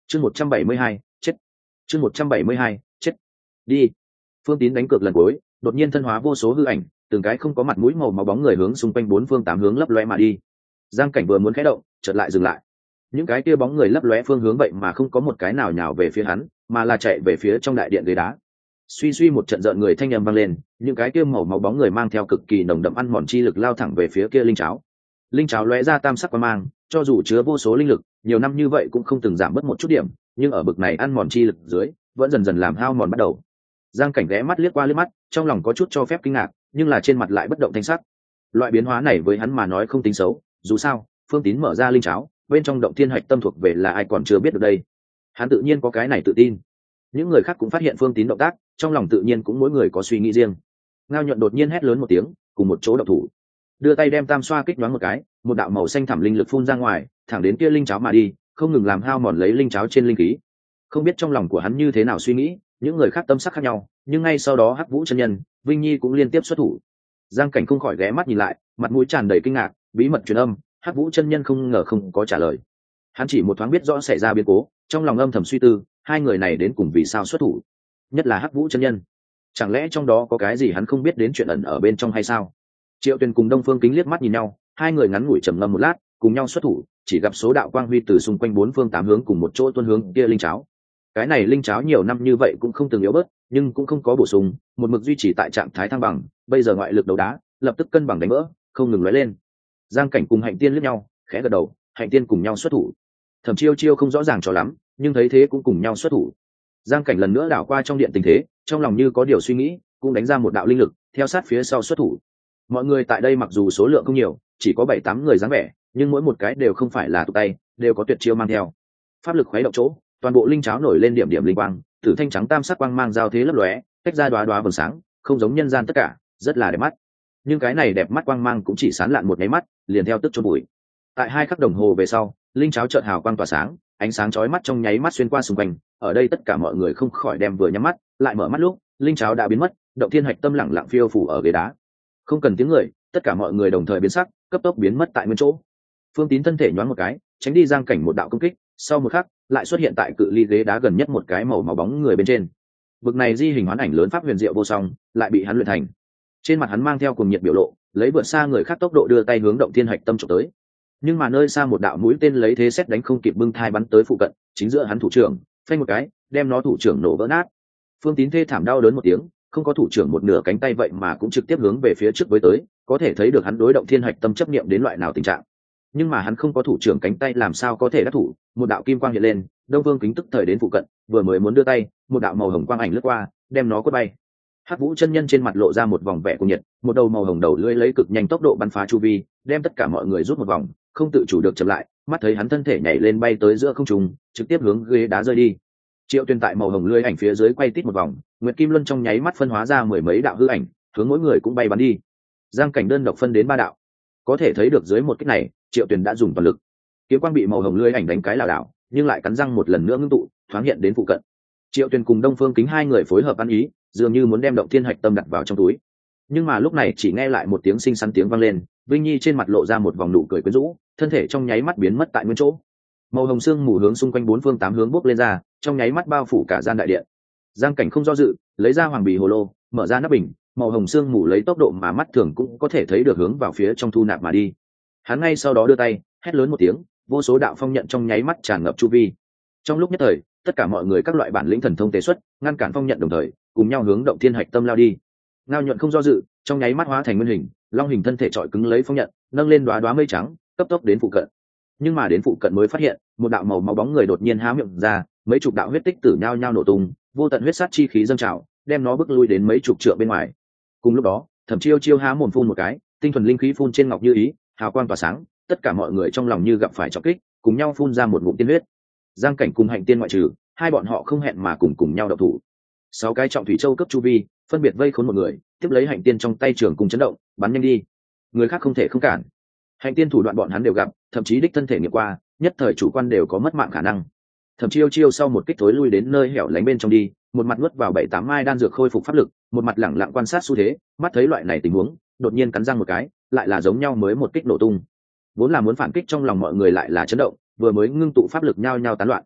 chương 172, chết. chương 172, chết. Đi. Phương Tín đánh cược lần cuối, đột nhiên thân hóa vô số hư ảnh, từng cái không có mặt mũi màu máu bóng người hướng xung quanh bốn phương tám hướng lấp lóe mà đi. Giang Cảnh vừa muốn khẽ động, chợt lại dừng lại. Những cái kia bóng người lấp lóe phương hướng vậy mà không có một cái nào nhào về phía hắn, mà là chạy về phía trong đại điện ghế đá. Suy suy một trận rợn người thanh âm vang lên, những cái kia màu máu bóng người mang theo cực kỳ nồng đậm ăn mòn chi lực lao thẳng về phía kia linh cháo. Linh cháo lóe ra tam sắc quang mang, cho dù chứa vô số linh lực, nhiều năm như vậy cũng không từng giảm bớt một chút điểm, nhưng ở bực này ăn mòn chi lực dưới, vẫn dần dần làm hao mòn bắt đầu. Giang Cảnh ghé mắt liếc qua liếc mắt, trong lòng có chút cho phép kinh ngạc, nhưng là trên mặt lại bất động thanh sắc. Loại biến hóa này với hắn mà nói không tính xấu, dù sao, Phương Tín mở ra linh cháo, bên trong động thiên hạch tâm thuộc về là ai còn chưa biết được đây. Hắn tự nhiên có cái này tự tin. Những người khác cũng phát hiện Phương Tín động tác, trong lòng tự nhiên cũng mỗi người có suy nghĩ riêng. Ngao Nhuận đột nhiên hét lớn một tiếng, cùng một chỗ động thủ, đưa tay đem tam xoa kích đoán một cái, một đạo màu xanh thẳm linh lực phun ra ngoài, thẳng đến kia linh cháo mà đi, không ngừng làm hao mòn lấy linh cháo trên linh khí. Không biết trong lòng của hắn như thế nào suy nghĩ, những người khác tâm sắc khác nhau, nhưng ngay sau đó Hắc Vũ chân nhân, Vinh Nhi cũng liên tiếp xuất thủ. Giang Cảnh không khỏi ghé mắt nhìn lại, mặt mũi tràn đầy kinh ngạc, bí mật truyền âm, Hắc Vũ chân nhân không ngờ không có trả lời. Hắn chỉ một thoáng biết rõ xảy ra biến cố, trong lòng âm thầm suy tư, hai người này đến cùng vì sao xuất thủ, nhất là Hắc Vũ chân nhân, chẳng lẽ trong đó có cái gì hắn không biết đến chuyện ẩn ở bên trong hay sao? Triệu Tuyền cùng Đông Phương Kính liếc mắt nhìn nhau, hai người ngắn ngủi trầm ngâm một lát, cùng nhau xuất thủ, chỉ gặp số đạo quang huy từ xung quanh bốn phương tám hướng cùng một chỗ tuôn hướng kia linh cháo. Cái này linh cháo nhiều năm như vậy cũng không từng yếu bớt, nhưng cũng không có bổ sung, một mực duy trì tại trạng thái thăng bằng, bây giờ ngoại lực đấu đá, lập tức cân bằng đánh vỡ, không ngừng lóe lên. Giang Cảnh cùng Hạnh Tiên liếc nhau, khẽ gật đầu, Hạnh Tiên cùng nhau xuất thủ. Thẩm Chiêu Chiêu không rõ ràng cho lắm, nhưng thấy thế cũng cùng nhau xuất thủ. Giang Cảnh lần nữa đảo qua trong điện tình thế, trong lòng như có điều suy nghĩ, cũng đánh ra một đạo linh lực, theo sát phía sau xuất thủ. Mọi người tại đây mặc dù số lượng không nhiều, chỉ có 7-8 người dáng vẻ, nhưng mỗi một cái đều không phải là tụ tay, đều có tuyệt chiêu mang theo. Pháp lực khuấy động chỗ, toàn bộ linh cháo nổi lên điểm điểm linh quang, tử thanh trắng tam sắc quang mang giao thế lấp lóe, tách ra đóa đóa vầng sáng, không giống nhân gian tất cả, rất là đẹp mắt. Nhưng cái này đẹp mắt quang mang cũng chỉ sán lạn một cái mắt, liền theo tức chôn bụi. Tại 2 khắc đồng hồ về sau, linh cháo chợt hào quang tỏa sáng, ánh sáng chói mắt trong nháy mắt xuyên qua xung quanh, ở đây tất cả mọi người không khỏi đem vừa nhắm mắt, lại mở mắt lúc, linh cháo đã biến mất, động thiên hạch tâm lặng lặng phiêu phủ ở ghế đá. Không cần tiếng người, tất cả mọi người đồng thời biến sắc, cấp tốc biến mất tại nguyên chỗ. Phương Tín thân thể nhoáng một cái, tránh đi Giang Cảnh một đạo công kích, sau một khắc, lại xuất hiện tại cự ly ghế đá gần nhất một cái màu máu bóng người bên trên. Vực này di hình hoán ảnh lớn pháp huyền diệu vô song, lại bị hắn luyện thành. Trên mặt hắn mang theo cuồng nhiệt biểu lộ, lấy vượt xa người khác tốc độ đưa tay hướng động thiên hạch tâm chụp tới. Nhưng mà nơi xa một đạo mũi tên lấy thế xét đánh không kịp bưng thai bắn tới phụ cận, chính giữa hắn thủ trưởng, phanh một cái, đem nó thủ trưởng nổ vỡ nát. Phương Tín thê thảm đau đớn một tiếng, không có thủ trưởng một nửa cánh tay vậy mà cũng trực tiếp hướng về phía trước với tới, có thể thấy được hắn đối động thiên hạch tâm chấp niệm đến loại nào tình trạng. Nhưng mà hắn không có thủ trưởng cánh tay làm sao có thể đắc thủ, một đạo kim quang hiện lên, Đông Phương Kính tức thời đến phụ cận, vừa mới muốn đưa tay, một đạo màu hồng quang ảnh lướt qua, đem nó quất bay. Hắc Vũ chân nhân trên mặt lộ ra một vòng vẻ cuồng nhiệt, một đầu màu hồng đầu lưỡi lấy cực nhanh tốc độ bắn phá chu vi, đem tất cả mọi người rút một vòng, không tự chủ được chậm lại, mắt thấy hắn thân thể nhảy lên bay tới giữa không trung, trực tiếp hướng ghế đá rơi đi. Triệu Tuyền tại màu hồng lưỡi ảnh phía dưới quay tít một vòng, Nguyệt Kim Luân trong nháy mắt phân hóa ra 10 mấy đạo hư ảnh, hướng mỗi người cũng bay bắn đi. Giang Cảnh đơn độc phân đến 3 đạo. Có thể thấy được dưới một kích này, Triệu Tuyền đã dùng toàn lực. Kiếm quang bị màu hồng lưỡi ảnh đánh cái lảo đảo, nhưng lại cắn răng một lần nữa ngưng tụ, thoáng hiện đến phụ cận. Triệu Tuyền cùng Đông Phương Kính hai người phối hợp ăn ý, dường như muốn đem động thiên hạch tâm đặt vào trong túi. Nhưng mà lúc này chỉ nghe lại một tiếng xinh xắn tiếng vang lên, Vinh Nhi trên mặt lộ ra một vòng nụ cười quyến rũ, thân thể trong nháy mắt biến mất tại nguyên chỗ. Màu hồng sương mù hướng xung quanh bốn phương tám hướng bốc lên ra, trong nháy mắt bao phủ cả gian đại điện. Giang Cảnh không do dự, lấy ra hoàng bì hồ lô, mở ra nắp bình, màu hồng sương mù lấy tốc độ mà mắt thường cũng có thể thấy được hướng vào phía trong thu nạp mà đi. Hắn ngay sau đó đưa tay, hét lớn một tiếng, vô số đạo phong nhận trong nháy mắt tràn ngập chu vi. Trong lúc nhất thời, tất cả mọi người các loại bản lĩnh thần thông tế xuất, ngăn cản phong nhận đồng thời, cùng nhau hướng động thiên hạch tâm lao đi. Ngao Nhuận không do dự, trong nháy mắt hóa thành nguyên hình, long hình thân thể trọi cứng lấy phong nhận, nâng lên đóa đóa mây trắng, cấp tốc đến phụ cận. Nhưng mà đến phụ cận mới phát hiện, một đạo màu máu bóng người đột nhiên há miệng ra, mấy chục đạo huyết tích tử nhao nhao nổ tung, vô tận huyết sát chi khí dâng trào, đem nó bức lui đến mấy chục trượng bên ngoài. Cùng lúc đó, Thẩm Chiêu Chiêu há mồm phun một cái, tinh thuần linh khí phun trên ngọc như ý, hào quang tỏa sáng, tất cả mọi người trong lòng như gặp phải trọng kích, cùng nhau phun ra một ngụm tiên huyết. Giang Cảnh cùng Hạnh Tiên ngoại trừ, hai bọn họ không hẹn mà cùng nhau động thủ. 6 cái trọng thủy châu cấp chu vi, phân biệt vây khốn một người, tiếp lấy Hạnh Tiên trong tay trường cùng chấn động, bắn nhanh đi. Người khác không thể không cản. Hạnh Tiên thủ đoạn bọn hắn đều gặp, thậm chí đích thân thể nghiệm qua, nhất thời chủ quan đều có mất mạng khả năng. Thẩm Chiêu Chiêu sau một kích thối lui đến nơi hẻo lánh bên trong đi, một mặt nuốt vào 7-8 mai đan dược khôi phục pháp lực, một mặt lẳng lặng quan sát xu thế, mắt thấy loại này tình huống, đột nhiên cắn răng một cái, lại là giống nhau mới một kích nổ tung. Vốn là muốn phản kích trong lòng mọi người lại là chấn động, vừa mới ngưng tụ pháp lực nhao nhao tán loạn.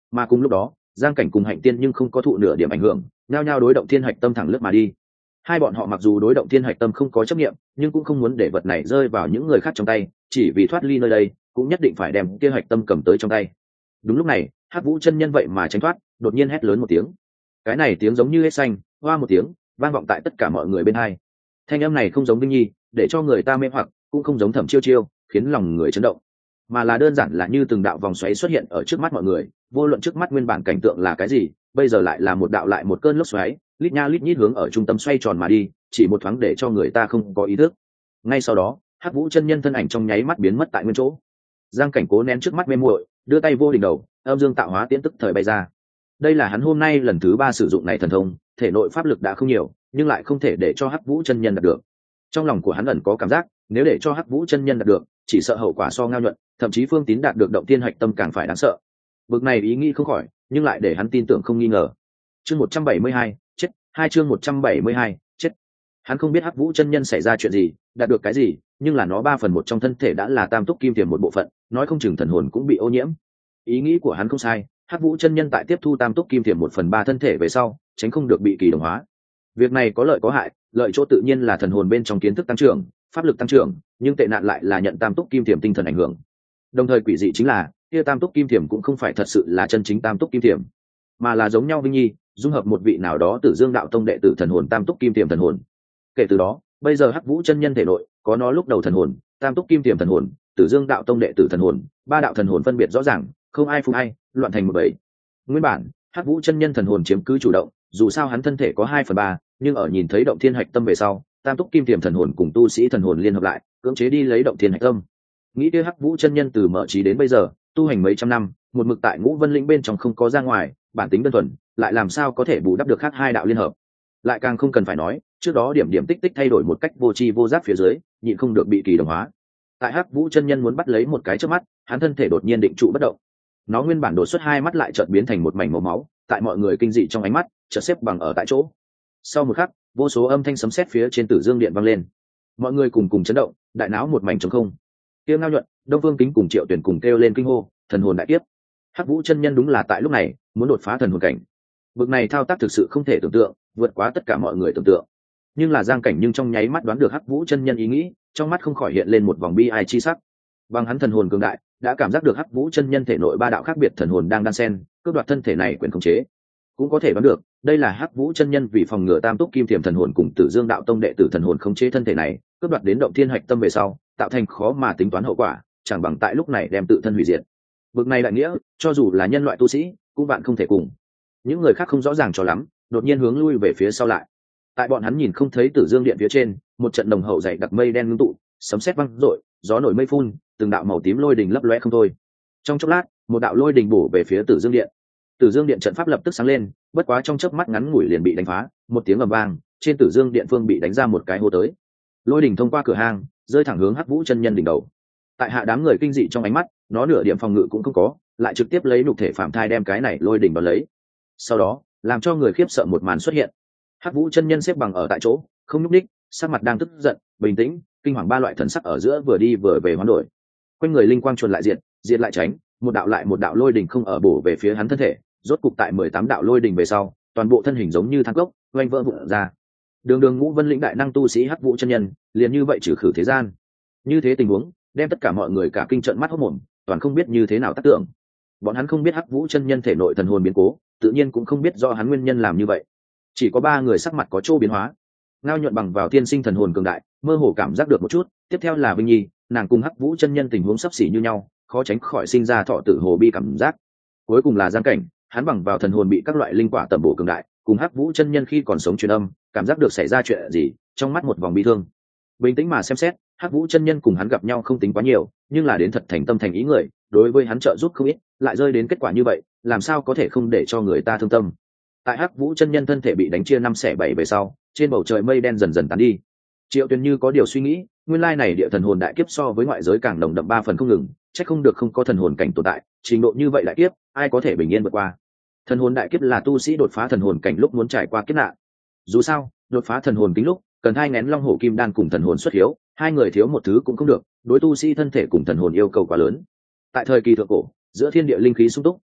Mà cùng lúc đó Giang Cảnh cùng Hạnh Tiên nhưng không có thụ nửa điểm ảnh hưởng, nhao nhao đối động thiên hạch tâm thẳng lướt mà đi. Hai bọn họ mặc dù đối động thiên hạch tâm không có chấp nghiệm, nhưng cũng không muốn để vật này rơi vào những người khác trong tay, chỉ vì thoát ly nơi đây cũng nhất định phải đem kia hạch tâm cầm tới trong tay. Đúng lúc này Hắc Vũ chân nhân vậy mà tránh thoát, đột nhiên hét lớn một tiếng. Cái này tiếng giống như hết xanh, hoa một tiếng vang vọng tại tất cả mọi người bên hai. Thanh âm này không giống Vinh Nhi, để cho người ta mê hoặc, cũng không giống Thẩm Chiêu Chiêu, khiến lòng người chấn động, mà là đơn giản là như từng đạo vòng xoáy xuất hiện ở trước mắt mọi người. Vô luận trước mắt nguyên bản cảnh tượng là cái gì, bây giờ lại là một đạo lại một cơn lốc xoáy, lít nha lít nhít hướng ở trung tâm xoay tròn mà đi, chỉ một thoáng để cho người ta không có ý thức. Ngay sau đó Hắc Vũ chân nhân thân ảnh trong nháy mắt biến mất tại nguyên chỗ. Giang Cảnh cố nén trước mắt mê muội, đưa tay vô đỉnh đầu, âm dương tạo hóa tiễn tức thời bay ra. Đây là hắn hôm nay lần thứ 3 sử dụng này thần thông, thể nội pháp lực đã không nhiều, nhưng lại không thể để cho Hắc Vũ chân nhân đạt được. Trong lòng của hắn ẩn có cảm giác, nếu để cho Hắc Vũ chân nhân đạt được, chỉ sợ hậu quả so Ngao Nhuận, thậm chí Phương Tín đạt được động thiên hạch tâm càng phải đáng sợ. Bực này ý nghĩ không khỏi, nhưng lại để hắn tin tưởng không nghi ngờ. Chương 172, chết. Chương 172, chết. Hắn không biết Hắc Vũ chân nhân xảy ra chuyện gì, đạt được cái gì, nhưng là nó 3/1 trong thân thể đã là tam túc kim thiềm một bộ phận, nói không chừng thần hồn cũng bị ô nhiễm. Ý nghĩ của hắn không sai, Hắc Vũ chân nhân tại tiếp thu tam túc kim thiềm 1/3 thân thể về sau, tránh không được bị kỳ đồng hóa. Việc này có lợi có hại, lợi chỗ tự nhiên là thần hồn bên trong kiến thức tăng trưởng, pháp lực tăng trưởng, nhưng tệ nạn lại là nhận tam túc kim thiềm tinh thần ảnh hưởng. Đồng thời quỷ dị chính là, kia tam túc kim thiềm cũng không phải thật sự là chân chính tam túc kim thiềm, mà là giống nhau Vinh Nhi, dung hợp một vị nào đó Tử Dương đạo tông đệ tử thần hồn tam túc kim thiềm thần hồn. Kể từ đó, bây giờ Hắc Vũ chân nhân thể nội có nó lúc đầu thần hồn, tam túc kim thiềm thần hồn, Tử Dương đạo tông đệ tử thần hồn, ba đạo thần hồn phân biệt rõ ràng, không ai phụ ai, loạn thành một bầy. Nguyên bản Hắc Vũ chân nhân thần hồn chiếm cứ chủ động, dù sao hắn thân thể có 2/3, nhưng ở nhìn thấy động thiên hạch tâm về sau, tam túc kim thiềm thần hồn cùng tu sĩ thần hồn liên hợp lại, cưỡng chế đi lấy động thiên hạch tâm. Nghĩ kia Hắc Vũ chân nhân từ mở trí đến bây giờ tu hành mấy trăm năm, một mực tại Ngũ Vân Lĩnh bên trong không có ra ngoài, bản tính đơn thuần, lại làm sao có thể bù đắp được khác hai đạo liên hợp. Lại càng không cần phải nói, trước đó điểm điểm tích tích thay đổi một cách vô tri vô giác phía dưới, nhịn không được bị kỳ đồng hóa. Tại Hắc Vũ chân nhân muốn bắt lấy một cái trước mắt, hắn thân thể đột nhiên định trụ bất động. Nó nguyên bản đột xuất hai mắt lại chợt biến thành một mảnh màu máu, tại mọi người kinh dị trong ánh mắt, chợt xếp bằng ở tại chỗ. Sau một khắc, vô số âm thanh sấm sét phía trên Tử Dương điện vang lên. Mọi người cùng chấn động, đại não một mảnh trống không. Tiêu Ngao Nhuận, Đông Phương Kính cùng Triệu Tuyển cùng kêu lên kinh hô, thần hồn đại kiếp. Hắc Vũ chân nhân đúng là tại lúc này muốn đột phá thần hồn cảnh. Bực này thao tác thực sự không thể tưởng tượng, vượt quá tất cả mọi người tưởng tượng. Nhưng là Giang Cảnh nhưng trong nháy mắt đoán được Hắc Vũ chân nhân ý nghĩ, trong mắt không khỏi hiện lên một vòng bi ai chi sắc. Bằng hắn thần hồn cường đại, đã cảm giác được Hắc Vũ chân nhân thể nội ba đạo khác biệt thần hồn đang đan xen, cướp đoạt thân thể này quyền khống chế. Cũng có thể đoán được, đây là Hắc Vũ chân nhân vì phòng ngừa tam túc kim thiềm thần hồn cùng Tử Dương đạo tông đệ tử thần hồn khống chế thân thể này, cướp đoạt đến động thiên hạch tâm về sau, tạo thành khó mà tính toán hậu quả, chẳng bằng tại lúc này đem tự thân hủy diệt. Bực này đại nghĩa, cho dù là nhân loại tu sĩ, cũng bạn không thể cùng. Những người khác không rõ ràng cho lắm, đột nhiên hướng lui về phía sau lại. Tại bọn hắn nhìn không thấy Tử Dương điện phía trên, một trận đồng hậu dày đặc mây đen ngưng tụ, sấm sét vang rội, gió nổi mây phun, từng đạo màu tím lôi đình lấp lóe không thôi. Trong chốc lát, một đạo lôi đình bổ về phía Tử Dương điện. Tử Dương điện trận pháp lập tức sáng lên, bất quá trong chớp mắt ngắn ngủi liền bị đánh phá, một tiếng ầm vang, trên Tử Dương điện phương bị đánh ra một cái hố tới. Lôi đình thông qua cửa hang, rơi thẳng hướng Hắc Vũ chân nhân đỉnh đầu. Tại hạ đám người kinh dị trong ánh mắt, nó nửa điểm phòng ngự cũng không có, lại trực tiếp lấy nhục thể phạm thai đem cái này lôi đình đón lấy. Sau đó, làm cho người khiếp sợ một màn xuất hiện. Hắc Vũ chân nhân xếp bằng ở tại chỗ, không nhúc nhích, sắc mặt đang tức giận, bình tĩnh, kinh hoàng ba loại thần sắc ở giữa vừa đi vừa về hoán đổi. Quanh người linh quang chuồn lại diệt lại tránh, một đạo lại một đạo lôi đình không ở bổ về phía hắn thân thể, rốt cục tại 18 đạo lôi đình về sau, toàn bộ thân hình giống như than cốc, oanh vỡ vụn ra. Đường Ngũ Vân Lĩnh đại năng tu sĩ Hắc Vũ chân nhân, liền như vậy trừ khử thế gian. Như thế tình huống, đem tất cả mọi người cả kinh trợn mắt hốt mồm, toàn không biết như thế nào tác tưởng. Bọn hắn không biết Hắc Vũ chân nhân thể nội thần hồn biến cố, tự nhiên cũng không biết do hắn nguyên nhân làm như vậy. Chỉ có 3 người sắc mặt có chỗ biến hóa. Ngao Nhuận bằng vào tiên sinh thần hồn cường đại, mơ hồ cảm giác được một chút, tiếp theo là Vinh Nhi, nàng cùng Hắc Vũ chân nhân tình huống sắp xỉ như nhau, khó tránh khỏi sinh ra thọ tử hồ bi cảm giác. Cuối cùng là Giang Cảnh, hắn bằng vào thần hồn bị các loại linh quả tầm bổ cường đại, cùng Hắc Vũ chân nhân khi còn sống truyền âm, cảm giác được xảy ra chuyện gì, trong mắt một vòng bi thương. Bình tĩnh mà xem xét, Hắc Vũ chân nhân cùng hắn gặp nhau không tính quá nhiều, nhưng là đến thật thành tâm thành ý người, đối với hắn trợ giúp không ít, lại rơi đến kết quả như vậy, làm sao có thể không để cho người ta thương tâm. Tại Hắc Vũ chân nhân thân thể bị đánh chia 5/7 về sau, trên bầu trời mây đen dần dần tán đi. Triệu Tuyền như có điều suy nghĩ, nguyên lai này địa thần hồn đại kiếp so với ngoại giới càng nồng đậm 3 phần không ngừng, chắc không được không có thần hồn cảnh tồn tại, trình độ như vậy đại kiếp, ai có thể bình yên vượt qua. Thần hồn đại kiếp là tu sĩ đột phá thần hồn cảnh lúc muốn trải qua kiếp nạn. Dù sao, đột phá thần hồn kính lúc, cần hai nén long hổ kim đan cùng thần hồn xuất hiếu, hai người thiếu một thứ cũng không được, đối tu sĩ thân thể cùng thần hồn yêu cầu quá lớn. Tại thời kỳ thượng cổ, giữa thiên địa linh khí sung túc,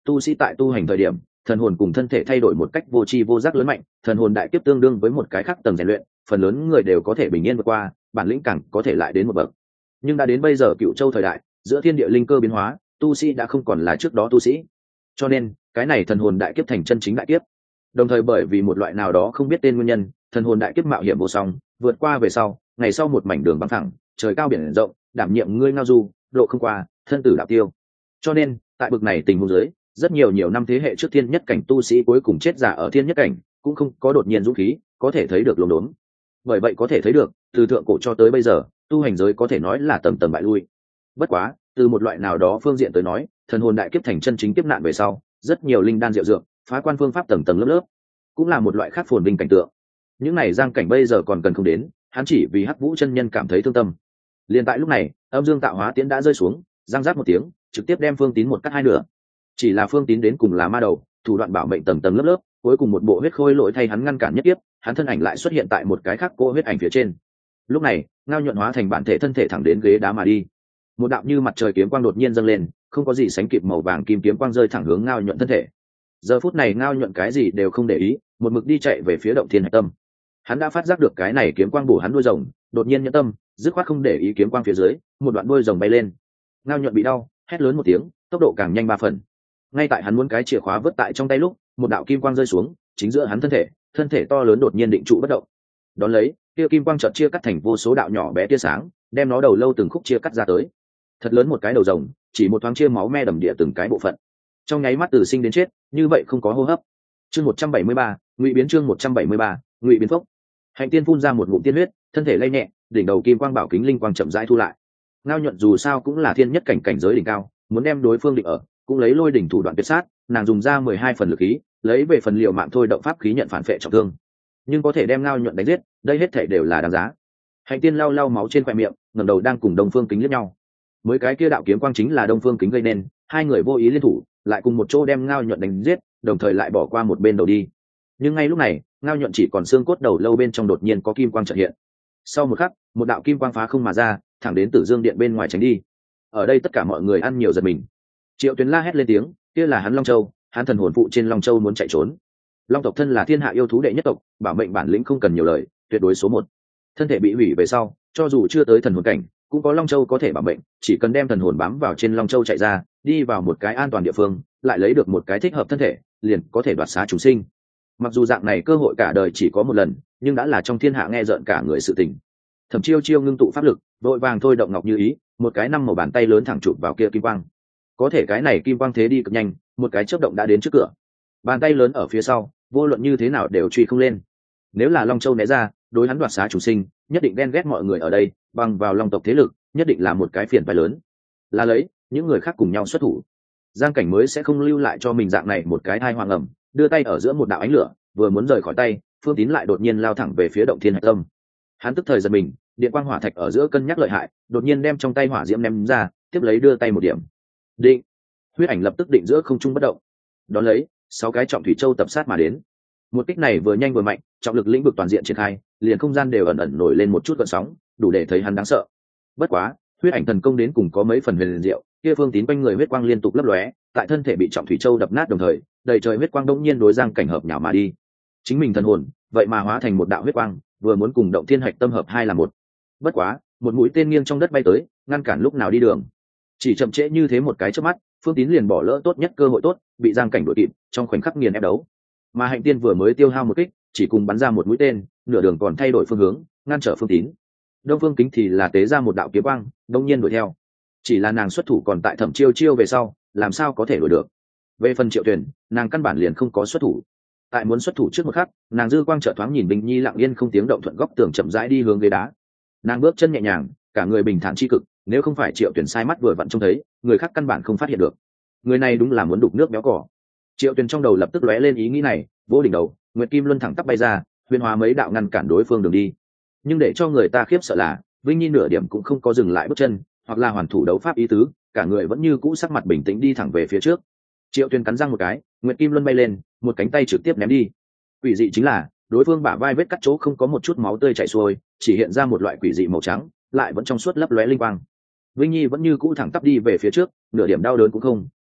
tu sĩ tại tu hành thời điểm thần hồn cùng thân thể thay đổi một cách vô tri vô giác lớn mạnh, thần hồn đại kiếp tương đương với một cái khác tầng rèn luyện, phần lớn người đều có thể bình yên vượt qua, bản lĩnh càng có thể lại đến một bậc. Nhưng đã đến bây giờ Cựu Châu thời đại, giữa thiên địa linh cơ biến hóa, tu sĩ đã không còn là trước đó tu sĩ, cho nên cái này thần hồn đại kiếp thành chân chính đại kiếp. Đồng thời bởi vì một loại nào đó không biết tên nguyên nhân, thần hồn đại kiếp mạo hiểm vô song, vượt qua về sau, ngày sau một mảnh đường bằng thẳng, trời cao biển rộng, đảm nhiệm ngươi ngao du, độ không qua, thân tử đạo tiêu. Cho nên tại bực này tình huống dưới, rất nhiều năm thế hệ trước thiên nhất cảnh tu sĩ cuối cùng chết giả ở thiên nhất cảnh, cũng không có đột nhiên dũng khí, có thể thấy được luống đốn. Bởi vậy có thể thấy được, từ thượng cổ cho tới bây giờ, tu hành giới có thể nói là tầm tầm bại lui. Bất quá, từ một loại nào đó phương diện tới nói, thần hồn đại kiếp thành chân chính kiếp nạn về sau, rất nhiều linh đan diệu dược, phá quan phương pháp tầng tầng lớp lớp, cũng là một loại khác phồn vinh cảnh tượng. Những này Giang Cảnh bây giờ còn cần không đến, hắn chỉ vì Hắc Vũ chân nhân cảm thấy thương tâm. Liên tại lúc này, âm dương tạo hóa tiễn đã rơi xuống, giang rác một tiếng, trực tiếp đem Phương Tín một cắt hai nửa. Chỉ là Phương Tín đến cùng là ma đầu, thủ đoạn bảo mệnh tầng tầng lớp lớp, cuối cùng một bộ huyết khôi lỗi thay hắn ngăn cản nhất tiếp, hắn thân ảnh lại xuất hiện tại một cái khác cô huyết ảnh phía trên. Lúc này, Ngao Nhuận hóa thành bản thể thân thể thẳng đến ghế đá mà đi. Một đạo như mặt trời kiếm quang đột nhiên dâng lên, không có gì sánh kịp màu vàng kim kiếm quang rơi thẳng hướng Ngao Nhuận thân thể. Giờ phút này Ngao Nhuận cái gì đều không để ý, một mực đi chạy về phía động thiên hạch tâm. Hắn đã phát giác được cái này kiếm quang bổ hắn đuôi rồng, đột nhiên nhẫn tâm, dứt khoát không để ý kiếm quang phía dưới, một đoạn đuôi rồng bay lên. Ngao Nhuận bị đau, hét lớn một tiếng, tốc độ càng nhanh 3 phần. Ngay tại hắn muốn cái chìa khóa vứt tại trong tay lúc, một đạo kim quang rơi xuống, chính giữa hắn thân thể to lớn đột nhiên định trụ bất động. Đón lấy, kia kim quang chợt chia cắt thành vô số đạo nhỏ bé tia sáng, đem nó đầu lâu từng khúc chia cắt ra tới. Thật lớn một cái đầu rồng, chỉ một thoáng chia máu me đầm địa từng cái bộ phận. Trong nháy mắt từ sinh đến chết, như vậy không có hô hấp. Chương 173, Ngụy biến chương 173, Ngụy biến phốc. Hạnh Tiên phun ra một ngụm tiên huyết, thân thể lay nhẹ, đỉnh đầu kim quang bảo kính linh quang chậm rãi thu lại. Ngao Nhuận dù sao cũng là thiên nhất cảnh giới đỉnh cao, muốn đem đối phương định ở, cũng lấy lôi đỉnh thủ đoạn tuyệt sát, nàng dùng ra 12 phần lực khí, lấy về phần liều mạng thôi động pháp khí nhận phản phệ trọng thương. Nhưng có thể đem Ngao Nhuận đánh giết, đây hết thảy đều là đáng giá. Hạnh Tiên lau lau máu trên khóe miệng, ngẩng đầu đang cùng Đông Phương Kính liếc nhau. Mới cái kia đạo kiếm quang chính là Đông Phương Kính gây nên, hai người vô ý liên thủ, lại cùng một chỗ đem Ngao Nhuận đánh giết, đồng thời lại bỏ qua một bên đầu đi. Nhưng ngay lúc này, Ngao Nhuận chỉ còn xương cốt đầu lâu bên trong đột nhiên có kim quang chợt hiện. Sau một khắc, một đạo kim quang phá không mà ra, thẳng đến Tử Dương Điện bên ngoài tránh đi. Ở đây tất cả mọi người ăn nhiều giật mình. Triệu Tuyến la hét lên tiếng, kia là hắn Long Châu, hắn thần hồn phụ trên Long Châu muốn chạy trốn. Long tộc thân là thiên hạ yêu thú đệ nhất tộc, bảo mệnh bản lĩnh không cần nhiều lời, tuyệt đối số 1. Thân thể bị hủy về sau, cho dù chưa tới thần hồn cảnh, cũng có Long Châu có thể bảo mệnh, chỉ cần đem thần hồn bám vào trên Long Châu chạy ra, đi vào một cái an toàn địa phương, lại lấy được một cái thích hợp thân thể, liền có thể đoạt xá chúng sinh. Mặc dù dạng này cơ hội cả đời chỉ có một lần, nhưng đã là trong thiên hạ nghe rợn cả người sự tình. Thẩm Chiêu Chiêu ngưng tụ pháp lực, vội vàng thôi động ngọc như ý, một cái năm màu bàn tay lớn thẳng chụp vào kia kim quang. Có thể cái này kim quang thế đi cực nhanh, một cái chớp động đã đến trước cửa. Bàn tay lớn ở phía sau, vô luận như thế nào đều truy không lên. Nếu là Long Châu né ra, đối hắn đoạt xá chủ sinh, nhất định ghen ghét mọi người ở đây, bằng vào Long tộc thế lực, nhất định là một cái phiền phải lớn. Là lấy, những người khác cùng nhau xuất thủ. Giang Cảnh mới sẽ không lưu lại cho mình dạng này một cái thai hoàng ẩm, đưa tay ở giữa một đạo ánh lửa, vừa muốn rời khỏi tay, Phương Tín lại đột nhiên lao thẳng về phía động thiên hạch tâm. Hắn tức thời giật mình, điện quang hỏa thạch ở giữa cân nhắc lợi hại, đột nhiên đem trong tay hỏa diễm ném ra, tiếp lấy đưa tay một điểm. Định. Huyết ảnh lập tức định giữa không trung bất động. Đón lấy, 6 cái trọng thủy châu tập sát mà đến. Một kích này vừa nhanh vừa mạnh, trọng lực lĩnh vực toàn diện triển khai, liền không gian đều ẩn ẩn nổi lên một chút gợn sóng, đủ để thấy hắn đáng sợ. Bất quá, huyết ảnh thần công đến cùng có mấy phần huyền diệu, kia Phương Tín quanh người huyết quang liên tục lấp lóe, tại thân thể bị trọng thủy châu đập nát đồng thời, đầy trời huyết quang đống nhiên đối Giang Cảnh hợp nhào mà đi. Chính mình thần hồn, vậy mà hóa thành một đạo huyết quang, vừa muốn cùng động thiên hạch tâm hợp hai là một. Bất quá, một mũi tên nghiêng trong đất bay tới, ngăn cản lúc nào đi đường. Chỉ chậm trễ như thế một cái chớp mắt, Phương Tín liền bỏ lỡ tốt nhất cơ hội tốt, bị Giang Cảnh đuổi kịp, trong khoảnh khắc nghiền ép đấu. Mà Hạnh Tiên vừa mới tiêu hao một kích, chỉ cùng bắn ra một mũi tên, nửa đường còn thay đổi phương hướng, ngăn trở Phương Tín. Đông Phương Kính thì là tế ra một đạo kiếm quang, đột nhiên đuổi theo. Chỉ là nàng xuất thủ còn tại Thẩm Chiêu Chiêu về sau, làm sao có thể đuổi được. Về phần Triệu Tuyền, nàng căn bản liền không có xuất thủ. Tại muốn xuất thủ trước một khắc, nàng dư quang chợt thoáng nhìn Bình Nhi lặng yên không tiếng động thuận góc tường chậm rãi đi hướng ghế đá. Nàng bước chân nhẹ nhàng, cả người bình thản chi cực, nếu không phải Triệu Tuyền sai mắt vừa vặn trông thấy, người khác căn bản không phát hiện được. Người này đúng là muốn đục nước béo cỏ. Triệu Tuyền trong đầu lập tức lóe lên ý nghĩ này, vỗ đỉnh đầu, Nguyệt Kim Luân thẳng tắp bay ra, huyền hóa mấy đạo ngăn cản đối phương đường đi. Nhưng để cho người ta khiếp sợ là, Vinh Nhi nửa điểm cũng không có dừng lại bước chân, hoặc là hoàn thủ đấu pháp ý tứ, cả người vẫn như cũ sắc mặt bình tĩnh đi thẳng về phía trước. Triệu Tuyền cắn răng một cái, Nguyệt Kim Luân bay lên, một cánh tay trực tiếp ném đi. Quỷ dị chính là, đối phương bả vai vết cắt chỗ không có một chút máu tươi chảy xuôi, chỉ hiện ra một loại quỷ dị màu trắng, lại vẫn trong suốt lấp lóe linh quang. Vinh Nhi vẫn như cũ thẳng tắp đi về phía trước, nửa điểm đau đớn cũng không,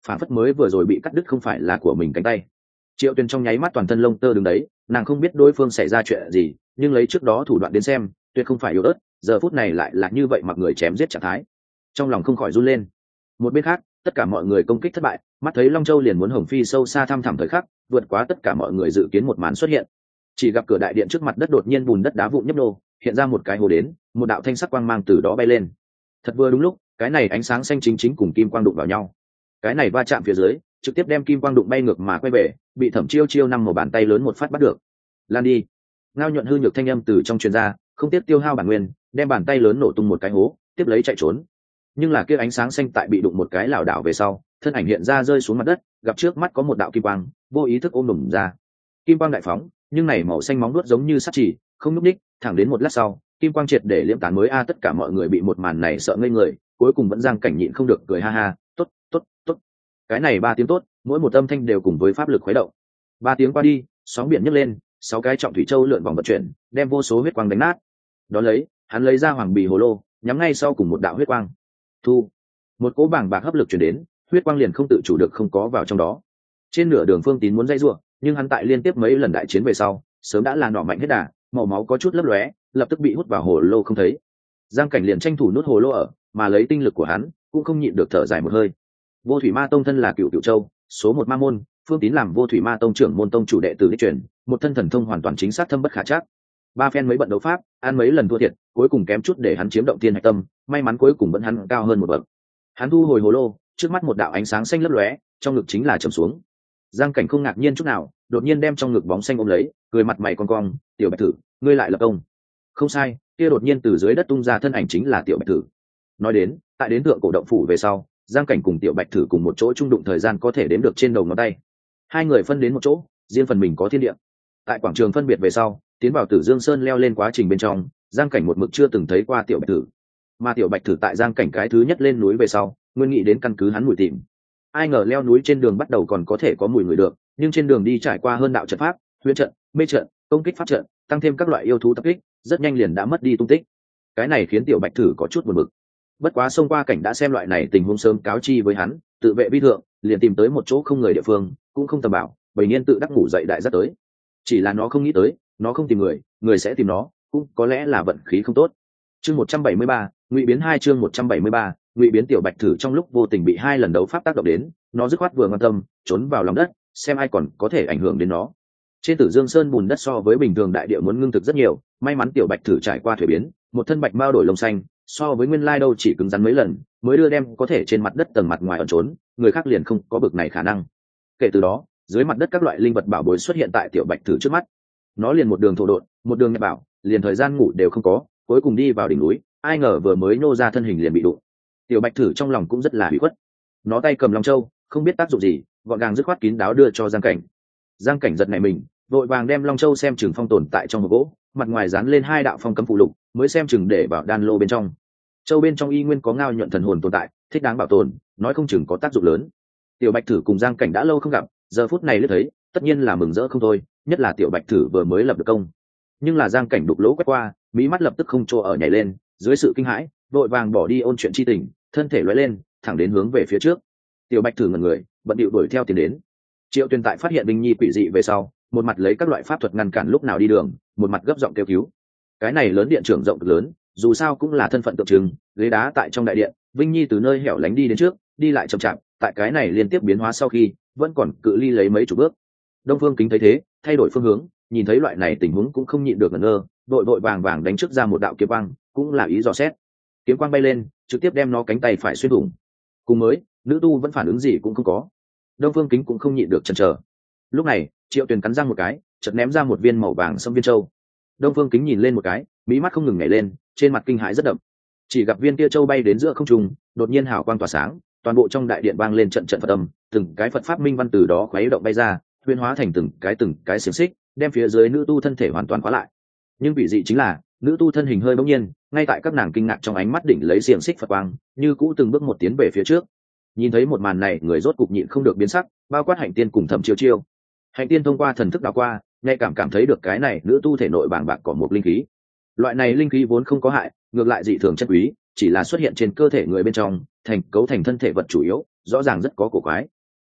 phản phất mới vừa rồi bị cắt đứt không phải là của mình cánh tay. Triệu Tuyền trong nháy mắt toàn thân lông tơ đứng đấy, nàng không biết đối phương xảy ra chuyện gì, nhưng lấy trước đó thủ đoạn đến xem tuyệt không phải yếu ớt, giờ phút này lại là như vậy mặc người chém giết trạng thái, trong lòng không khỏi run lên. Một bên khác, tất cả mọi người công kích thất bại, mắt thấy Long Châu liền muốn hồng phi sâu xa thăm thẳm thời khắc, vượt quá tất cả mọi người dự kiến một màn xuất hiện. Chỉ gặp cửa đại điện trước mặt đất đột nhiên bùn đất đá vụn nhấp nô, hiện ra một cái hồ đến, một đạo thanh sắc quang mang từ đó bay lên. Thật vừa đúng lúc, cái này ánh sáng xanh chính chính cùng kim quang đụng vào nhau. Cái này va chạm phía dưới, trực tiếp đem kim quang đụng bay ngược mà quay về, bị Thẩm Chiêu Chiêu năm một bàn tay lớn một phát bắt được. Lan đi. Ngao nhuận hư nhược thanh âm từ trong truyền ra, không tiếc tiêu hao bản nguyên, đem bàn tay lớn nổ tung một cái hố, tiếp lấy chạy trốn. Nhưng là kia ánh sáng xanh tại bị đụng một cái lảo đảo về sau, thân ảnh hiện ra rơi xuống mặt đất, gặp trước mắt có một đạo kim quang, vô ý thức ôm đùm ra. Kim quang đại phóng, nhưng này màu xanh móng vuốt giống như sắt chỉ, không lúc đích, thẳng đến một lát sau, kim quang triệt để liễm tán mới tất cả mọi người bị một màn này sợ ngây người, cuối cùng vẫn Giang Cảnh nhịn không được cười ha ha, tốt, tốt, tốt. Cái này 3 tiếng tốt, mỗi một âm thanh đều cùng với pháp lực khuấy động. 3 tiếng qua đi, sóng biển nhấc lên, 6 cái trọng thủy châu lượn vòng vận chuyển, đem vô số huyết quang đánh nát. Đó lấy, hắn lấy ra hoàng bì hồ lô, nhắm ngay sau cùng một đạo huyết quang. Thu. Một cỗ bảng bạc hấp lực truyền đến, huyết quang liền không tự chủ được không có vào trong đó. Trên nửa đường Phương Tín muốn dây rủa, nhưng hắn tại liên tiếp mấy lần đại chiến về sau, sớm đã là nỏ mạnh hết đà, màu máu có chút lấp lóe, lập tức bị hút vào hồ lô không thấy. Giang Cảnh liền tranh thủ nuốt hồ lô ở, mà lấy tinh lực của hắn, cũng không nhịn được thở dài một hơi. Vô Thủy Ma Tông thân là Cửu Cửu Châu, số 1 ma môn, Phương Tín làm Vô Thủy Ma Tông trưởng môn tông chủ đệ tử đích truyền, một thân thần thông hoàn toàn chính xác thâm bất khả trắc. 3 phen mấy bận đấu pháp, ăn mấy lần thua thiệt, cuối cùng kém chút để hắn chiếm động thiên hạch tâm, may mắn cuối cùng vẫn hắn cao hơn một bậc. Hắn thu hồi hồ lô, trước mắt một đạo ánh sáng xanh lấp lóe, trong ngực chính là trầm xuống. Giang Cảnh không ngạc nhiên chút nào, đột nhiên đem trong ngực bóng xanh ôm lấy, cười mặt mày cong cong, "Tiểu Bạch Thử, ngươi lại lập công." Không sai, kia đột nhiên từ dưới đất tung ra thân ảnh chính là Tiểu Bạch Thử. Nói đến, tại đến thượng cổ động phủ về sau, Giang Cảnh cùng Tiểu Bạch Thử cùng một chỗ chung đụng thời gian có thể đếm được trên đầu ngón tay. Hai người phân đến một chỗ, riêng phần mình có thiên địa. Tại quảng trường phân biệt về sau, tiến vào Tử Dương Sơn leo lên quá trình bên trong, Giang Cảnh một mực chưa từng thấy qua Tiểu Bạch Thử. Mà Tiểu Bạch Thử tại Giang Cảnh cái thứ nhất lên núi về sau, nguyên nghĩ đến căn cứ hắn mùi tìm. Ai ngờ leo núi trên đường bắt đầu còn có thể có mùi người được, nhưng trên đường đi trải qua hơn đạo trận pháp, huyễn trận, mê trận, công kích pháp trận, tăng thêm các loại yêu thú tập kích, rất nhanh liền đã mất đi tung tích. Cái này khiến Tiểu Bạch Thử có chút buồn bực. Bất quá xông qua Cảnh đã xem loại này tình huống sớm cáo chi với hắn, tự vệ vi thượng, liền tìm tới một chỗ không người địa phương, cũng không tầm bảo, bầy nhiên tự đắc ngủ dậy đại rất tới. Chỉ là nó không nghĩ tới, nó không tìm người, người sẽ tìm nó, cũng có lẽ là vận khí không tốt. Chương 173, Ngụy biến 2 chương 173, Ngụy biến. Tiểu Bạch Thử trong lúc vô tình bị 2 lần đấu pháp tác động đến, nó dứt khoát vừa ngoan tâm, trốn vào lòng đất, xem ai còn có thể ảnh hưởng đến nó. Trên Tử Dương Sơn bùn đất so với bình thường đại địa muốn ngưng thực rất nhiều, may mắn Tiểu Bạch Thử trải qua thuế biến, một thân bạch mao đổi lông xanh, so với nguyên lai đâu chỉ cứng rắn mấy lần, mới đưa đem có thể trên mặt đất tầng mặt ngoài ẩn trốn, người khác liền không có bực này khả năng. Kể từ đó, dưới mặt đất các loại linh vật bảo bối xuất hiện tại Tiểu Bạch Thử trước mắt. Nó liền một đường thổ độn, một đường nhặt bảo, liền thời gian ngủ đều không có, cuối cùng đi vào đỉnh núi, ai ngờ vừa mới nô ra thân hình liền bị đụng. Tiểu Bạch Thử trong lòng cũng rất là hủy khuất. Nó tay cầm Long Châu, không biết tác dụng gì, gọn gàng dứt khoát kín đáo đưa cho Giang Cảnh. Giang Cảnh giật nảy mình, vội vàng đem Long Châu xem chừng phong tồn tại trong hộp gỗ, mặt ngoài dán lên 2 đạo phong cấm phụ lục, mới xem chừng để vào đan lô bên trong. Châu bên trong y nguyên có ngao nhuận thần hồn tồn tại, thích đáng bảo tồn, nói không chừng có tác dụng lớn. Tiểu Bạch Thử cùng Giang Cảnh đã lâu không gặp, giờ phút này lướt thấy, tất nhiên là mừng rỡ không thôi, nhất là Tiểu Bạch Thử vừa mới lập được công. Nhưng là Giang Cảnh đục lỗ quét qua, mí mắt lập tức không chỗ ở nhảy lên, dưới sự kinh hãi, vội vàng bỏ đi ôn chuyện chi tình, thân thể lóe lên, thẳng đến hướng về phía trước. Tiểu Bạch Thử ngẩn người, bận điệu đuổi theo tiến đến. Triệu Tuyền tại phát hiện Linh Nhi quỷ dị về sau, một mặt lấy các loại pháp thuật ngăn cản lúc nào đi đường, một mặt gấp giọng kêu cứu. Cái này lớn điện trưởng rộng cực lớn, dù sao cũng là thân phận tượng trưng, ghế đá tại trong đại điện, Vinh Nhi từ nơi hẻo lánh đi đến trước, đi lại chậm chạp, tại cái này liên tiếp biến hóa sau khi, vẫn còn cự ly lấy mấy chục bước. Đông Phương Kính thấy thế, thay đổi phương hướng, nhìn thấy loại này tình huống cũng không nhịn được ngẩn ngơ, vội vàng vàng đánh trước ra một đạo kiếm quang, cũng là ý dò xét. Kiếm quang bay lên, trực tiếp đem nó cánh tay phải xuyên thủng. Cùng mới, nữ tu vẫn phản ứng gì cũng không có. Đông Phương Kính cũng không nhịn được chần chờ. Lúc này, Triệu Tuyền cắn răng một cái, chợt ném ra một viên màu vàng sẫm viên châu. Đông Phương Kính nhìn lên một cái, mí mắt không ngừng nhảy lên, trên mặt kinh hãi rất đậm. Chỉ gặp viên kia châu bay đến giữa không trung, đột nhiên hào quang tỏa sáng, toàn bộ trong đại điện vang lên trận trận Phật âm, từng cái Phật pháp minh văn từ đó khuấy động bay ra, huyễn hóa thành từng cái xiềng xích, đem phía dưới nữ tu thân thể hoàn toàn khóa lại. Nhưng vị dị chính là, nữ tu thân hình hơi bỗng nhiên, ngay tại các nàng kinh ngạc trong ánh mắt đỉnh lấy xiềng xích Phật quang, như cũ từng bước một tiến về phía trước. Nhìn thấy một màn này, người rốt cục nhịn không được biến sắc, bao quát Hạnh Tiên cùng Thẩm Chiêu Chiêu. Hạnh Tiên thông qua thần thức đảo qua, nhạy cảm thấy được cái này nữ tu thể nội bàng bạc có một linh khí. Loại này linh khí vốn không có hại, ngược lại dị thường chất quý, chỉ là xuất hiện trên cơ thể người bên trong, cấu thành thân thể vật chủ yếu, rõ ràng rất có cổ quái.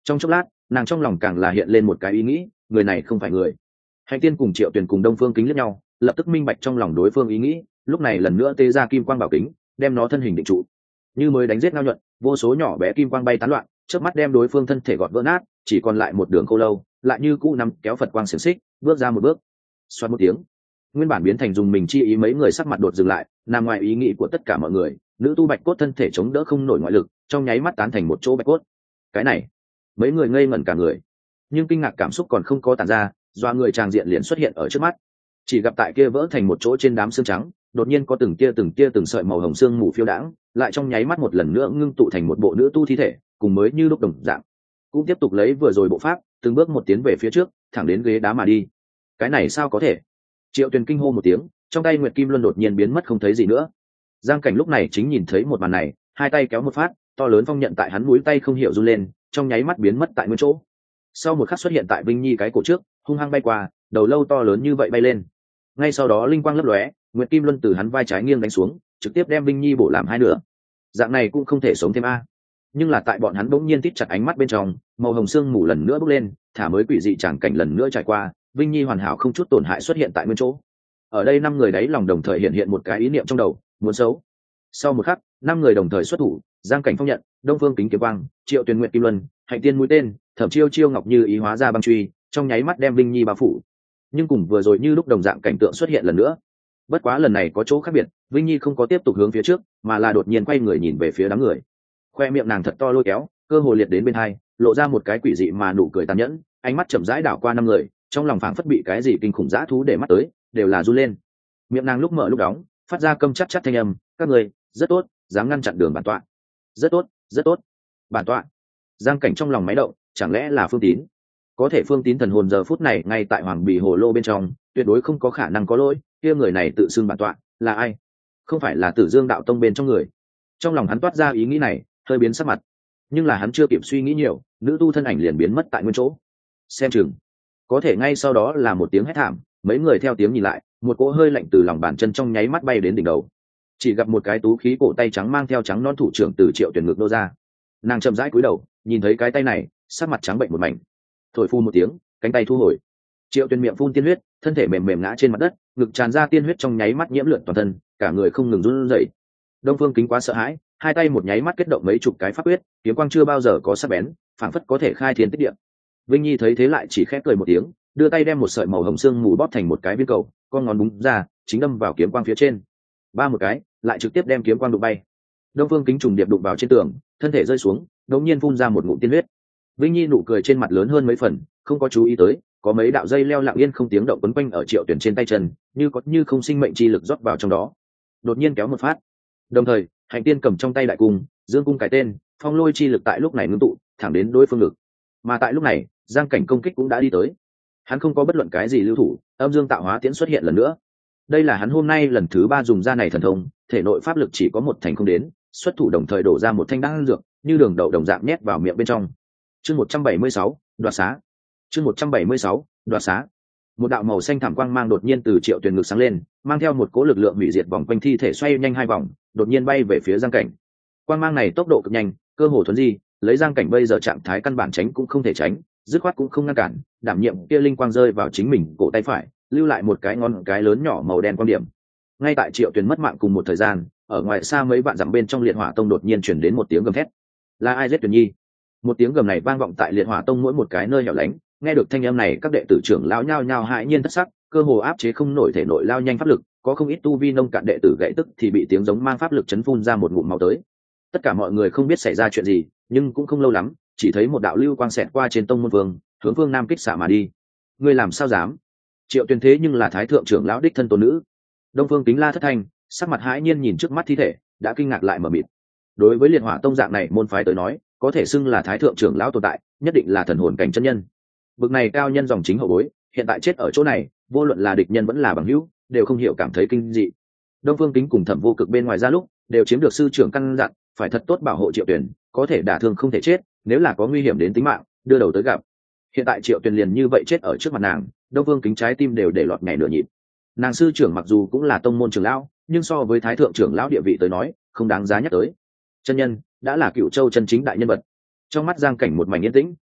Trong chốc lát nàng trong lòng càng là hiện lên một cái ý nghĩ, người này không phải người. Hạnh Tiên cùng Triệu Tuyền cùng Đông Phương Kính liếc nhau, lập tức minh bạch trong lòng đối phương ý nghĩ, lúc này lần nữa tê ra kim quang bảo kính, đem nó thân hình định trụ. Như mới đánh giết ngao nhuận, vô số nhỏ bé kim quang bay tán loạn, chớp mắt đem đối phương thân thể gọt vỡ nát, chỉ còn lại một đường khô lâu, lại như cũ nắm kéo Phật quang xiển xích, bước ra một bước. Xoát một tiếng, nguyên bản biến thành dùng mình chi ý mấy người sắc mặt đột dừng lại, nằm ngoài ý nghĩ của tất cả mọi người, nữ tu bạch cốt thân thể chống đỡ không nổi ngoại lực, trong nháy mắt tán thành một chỗ bạch cốt. Cái này, mấy người ngây ngẩn cả người, nhưng kinh ngạc cảm xúc còn không có tàn ra, doa người tràng diện liền xuất hiện ở trước mắt. Chỉ gặp tại kia vỡ thành một chỗ trên đám xương trắng, đột nhiên có từng sợi màu hồng xương mù phiêu đãng, lại trong nháy mắt một lần nữa ngưng tụ thành một bộ nữ tu thi thể, cùng mới như lúc đồng dạng, cũng tiếp tục lấy vừa rồi bộ pháp, từng bước một tiến về phía trước, thẳng đến ghế đá mà đi. Cái này sao có thể? Triệu Tuyền kinh hô một tiếng, trong tay Nguyệt Kim Luân đột nhiên biến mất không thấy gì nữa. Giang Cảnh lúc này chính nhìn thấy một màn này, hai tay kéo một phát, to lớn phong nhận tại hắn mũi tay không hiểu run lên, trong nháy mắt biến mất tại nguyên chỗ. Sau một khắc xuất hiện tại Vinh Nhi cái cổ trước, hung hăng bay qua, đầu lâu to lớn như vậy bay lên. Ngay sau đó linh quang lấp lóe, Nguyệt Kim Luân từ hắn vai trái nghiêng đánh xuống, trực tiếp đem Vinh Nhi bổ làm hai nửa. Dạng này cũng không thể sống thêm a. Nhưng là tại bọn hắn bỗng nhiên tít chặt ánh mắt bên trong, màu hồng xương mù lần nữa bốc lên, thả mới quỷ dị tràng cảnh lần nữa trải qua, Vinh Nhi hoàn hảo không chút tổn hại xuất hiện tại nguyên chỗ. Ở đây năm người đấy lòng đồng thời hiện một cái ý niệm trong đầu, muốn xấu. Sau một khắc, năm người đồng thời xuất thủ, Giang Cảnh phong nhận, Đông Phương Kính kiếm quang, Triệu Tuyền Nguyệt Kim Luân, Hạnh Tiên mũi tên, Thẩm Chiêu Chiêu ngọc như ý hóa ra băng truy, trong nháy mắt đem Vinh Nhi bao phủ. Nhưng cùng vừa rồi như lúc đồng dạng cảnh tượng xuất hiện lần nữa. Bất quá lần này có chỗ khác biệt, Vinh Nhi không có tiếp tục hướng phía trước, mà là đột nhiên quay người nhìn về phía đám người. Khoe miệng nàng thật to lôi kéo, cơ hồ liệt đến bên hai, lộ ra một cái quỷ dị mà nụ cười tàn nhẫn, ánh mắt chậm rãi đảo qua năm người, trong lòng phảng phất bị cái gì kinh khủng dã thú để mắt tới, đều là run lên. Miệng nàng lúc mở lúc đóng, phát ra câm chắc chắc thanh âm, các người rất tốt, dám ngăn chặn đường bản tọa. Rất tốt, rất tốt. Bản tọa. Giang Cảnh trong lòng máy động, chẳng lẽ là Phương Tín? Có thể Phương Tín thần hồn giờ phút này ngay tại Hoàng Bì Hồ Lô bên trong, tuyệt đối không có khả năng có lỗi, kia người này tự xưng bản tọa, là ai? Không phải là Tử Dương đạo tông bên trong người. Trong lòng hắn toát ra ý nghĩ này, hơi biến sắc mặt. Nhưng là hắn chưa kịp suy nghĩ nhiều, nữ tu thân ảnh liền biến mất tại nguyên chỗ. Xem chừng, có thể ngay sau đó là một tiếng hét thảm, mấy người theo tiếng nhìn lại, một cỗ hơi lạnh từ lòng bàn chân trong nháy mắt bay đến đỉnh đầu. Chỉ gặp một cái tú khí cổ tay trắng mang theo trắng non thủ trưởng từ Triệu Tuyền ngực nô ra. Nàng chậm rãi cúi đầu, nhìn thấy cái tay này, sắc mặt trắng bệnh một mảnh. Thổi phun một tiếng, cánh tay thu hồi. Triệu Tuyền miệng phun tiên huyết, thân thể mềm mềm ngã trên mặt đất, ngực tràn ra tiên huyết trong nháy mắt nhiễm lượn toàn thân, cả người không ngừng run rẩy. Đông Phương Kính quá sợ hãi, hai tay một nháy mắt kết động mấy chục cái pháp quyết, kiếm quang chưa bao giờ có sắc bén, phảng phất có thể khai thiên tích địa. Vinh Nhi thấy thế lại chỉ khẽ cười một tiếng, đưa tay đem một sợi màu hồng xương mù bóp thành một cái viên cầu, con ngón búng ra, chính đâm vào kiếm quang phía trên. Ba một cái, lại trực tiếp đem kiếm quang đụng bay. Đông Phương Kính trùng điệp đụng vào trên tường, thân thể rơi xuống, đột nhiên phun ra một ngụm tiên huyết. Vinh Nhi nụ cười trên mặt lớn hơn mấy phần, không có chú ý tới, có mấy đạo dây leo lặng yên không tiếng động quấn quanh ở Triệu Tuyền trên tay chân, như không sinh mệnh chi lực rót vào trong đó. Đột nhiên kéo một phát. Đồng thời, Hạnh Tiên cầm trong tay đại cung, dương cung cái tên, phong lôi chi lực tại lúc này ngưng tụ, thẳng đến đối phương ngực. Mà tại lúc này, Giang Cảnh công kích cũng đã đi tới. Hắn không có bất luận cái gì lưu thủ, âm dương tạo hóa tiễn xuất hiện lần nữa. Đây là hắn hôm nay lần thứ 3 dùng ra này thần thông, thể nội pháp lực chỉ có một thành không đến, xuất thủ đồng thời đổ ra một thanh đan dược, như đường đậu đồng dạng nhét vào miệng bên trong. Chương 176, đoạt xá. Chương 176, đoạt xá. Một đạo màu xanh thảm quang mang đột nhiên từ Triệu Tuyền ngực sáng lên, mang theo một cỗ lực lượng hủy diệt vòng quanh thi thể xoay nhanh hai vòng, đột nhiên bay về phía Giang Cảnh. Quang mang này tốc độ cực nhanh, cơ hồ thuần di, lấy Giang Cảnh bây giờ trạng thái căn bản tránh cũng không thể tránh, dứt khoát cũng không ngăn cản, đảm nhiệm kia linh quang rơi vào chính mình cổ tay phải, lưu lại một cái ngón cái lớn nhỏ màu đen quan điểm. Ngay tại Triệu Tuyền mất mạng cùng một thời gian, ở ngoài xa mấy vạn dặm bên trong Liệt Hỏa Tông đột nhiên truyền đến một tiếng gầm thét. Là ai giết Tuyền Nhi? Một tiếng gầm này vang vọng tại Liệt Hỏa Tông mỗi một cái nơi hẻo lánh, nghe được thanh âm này các đệ tử trưởng lão nhao nhao hãi nhiên thất sắc, cơ hồ áp chế không nổi thể nội lao nhanh pháp lực, có không ít tu vi nông cạn đệ tử gãy tức thì bị tiếng giống mang pháp lực chấn phun ra một ngụm máu tới. Tất cả mọi người không biết xảy ra chuyện gì, nhưng cũng không lâu lắm, chỉ thấy một đạo lưu quang xẹt qua trên tông môn vương, hướng phương nam kích xạ mà đi. Ngươi làm sao dám? Triệu Tuyền thế nhưng là thái thượng trưởng lão đích thân tôn nữ. Đông Phương Kính la thất thanh, sắc mặt hãi nhiên nhìn trước mắt thi thể, đã kinh ngạc lại mở mịt. Đối với Liệt Hỏa Tông dạng này môn phái tới nói, có thể xưng là thái thượng trưởng lão tồn tại, nhất định là thần hồn cảnh chân nhân. Bực này cao nhân dòng chính hậu bối, hiện tại chết ở chỗ này, vô luận là địch nhân vẫn là bằng hữu, đều không hiểu cảm thấy kinh dị. Đông Phương Kính cùng Thẩm Vô Cực bên ngoài ra lúc, đều chiếm được sư trưởng căn dặn, phải thật tốt bảo hộ Triệu Tuyền, có thể đả thương không thể chết, nếu là có nguy hiểm đến tính mạng, đưa đầu tới gặp. Hiện tại Triệu Tuyền liền như vậy chết ở trước mặt nàng, Đông Phương Kính trái tim đều để lọt nhảy nửa nhịp. Nàng sư trưởng mặc dù cũng là tông môn trưởng lão, nhưng so với thái thượng trưởng lão địa vị tới nói, không đáng giá nhắc tới. Chân nhân đã là Cựu Châu chân chính đại nhân vật. Trong mắt Giang Cảnh một mảnh yên tĩnh,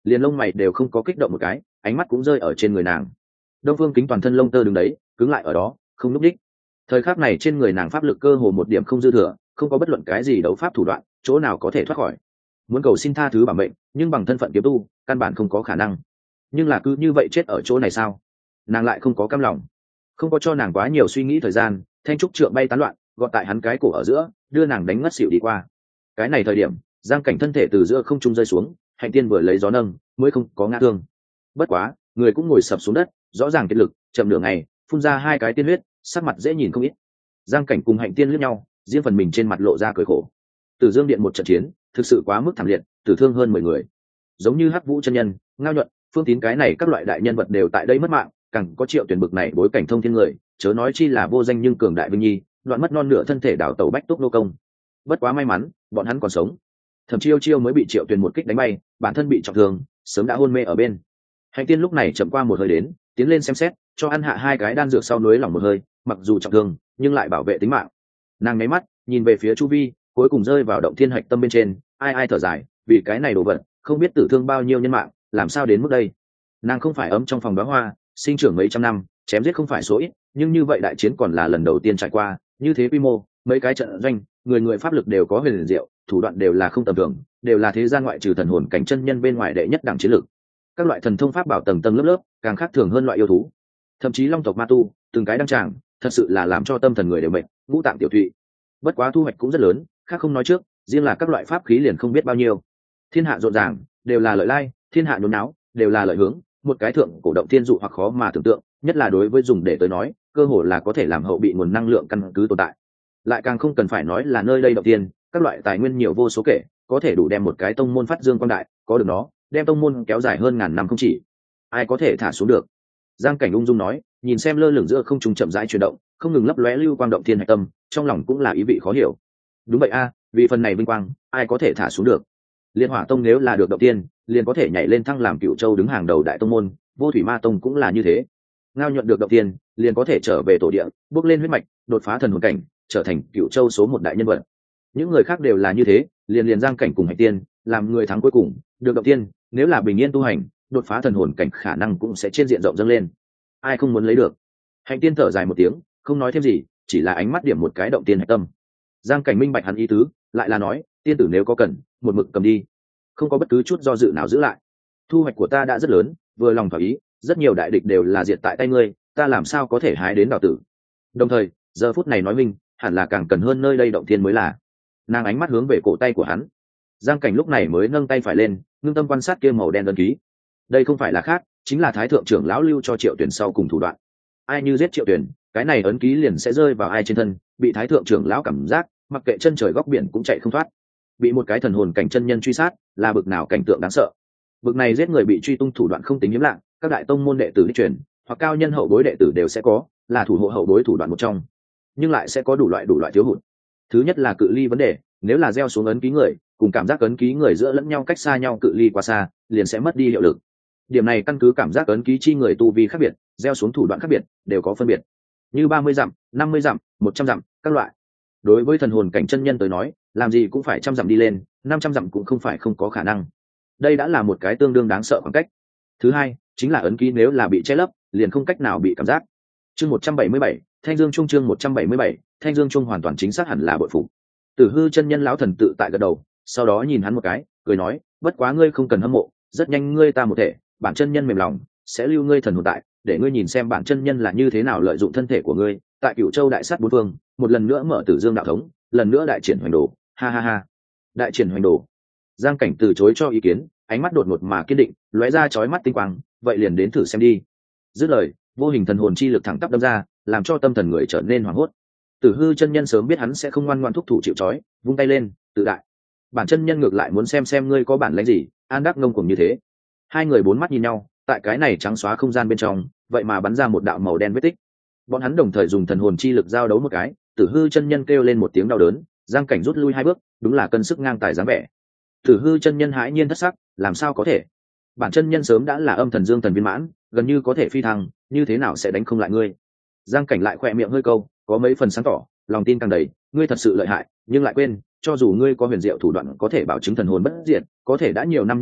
liền lông mày đều không có kích động một cái, ánh mắt cũng rơi ở trên người nàng. Đông Phương Kính toàn thân lông tơ đứng đấy, cứng lại ở đó, không núp đích. Thời khắc này trên người nàng pháp lực cơ hồ một điểm không dư thừa, không có bất luận cái gì đấu pháp thủ đoạn, chỗ nào có thể thoát khỏi. Muốn cầu xin tha thứ bằng mệnh, nhưng bằng thân phận kiếm tu, căn bản không có khả năng. Nhưng là cứ như vậy chết ở chỗ này sao? Nàng lại không có cam lòng. Không có cho nàng quá nhiều suy nghĩ thời gian, thanh trúc trượng bay tán loạn, gọt tại hắn cái cổ ở giữa, đưa nàng đánh ngất xỉu đi qua. Cái này thời điểm, Giang Cảnh thân thể từ giữa không trung rơi xuống, Hạnh Tiên vừa lấy gió nâng, mới không có ngã thương. Bất quá, người cũng ngồi sập xuống đất, rõ ràng kiệt lực, chậm nửa ngày, phun ra hai cái tiên huyết, sắc mặt dễ nhìn không ít. Giang Cảnh cùng Hạnh Tiên liếc nhau, riêng phần mình trên mặt lộ ra cười khổ. Tử Dương Điện một trận chiến, thực sự quá mức thảm liệt, tử thương hơn 10 người. Giống như Hắc Vũ chân nhân, Ngao Nhuận, Phương Tín cái này các loại đại nhân vật đều tại đây mất mạng, càng có Triệu Tuyển bực này bối cảnh thông thiên người, chớ nói chi là vô danh nhưng cường đại vinh nhi, đoạn mất non nửa thân thể đảo tẩu bách túc nô công. Bất quá may mắn, bọn hắn còn sống. Thẩm Chiêu Chiêu mới bị Triệu Tuyển một kích đánh bay, bản thân bị trọng thương, sớm đã hôn mê ở bên. Hạnh Tiên lúc này chậm qua một hơi đến, tiến lên xem xét, cho ăn hạ hai cái đan dược sau núi lỏng một hơi, mặc dù trọng thương, nhưng lại bảo vệ tính mạng. Nàng nháy mắt, nhìn về phía chu vi, cuối cùng rơi vào động thiên hạch tâm bên trên, ai ai thở dài, vì cái này đồ vật, không biết tử thương bao nhiêu nhân mạng, làm sao đến mức đây. Nàng không phải ấm trong phòng đóa hoa, sinh trưởng mấy trăm năm, chém giết không phải số ít, nhưng như vậy đại chiến còn là lần đầu tiên trải qua, như thế quy mô, mấy cái trận doanh, người người pháp lực đều có huyền diệu, thủ đoạn đều là không tầm thường, đều là thế gian ngoại trừ thần hồn cảnh chân nhân bên ngoài đệ nhất đẳng chiến lực. Các loại thần thông pháp bảo tầng tầng lớp lớp, càng khác thường hơn loại yêu thú. Thậm chí long tộc ma tu, từng cái đăng tràng, thật sự là làm cho tâm thần người đều mệt, ngũ tạng tiểu thụy. Bất quá thu hoạch cũng rất lớn, khác không nói trước, riêng là các loại pháp khí liền không biết bao nhiêu. Thiên hạ rộn ràng, đều là lợi lai, thiên hạ nhốn náo, đều là lợi hướng, một cái thượng cổ động thiên dụ hoặc khó mà tưởng tượng, nhất là đối với dùng để tới nói, cơ hồ là có thể làm hậu bị nguồn năng lượng căn cứ tồn tại. Lại càng không cần phải nói là nơi đây động thiên, các loại tài nguyên nhiều vô số kể, có thể đủ đem một cái tông môn phát dương quang đại, có được nó, đem tông môn kéo dài hơn ngàn năm không chỉ. Ai có thể thả xuống được? Giang Cảnh ung dung nói, nhìn xem lơ lửng giữa không trung chậm rãi chuyển động, không ngừng lấp lóe lưu quang động thiên hạch tâm, trong lòng cũng là ý vị khó hiểu. Đúng vậy a, vì phần này vinh quang, ai có thể thả xuống được? Liên Hỏa Tông nếu là được động tiên, liền có thể nhảy lên thăng làm Cựu Châu đứng hàng đầu đại tông môn, Vô Thủy Ma Tông cũng là như thế. Ngao Nhuận được động tiên, liền có thể trở về tổ địa, bước lên huyết mạch, đột phá thần hồn cảnh, trở thành Cựu Châu số một đại nhân vật. Những người khác đều là như thế, liền Giang Cảnh cùng Hạnh Tiên, làm người thắng cuối cùng, được động tiên, nếu là bình yên tu hành, đột phá thần hồn cảnh khả năng cũng sẽ trên diện rộng dâng lên. Ai không muốn lấy được? Hạnh Tiên thở dài một tiếng, không nói thêm gì, chỉ là ánh mắt điểm một cái động tiên hạch tâm. Giang Cảnh minh bạch hắn ý tứ, lại là nói, tiên tử nếu có cần, một mực cầm đi, không có bất cứ chút do dự nào giữ lại. Thu hoạch của ta đã rất lớn, vừa lòng thỏa ý, rất nhiều đại địch đều là diệt tại tay ngươi, ta làm sao có thể hái đến đào tử. Đồng thời, giờ phút này nói minh, hẳn là càng cần hơn nơi đây động thiên mới là. Nàng ánh mắt hướng về cổ tay của hắn. Giang Cảnh lúc này mới nâng tay phải lên, ngưng tâm quan sát kia màu đen đơn ký. Đây không phải là khác, chính là thái thượng trưởng lão lưu cho Triệu Tuyển sau cùng thủ đoạn. Ai như giết Triệu Tuyển, cái này ấn ký liền sẽ rơi vào ai trên thân, bị thái thượng trưởng lão cảm giác, mặc kệ chân trời góc biển cũng chạy không thoát. Bị một cái thần hồn cảnh chân nhân truy sát, là bực nào cảnh tượng đáng sợ. Bực này giết người bị truy tung thủ đoạn không tính hiếm lạ, các đại tông môn đệ tử đi truyền, hoặc cao nhân hậu bối đệ tử đều sẽ có, là thủ hộ hậu bối thủ đoạn một trong. Nhưng lại sẽ có đủ loại thiếu hụt. Thứ nhất là cự ly vấn đề, nếu là gieo xuống ấn ký người, cùng cảm giác ấn ký người giữa lẫn nhau cách xa nhau cự ly quá xa, liền sẽ mất đi hiệu lực. Điểm này căn cứ cảm giác ấn ký chi người tu vi khác biệt, gieo xuống thủ đoạn khác biệt, đều có phân biệt. Như 30 dặm, 50 dặm, 100 dặm, các loại. Đối với thần hồn cảnh chân nhân tới nói, làm gì cũng phải 100 dặm đi lên, 500 dặm cũng không phải không có khả năng. Đây đã là một cái tương đương đáng sợ khoảng cách. Thứ hai, chính là ấn ký nếu là bị che lấp, liền không cách nào bị cảm giác. Chương 177, Thanh Dương Trung chương 177, Thanh Dương Trung hoàn toàn chính xác hẳn là bội phục. Tử Hư chân nhân lão thần tự tại gật đầu, sau đó nhìn hắn một cái, cười nói, bất quá ngươi không cần hâm mộ, rất nhanh ngươi ta một thể, bản chân nhân mềm lòng, sẽ lưu ngươi thần hồn tại, để ngươi nhìn xem bản chân nhân là như thế nào lợi dụng thân thể của ngươi, tại Cửu Châu đại sát bốn phương, một lần nữa mở Tử Dương đạo thống, lần nữa đại triển hoành đồ, ha ha ha. Đại triển hoành đồ. Giang Cảnh từ chối cho ý kiến, ánh mắt đột ngột mà kiên định, lóe ra chói mắt tinh quang, vậy liền đến thử xem đi. Dứt lời, vô hình thần hồn chi lực thẳng tắp đâm ra, làm cho tâm thần người trở nên hoảng hốt. Tử Hư chân nhân sớm biết hắn sẽ không ngoan ngoãn thúc thủ chịu trói, vung tay lên, tự đại. Bản chân nhân ngược lại muốn xem ngươi có bản lĩnh gì, an đắc ngông cuồng như thế. Hai người bốn mắt nhìn nhau, tại cái này trắng xóa không gian bên trong, vậy mà bắn ra một đạo màu đen vết tích. Bọn hắn đồng thời dùng thần hồn chi lực giao đấu một cái, Tử Hư chân nhân kêu lên một tiếng đau đớn, Giang Cảnh rút lui hai bước, đúng là cân sức ngang tài dáng vẻ. Tử Hư chân nhân hãi nhiên thất sắc, làm sao có thể? Bản chân nhân sớm đã là âm thần dương thần viên mãn, gần như có thể phi thăng, như thế nào sẽ đánh không lại ngươi? Giang Cảnh lại khỏe miệng hơi câu, có mấy phần sáng tỏ, lòng tin càng đầy, ngươi thật sự lợi hại, nhưng lại quên, cho dù ngươi có huyền diệu thủ đoạn có thể bảo chứng thần hồn bất diệt, có thể đã nhiều năm như vậy,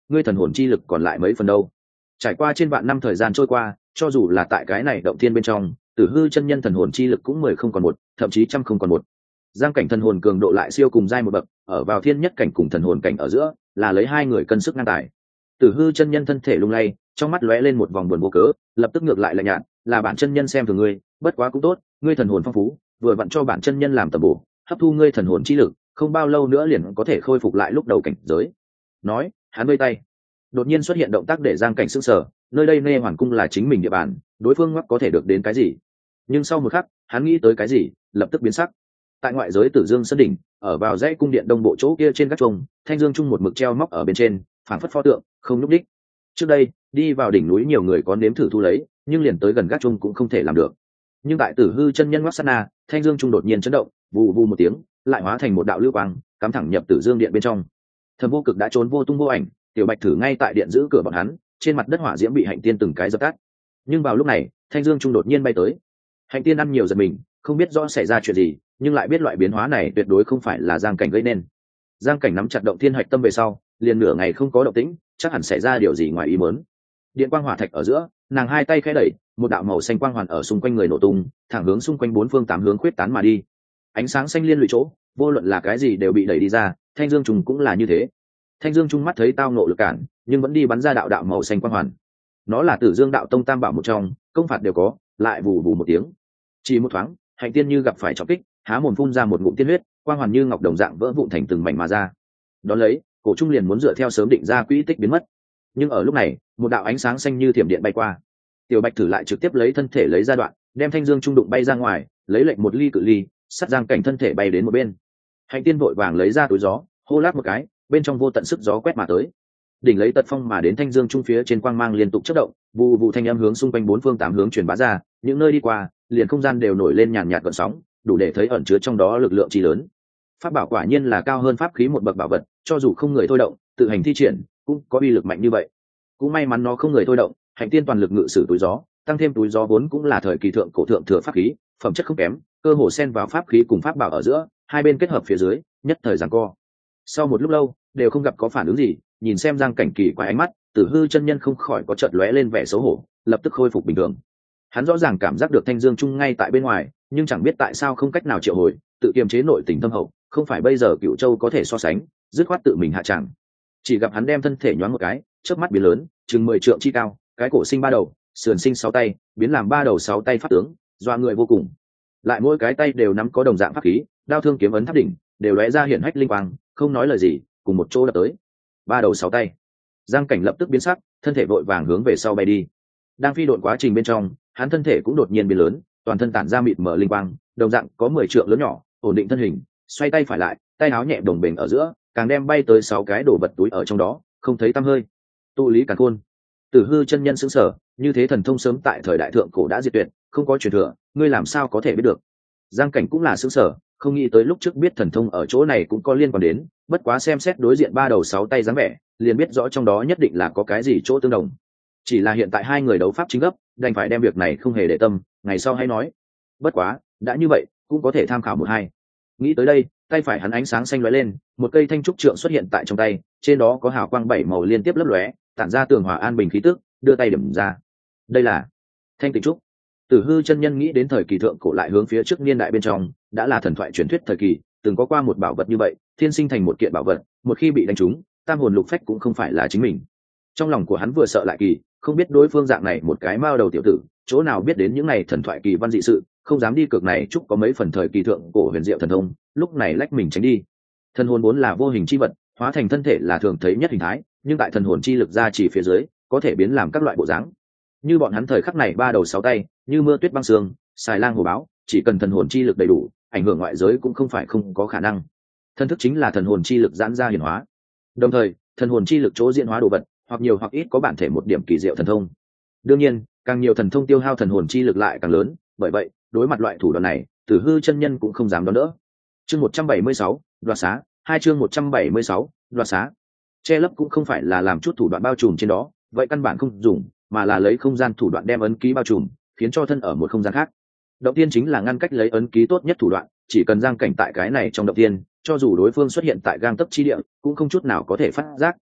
ngươi thần hồn chi lực còn lại mấy phần đâu? Trải qua trên vạn năm thời gian trôi qua, cho dù là tại cái này động thiên bên trong, Tử Hư chân nhân thần hồn chi lực cũng 10 không còn một, thậm chí trăm không còn một. Giang cảnh thần hồn cường độ lại siêu cùng giai một bậc, ở vào thiên nhất cảnh cùng thần hồn cảnh ở giữa, là lấy hai người cân sức ngang tài. Tử Hư chân nhân thân thể lung lay, trong mắt lóe lên một vòng buồn vô cớ, lập tức ngược lại lạnh nhạt, là bản chân nhân xem thường ngươi, bất quá cũng tốt, ngươi thần hồn phong phú, vừa vặn cho bản chân nhân làm tầm bổ, hấp thu ngươi thần hồn chi lực, không bao lâu nữa liền có thể khôi phục lại lúc đầu cảnh giới. Nói, hắn vây tay, đột nhiên xuất hiện động tác để Giang cảnh sững sờ, nơi đây Nê Hoàn cung là chính mình địa bàn, đối phương ngoắc có thể được đến cái gì? Nhưng sau một khắc, hắn nghĩ tới cái gì, lập tức biến sắc. Tại ngoại giới Tử Dương Sơn đỉnh, ở vào dãy cung điện đông bộ chỗ kia trên gác chuông, Thanh Dương Trung một mực treo móc ở bên trên, phảng phất pho tượng, không nhúc đích. Trước đây, đi vào đỉnh núi nhiều người có nếm thử thu lấy, nhưng liền tới gần gác chuông cũng không thể làm được. Nhưng tại Tử Hư chân nhân ngoắc sát na, Thanh Dương Trung đột nhiên chấn động, vù vù một tiếng, lại hóa thành một đạo lưu quang, cắm thẳng nhập Tử Dương điện bên trong. Thẩm Vô Cực đã trốn vô tung vô ảnh, Tiểu Bạch Thử ngay tại điện giữ cửa bọn hắn, trên mặt đất hỏa diễm bị Hạnh Tiên từng cái dập tắt. Nhưng vào lúc này, Thanh Dương Trung đột nhiên bay tới. Hạnh Tiên ăn nhiều giật mình, không biết rõ xảy ra chuyện gì, nhưng lại biết loại biến hóa này tuyệt đối không phải là Giang cảnh gây nên. Giang cảnh nắm chặt động thiên hạch tâm về sau, liền nửa ngày không có động tĩnh, chắc hẳn xảy ra điều gì ngoài ý muốn. Điện quang hỏa thạch ở giữa, nàng hai tay khẽ đẩy, một đạo màu xanh quang hoàn ở xung quanh người nổ tung, thẳng hướng xung quanh bốn phương tám hướng khuyết tán mà đi. Ánh sáng xanh liên lụy chỗ, vô luận là cái gì đều bị đẩy đi ra, Thanh Dương Trung cũng là như thế. Thanh Dương Trung mắt thấy tao nộ lực cản, nhưng vẫn đi bắn ra đạo đạo màu xanh quang hoàn. Nó là Tử Dương đạo tông tam bảo một trong, công phạt đều có, lại vù vù một tiếng. Chỉ một thoáng, Hạnh Tiên như gặp phải trọng kích, há mồm phun ra một ngụm tiên huyết, quang hoàn như ngọc đồng dạng vỡ vụn thành từng mảnh mà ra. Đón lấy, cổ trung liền muốn dựa theo sớm định ra quỹ tích biến mất. Nhưng ở lúc này, một đạo ánh sáng xanh như thiểm điện bay qua. Tiểu Bạch Thử lại trực tiếp lấy thân thể lấy ra đoạn, đem Thanh Dương Trung đụng bay ra ngoài, lấy lệnh một ly cự ly, sắt Giang cảnh thân thể bay đến một bên. Hạnh Tiên vội vàng lấy ra túi gió, hô lát một cái, bên trong vô tận sức gió quét mà tới. Đỉnh lấy tật phong mà đến Thanh Dương Trung phía trên quang mang liên tục chớp động, vụ vụ thanh âm hướng xung quanh bốn phương tám hướng truyền bá ra, những nơi đi qua, liền không gian đều nổi lên nhàn nhạt gợn sóng, đủ để thấy ẩn chứa trong đó lực lượng chi lớn. Pháp bảo quả nhiên là cao hơn pháp khí một bậc bảo vật, cho dù không người thôi động, tự hành thi triển, cũng có uy lực mạnh như vậy. Cũng may mắn nó không người thôi động, Hạnh Tiên toàn lực ngự sử túi gió, tăng thêm túi gió vốn cũng là thời kỳ thượng cổ thượng thừa pháp khí, phẩm chất không kém, cơ hồ xen vào pháp khí cùng pháp bảo ở giữa, hai bên kết hợp phía dưới, nhất thời giằng co. Sau một lúc lâu, đều không gặp có phản ứng gì, nhìn xem Giang cảnh kỳ quái ánh mắt, Tử Hư chân nhân không khỏi có chợt lóe lên vẻ xấu hổ, lập tức khôi phục bình thường. Hắn rõ ràng cảm giác được Thanh Dương Trung ngay tại bên ngoài, nhưng chẳng biết tại sao không cách nào triệu hồi, tự kiềm chế nội tình thâm hậu, không phải bây giờ Cựu Châu có thể so sánh, dứt khoát tự mình hạ tràng. Chỉ gặp hắn đem thân thể nhoáng một cái, chớp mắt biến lớn, chừng 10 trượng chi cao, cái cổ sinh ba đầu, sườn sinh 6 tay, biến làm 3 đầu 6 tay pháp tướng, doa người vô cùng. Lại mỗi cái tay đều nắm có đồng dạng pháp khí, đao thương kiếm ấn tháp đỉnh, đều lóe ra hiển hách linh quang, không nói lời gì, cùng một chỗ đập tới. 3 đầu 6 tay. Giang cảnh lập tức biến sắc, thân thể vội vàng hướng về sau bay đi. Đang phi độn quá trình bên trong, hắn thân thể cũng đột nhiên biến lớn, toàn thân tản ra mịt mờ linh quang, đồng dạng có 10 trượng lớn nhỏ, ổn định thân hình, xoay tay phải lại, tay áo nhẹ đồng bền ở giữa, càng đem bay tới 6 cái đồ vật túi ở trong đó, không thấy tăm hơi. Tụ lý càn khôn. Tử Hư chân nhân sững sờ, như thế thần thông sớm tại thời đại thượng cổ đã diệt tuyệt, không có truyền thừa, ngươi làm sao có thể biết được? Giang cảnh cũng là sững sờ, không nghĩ tới lúc trước biết thần thông ở chỗ này cũng có liên quan đến, bất quá xem xét đối diện 3 đầu 6 tay dáng vẻ, liền biết rõ trong đó nhất định là có cái gì chỗ tương đồng. Chỉ là hiện tại hai người đấu pháp chính gấp, đành phải đem việc này không hề để tâm, ngày sau hay nói. Bất quá, đã như vậy, cũng có thể tham khảo một hai. Nghĩ tới đây, tay phải hắn ánh sáng xanh lóe lên, một cây thanh trúc trượng xuất hiện tại trong tay, trên đó có hào quang 7 màu liên tiếp lấp lóe, tản ra tường hòa an bình khí tức, đưa tay điểm ra. Đây là Thanh Tịnh trúc. Tử Hư chân nhân nghĩ đến thời kỳ thượng cổ lại hướng phía trước niên đại bên trong, đã là thần thoại truyền thuyết thời kỳ, từng có qua một bảo vật như vậy, thiên sinh thành một kiện bảo vật, một khi bị đánh trúng, tam hồn lục phách cũng không phải là chính mình. Trong lòng của hắn vừa sợ lại kỳ, không biết đối phương dạng này một cái mao đầu tiểu tử, chỗ nào biết đến những này thần thoại kỳ văn dị sự, không dám đi cược này chúc có mấy phần thời kỳ thượng cổ huyền diệu thần thông, lúc này lách mình tránh đi. Thần hồn vốn là vô hình chi vật, hóa thành thân thể là thường thấy nhất hình thái, nhưng tại thần hồn chi lực ra chỉ phía dưới, có thể biến làm các loại bộ dáng. Như bọn hắn thời khắc này 3 đầu 6 tay, như mưa tuyết băng sương, xài lang hồ báo, chỉ cần thần hồn chi lực đầy đủ, ảnh hưởng ngoại giới cũng không phải không có khả năng. Thân thức chính là thần hồn chi lực giãn ra hiển hóa. Đồng thời, thần hồn chi lực chỗ diễn hóa đồ vật, hoặc nhiều hoặc ít có bản thể một điểm kỳ diệu thần thông. Đương nhiên, càng nhiều thần thông tiêu hao thần hồn chi lực lại càng lớn, bởi vậy, đối mặt loại thủ đoạn này, Tử Hư chân nhân cũng không dám đón đỡ. Chương 176, đoạt xá, 2 chương 176, đoạt xá. Che lấp cũng không phải là làm chút thủ đoạn bao trùm trên đó, vậy căn bản không dùng, mà là lấy không gian thủ đoạn đem ấn ký bao trùm, khiến cho thân ở một không gian khác. Động tiên chính là ngăn cách lấy ấn ký tốt nhất thủ đoạn, chỉ cần Giang cảnh tại cái này trong động tiên, cho dù đối phương xuất hiện tại gang tấc chi địa, cũng không chút nào có thể phát giác.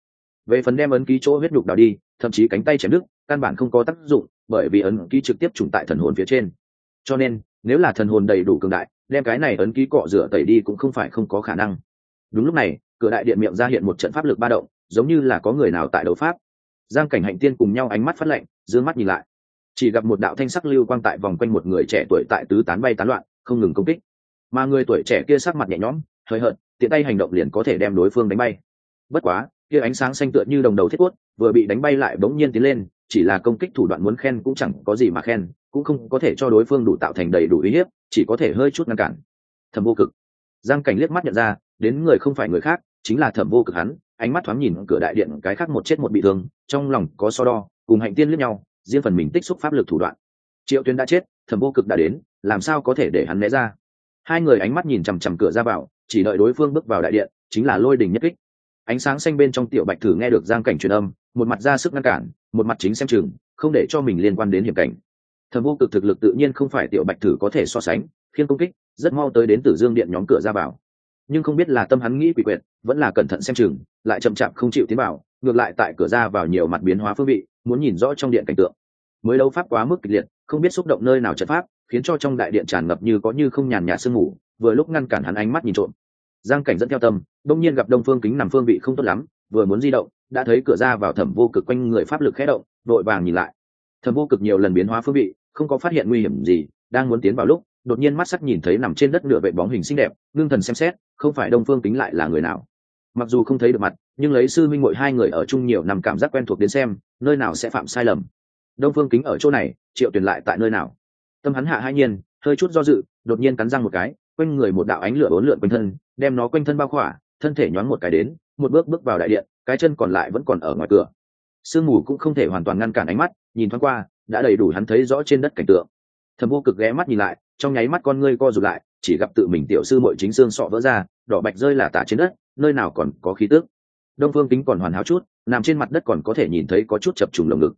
Về phần đem ấn ký chỗ huyết nhục đào đi, thậm chí cánh tay chém đứt, căn bản không có tác dụng, bởi vì ấn ký trực tiếp trùng tại thần hồn phía trên. Cho nên nếu là thần hồn đầy đủ cường đại, đem cái này ấn ký cọ rửa tẩy đi cũng không phải không có khả năng. Đúng lúc này, cửa đại điện miệng ra hiện một trận pháp lực ba động, giống như là có người nào tại đấu pháp. Giang Cảnh Hạnh Tiên cùng nhau ánh mắt phát lạnh, dương mắt nhìn lại, chỉ gặp một đạo thanh sắc lưu quang tại vòng quanh một người trẻ tuổi tại tứ tán bay tán loạn, không ngừng công kích. Mà người tuổi trẻ kia sắc mặt nhẹ nhõm, hời hợt, tiện tay hành động liền có thể đem đối phương đánh bay. Bất quá, kia ánh sáng xanh tựa như đồng đầu thiết cốt, vừa bị đánh bay lại bỗng nhiên tiến lên, chỉ là công kích thủ đoạn muốn khen cũng chẳng có gì mà khen, cũng không có thể cho đối phương đủ tạo thành đầy đủ uy hiếp, chỉ có thể hơi chút ngăn cản. Thẩm Vô Cực. Giang Cảnh liếc mắt nhận ra, đến người không phải người khác, chính là Thẩm Vô Cực hắn, ánh mắt thoáng nhìn cửa đại điện cái khác một chết một bị thương, trong lòng có so đo, cùng Hạnh Tiên liếc nhau, riêng phần mình tích xúc pháp lực thủ đoạn. Triệu Tuyên đã chết, Thẩm Vô Cực đã đến, làm sao có thể để hắn né ra? Hai người ánh mắt nhìn chằm chằm cửa ra vào, chỉ đợi đối phương bước vào đại điện, chính là lôi đình nhất kích. Ánh sáng xanh bên trong tiểu bạch thử nghe được Giang Cảnh truyền âm, một mặt ra sức ngăn cản, một mặt chính xem chừng, không để cho mình liên quan đến hiểm cảnh. Thẩm Vô Cực thực lực tự nhiên không phải tiểu bạch thử có thể so sánh, khiên công kích rất mau tới đến Tử Dương điện nhóm cửa ra vào. Nhưng không biết là tâm hắn nghĩ quỷ quyệt, vẫn là cẩn thận xem chừng, lại chậm chạp không chịu tiến vào, ngược lại tại cửa ra vào nhiều mặt biến hóa phương vị, muốn nhìn rõ trong điện cảnh tượng. Mới đấu pháp quá mức kịch liệt, không biết xúc động nơi nào trận pháp, khiến cho trong đại điện tràn ngập như có như không nhàn nhạt sương mù, vừa lúc ngăn cản hắn ánh mắt nhìn trộm. Giang Cảnh dẫn theo tâm, đông nhiên gặp Đông Phương Kính nằm phương vị không tốt lắm, vừa muốn di động, đã thấy cửa ra vào Thẩm Vô Cực quanh người pháp lực khẽ động, đội vàng nhìn lại. Thẩm Vô Cực nhiều lần biến hóa phương vị, không có phát hiện nguy hiểm gì, đang muốn tiến vào lúc, đột nhiên mắt sắc nhìn thấy nằm trên đất nửa vệ bóng hình xinh đẹp, ngưng thần xem xét, không phải Đông Phương Kính lại là người nào. Mặc dù không thấy được mặt, nhưng lấy sư minh muội hai người ở chung nhiều năm cảm giác quen thuộc đến xem, nơi nào sẽ phạm sai lầm. Đông Phương Kính ở chỗ này, Triệu Tuyền lại tại nơi nào? Tâm hắn hạ hai nhiên, hơi chút do dự, đột nhiên cắn răng một cái, quanh người một đạo ánh lửa uốn lượn quanh thân, đem nó quanh thân bao khỏa, thân thể nhoáng một cái đến, một bước bước vào đại điện, cái chân còn lại vẫn còn ở ngoài cửa. Sương mù cũng không thể hoàn toàn ngăn cản ánh mắt, nhìn thoáng qua, đã đầy đủ hắn thấy rõ trên đất cảnh tượng. Thẩm Vô Cực ghé mắt nhìn lại, trong nháy mắt con ngươi co rụt lại, chỉ gặp tự mình tiểu sư muội chính xương sọ vỡ ra, đỏ bạch rơi là tả trên đất, nơi nào còn có khí tức. Đông Phương Kính còn hoàn hảo chút, nằm trên mặt đất còn có thể nhìn thấy có chút chập trùng lồng ngực.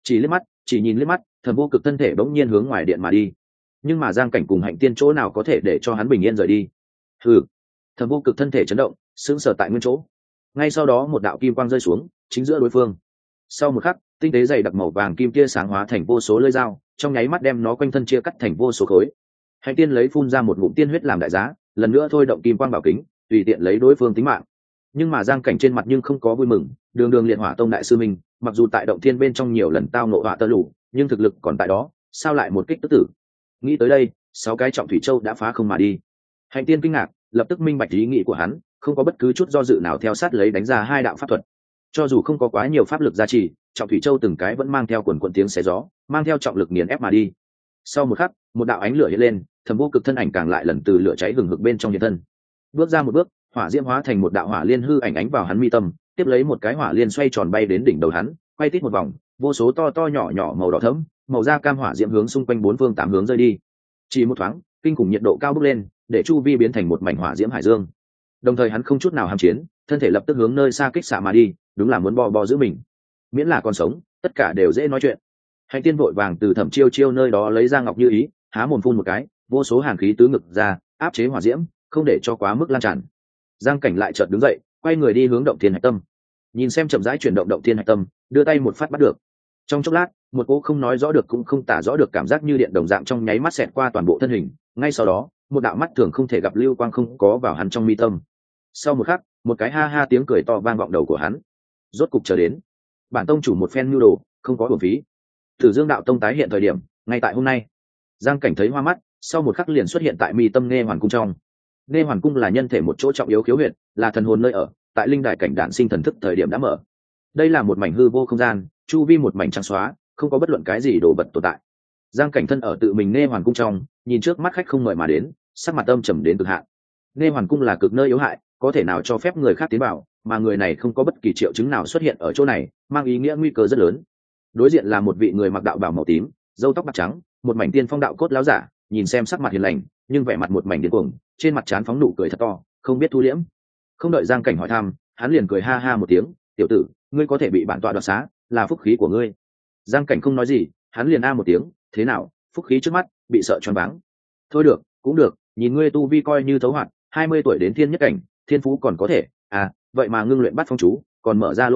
Chỉ nhìn liếc mắt, Thẩm Vô Cực thân thể bỗng nhiên hướng ngoài điện mà đi. Nhưng mà Giang Cảnh cùng Hạnh Tiên chỗ nào có thể để cho hắn bình yên rời đi? Hừ. Thẩm Vô Cực thân thể chấn động, sững sờ tại nguyên chỗ. Ngay sau đó một đạo kim quang rơi xuống, chính giữa đối phương. Sau một khắc, tinh tế dày đặc màu vàng kim kia sáng hóa thành vô số lưỡi dao, trong nháy mắt đem nó quanh thân chia cắt thành vô số khối. Hạnh Tiên lấy phun ra một ngụm tiên huyết làm đại giá, lần nữa thôi động kim quang bảo kính, tùy tiện lấy đối phương tính mạng. Nhưng mà Giang Cảnh trên mặt nhưng không có vui mừng, đường đường liệt hỏa tông đại sư minh, mặc dù tại động thiên bên trong nhiều lần tao nộ hỏa tơ lũ, nhưng thực lực còn tại đó, sao lại một kích tức tử? Nghĩ tới đây, 6 cái trọng thủy châu đã phá không mà đi. Hạnh Tiên kinh ngạc, lập tức minh bạch ý nghĩ của hắn, không có bất cứ chút do dự nào theo sát lấy đánh ra 2 đạo pháp thuật. Cho dù không có quá nhiều pháp lực gia trì, trọng thủy châu từng cái vẫn mang theo quần quần tiếng xé gió, mang theo trọng lực nghiền ép mà đi. Sau một khắc, một đạo ánh lửa hiện lên, Thẩm Vô Cực thân ảnh càng lại lần từ lửa cháy hừng hực bên trong hiện thân. Bước ra một bước, hỏa diễm hóa thành một đạo hỏa liên hư ảnh ánh vào hắn mi tâm, tiếp lấy một cái hỏa liên xoay tròn bay đến đỉnh đầu hắn, quay tít một vòng, vô số to to nhỏ nhỏ màu đỏ thẫm, màu da cam hỏa diễm hướng xung quanh 4 phương 8 hướng rơi đi. Chỉ một thoáng, kinh khủng nhiệt độ cao bốc lên, để chu vi biến thành một mảnh hỏa diễm hải dương. Đồng thời hắn không chút nào ham chiến, thân thể lập tức hướng nơi xa kích xạ mà đi, đúng là muốn bò giữ mình. Miễn là còn sống, tất cả đều dễ nói chuyện. Hạnh Tiên vội vàng từ Thẩm Chiêu Chiêu nơi đó lấy ra ngọc như ý, há mồm phun một cái, vô số hàn khí tứ ngực ra, áp chế hỏa diễm, không để cho quá mức lan tràn. Giang Cảnh lại chợt đứng dậy, quay người đi hướng động thiên hạch tâm. Nhìn xem chậm rãi chuyển động động thiên hạch tâm, đưa tay một phát bắt được. Trong chốc lát, một cỗ không nói rõ được cũng không tả rõ được cảm giác như điện đồng dạng trong nháy mắt xẹt qua toàn bộ thân hình, ngay sau đó, một đạo mắt thường không thể gặp lưu quang không có vào hắn trong mi tâm. Sau một khắc, một cái ha ha tiếng cười to vang vọng đầu của hắn. Rốt cục chờ đến. Bản tông chủ một phen nhu đồ, không có uổng phí. Tử Dương đạo tông tái hiện thời điểm, ngay tại hôm nay. Giang Cảnh thấy hoa mắt, sau một khắc liền xuất hiện tại mi tâm Nghe Hoàn cung trong. Nghe Hoàn cung là nhân thể một chỗ trọng yếu khiếu huyệt, là thần hồn nơi ở, tại linh đại cảnh đản sinh thần thức thời điểm đã mở. Đây là một mảnh hư vô không gian, chu vi một mảnh trắng xóa, không có bất luận cái gì đồ vật tồn tại. Giang Cảnh thân ở tự mình Nghe Hoàn cung trong, nhìn trước mắt khách không mời mà đến, sắc mặt âm trầm đến cực hạn. Nghe Hoàn cung là cực nơi yếu hại, có thể nào cho phép người khác tiến vào, mà người này không có bất kỳ triệu chứng nào xuất hiện ở chỗ này, mang ý nghĩa nguy cơ rất lớn. Đối diện là một vị người mặc đạo bào màu tím, râu tóc bạc trắng, một mảnh tiên phong đạo cốt láo giả, nhìn xem sắc mặt hiền lành, nhưng vẻ mặt một mảnh điên cuồng, trên mặt trán phóng nụ cười thật to, không biết thu liễm. Không đợi Giang Cảnh hỏi thăm, hắn liền cười ha ha một tiếng, "Tiểu tử, ngươi có thể bị bản tọa đoạt xá, là phúc khí của ngươi." Giang Cảnh không nói gì, hắn liền a một tiếng, "Thế nào, phúc khí trước mắt, bị sợ choáng váng." "Thôi được, cũng được, nhìn ngươi tu vi coi như thấu hoạt, 20 tuổi đến thiên nhất cảnh, thiên phú còn có thể, à, vậy mà ngưng luyện bắt phong chú, còn mở ra lỗ mũi,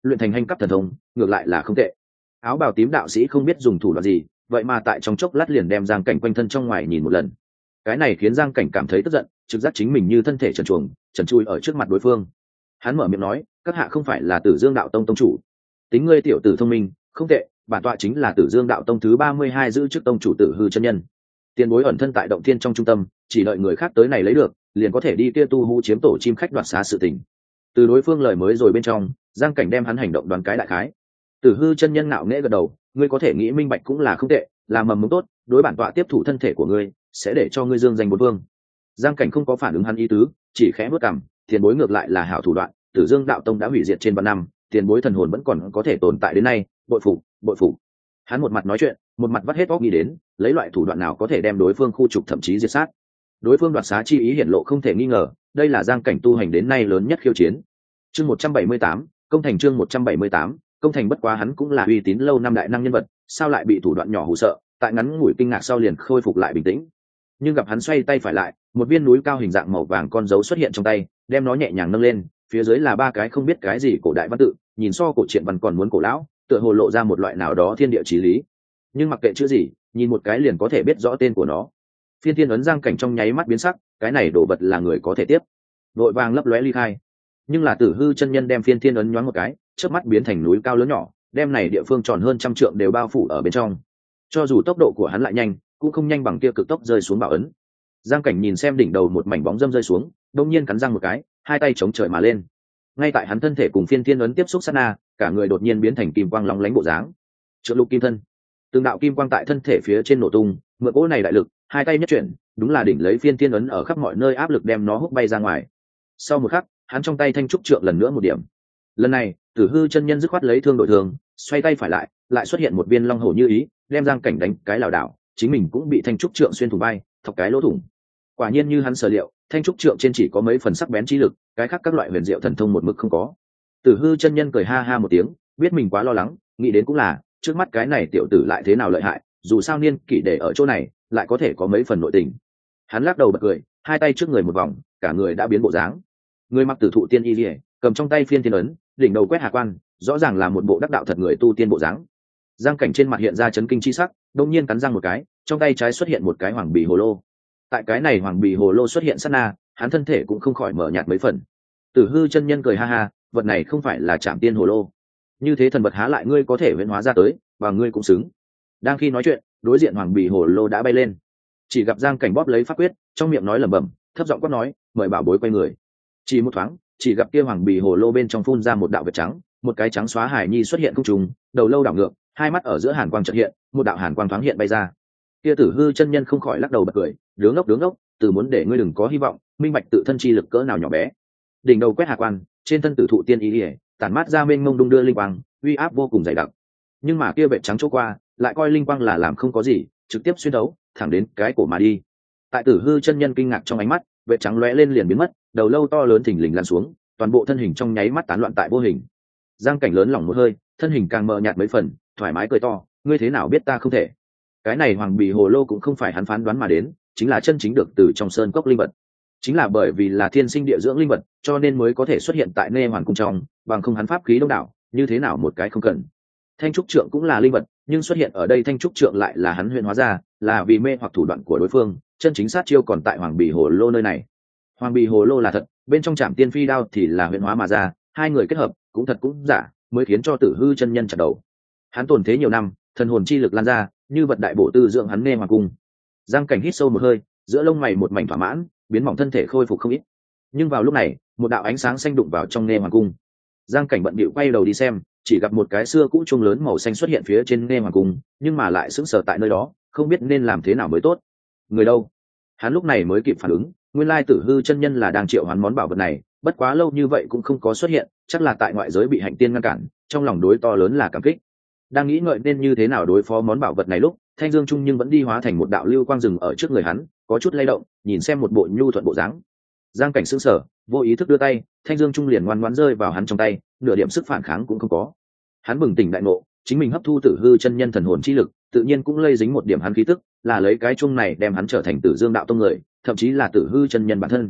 luyện thành hành cấp thần thông ngược lại là không tệ. Áo bào tím đạo sĩ không biết dùng thủ đoạn gì, vậy mà tại trong chốc lát liền đem Giang Cảnh quanh thân trong ngoài nhìn một lần. Cái này khiến Giang Cảnh cảm thấy tức giận, trực giác chính mình như thân thể trần truồng trần trụi ở trước mặt đối phương. Hắn mở miệng nói, các hạ không phải là Tử Dương đạo tông tông chủ. Tính ngươi tiểu tử thông minh, không tệ, bản tọa chính là Tử Dương đạo tông thứ 32 giữ chức tông chủ Tử Hư chân nhân. Tiền bối ẩn thân tại động thiên trong trung tâm, chỉ đợi người khác tới này lấy được, liền có thể đi kia tu hú chiếm tổ chim khách đoạt xá sự tình. Từ đối phương lời mới rồi bên trong, Giang Cảnh đem hắn hành động đoán cái đại khái. Tử Hư chân nhân ngạo nghễ gật đầu, ngươi có thể nghĩ minh bạch cũng là không tệ, là mầm mống tốt, đối bản tọa tiếp thủ thân thể của ngươi, sẽ để cho ngươi dương danh bốn vương. Giang Cảnh không có phản ứng hắn ý tứ, chỉ khẽ bước cằm, tiền bối ngược lại là hảo thủ đoạn, Tử Dương đạo tông đã hủy diệt trên vạn năm, tiền bối thần hồn vẫn còn có thể tồn tại đến nay, bội phục, bội phục. Hắn một mặt nói chuyện, một mặt vắt hết óc nghĩ đến, lấy loại thủ đoạn nào có thể đem đối phương khu trục thậm chí diệt sát. Đối phương đoạt xá chi ý hiển lộ không thể nghi ngờ, đây là Giang Cảnh tu hành đến nay lớn nhất khiêu chiến. Chương 178, công thành chương 178, công thành. Bất quá hắn cũng là uy tín lâu năm đại năng nhân vật, sao lại bị thủ đoạn nhỏ hù sợ, tại ngắn ngủi kinh ngạc sau liền khôi phục lại bình tĩnh. Nhưng gặp hắn xoay tay phải lại, một viên núi cao hình dạng màu vàng con dấu xuất hiện trong tay, đem nó nhẹ nhàng nâng lên, phía dưới là ba cái không biết cái gì cổ đại văn tự, nhìn so cổ truyện văn còn muốn cổ lão, tựa hồ lộ ra một loại nào đó thiên địa chí lý. Nhưng mặc kệ chữ gì, nhìn một cái liền có thể biết rõ tên của nó. Phiên thiên ấn. Giang Cảnh trong nháy mắt biến sắc, cái này đổ vật là người có thể tiếp, đội vàng lấp lóe ly khai. Nhưng là Tử Hư chân nhân đem phiên thiên ấn nhoáng một cái, chớp mắt biến thành núi cao lớn nhỏ, đem này địa phương tròn hơn 100 trượng đều bao phủ ở bên trong. Cho dù tốc độ của hắn lại nhanh, cũng không nhanh bằng kia cực tốc rơi xuống bảo ấn. Giang Cảnh nhìn xem đỉnh đầu một mảnh bóng dâm rơi xuống, đột nhiên cắn răng một cái, hai tay chống trời mà lên. Ngay tại hắn thân thể cùng phiên thiên ấn tiếp xúc sát na, cả người đột nhiên biến thành kim quang lóng lánh bộ dáng. Trượng lục kim thân, từng đạo kim quang tại thân thể phía trên nổ tung, mượn cỗ này đại lực, hai tay nhất chuyển, đúng là đỉnh lấy phiên thiên ấn ở khắp mọi nơi áp lực đem nó hút bay ra ngoài. Sau một khắc, hắn trong tay thanh trúc trượng lần nữa một điểm. Lần này, Tử Hư chân nhân dứt khoát lấy thương đổi thương, xoay tay phải lại, lại xuất hiện một viên long hổ như ý, đem Giang Cảnh đánh cái lảo đảo, chính mình cũng bị thanh trúc trượng xuyên thủng vai, thọc cái lỗ thủng. Quả nhiên như hắn sở liệu, thanh trúc trượng trên chỉ có mấy phần sắc bén trí lực, cái khác các loại huyền diệu thần thông một mực không có. Tử Hư chân nhân cười ha ha một tiếng, biết mình quá lo lắng, nghĩ đến cũng là, trước mắt cái này tiểu tử lại thế nào lợi hại, dù sao niên kỷ để ở chỗ này, lại có thể có mấy phần nội tình. Hắn lắc đầu bật cười, hai tay trước người một vòng, cả người đã biến bộ dáng. Người mặc tử thụ tiên y liễu, cầm trong tay phiên thiên ấn, đỉnh đầu quét hà quan, rõ ràng là một bộ đắc đạo thật người tu tiên bộ dáng. Giang Cảnh trên mặt hiện ra chấn kinh chi sắc, đột nhiên cắn răng một cái, trong tay trái xuất hiện một cái hoàng bì hồ lô. Tại cái này hoàng bì hồ lô xuất hiện sát na, hắn thân thể cũng không khỏi mở nhạt mấy phần. Tử Hư chân nhân cười ha ha, vật này không phải là Trảm Tiên hồ lô, như thế thần vật há lại ngươi có thể huyễn hóa ra tới, và ngươi cũng xứng. Đang khi nói chuyện, đối diện hoàng bì hồ lô đã bay lên, chỉ gặp Giang Cảnh bóp lấy pháp quyết, trong miệng nói lẩm bẩm, thấp giọng quát nói, mời bảo bối quay người. Chỉ một thoáng, chỉ gặp kia hoàng bì hồ lô bên trong phun ra một đạo vệt trắng, một cái trắng xóa hài nhi xuất hiện không trùng, đầu lâu đảo ngược, hai mắt ở giữa hàn quang chợt hiện, một đạo hàn quang thoáng hiện bay ra. Kia Tử Hư chân nhân không khỏi lắc đầu bật cười, đứa ngốc, từ muốn để ngươi đừng có hy vọng, minh bạch tự thân chi lực cỡ nào nhỏ bé. Đỉnh đầu quét hà quan, trên thân tử thụ tiên y liễu, tản mát ra mênh mông đung đưa linh quang, uy áp vô cùng dày đặc. Nhưng mà kia vệt trắng chỗ qua, lại coi linh quang là làm không có gì, trực tiếp xuyên đấu, thẳng đến cái cổ mà đi. Tại Tử Hư chân nhân kinh ngạc trong ánh mắt, vệt trắng lóe lên liền biến mất, đầu lâu to lớn thình lình lăn xuống, toàn bộ thân hình trong nháy mắt tán loạn tại vô hình. Giang Cảnh lớn lỏng một hơi, thân hình càng mờ nhạt mấy phần, thoải mái cười to, ngươi thế nào biết ta không thể? Cái này hoàng bì hồ lô cũng không phải hắn phán đoán mà đến, chính là chân chính được từ trong sơn cốc linh vật. Chính là bởi vì là thiên sinh địa dưỡng linh vật, cho nên mới có thể xuất hiện tại Nê Hoàn cung trong, bằng không hắn pháp khí đông đảo, như thế nào một cái không cần. Thanh trúc trượng cũng là linh vật, nhưng xuất hiện ở đây thanh trúc trượng lại là hắn huyễn hóa ra, là vì mê hoặc thủ đoạn của đối phương, chân chính sát chiêu còn tại hoàng bì hồ lô nơi này. Hoàng bì hồ lô là thật, bên trong Trảm Tiên phi đao thì là huyễn hóa mà ra, hai người kết hợp, cũng thật cũng giả, mới khiến cho Tử Hư chân nhân chặt đầu. Hắn tồn thế nhiều năm, thần hồn chi lực lan ra, như vật đại bổ tư dưỡng hắn Nê Hoàn cung. Giang Cảnh hít sâu một hơi, giữa lông mày một mảnh thỏa mãn, biến mỏng thân thể khôi phục không ít. Nhưng vào lúc này, một đạo ánh sáng xanh đụng vào trong Nê Hoàn cung. Giang Cảnh bận bịu quay đầu đi xem, chỉ gặp một cái xưa cũ chuông lớn màu xanh xuất hiện phía trên Nê Hoàn cung, nhưng mà lại sững sờ tại nơi đó, không biết nên làm thế nào mới tốt. Người đâu? Hắn lúc này mới kịp phản ứng, nguyên lai Tử Hư chân nhân là đang triệu hoán món bảo vật này, bất quá lâu như vậy cũng không có xuất hiện, chắc là tại ngoại giới bị Hạnh Tiên ngăn cản, trong lòng đối to lớn là cảm kích. Đang nghĩ ngợi nên như thế nào đối phó món bảo vật này lúc, Thanh Dương Trung nhưng vẫn đi hóa thành một đạo lưu quang rừng ở trước người hắn, có chút lay động, nhìn xem một bộ nhu thuận bộ dáng. Giang Cảnh sững sờ, vô ý thức đưa tay, Thanh Dương Trung liền ngoan ngoãn rơi vào hắn trong tay, nửa điểm sức phản kháng cũng không có. Hắn bừng tỉnh đại ngộ, chính mình hấp thu Tử Hư chân nhân thần hồn chi lực, tự nhiên cũng lây dính một điểm hắn khí tức, là lấy cái chung này đem hắn trở thành Tử Dương đạo tông người, thậm chí là Tử Hư chân nhân bản thân.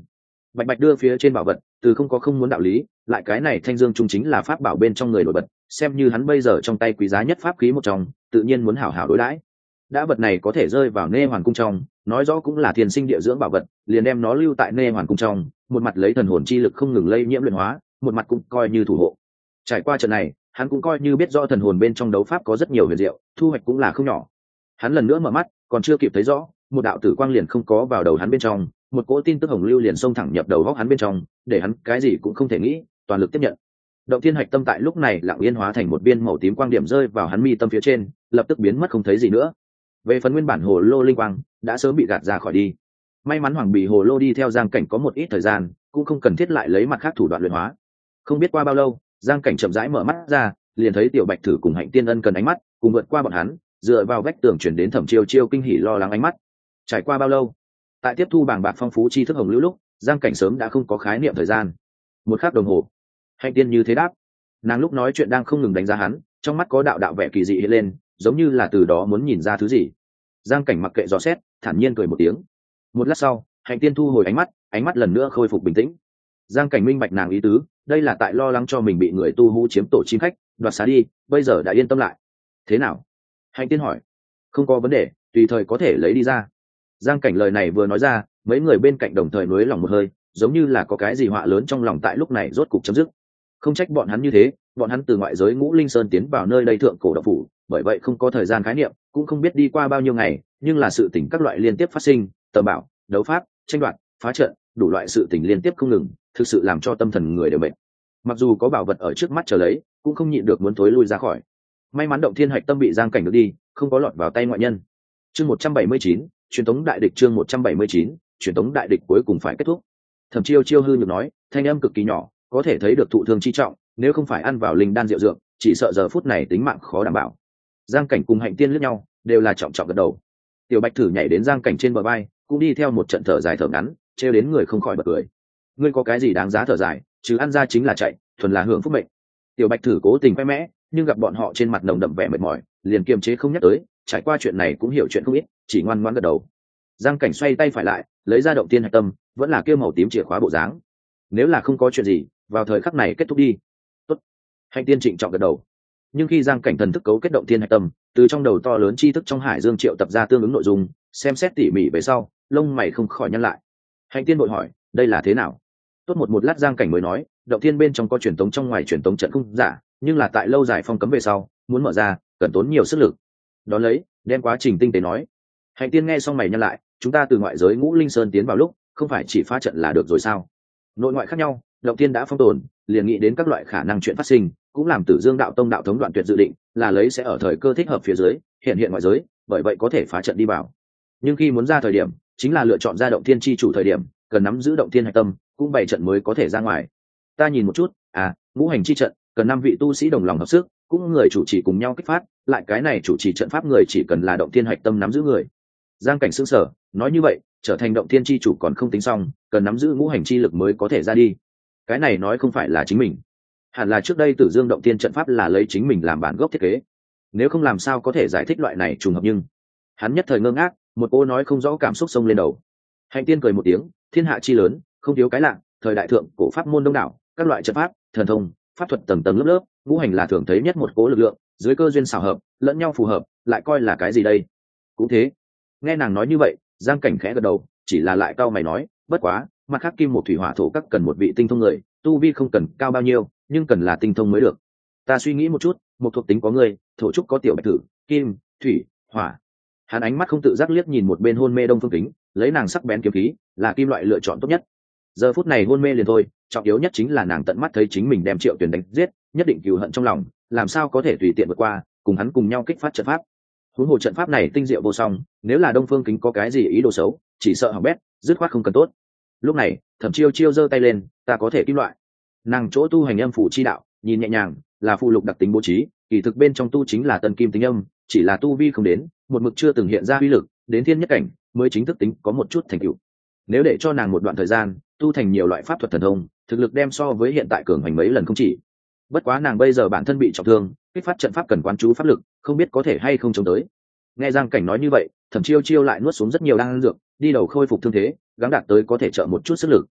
Bạch bạch đưa phía trên bảo vật, từ không có không muốn đạo lý, lại cái này thanh dương trung chính là pháp bảo bên trong người nổi bật, xem như hắn bây giờ trong tay quý giá nhất pháp khí một trong, tự nhiên muốn hảo hảo đối đãi. Đã vật này có thể rơi vào Nê Hoàn cung trong, nói rõ cũng là thiên sinh địa dưỡng bảo vật, liền đem nó lưu tại Nê Hoàn cung trong, một mặt lấy thần hồn chi lực không ngừng lây nhiễm luyện hóa, một mặt cũng coi như thủ hộ. Trải qua trận này, hắn cũng coi như biết rõ thần hồn bên trong đấu pháp có rất nhiều huyền diệu, thu hoạch cũng là không nhỏ. Hắn lần nữa mở mắt, còn chưa kịp thấy rõ, một đạo tử quang liền không có vào đầu hắn bên trong, một cỗ tin tức hồng lưu liền xông thẳng nhập đầu góc hắn bên trong, để hắn cái gì cũng không thể nghĩ, toàn lực tiếp nhận. Động thiên hạch tâm tại lúc này lặng yên hóa thành một viên màu tím quang điểm rơi vào hắn mi tâm phía trên, lập tức biến mất không thấy gì nữa. Về phần nguyên bản hồ lô linh quang đã sớm bị gạt ra khỏi đi. May mắn Hoàng Bì hồ lô đi theo Giang Cảnh có một ít thời gian, cũng không cần thiết lại lấy mặt khác thủ đoạn luyện hóa. Không biết qua bao lâu, Giang Cảnh chậm rãi mở mắt ra, liền thấy Tiểu Bạch Thử cùng Hạnh Tiên Ân cần ánh mắt, cùng vượt qua bọn hắn, dựa vào vách tường chuyển đến Thẩm Chiêu Chiêu kinh hỉ lo lắng ánh mắt. Trải qua bao lâu? Tại tiếp thu bảng bạc phong phú tri thức hồng lưu lúc, Giang Cảnh sớm đã không có khái niệm thời gian. Một khắc đồng hồ. Hạnh Tiên như thế đáp. Nàng lúc nói chuyện đang không ngừng đánh giá hắn, trong mắt có đạo đạo vẻ kỳ dị hiện lên, giống như là từ đó muốn nhìn ra thứ gì. Giang Cảnh mặc kệ dò xét, thản nhiên cười một tiếng. Một lát sau, Hạnh Tiên thu hồi ánh mắt lần nữa khôi phục bình tĩnh. Giang Cảnh minh bạch nàng ý tứ, đây là tại lo lắng cho mình bị người tu hú chiếm tổ chim khách, đoạt xá đi, bây giờ đã yên tâm lại. Thế nào? Hạnh Tiên hỏi. Không có vấn đề, tùy thời có thể lấy đi ra. Giang Cảnh lời này vừa nói ra, mấy người bên cạnh đồng thời nuối lòng một hơi, giống như là có cái gì họa lớn trong lòng tại lúc này rốt cục chấm dứt. Không trách bọn hắn như thế, bọn hắn từ ngoại giới Ngũ Linh Sơn tiến vào nơi đây thượng cổ đạo phủ, bởi vậy không có thời gian khái niệm, cũng không biết đi qua bao nhiêu ngày, nhưng là sự tình các loại liên tiếp phát sinh, tầm bảo, đấu pháp, tranh đoạt, phá trận, đủ loại sự tình liên tiếp không ngừng, thực sự làm cho tâm thần người đều mệt. Mặc dù có bảo vật ở trước mắt chờ lấy, cũng không nhịn được muốn thối lui ra khỏi. May mắn động thiên hạch tâm bị Giang Cảnh được đi, không có lọt vào tay ngoại nhân. Chương 179, truyền tống đại địch. Chương 179, truyền tống đại địch cuối cùng phải kết thúc. Thẩm Chiêu Chiêu hư nhược nói, thanh âm cực kỳ nhỏ, có thể thấy được thụ thương chi trọng, nếu không phải ăn vào linh đan rượu dược, chỉ sợ giờ phút này tính mạng khó đảm bảo. Giang Cảnh cùng Hạnh Tiên liếc nhau, đều là trọng trọng gật đầu. Tiểu Bạch Thử nhảy đến Giang Cảnh trên bờ vai, cũng đi theo một trận thở dài thở ngắn, trêu đến người không khỏi bật cười. Ngươi có cái gì đáng giá thở dài, chứ ăn ra chính là chạy, thuần là hưởng phúc mệnh. Tiểu Bạch Thử cố tình khoe mẽ, nhưng gặp bọn họ trên mặt nồng đậm vẻ mệt mỏi, liền kiềm chế không nhắc tới, trải qua chuyện này cũng hiểu chuyện không ít, chỉ ngoan ngoãn gật đầu. Giang Cảnh xoay tay phải lại, lấy ra động tiên hạch tâm, vẫn là kia màu tím chìa khóa bộ dáng. Nếu là không có chuyện gì, vào thời khắc này kết thúc đi. Tốt. Hạnh Tiên trịnh trọng gật đầu. Nhưng khi Giang Cảnh thần thức cấu kết động tiên hạch tâm, từ trong đầu to lớn tri thức trong hải dương triệu tập ra tương ứng nội dung, xem xét tỉ mỉ về sau, lông mày không khỏi nhăn lại. Hạnh Tiên vội hỏi, đây là thế nào? Tốt một lát Giang Cảnh mới nói, động tiên bên trong có truyền tống trong ngoài truyền tống trận không giả, nhưng là tại lâu dài phong cấm về sau, muốn mở ra, cần tốn nhiều sức lực. Đón lấy, đem quá trình tinh tế nói. Hạnh Tiên nghe xong mày nhăn lại, chúng ta từ ngoại giới Ngũ Linh Sơn tiến vào lúc, không phải chỉ phá trận là được rồi sao? Nội ngoại khác nhau, động tiên đã phong tồn, liền nghĩ đến các loại khả năng chuyện phát sinh, cũng làm Tử Dương đạo tông đạo thống đoạn tuyệt dự định, là lấy sẽ ở thời cơ thích hợp phía dưới hiện hiện ngoại giới, bởi vậy có thể phá trận đi vào. Nhưng khi muốn ra thời điểm, chính là lựa chọn ra động thiên chi chủ thời điểm, cần nắm giữ động thiên hạch tâm, cũng bày trận mới có thể ra ngoài. Ta nhìn một chút, ngũ hành chi trận, cần 5 vị tu sĩ đồng lòng hợp sức, cũng người chủ trì cùng nhau kích phát, lại cái này chủ trì trận pháp người chỉ cần là động thiên hạch tâm nắm giữ người. Giang Cảnh sững sờ, nói như vậy, trở thành động thiên chi chủ còn không tính xong, cần nắm giữ ngũ hành chi lực mới có thể ra đi. Cái này nói không phải là chính mình, hẳn là trước đây Tử Dương động thiên trận pháp là lấy chính mình làm bản gốc thiết kế, nếu không làm sao có thể giải thích loại này trùng hợp. Nhưng hắn nhất thời ngơ ngác, một cô nói không rõ cảm xúc xông lên đầu. Hạnh Tiên cười một tiếng, thiên hạ chi lớn, không thiếu cái lạ, thời đại thượng cổ pháp môn đông đảo, các loại trận pháp, thần thông, pháp thuật tầng tầng lớp lớp, ngũ hành là thường thấy nhất một cố lực lượng, dưới cơ duyên xảo hợp, lẫn nhau phù hợp, lại coi là cái gì đây? Cũng thế. Nghe nàng nói như vậy, Giang Cảnh khẽ gật đầu, chỉ là lại cau mày nói, bất quá, mặt khác kim một thủy hỏa thổ các cần một vị tinh thông người, tu vi không cần cao bao nhiêu, nhưng cần là tinh thông mới được. Ta suy nghĩ một chút, một thuộc tính có người, thổ trúc có Tiểu Bạch Thử, kim, thủy, hỏa. Hắn ánh mắt không tự giác liếc nhìn một bên hôn mê Đông Phương Kính, lấy nàng sắc bén kiếm khí, là kim loại lựa chọn tốt nhất. Giờ phút này hôn mê liền thôi, trọng yếu nhất chính là nàng tận mắt thấy chính mình đem Triệu Tuyền đánh giết, nhất định cừu hận trong lòng, làm sao có thể tùy tiện vượt qua, cùng hắn cùng nhau kích phát trận pháp. Huống hồ trận pháp này tinh diệu vô song, nếu là Đông Phương Kính có cái gì ý đồ xấu, chỉ sợ hỏng bét, dứt khoát không cần tốt. Lúc này, Thẩm Chiêu Chiêu giơ tay lên, ta có thể kim loại. Nàng chỗ tu hành âm phủ chi đạo, nhìn nhẹ nhàng, là phụ lục đặc tính bố trí, kỳ thực bên trong tu chính là tân kim tính âm, chỉ là tu vi không đến, một mực chưa từng hiện ra uy lực, đến thiên nhất cảnh mới chính thức tính có một chút thành tựu. Nếu để cho nàng một đoạn thời gian tu thành nhiều loại pháp thuật thần thông, thực lực đem so với hiện tại cường hành mấy lần không chỉ. Bất quá nàng bây giờ bản thân bị trọng thương, kích phát trận pháp cần quán chú pháp lực, không biết có thể hay không chống tới. Nghe Giang Cảnh nói như vậy, Thẩm Chiêu Chiêu lại nuốt xuống rất nhiều đan dược, đi đầu khôi phục thương thế, gắng đạt tới có thể trợ một chút sức lực.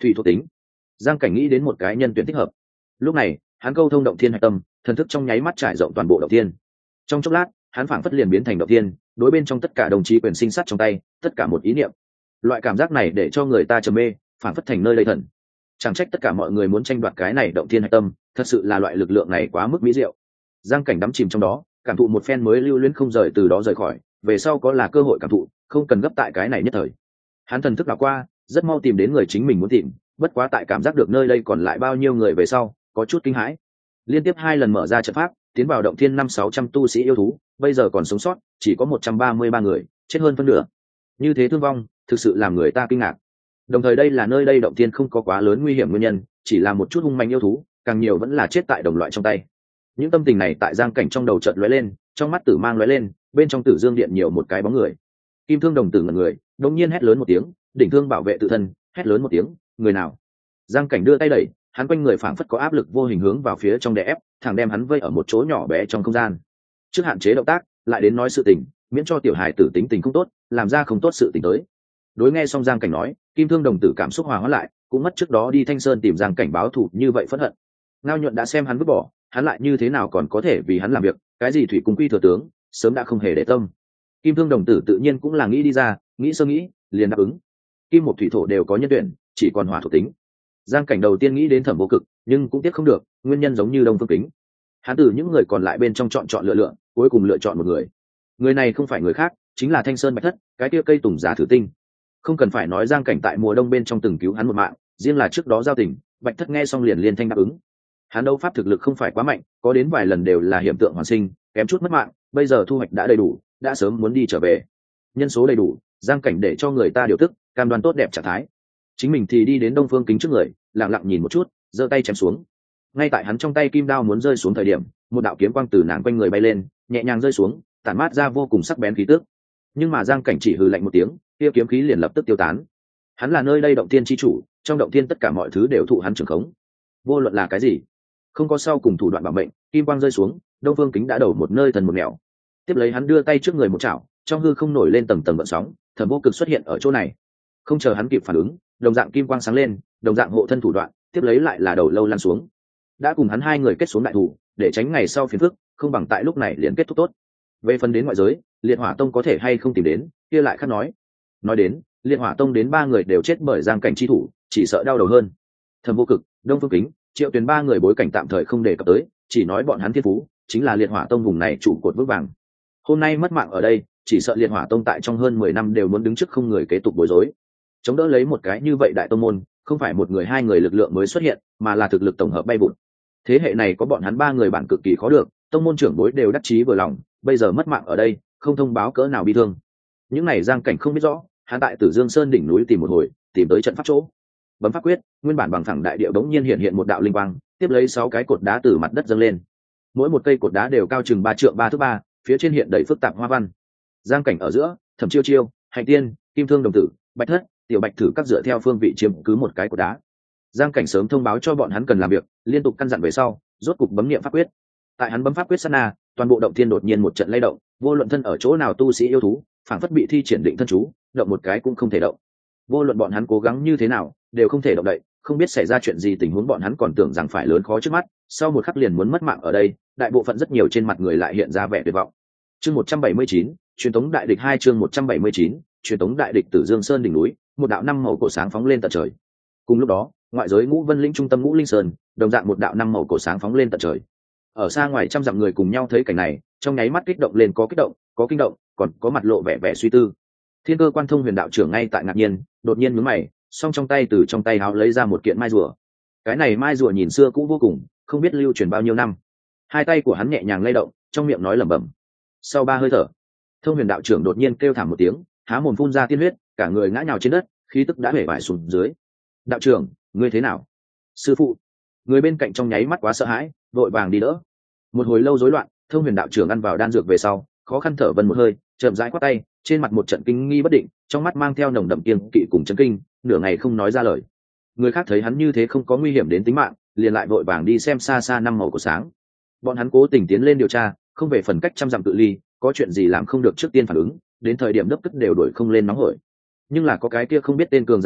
thủy thuộc tính. Giang Cảnh nghĩ đến một cái nhân tuyển thích hợp. Lúc này hắn câu thông động thiên hạch tâm, thần thức trong nháy mắt trải rộng toàn bộ động thiên. Trong chốc lát hắn phảng phất liền biến thành động thiên, đối bên trong tất cả đồng chí quyền sinh sát trong tay, tất cả một ý niệm. Loại cảm giác này để cho người ta trầm mê, phảng phất thành nơi lây thần. Chẳng trách tất cả mọi người muốn tranh đoạt cái này động thiên hạch tâm, thật sự là loại lực lượng này quá mức mỹ diệu. Giang Cảnh đắm chìm trong đó, cảm thụ một phen mới lưu luyến không rời từ đó rời khỏi, về sau có là cơ hội cảm thụ, không cần gấp tại cái này nhất thời. Hắn thần thức đảo qua, rất mau tìm đến người chính mình muốn tìm, bất quá tại cảm giác được nơi đây còn lại bao nhiêu người về sau, có chút kinh hãi. Liên tiếp 2 lần mở ra trận pháp, tiến vào động thiên 500-600 tu sĩ yêu thú, bây giờ còn sống sót chỉ có 133 người, chết hơn phân nửa. Như thế thương vong, thực sự làm người ta kinh ngạc. Đồng thời đây là nơi đây động thiên không có quá lớn nguy hiểm nguyên nhân, chỉ là một chút hung manh yêu thú, càng nhiều vẫn là chết tại đồng loại trong tay. Những tâm tình này tại Giang Cảnh trong đầu chợt lóe lên, trong mắt tử mang lóe lên, bên trong Tử Dương Điện nhiều một cái bóng người. Kim Thương đồng tử ngẩn người, đột nhiên hét lớn một tiếng, đỉnh thương bảo vệ tự thân, hét lớn một tiếng, người nào? Giang Cảnh đưa tay đẩy, hắn quanh người phảng phất có áp lực vô hình hướng vào phía trong đè ép, thẳng đem hắn vây ở một chỗ nhỏ bé trong không gian. Trước hạn chế động tác, lại đến nói sự tình, miễn cho tiểu hài tử tính tình không tốt, làm ra không tốt sự tình tới. Đối nghe xong Giang Cảnh nói, Kim Thương đồng tử cảm xúc hòa hóa lại, cũng mất trước đó đi Thanh Sơn tìm Giang Cảnh báo thù như vậy phẫn hận. Ngao Nhuận đã xem hắn vứt bỏ, hắn lại như thế nào còn có thể vì hắn làm việc, cái gì thủy cung quy thừa tướng, sớm đã không hề để tâm. Kim Thương đồng tử tự nhiên cũng là nghĩ đi ra, nghĩ sơ nghĩ, liền đáp ứng. Kim một thủy thổ đều có nhân tuyển, chỉ còn hỏa thuộc tính. Giang Cảnh đầu tiên nghĩ đến Thẩm Vô Cực, nhưng cũng tiếc không được, nguyên nhân giống như Đông Phương Kính. Hắn từ những người còn lại bên trong chọn lựa, cuối cùng lựa chọn một người. Người này không phải người khác, chính là Thanh Sơn Bạch Thất, cái kia cây tùng giả thử tinh. Không cần phải nói Giang Cảnh tại mùa đông bên trong từng cứu hắn một mạng, riêng là trước đó giao tình, Bạch Thất nghe xong liền liên thanh đáp ứng. Hắn đấu pháp thực lực không phải quá mạnh, có đến vài lần đều là hiểm tượng hoàn sinh, kém chút mất mạng, bây giờ thu hoạch đã đầy đủ, đã sớm muốn đi trở về. Nhân số đầy đủ, Giang Cảnh để cho người ta điều tức, cam đoan tốt đẹp trạng thái. Chính mình thì đi đến Đông Phương Kính trước người, lặng lặng nhìn một chút, giơ tay chém xuống. Ngay tại hắn trong tay kim đao muốn rơi xuống thời điểm, một đạo kiếm quang từ nàng quanh người bay lên, nhẹ nhàng rơi xuống, tản mát ra vô cùng sắc bén khí tức. Nhưng mà Giang Cảnh chỉ hừ lạnh một tiếng, kia kiếm khí liền lập tức tiêu tán. Hắn là nơi đây động thiên chi chủ, trong động thiên tất cả mọi thứ đều thụ hắn trưởng khống. Vô luận là cái gì, không có sau cùng thủ đoạn bảo mệnh, kim quang rơi xuống, Đông Phương Kính đã đầu một nơi thần một nẻo. Tiếp lấy hắn đưa tay trước người một chảo, trong hư không nổi lên tầng tầng gợn sóng, Thẩm Vô Cực xuất hiện ở chỗ này. Không chờ hắn kịp phản ứng, đồng dạng kim quang sáng lên, đồng dạng hộ thân thủ đoạn, tiếp lấy lại là đầu lâu lăn xuống. Đã cùng hắn hai người kết xuống đại thủ, để tránh ngày sau phiền phức, không bằng tại lúc này liền kết thúc tốt. Về phần đến ngoại giới, Liệt Hỏa Tông có thể hay không tìm đến, kia lại khác nói. Nói đến, Liệt Hỏa Tông đến 3 người đều chết bởi Giang Cảnh chi thủ, chỉ sợ đau đầu hơn. Thẩm Vô Cực, Đông Phương Kính, Triệu Tuyền 3 người bối cảnh tạm thời không đề cập tới, chỉ nói bọn hắn thiên phú chính là Liệt Hỏa Tông vùng này trụ cột vững vàng. Hôm nay mất mạng ở đây, chỉ sợ Liệt Hỏa Tông tại trong hơn 10 năm đều muốn đứng trước không người kế tục bối rối. Chống đỡ lấy một cái như vậy đại tông môn, không phải một người hai người lực lượng mới xuất hiện, mà là thực lực tổng hợp bay vụt. Thế hệ này có bọn hắn 3 người bản cực kỳ khó được, tông môn trưởng bối đều đắc chí vừa lòng, bây giờ mất mạng ở đây, không thông báo cỡ nào bi thương. Những này Giang Cảnh không biết rõ, hắn tại Tử Dương Sơn đỉnh núi tìm một hồi, tìm tới trận pháp chỗ. Bấm pháp quyết, nguyên bản bằng phẳng đại địa đống nhiên hiện một đạo linh quang, tiếp lấy 6 cái cột đá từ mặt đất dâng lên. Mỗi một cây cột đá đều cao chừng 3 trượng 3 thước 3, phía trên hiện đầy phức tạp hoa văn. Giang Cảnh ở giữa, Thẩm Chiêu Chiêu, Hành Tiên, Kim Thương đồng tử, Bạch Thất, Tiểu Bạch thử các dựa theo phương vị chiếm cứ một cái cột đá. Giang Cảnh sớm thông báo cho bọn hắn cần làm việc, liên tục căn dặn về sau, rốt cục bấm niệm pháp quyết. Tại hắn bấm pháp quyết sát na, toàn bộ động thiên đột nhiên một trận lay động, vô luận thân ở chỗ nào tu sĩ yêu thú, phảng phất bị thi triển định thân chú, động một cái cũng không thể động. Vô luận bọn hắn cố gắng như thế nào, đều không thể động đậy, không biết xảy ra chuyện gì, tình huống bọn hắn còn tưởng rằng phải lớn khó trước mắt, sau một khắc liền muốn mất mạng ở đây, đại bộ phận rất nhiều trên mặt người lại hiện ra vẻ tuyệt vọng. Chương 179, truyền tống đại địch 2 chương 179, truyền tống đại địch Tử Dương Sơn đỉnh núi, một đạo năm màu cổ sáng phóng lên tận trời. Cùng lúc đó, ngoại giới Ngũ Vân Linh trung tâm Ngũ Linh Sơn, đồng dạng một đạo năm màu cổ sáng phóng lên tận trời. Ở xa ngoài trăm dặm người cùng nhau thấy cảnh này, trong nháy mắt kích động lên, có kích động, có kinh động, còn có mặt lộ vẻ vẻ suy tư. Thiên Cơ Quan Thông Huyền đạo trưởng ngay tại ngạc nhiên, đột nhiên nhướng mày, song trong tay từ trong tay áo lấy ra một kiện mai rùa. Cái này mai rùa nhìn xưa cũ vô cùng, không biết lưu truyền bao nhiêu năm. Hai tay của hắn nhẹ nhàng lay động, trong miệng nói lẩm bẩm. Sau 3 hơi thở, Thông Huyền đạo trưởng đột nhiên kêu thảm một tiếng, há mồm phun ra tiên huyết, cả người ngã nhào trên đất, khí tức đã bể bại xuống dưới. Đạo trưởng, ngươi thế nào? Sư phụ. Người bên cạnh trong nháy mắt quá sợ hãi, vội vàng đi đỡ. Một hồi lâu rối loạn, Thông Huyền đạo trưởng ăn vào đan dược về sau, khó khăn thở vân một hơi, chậm rãi quát tay, trên mặt một trận kinh nghi bất định, trong mắt mang theo nồng đậm kiêng kỵ cùng chấn kinh, nửa ngày không nói ra lời. Người khác thấy hắn như thế không có nguy hiểm đến tính mạng, liền lại vội vàng đi xem xa xa năm màu của sáng. Bọn hắn cố tình tiến lên điều tra, không về phần cách trăm dặm cự ly, có chuyện gì làm không được trước tiên phản ứng, đến thời điểm đốc tức đều đuổi không lên nóng hổi. Nhưng là có cái kia không biết tên cường giả tại,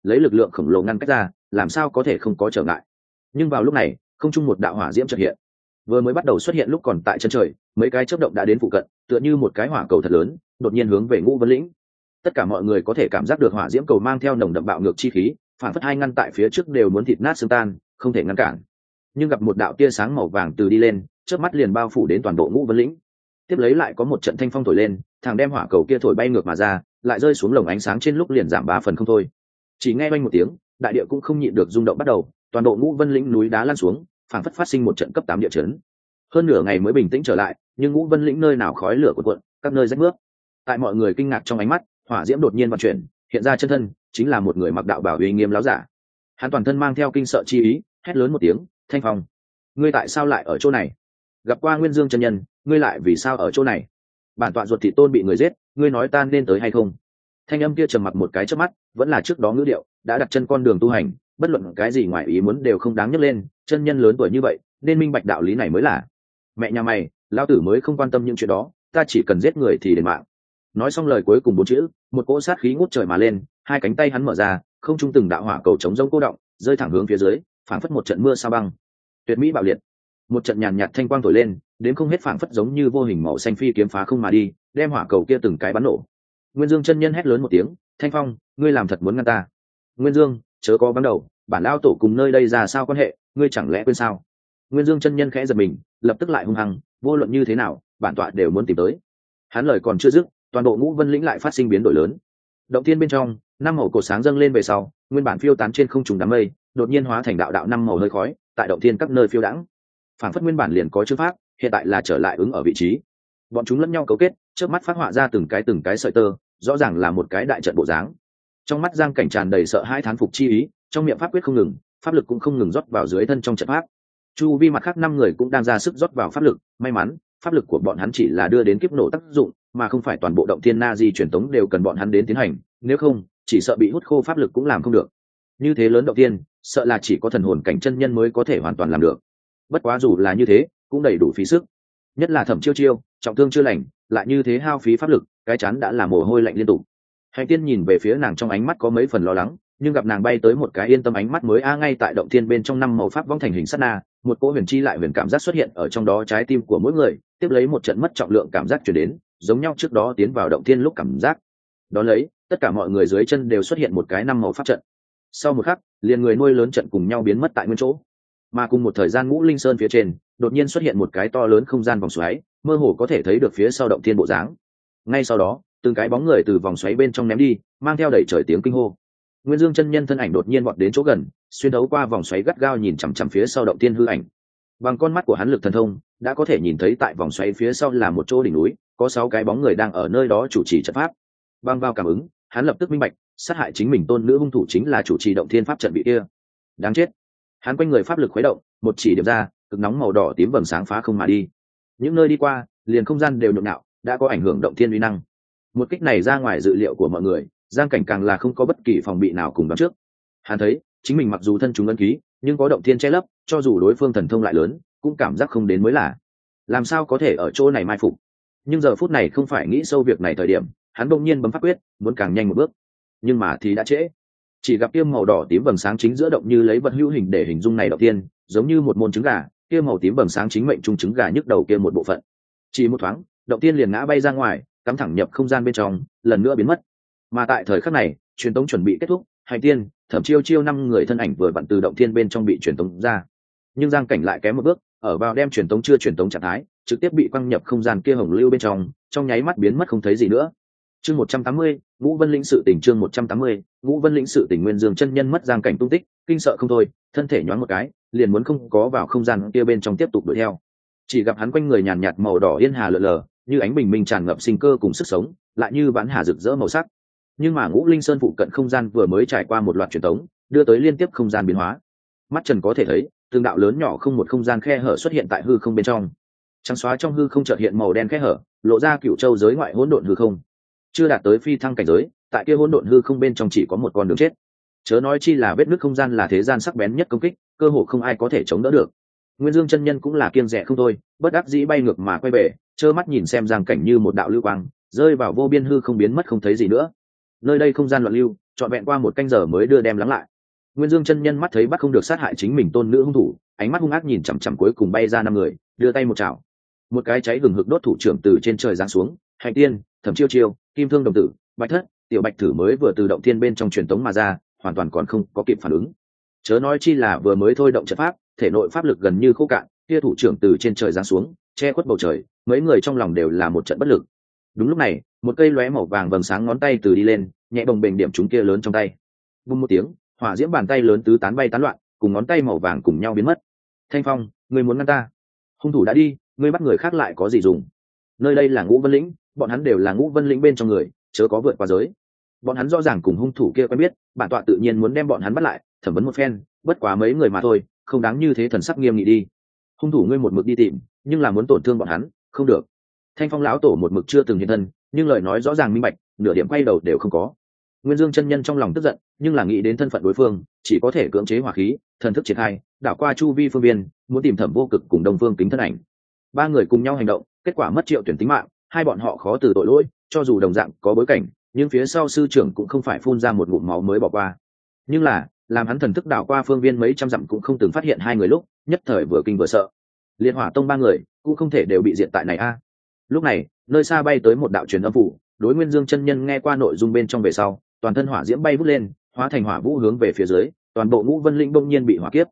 lấy lực lượng khổng lồ ngăn cách ra, làm sao có thể không có trở ngại. Nhưng vào lúc này không trung một đạo hỏa diễm chợt hiện, vừa mới bắt đầu xuất hiện lúc còn tại chân trời, mấy cái chớp động đã đến phụ cận, tựa như một cái hỏa cầu thật lớn đột nhiên hướng về Ngũ Vân Lĩnh. Tất cả mọi người có thể cảm giác được hỏa diễm cầu mang theo nồng đậm bạo ngược chi khí, phản phất hai ngăn tại phía trước đều muốn thịt nát xương tan, không thể ngăn cản. Nhưng gặp một đạo tia sáng màu vàng từ đi lên, chớp mắt liền bao phủ đến toàn bộ Ngũ Vân Lĩnh. Tiếp lấy lại có một trận thanh phong thổi lên, thằng đem hỏa cầu kia thổi bay ngược mà ra, lại rơi xuống lồng ánh sáng trên lúc liền giảm 3 phần không thôi. Chỉ nghe oanh một tiếng, đại địa cũng không nhịn được rung động bắt đầu, toàn bộ Ngũ Vân Lĩnh núi đá lăn xuống, phảng phất phát sinh một trận cấp 8 địa chấn. Hơn nửa ngày mới bình tĩnh trở lại, nhưng Ngũ Vân Lĩnh nơi nào khói lửa cuộn cuộn, các nơi rách mướp. Tại mọi người kinh ngạc trong ánh mắt, hỏa diễm đột nhiên vận chuyển, hiện ra chân thân, chính là một người mặc đạo bào uy nghiêm láo giả. Hắn toàn thân mang theo kinh sợ chi ý, hét lớn một tiếng, "Thanh Phong, ngươi tại sao lại ở chỗ này? Gặp qua Nguyên Dương chân nhân, ngươi lại vì sao ở chỗ này? Bản tọa ruột thị tôn bị người giết, ngươi nói ta nên tới hay không?" Thanh âm kia trầm mặc một cái chớp mắt, vẫn là trước đó ngữ điệu, đã đặt chân con đường tu hành, bất luận cái gì ngoài ý muốn đều không đáng nhắc lên, chân nhân lớn tuổi như vậy, nên minh bạch đạo lý này mới là. "Mẹ nhà mày, lão tử mới không quan tâm những chuyện đó, ta chỉ cần giết người thì đền mạng." Nói xong lời cuối cùng 4 chữ, một cỗ sát khí ngút trời mà lên, hai cánh tay hắn mở ra, không trung từng đạo hỏa cầu chống rông cô động, rơi thẳng hướng phía dưới, phảng phất một trận mưa sao băng. Tuyệt mỹ bạo liệt. Một trận nhàn nhạt thanh quang thổi lên, đến không hết phảng phất giống như vô hình màu xanh phi kiếm phá không mà đi, đem hỏa cầu kia từng cái bắn nổ. Nguyên Dương chân nhân hét lớn một tiếng, "Thanh Phong, ngươi làm thật muốn ngăn ta?" "Nguyên Dương, chớ có bắn đầu, bản lao tổ cùng nơi đây ra sao quan hệ, ngươi chẳng lẽ quên sao?" Nguyên Dương chân nhân khẽ giật mình, lập tức lại hung hăng, "Vô luận như thế nào, bản tọa đều muốn tìm tới." Hắn lời còn chưa dứt, toàn bộ Ngũ Vân Lĩnh lại phát sinh biến đổi lớn. Động thiên bên trong, năm màu cột sáng dâng lên về sau, nguyên bản phiêu tán trên không trung đám mây, đột nhiên hóa thành đạo đạo năm màu hơi khói, tại động thiên các nơi phiêu đãng. Phản phất nguyên bản liền có chữ pháp, hiện tại là trở lại ứng ở vị trí. Bọn chúng lẫn nhau cấu kết, trước mắt phát họa ra từng cái sợi tơ, rõ ràng là một cái đại trận bộ dáng. Trong mắt Giang Cảnh tràn đầy sợ hãi thán phục chi ý, trong miệng pháp quyết không ngừng, pháp lực cũng không ngừng rót vào dưới thân trong trận pháp. Chu vi mặt khác 5 người cũng đang ra sức rót vào pháp lực, may mắn, pháp lực của bọn hắn chỉ là đưa đến kiếp nổ tác dụng, mà không phải toàn bộ động thiên na di truyền tống đều cần bọn hắn đến tiến hành, nếu không, chỉ sợ bị hút khô pháp lực cũng làm không được. Như thế lớn động thiên, sợ là chỉ có thần hồn cảnh chân nhân mới có thể hoàn toàn làm được. Bất quá dù là như thế, cũng đầy đủ phí sức. Nhất là Thẩm Chiêu Chiêu, trọng thương chưa lành, lại như thế hao phí pháp lực, cái chán đã là mồ hôi lạnh liên tục. Hành Tiên nhìn về phía nàng trong ánh mắt có mấy phần lo lắng, nhưng gặp nàng bay tới một cái yên tâm ánh mắt mới ngay tại động thiên bên trong 5 màu pháp vong thành hình sát na, một cỗ huyền chi lại huyền cảm giác xuất hiện ở trong đó trái tim của mỗi người, tiếp lấy một trận mất trọng lượng cảm giác truyền đến, giống nhau trước đó tiến vào động thiên lúc cảm giác. Đó lấy, tất cả mọi người dưới chân đều xuất hiện một cái 5 màu pháp trận. Sau một khắc, liền người nuôi lớn trận cùng nhau biến mất tại nguyên chỗ. Mà cùng một thời gian Ngũ Linh Sơn phía trên, đột nhiên xuất hiện một cái to lớn không gian vòng xoáy, mơ hồ có thể thấy được phía sau động thiên bộ dáng. Ngay sau đó, từng cái bóng người từ vòng xoáy bên trong ném đi, mang theo đầy trời tiếng kinh hô. Nguyên Dương chân nhân thân ảnh đột nhiên vọt đến chỗ gần, xuyên đấu qua vòng xoáy gắt gao nhìn chằm chằm phía sau động thiên hư ảnh. Bằng con mắt của hắn lực thần thông, đã có thể nhìn thấy tại vòng xoáy phía sau là một chỗ đỉnh núi, có 6 cái bóng người đang ở nơi đó chủ trì trận pháp. Bằng vào cảm ứng, hắn lập tức minh bạch, sát hại chính mình tôn nữ hung thủ chính là chủ trì động thiên pháp trận bị kia. Đáng chết. Hắn quanh người pháp lực khuấy động, một chỉ điểm ra, cực nóng màu đỏ tím vầng sáng phá không mà đi. Những nơi đi qua, liền không gian đều nhộn nhạo, đã có ảnh hưởng động thiên uy năng. Một kích này ra ngoài dự liệu của mọi người, Giang Cảnh càng là không có bất kỳ phòng bị nào cùng đoán trước. Hắn thấy, chính mình mặc dù thân chúng ấn ký, nhưng có động thiên che lấp, cho dù đối phương thần thông lại lớn, cũng cảm giác không đến mới lạ. Làm sao có thể ở chỗ này mai phục? Nhưng giờ phút này không phải nghĩ sâu việc này thời điểm, hắn bỗng nhiên bấm pháp quyết, muốn càng nhanh một bước. Nhưng mà thì đã trễ. Chỉ gặp kia màu đỏ tím vầng sáng chính giữa động như lấy vật hữu hình để hình dung này động thiên, giống như một môn trứng gà, kia màu tím vầng sáng chính mệnh trung trứng gà nhức đầu kia một bộ phận. Chỉ một thoáng, động thiên liền ngã bay ra ngoài, cắm thẳng nhập không gian bên trong, lần nữa biến mất. Mà tại thời khắc này, truyền tống chuẩn bị kết thúc, Hành Tiên, Thẩm Chiêu Chiêu 5 người thân ảnh vừa vặn từ động thiên bên trong bị truyền tống ra. Nhưng Giang Cảnh lại kém một bước, ở vào đem truyền tống chưa truyền tống trạng thái, trực tiếp bị quăng nhập không gian kia hồng lưu bên trong nháy mắt biến mất không thấy gì nữa. Chương 180, Ngũ Vân Lĩnh sự tình chương 180, Ngũ Vân Lĩnh sự tình Nguyên Dương chân nhân mất Giang Cảnh tung tích, kinh sợ không thôi, thân thể nhoáng một cái, liền muốn không có vào không gian kia bên trong tiếp tục đuổi theo. Chỉ gặp hắn quanh người nhàn nhạt màu đỏ yên hà lượn lờ, như ánh bình minh tràn ngập sinh cơ cùng sức sống, lại như vãn hà rực rỡ màu sắc. Nhưng mà Ngũ Linh Sơn phụ cận không gian vừa mới trải qua một loạt truyền tống, đưa tới liên tiếp không gian biến hóa. Mắt Trần có thể thấy, từng đạo lớn nhỏ không một không gian khe hở xuất hiện tại hư không bên trong. Trắng xóa trong hư không chợt hiện màu đen khe hở, lộ ra Cửu Châu giới ngoại hỗn độn hư không. Chưa đạt tới phi thăng cảnh giới, tại kia hỗn độn hư không bên trong chỉ có một con đường chết. Chớ nói chi là vết nứt không gian là thế gian sắc bén nhất công kích, cơ hồ không ai có thể chống đỡ được. Nguyên Dương chân nhân cũng là kiêng dè không thôi, bất đắc dĩ bay ngược mà quay về, trơ mắt nhìn xem Giang Cảnh như một đạo lưu quang, rơi vào vô biên hư không biến mất không thấy gì nữa. Nơi đây không gian loạn lưu, trọn vẹn qua 1 canh giờ mới đưa đem lắng lại. Nguyên Dương chân nhân mắt thấy bắt không được sát hại chính mình tôn nữ hung thủ, ánh mắt hung ác nhìn chằm chằm cuối cùng bay ra 5 người, đưa tay một chảo, một cái cháy hừng hực đốt thủ trưởng từ trên trời giáng xuống. Hành Tiên, Thẩm Chiêu Chiêu, Kim Thương đồng tử, Bạch Thất, Tiểu Bạch Thử mới vừa từ động thiên bên trong truyền tống mà ra, hoàn toàn còn không có kịp phản ứng. Chớ nói chi là vừa mới thôi động trận pháp, thể nội pháp lực gần như khô cạn, kia thủ trưởng từ trên trời giáng xuống, che khuất bầu trời, mấy người trong lòng đều là một trận bất lực. Đúng lúc này, một cây lóe màu vàng vầng sáng ngón tay từ đi lên, nhẹ bồng bềnh điểm chúng kia lớn trong tay. Bùng một tiếng, hỏa diễm bàn tay lớn tứ tán bay tán loạn, cùng ngón tay màu vàng cùng nhau biến mất. Thanh Phong, ngươi muốn ngăn ta? Hung thủ đã đi, ngươi bắt người khác lại có gì dùng? Nơi đây là Ngũ Vân Lĩnh, bọn hắn đều là Ngũ Vân Lĩnh bên trong người, chớ có vượt qua giới. Bọn hắn rõ ràng cùng hung thủ kia quen biết, bản tọa tự nhiên muốn đem bọn hắn bắt lại, thẩm vấn một phen, bất quá mấy người mà thôi, không đáng như thế. Thần sắc nghiêm nghị đi. Hung thủ ngươi một mực đi tìm, nhưng là muốn tổn thương bọn hắn, không được. Thanh Phong lão tổ một mực chưa từng hiện thân, nhưng lời nói rõ ràng minh bạch, nửa điểm quay đầu đều không có. Nguyên Dương chân nhân trong lòng tức giận, nhưng là nghĩ đến thân phận đối phương, chỉ có thể cưỡng chế hỏa khí, thần thức triển khai, đảo qua chu vi phương viên, muốn tìm Thẩm Vô Cực cùng Đông Phương Kính thân ảnh. 3 người cùng nhau hành động, kết quả mất Triệu Tuyển tính mạng, hai bọn họ khó từ tội lỗi, cho dù đồng dạng có bối cảnh, nhưng phía sau sư trưởng cũng không phải phun ra một ngụm máu mới bỏ qua. Nhưng là, làm hắn thần thức đảo qua phương viên mấy trăm dặm cũng không từng phát hiện 2 người lúc, nhất thời vừa kinh vừa sợ. Liên Hỏa Tông 3 người cũng không thể đều bị diệt tại này a. Lúc này, nơi xa bay tới một đạo truyền âm phủ, đối Nguyên Dương chân nhân nghe qua nội dung bên trong về sau, toàn thân hỏa diễm bay vút lên, hóa thành hỏa vũ hướng về phía dưới, toàn bộ Ngũ Vân Linh bỗng nhiên bị hỏa kiếp.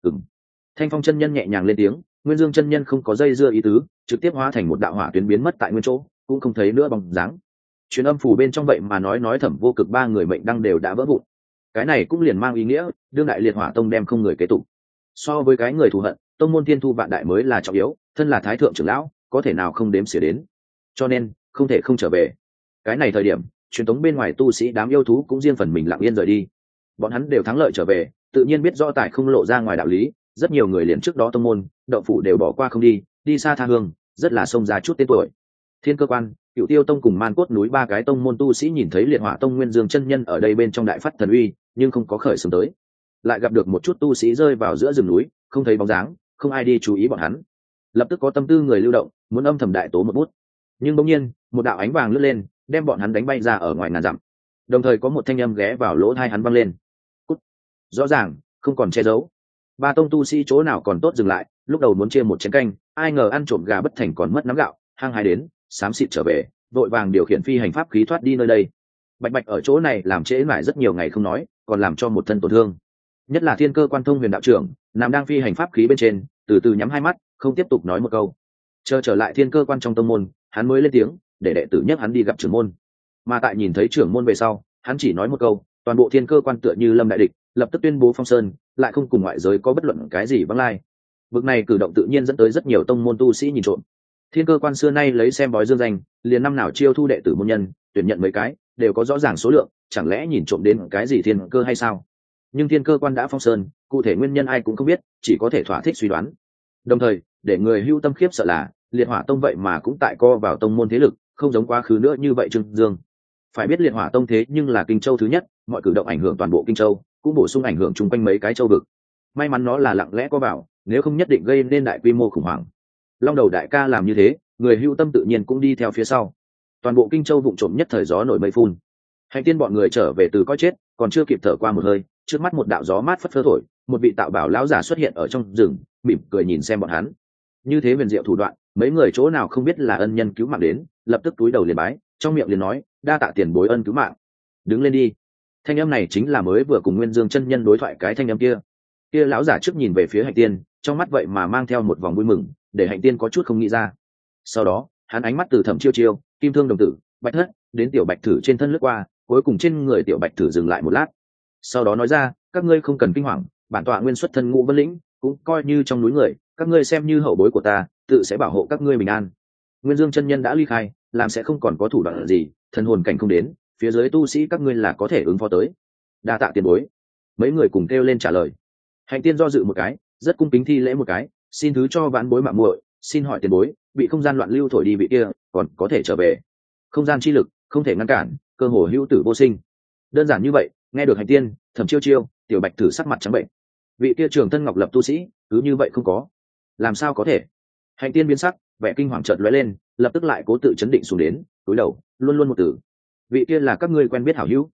Thanh Phong chân nhân nhẹ nhàng lên tiếng, Nguyên Dương chân nhân không có dây dưa ý tứ, trực tiếp hóa thành một đạo hỏa tuyến biến mất tại nguyên chỗ, cũng không thấy nữa bóng dáng. Truyền âm phủ bên trong vậy mà nói Thẩm Vô Cực 3 người mệnh đăng đều đã vỡ vụn. Cái này cũng liền mang ý nghĩa, đương đại liệt hỏa tông đem không người kế tục. So với cái người thù hận, tông môn thiên thu vạn đại mới là trọng yếu, thân là thái thượng trưởng lão, có thể nào không đếm xỉa đến. Cho nên, không thể không trở về. Cái này thời điểm, truyền tống bên ngoài tu sĩ đám yêu thú cũng riêng phần mình lặng yên rời đi. Bọn hắn đều thắng lợi trở về, tự nhiên biết rõ tại không lộ ra ngoài đạo lý, rất nhiều người liền trước đó tông môn, động phủ đều bỏ qua không đi, đi xa tha hương, rất là xông ra chút tên tuổi. Thiên Cơ Quan, Cửu Tiêu Tông cùng Man Cốt núi 3 cái tông môn tu sĩ nhìn thấy Liệt Hỏa Tông Nguyên Dương chân nhân ở đây bên trong đại phát thần uy, nhưng không có khởi xướng tới. Lại gặp được một chút tu sĩ rơi vào giữa rừng núi, không thấy bóng dáng, không ai đi chú ý bọn hắn. Lập tức có tâm tư người lưu động, muốn âm thầm đại tố một bút. Nhưng bỗng nhiên, một đạo ánh vàng lướt lên, đem bọn hắn đánh bay ra ở ngoài ngàn dặm. Đồng thời có một thanh âm ghé vào lỗ tai hắn vang lên. Cút. Rõ ràng, không còn che giấu. 3 tông tu sĩ chỗ nào còn tốt dừng lại, lúc đầu muốn chia một chén canh, ai ngờ ăn trộm gà bất thành còn mất nắm gạo, hăng hái đến, xám xịt trở về, vội vàng điều khiển phi hành pháp khí thoát đi nơi đây. Bạch Bạch ở chỗ này làm trễ mãi rất nhiều ngày không nói, còn làm cho một thân tổn thương. Nhất là Thiên Cơ Quan Thông Huyền đạo trưởng, nằm đang phi hành pháp khí bên trên, từ từ nhắm hai mắt, không tiếp tục nói một câu. Chờ trở lại Thiên Cơ Quan trong tông môn, hắn mới lên tiếng, để đệ tử nhắc hắn đi gặp trưởng môn. Mà tại nhìn thấy trưởng môn về sau, hắn chỉ nói một câu, toàn bộ Thiên Cơ Quan tựa như lâm đại địch, lập tức tuyên bố phong sơn, lại không cùng ngoại giới có bất luận cái gì vắng lai. Vực này cử động tự nhiên dẫn tới rất nhiều tông môn tu sĩ nhìn trộm. Thiên Cơ Quan xưa nay lấy xem bói dương danh, liền năm nào chiêu thu đệ tử môn nhân, tuyển nhận mấy cái, đều có rõ ràng số lượng, chẳng lẽ nhìn trộm đến cái gì thiên cơ hay sao? Nhưng Thiên Cơ Quan đã phong sơn, cụ thể nguyên nhân ai cũng không biết, chỉ có thể thỏa thích suy đoán. Đồng thời, để người hưu tâm khiếp sợ là, Liệt Hỏa Tông vậy mà cũng tại co vào tông môn thế lực, không giống quá khứ nữa như vậy Trương Dương. Phải biết Liệt Hỏa Tông thế nhưng là Kinh Châu thứ nhất, mọi cử động ảnh hưởng toàn bộ Kinh Châu, cũng bổ sung ảnh hưởng chung quanh mấy cái châu vực. May mắn nó là lặng lẽ co vào, nếu không nhất định gây nên đại quy mô khủng hoảng. Long Đầu đại ca làm như thế, người hưu tâm tự nhiên cũng đi theo phía sau. Toàn bộ Kinh Châu vụng trộm nhất thời gió nổi mây phun. Hành Tiên bọn người trở về từ coi chết, còn chưa kịp thở qua một hơi, trước mắt một đạo gió mát phất phơ thổi, một vị tạo bảo lão giả xuất hiện ở trong rừng, mỉm cười nhìn xem bọn hắn. Như thế huyền diệu thủ đoạn, mấy người chỗ nào không biết là ân nhân cứu mạng đến, lập tức túi đầu liền bái, trong miệng liền nói, đa tạ tiền bối ân cứu mạng. Đứng lên đi. Thanh âm này chính là mới vừa cùng Nguyên Dương chân nhân đối thoại cái thanh âm kia. Kia lão giả trước nhìn về phía Hành Tiên, trong mắt vậy mà mang theo một vòng vui mừng, để Hành Tiên có chút không nghĩ ra. Sau đó, hắn ánh mắt từ Thẩm Chiêu Chiêu, Kim Thương đồng tử, Bạch Thất, đến Tiểu Bạch Thử trên thân lướt qua, cuối cùng trên người Tiểu Bạch Thử dừng lại một lát. Sau đó nói ra, các ngươi không cần kinh hoàng, bản tọa nguyên xuất thân Ngũ Vân Lĩnh, cũng coi như trong núi người, các ngươi xem như hậu bối của ta, tự sẽ bảo hộ các ngươi bình an. Nguyên Dương chân nhân đã ly khai, làm sẽ không còn có thủ đoạn gì, thần hồn cảnh không đến, phía dưới tu sĩ các ngươi là có thể ứng phó tới. Đa tạ tiền bối. Mấy người cùng kêu lên trả lời. Hành Tiên do dự một cái, rất cung kính thi lễ một cái, xin thứ cho vãn bối mạng muội, xin hỏi tiền bối, bị không gian loạn lưu thổi đi vị kia, còn có thể trở về? Không gian chi lực không thể ngăn cản, cơ hồ hữu tử vô sinh. Đơn giản như vậy, nghe được Hành Tiên, Thẩm Chiêu Chiêu, Tiểu Bạch Thử sắc mặt trắng bệnh. Vị kia Trường Thân Ngọc Lập tu sĩ, cứ như vậy không có. Làm sao có thể? Hành Tiên biến sắc, vẻ kinh hoàng chợt lóe lên, lập tức lại cố tự chấn định xuống đến, cúi đầu, luôn luôn một từ. Vị kia là các ngươi quen biết hảo hữu?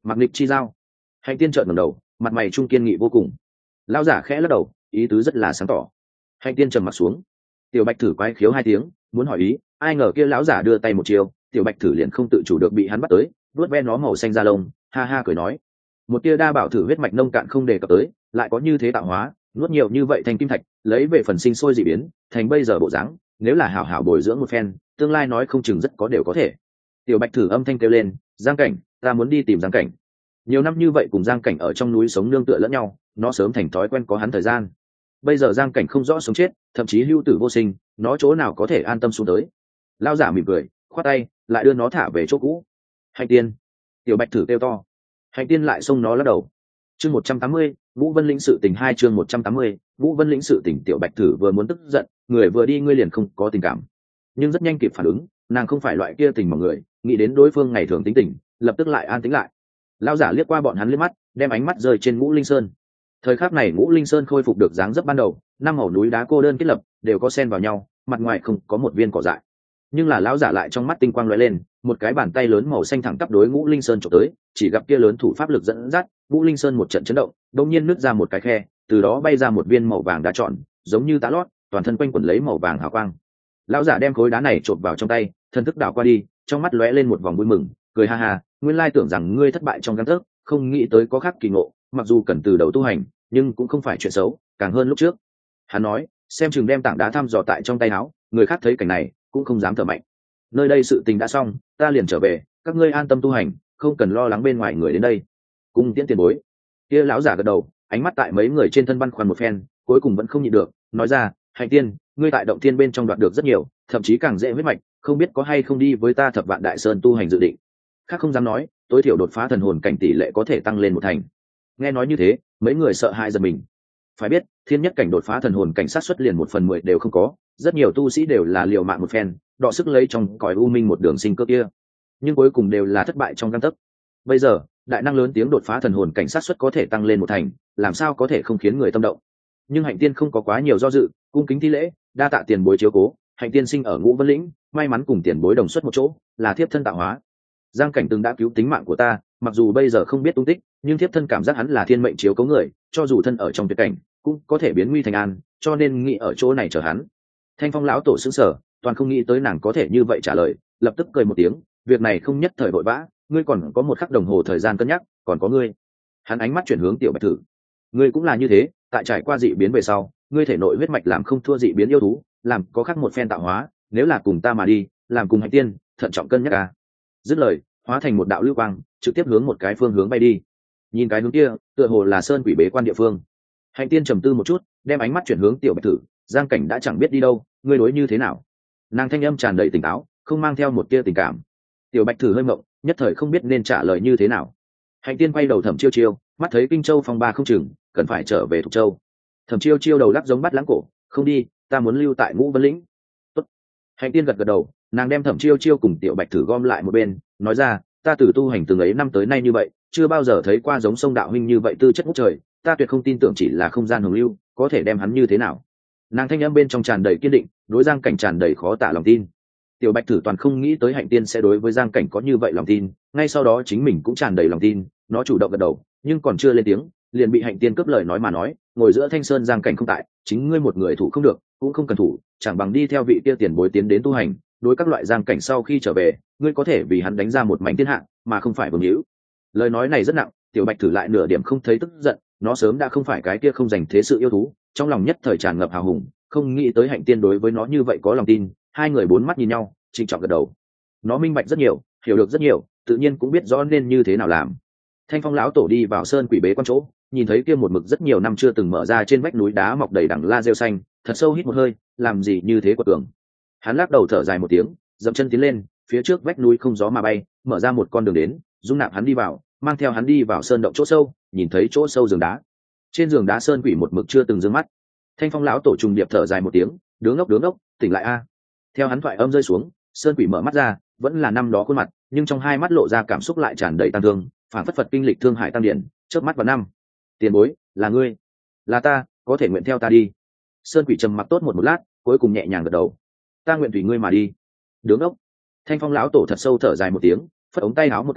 mặc nịch chi giao. Hạnh tiên trợn ngẩng đầu, mặt mày trung kiên nghị vô cùng. Lão giả khẽ lắc đầu, ý tứ rất là sáng tỏ. Hạnh tiên trầm mặt xuống. Tiểu bạch thử quái khiếu hai tiếng, muốn hỏi ý, ai ngờ kia lão giả đưa tay một chiều, tiểu bạch thử liền không tự chủ được bị hắn bắt tới, vuốt ve nó màu xanh da lông, ha ha cười nói: một tia đa bảo thử huyết mạch nông cạn không đề cập tới, lại có như thế tạo hóa, nuốt nhiều như vậy thành kim thạch, lấy về phần sinh sôi dị biến, thành bây giờ bộ dáng, nếu là hảo hảo bồi dưỡng một phen, tương lai nói không chừng rất có đều có thể. Tiểu bạch thử âm thanh kêu lên: Giang Cảnh, ta muốn đi tìm Giang Cảnh. Nhiều năm như vậy cùng Giang Cảnh ở trong núi sống nương tựa lẫn nhau, nó sớm thành thói quen có hắn thời gian. Bây giờ Giang Cảnh không rõ sống chết, thậm chí hưu tử vô sinh, nó chỗ nào có thể an tâm xuống tới. Lao giả mỉm cười, khoát tay, lại đưa nó thả về chỗ cũ. Hạnh tiên. Tiểu bạch thử kêu to. Hạnh tiên lại xông nó lắc đầu. Chương 180, Vũ Vân lĩnh sự tình 2 chương 180, Vũ Vân lĩnh sự tình. Tiểu bạch thử vừa muốn tức giận, người vừa đi ngươi liền không có tình cảm, nhưng rất nhanh kịp phản ứng, nàng không phải loại kia tình mọi người, nghĩ đến đối phương ngày thường tính tình, lập tức lại an tĩnh lại. Lao giả liếc qua bọn hắn liếc mắt, đem ánh mắt rơi trên Ngũ Linh Sơn. Thời khắc này Ngũ Linh Sơn khôi phục được dáng dấp ban đầu, năm màu núi đá cô đơn kết lập, đều có xen vào nhau, mặt ngoài không có một viên cỏ dại. Nhưng là lão giả lại trong mắt tinh quang lóe lên, một cái bàn tay lớn màu xanh thẳng tắp đối Ngũ Linh Sơn chụp tới, chỉ gặp kia lớn thủ pháp lực dẫn dắt, Ngũ Linh Sơn một trận chấn động, đột nhiên nứt ra một cái khe, từ đó bay ra một viên màu vàng đá tròn, giống như tá lót, toàn thân quanh quẩn lấy màu vàng hào quang. Lão giả đem khối đá này chộp vào trong tay, thân thức đảo qua đi, trong mắt lóe lên một vòng vui mừng, cười ha ha, nguyên lai tưởng rằng ngươi thất bại trong gang tấc, không nghĩ tới có khác kỳ ngộ, mặc dù cần từ đầu tu hành, nhưng cũng không phải chuyện xấu, càng hơn lúc trước. Hắn nói, xem chừng đem tảng đá thăm dò tại trong tay áo, người khác thấy cảnh này cũng không dám thở mạnh. Nơi đây sự tình đã xong, ta liền trở về, các ngươi an tâm tu hành, không cần lo lắng bên ngoài người đến đây. Cung tiễn tiền bối. Kia lão giả gật đầu, ánh mắt tại mấy người trên thân băn khoăn một phen, cuối cùng vẫn không nhịn được, nói ra, Hạnh tiên, ngươi tại động thiên bên trong đoạt được rất nhiều, thậm chí càng dễ huyết mạch, không biết có hay không đi với ta Thập Vạn Đại Sơn tu hành dự định. Khác không dám nói, tối thiểu đột phá thần hồn cảnh tỷ lệ có thể tăng lên một thành. Nghe nói như thế, mấy người sợ hãi giật mình. Phải biết, thiên nhất cảnh đột phá thần hồn cảnh sát xuất liền 1/10 đều không có, rất nhiều tu sĩ đều là liều mạng một phen, đọ sức lấy trong cõi u minh một đường sinh cơ kia, nhưng cuối cùng đều là thất bại trong gang tấc. Bây giờ, đại năng lớn tiếng đột phá thần hồn cảnh sát xuất có thể tăng lên một thành, làm sao có thể không khiến người tâm động. Nhưng Hạnh tiên không có quá nhiều do dự, cung kính thi lễ, đa tạ tiền bối chiếu cố. Hạnh tiên sinh ở Ngũ Vân lĩnh, may mắn cùng tiền bối đồng xuất một chỗ, là thiếp thân tạo hóa. Giang Cảnh từng đã cứu tính mạng của ta, mặc dù bây giờ không biết tung tích, nhưng thiếp thân cảm giác hắn là thiên mệnh chiếu cố người, cho dù thân ở trong tuyệt cảnh, cũng có thể biến nguy thành an, cho nên nghĩ ở chỗ này chờ hắn. Thanh Phong lão tổ sững sờ, toàn không nghĩ tới nàng có thể như vậy trả lời, lập tức cười một tiếng, việc này không nhất thời vội vã, ngươi còn có 1 khắc đồng hồ thời gian cân nhắc, còn có ngươi. Hắn ánh mắt chuyển hướng Tiểu Bạch Thử, ngươi cũng là như thế, tại trải qua dị biến về sau, ngươi thể nội huyết mạch làm không thua dị biến yêu thú, làm có khác một phen tạo hóa, nếu là cùng ta mà đi, làm cùng Hạnh tiên, thận trọng cân nhắc a. Dứt lời, hóa thành một đạo lưu quang, trực tiếp hướng một cái phương hướng bay đi. Nhìn cái hướng kia, tựa hồ là sơn quỷ bế quan địa phương. Hạnh tiên trầm tư một chút, đem ánh mắt chuyển hướng Tiểu Bạch Thử, Giang Cảnh đã chẳng biết đi đâu, ngươi đối như thế nào? Nàng thanh âm tràn đầy tỉnh táo, không mang theo một tia tình cảm. Tiểu Bạch Thử hơi mộng, nhất thời không biết nên trả lời như thế nào. Hạnh tiên quay đầu Thẩm Chiêu Chiêu, mắt thấy Kinh Châu phong ba không chừng, cần phải trở về Thục Châu. Thẩm Chiêu Chiêu đầu lắc giống bắt lãng cổ, không đi, ta muốn lưu tại Ngũ Vân lĩnh. Tốt. Hạnh tiên gật gật đầu, nàng đem Thẩm Chiêu Chiêu cùng Tiểu Bạch Thử gom lại một bên, nói ra, ta từ tu hành từng ấy năm tới nay như vậy, chưa bao giờ thấy qua giống sông đạo huynh như vậy tư chất ngút trời, ta tuyệt không tin tưởng chỉ là không gian hồng lưu có thể đem hắn như thế nào. Nàng thanh âm bên trong tràn đầy kiên định, đối Giang Cảnh tràn đầy khó tả lòng tin. Tiểu Bạch Thử toàn không nghĩ tới Hạnh tiên sẽ đối với Giang Cảnh có như vậy lòng tin, ngay sau đó chính mình cũng tràn đầy lòng tin, nó chủ động gật đầu, nhưng còn chưa lên tiếng, liền bị Hạnh tiên cướp lời nói mà nói, ngồi giữa Thanh Sơn Giang Cảnh không tại, chính ngươi một người thủ không được, cũng không cần thủ, chẳng bằng đi theo vị kia tiền bối tiến đến tu hành, đối các loại Giang Cảnh sau khi trở về, ngươi có thể vì hắn đánh ra một mảnh thiên hạ, mà không phải vương hữu. Lời nói này rất nặng, Tiểu Bạch Thử lại nửa điểm không thấy tức giận, nó sớm đã không phải cái kia không dành thế sự yêu thú, trong lòng nhất thời tràn ngập hào hùng, không nghĩ tới Hạnh tiên đối với nó như vậy có lòng tin. Hai người bốn mắt nhìn nhau, trịnh trọng gật đầu. Nó minh bạch rất nhiều, hiểu được rất nhiều, tự nhiên cũng biết rõ nên như thế nào làm. Thanh Phong lão tổ đi vào sơn quỷ bế quan chỗ, nhìn thấy kia một mực rất nhiều năm chưa từng mở ra trên vách núi đá mọc đầy đằng la rêu xanh, thật sâu hít một hơi, làm gì như thế của tưởng. Hắn lắc đầu thở dài một tiếng, dậm chân tiến lên, phía trước vách núi không gió mà bay, mở ra một con đường đến, dung nạp hắn đi vào, mang theo hắn đi vào sơn động chỗ sâu, nhìn thấy chỗ sâu giường đá. Trên giường đá sơn quỷ một mực chưa từng dương mắt. Thanh Phong lão tổ trùng điệp thở dài một tiếng, đứa ngốc, tỉnh lại a. Theo hắn thoại âm rơi xuống, sơn quỷ mở mắt ra, vẫn là năm đó khuôn mặt, nhưng trong hai mắt lộ ra cảm xúc lại tràn đầy tăng thương, phản phất Phật kinh lịch thương hại tăng điển, chớp mắt vào năm. Tiền bối, là ngươi, là ta, có thể nguyện theo ta đi. Sơn quỷ trầm mặc tốt một lát, cuối cùng nhẹ nhàng gật đầu. Ta nguyện tùy ngươi mà đi. Đứng ốc. Thanh Phong lão tổ thật sâu thở dài một tiếng, phất ống tay áo một cái,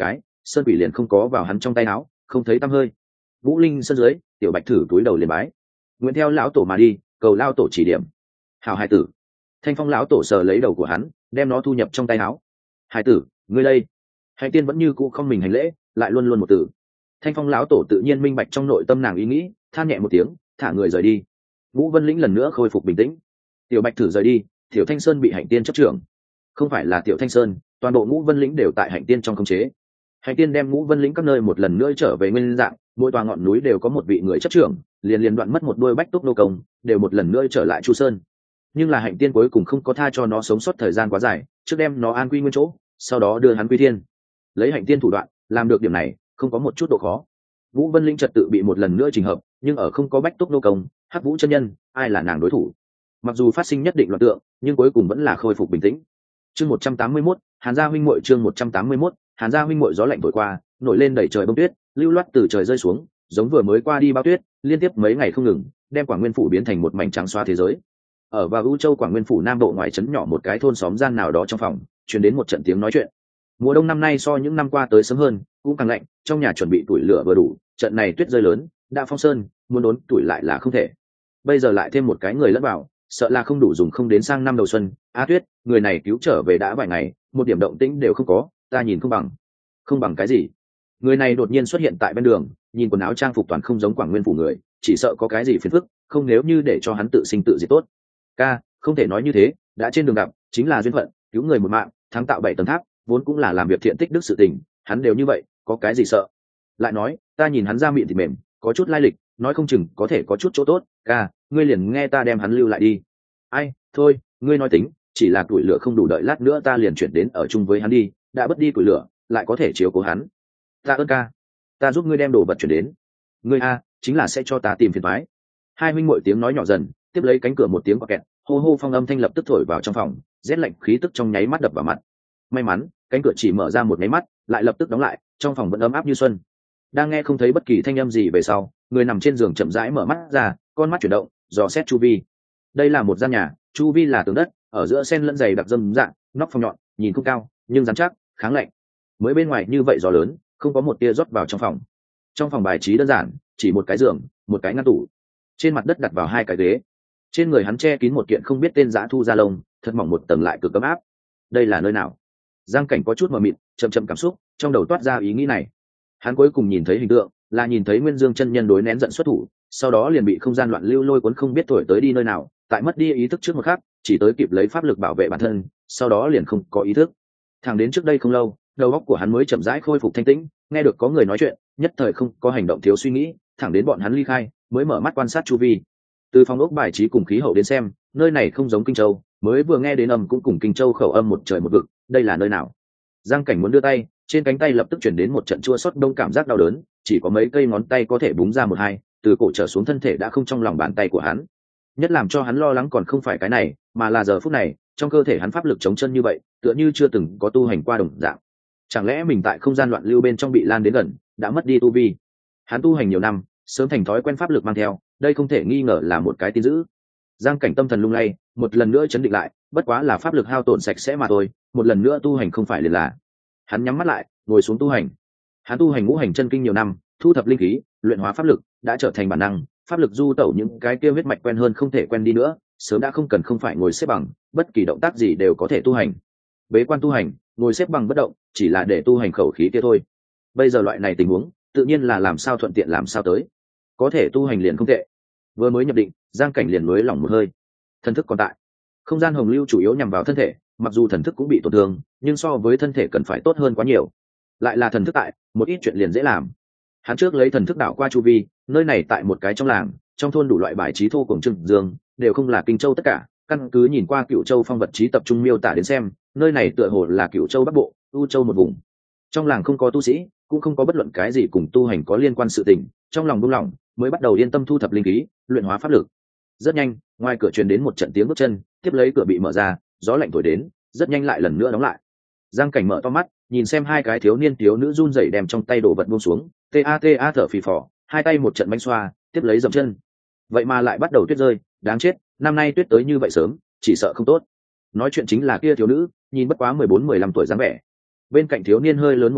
sơn quỷ liền không có vào hắn trong tay áo, không thấy tăm hơi. Vũ Linh sân dưới, tiểu bạch thử túi đầu liền bái, nguyện theo lão tổ mà đi, cầu lao tổ chỉ điểm. Hảo hài tử. Thanh Phong lão tổ sờ lấy đầu của hắn, đem nó thu nhập trong tay áo. Hài tử, ngươi đây. Hạnh Tiên vẫn như cũ không mình hành lễ, lại luôn luôn một từ. Thanh Phong lão tổ tự nhiên minh bạch trong nội tâm nàng ý nghĩ, than nhẹ một tiếng, thả người rời đi. Vũ Vân Lĩnh lần nữa khôi phục bình tĩnh. Tiểu bạch thử rời đi, Tiểu Thanh Sơn bị Hạnh Tiên chấp trưởng. Không phải là Tiểu Thanh Sơn, toàn bộ Ngũ Vân Lĩnh đều tại Hạnh Tiên trong khống chế. Hạnh Tiên đem Ngũ Vân Lĩnh các nơi một lần nữa trở về nguyên dạng, mỗi tòa ngọn núi đều có một vị người chấp trưởng, liền đoạn mất một đôi bách túc nô công, đều một lần nữa trở lại Chu Sơn. Nhưng là Hạnh Tiên cuối cùng không có tha cho nó sống sót thời gian quá dài, trước đem nó an quy nguyên chỗ, sau đó đưa hắn quy thiên. Lấy Hạnh Tiên thủ đoạn, làm được điểm này, không có một chút độ khó. Vũ Vân Linh trật tự bị một lần nữa chỉnh hợp, nhưng ở không có bách túc nô công, Hắc Vũ chân nhân, ai là nàng đối thủ? Mặc dù phát sinh nhất định loạn tượng, nhưng cuối cùng vẫn là khôi phục bình tĩnh. Chương 181, Hàn gia huynh muội chương 181, Hàn gia huynh muội gió lạnh thổi qua, nổi lên đẩy trời bông tuyết, lưu loát từ trời rơi xuống, giống vừa mới qua đi bao tuyết, liên tiếp mấy ngày không ngừng, đem Quảng Nguyên phủ biến thành một mảnh trắng xóa thế giới. Ở vào U Châu Quảng Nguyên phủ nam bộ ngoài trấn nhỏ một cái thôn xóm gian nào đó trong phòng, truyền đến một trận tiếng nói chuyện. Mùa đông năm nay so những năm qua tới sớm hơn, cũng càng lạnh, trong nhà chuẩn bị tuổi lửa vừa đủ, trận này tuyết rơi lớn, đã phong sơn, muốn đốn tuổi lại là không thể. Bây giờ lại thêm một cái người lẫn vào, sợ là không đủ dùng, không đến sang năm đầu xuân. A Tuyết, người này cứu trở về đã vài ngày, một điểm động tĩnh đều không có, ta nhìn không bằng cái gì. Người này đột nhiên xuất hiện tại bên đường, nhìn quần áo trang phục toàn không giống Quảng Nguyên phủ người, chỉ sợ có cái gì phiền phức, không nếu như để cho hắn tự sinh tự diệt tốt. Ca, không thể nói như thế, đã trên đường gặp, chính là duyên phận, cứu người một mạng, thắng tạo 7 tầng tháp, vốn cũng là làm việc thiện tích đức sự tình, hắn đều như vậy, có cái gì sợ. Lại nói, ta nhìn hắn da miệng thì mềm, có chút lai lịch, nói không chừng có thể có chút chỗ tốt. Ca, ngươi liền nghe ta đem hắn lưu lại đi. Ai, thôi, ngươi nói tính, chỉ là tuổi lửa không đủ, đợi lát nữa ta liền chuyển đến ở chung với hắn đi, đã bất đi tuổi lửa, lại có thể chiếu cố hắn. Ta ơn ca, ta giúp ngươi đem đồ vật chuyển đến. Ngươi a, chính là sẽ cho ta tìm phiền toái. Hai huynh muội tiếng nói nhỏ dần, tiếp lấy cánh cửa một tiếng quạt kẹt, hô hô phong âm thanh lập tức thổi vào trong phòng, rét lạnh khí tức trong nháy mắt đập vào mặt. May mắn, cánh cửa chỉ mở ra một nháy mắt, lại lập tức đóng lại, trong phòng vẫn ấm áp như xuân. Đang nghe không thấy bất kỳ thanh âm gì về sau, người nằm trên giường chậm rãi mở mắt ra, con mắt chuyển động, dò xét chu vi. Đây là một gian nhà, chu vi là tường đất, ở giữa sen lẫn dày đặc dâm dạng, nóc phong nhọn, nhìn không cao, nhưng rắn chắc, kháng lạnh. Mới bên ngoài như vậy gió lớn, không có một tia rót vào trong phòng. Trong phòng bài trí đơn giản, chỉ một cái giường, một cái ngăn tủ. Trên mặt đất đặt vào 2 cái ghế. Trên người hắn che kín một kiện không biết tên dã thu da lông, thật mỏng một tầng lại cực ấm áp. Đây là nơi nào? Giang Cảnh có chút mờ mịt, chậm chậm cảm xúc, trong đầu toát ra ý nghĩ này. Hắn cuối cùng nhìn thấy hình tượng, là nhìn thấy Nguyên Dương chân nhân đối nén giận xuất thủ, sau đó liền bị không gian loạn lưu lôi cuốn không biết thổi tới đi nơi nào, tại mất đi ý thức trước một khắc, chỉ tới kịp lấy pháp lực bảo vệ bản thân, sau đó liền không có ý thức. Thẳng đến trước đây không lâu, đầu óc của hắn mới chậm rãi khôi phục thanh tĩnh, nghe được có người nói chuyện, nhất thời không có hành động thiếu suy nghĩ, thẳng đến bọn hắn ly khai, mới mở mắt quan sát chu vi. Từ phòng ốc bài trí cùng khí hậu đến xem, nơi này không giống Kinh Châu, mới vừa nghe đến âm cũng cùng Kinh Châu khẩu âm một trời một vực, đây là nơi nào? Giang Cảnh muốn đưa tay, trên cánh tay lập tức chuyển đến một trận chua xót đông cảm giác đau đớn, chỉ có mấy cây ngón tay có thể búng ra một hai, từ cổ trở xuống thân thể đã không trong lòng bàn tay của hắn. Nhất làm cho hắn lo lắng còn không phải cái này, mà là giờ phút này, trong cơ thể hắn pháp lực chống chân như vậy, tựa như chưa từng có tu hành qua đồng dạng. Chẳng lẽ mình tại không gian loạn lưu bên trong bị lan đến gần, đã mất đi tu vi? Hắn tu hành nhiều năm, sớm thành thói quen pháp lực mang theo, đây không thể nghi ngờ là một cái tin dữ. Giang Cảnh tâm thần lung lay, một lần nữa chấn định lại, bất quá là pháp lực hao tổn sạch sẽ mà thôi, một lần nữa tu hành không phải liền là. Hắn nhắm mắt lại, ngồi xuống tu hành. Hắn tu hành ngũ hành chân kinh nhiều năm, thu thập linh khí, luyện hóa pháp lực, đã trở thành bản năng, pháp lực du tẩu những cái kia huyết mạch quen hơn không thể quen đi nữa, sớm đã không cần không phải ngồi xếp bằng, bất kỳ động tác gì đều có thể tu hành. Bế quan tu hành, ngồi xếp bằng bất động, chỉ là để tu hành khẩu khí kia thôi. Bây giờ loại này tình huống, tự nhiên là làm sao thuận tiện làm sao tới. Có thể tu hành liền không tệ. Vừa mới nhập định, Giang Cảnh liền mới lỏng một hơi. Thần thức còn tại. Không gian hồng lưu chủ yếu nhằm vào thân thể, mặc dù thần thức cũng bị tổn thương, nhưng so với thân thể cần phải tốt hơn quá nhiều. Lại là thần thức tại, một ít chuyện liền dễ làm. Hắn trước lấy thần thức đảo qua chu vi, nơi này tại một cái trong làng, trong thôn đủ loại bài trí thô cùng trưng dương, đều không là Kinh Châu tất cả, căn cứ nhìn qua Cửu Châu phong vật trí tập trung miêu tả đến xem, nơi này tựa hồ là Cửu Châu Bắc Bộ, U Châu một vùng. Trong làng không có tu sĩ, cũng không có bất luận cái gì cùng tu hành có liên quan sự tình, trong lòng buông lỏng, mới bắt đầu yên tâm thu thập linh khí, luyện hóa pháp lực. Rất nhanh, ngoài cửa truyền đến một trận tiếng bước chân, tiếp lấy cửa bị mở ra, gió lạnh thổi đến, rất nhanh lại lần nữa đóng lại. Giang Cảnh mở to mắt, nhìn xem 2 cái thiếu niên thiếu nữ run rẩy đem trong tay đồ vật buông xuống, ta thở phì phò, hai tay một trận bánh xoa, tiếp lấy dậm chân. Vậy mà lại bắt đầu tuyết rơi, đáng chết, năm nay tuyết tới như vậy sớm, chỉ sợ không tốt. Nói chuyện chính là kia thiếu nữ, nhìn bất quá 14-15 tuổi dáng vẻ. Bên cạnh thiếu niên hơi lớn một điểm,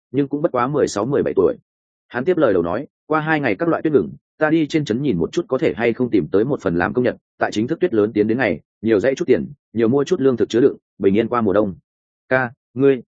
nhưng cũng bất quá 16-17 tuổi. Hắn tiếp lời đầu nói, qua 2 ngày các loại tuyết ngừng, ta đi trên trấn nhìn một chút có thể hay không tìm tới một phần làm công nhật, tại chính thức tuyết lớn tiến đến ngày, nhiều dãy chút tiền, nhiều mua chút lương thực chứa đựng, bình yên qua mùa đông. Ca, ngươi.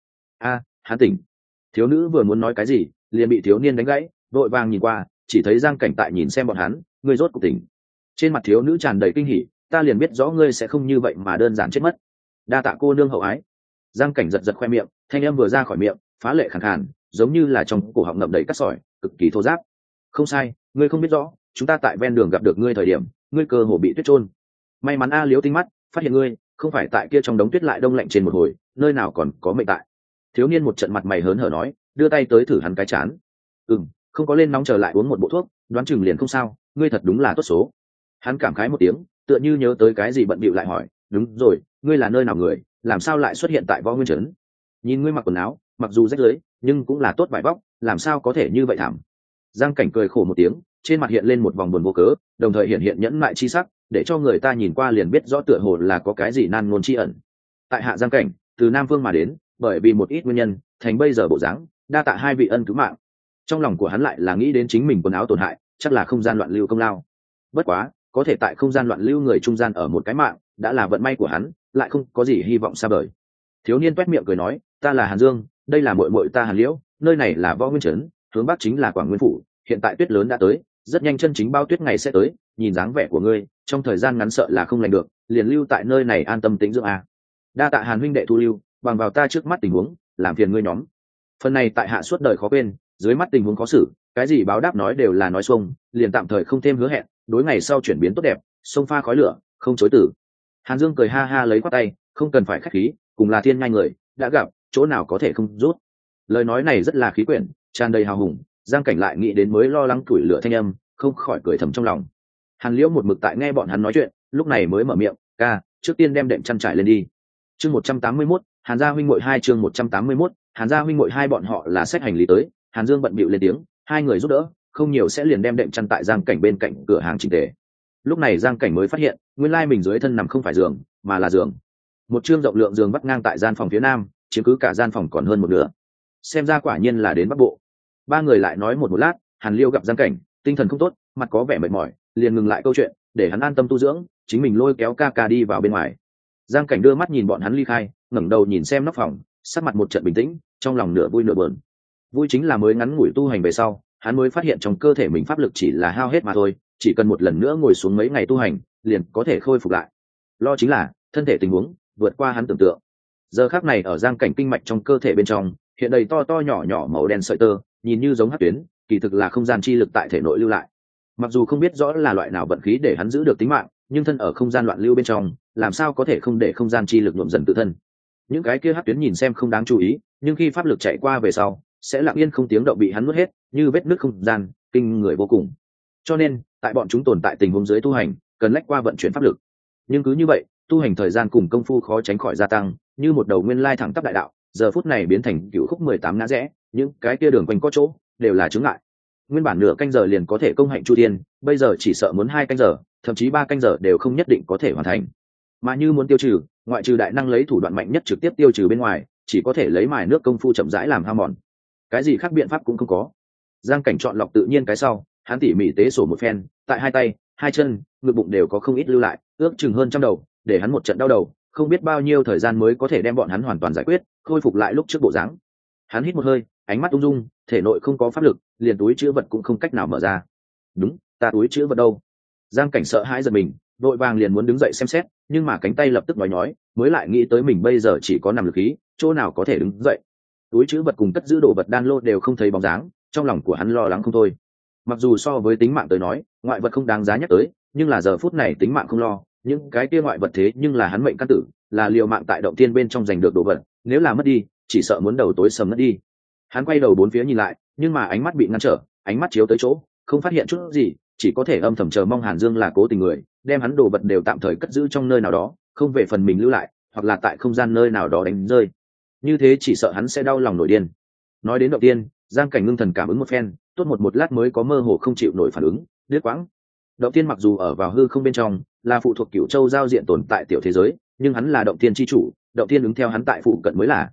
Hắn tỉnh. Thiếu nữ vừa muốn nói cái gì, liền bị thiếu niên đánh gãy, vội vàng nhìn qua, chỉ thấy Giang Cảnh tại nhìn xem bọn hắn, ngươi rốt cuộc tỉnh. Trên mặt thiếu nữ tràn đầy kinh hỉ, ta liền biết rõ ngươi sẽ không như vậy mà đơn giản chết mất. Đa tạ cô nương hậu ái. Giang Cảnh giật giật khoe miệng, thanh âm vừa ra khỏi miệng, phá lệ khàn khàn, giống như là trong cổ họng ngậm đầy cát sỏi, cực kỳ thô ráp. Không sai, ngươi không biết rõ, chúng ta tại ven đường gặp được ngươi thời điểm, ngươi cơ hồ bị tuyết trôn. May mắn A Liếu tinh mắt, phát hiện ngươi, không phải tại kia trong đống tuyết lại đông lạnh trên một hồi, nơi nào còn có mệnh tại. Thiếu niên một trận mặt mày hớn hở nói, đưa tay tới thử hắn cái chán. Không có lên nóng trở lại uống một bộ thuốc, đoán chừng liền không sao, ngươi thật đúng là tốt số. Hắn cảm khái một tiếng, tựa như nhớ tới cái gì bận bịu lại hỏi, đúng rồi, ngươi là nơi nào người, làm sao lại xuất hiện tại Võ Nguyên Trấn? Nhìn ngươi mặc quần áo, mặc dù rách rưới, nhưng cũng là tốt vải vóc, làm sao có thể như vậy thảm? Giang Cảnh cười khổ một tiếng, trên mặt hiện lên một vòng buồn vô cớ, đồng thời hiện nhẫn mại chi sắc, để cho người ta nhìn qua liền biết rõ tựa hồ là có cái gì nan ngôn chi ẩn. Tại hạ Giang Cảnh, từ Nam Vương mà đến, bởi vì một ít nguyên nhân, thành bây giờ bộ dáng, đa tạ hai vị ân cứu mạng. Trong lòng của hắn lại là nghĩ đến chính mình quần áo tổn hại, chắc là không gian loạn lưu công lao. Bất quá, có thể tại không gian loạn lưu người trung gian ở một cái mạng, đã là vận may của hắn, lại không có gì hy vọng xa vời. Thiếu niên toét miệng cười nói, ta là Hàn Dương, đây là muội muội ta Hàn Liễu, nơi này là Võ Nguyên Trấn, hướng bắc chính là Quảng Nguyên phủ, hiện tại tuyết lớn đã tới, rất nhanh chân chính bao tuyết ngày sẽ tới, nhìn dáng vẻ của ngươi, trong thời gian ngắn sợ là không lành được, liền lưu tại nơi này an tâm tĩnh dưỡng a. Đa tạ Hàn huynh đệ thu lưu, bằng vào ta trước mắt tình huống, làm phiền ngươi nhóm. Phần này tại hạ suốt đời khó quên, dưới mắt tình huống khó xử, cái gì báo đáp nói đều là nói xuông, liền tạm thời không thêm hứa hẹn, đối ngày sau chuyển biến tốt đẹp, sông pha khói lửa, không chối từ. Hàn Dương cười ha ha lấy quát tay, không cần phải khách khí, cùng là thiên nhai người, đã gặp, chỗ nào có thể không rút. Lời nói này rất là khí quyển, tràn đầy hào hùng. Giang Cảnh lại nghĩ đến mới lo lắng củi lửa thanh âm, không khỏi cười thầm trong lòng. Hàn Liễu một mực tại nghe bọn hắn nói chuyện, lúc này mới mở miệng, ca, trước tiên đem đệm chăn trải lên đi. Chương 181, Hàn gia huynh muội hai, chương 181, Hàn gia huynh muội hai, bọn họ là xách hành lý tới. Hàn Dương bận bịu lên tiếng, hai người giúp đỡ, không nhiều sẽ liền đem đệm chăn tại Giang Cảnh bên cạnh cửa hàng chỉnh tề. Lúc này Giang Cảnh mới phát hiện, nguyên lai mình dưới thân nằm không phải giường, mà là giường. Một chương rộng lượng giường vắt ngang tại gian phòng phía nam, chiếm cứ cả gian phòng còn hơn một nửa. Xem ra quả nhiên là đến Bắc Bộ. Ba người lại nói một lát, Hàn Liêu gặp Giang Cảnh tinh thần không tốt, mặt có vẻ mệt mỏi, liền ngừng lại câu chuyện, để hắn an tâm tu dưỡng, chính mình lôi kéo ca ca đi vào bên ngoài. Giang Cảnh đưa mắt nhìn bọn hắn ly khai, ngẩng đầu nhìn xem nóc phòng, sắc mặt một trận bình tĩnh, trong lòng nửa vui nửa buồn. Vui chính là mới ngắn ngủi tu hành về sau, hắn mới phát hiện trong cơ thể mình pháp lực chỉ là hao hết mà thôi, chỉ cần một lần nữa ngồi xuống mấy ngày tu hành, liền có thể khôi phục lại. Lo chính là thân thể tình huống vượt qua hắn tưởng tượng. Giờ khắc này ở Giang Cảnh kinh mạch trong cơ thể bên trong, hiện đầy to to nhỏ nhỏ màu đen sợi tơ, nhìn như giống hắc tuyến, kỳ thực là không gian chi lực tại thể nội lưu lại. Mặc dù không biết rõ là loại nào vận khí để hắn giữ được tính mạng, nhưng thân ở không gian loạn lưu bên trong, làm sao có thể không để không gian chi lực nhuộm dần tự thân. Những cái kia hắc tuyến nhìn xem không đáng chú ý, nhưng khi pháp lực chạy qua về sau, sẽ lặng yên không tiếng động bị hắn nuốt hết, như vết nứt không gian, kinh người vô cùng. Cho nên, tại bọn chúng tồn tại tình huống dưới tu hành, cần lách qua vận chuyển pháp lực. Nhưng cứ như vậy, tu hành thời gian cùng công phu khó tránh khỏi gia tăng, như một đầu nguyên lai thẳng tắp đại đạo, giờ phút này biến thành cựu khúc 18 ngã rẽ, những cái kia đường quanh có chỗ đều là chướng ngại. Nguyên bản nửa canh giờ liền có thể công hạnh chu thiên, bây giờ chỉ sợ muốn 2 canh giờ, thậm chí 3 canh giờ đều không nhất định có thể hoàn thành. Mà như muốn tiêu trừ, ngoại trừ đại năng lấy thủ đoạn mạnh nhất trực tiếp tiêu trừ bên ngoài, chỉ có thể lấy mài nước công phu chậm rãi làm hao mòn. Cái gì khác biện pháp cũng không có. Giang Cảnh chọn lọc tự nhiên cái sau, hắn tỉ mỉ tế sổ một phen, tại hai tay, hai chân, ngực bụng đều có không ít lưu lại, ước chừng hơn 100 đầu, để hắn một trận đau đầu, không biết bao nhiêu thời gian mới có thể đem bọn hắn hoàn toàn giải quyết, khôi phục lại lúc trước bộ dáng. Hắn hít một hơi, ánh mắt ung dung, thể nội không có pháp lực, liền túi chứa vật cũng không cách nào mở ra. Đúng, ta túi chứa vật đâu? Giang Cảnh sợ hãi giật mình, vội vàng liền muốn đứng dậy xem xét, nhưng mà cánh tay lập tức nói, mới lại nghĩ tới mình bây giờ chỉ có nằm lực khí, chỗ nào có thể đứng dậy. Túi chứa vật cùng cất giữ đồ vật đan lô đều không thấy bóng dáng, trong lòng của hắn lo lắng không thôi. Mặc dù so với tính mạng tới nói, ngoại vật không đáng giá nhắc tới, nhưng là giờ phút này tính mạng không lo, những cái kia ngoại vật thế nhưng là hắn mệnh căn tử, là liều mạng tại động thiên bên trong giành được đồ vật, nếu là mất đi, chỉ sợ muốn đầu tối sầm mất đi. Hắn quay đầu bốn phía nhìn lại, nhưng mà ánh mắt bị ngăn trở, ánh mắt chiếu tới chỗ, không phát hiện chút gì, chỉ có thể âm thầm chờ mong Hàn Dương là cố tình người, đem hắn đồ vật đều tạm thời cất giữ trong nơi nào đó, không về phần mình lưu lại, hoặc là tại không gian nơi nào đó đánh rơi. Như thế chỉ sợ hắn sẽ đau lòng nổi điên. Nói đến động tiên, Giang Cảnh ngưng thần cảm ứng một phen, tốt một lát mới có mơ hồ không chịu nổi phản ứng, đứt quãng. Động tiên mặc dù ở vào hư không bên trong, là phụ thuộc Cửu Châu giao diện tồn tại tiểu thế giới, nhưng hắn là động tiên chi chủ, động tiên ứng theo hắn tại phụ cận mới là.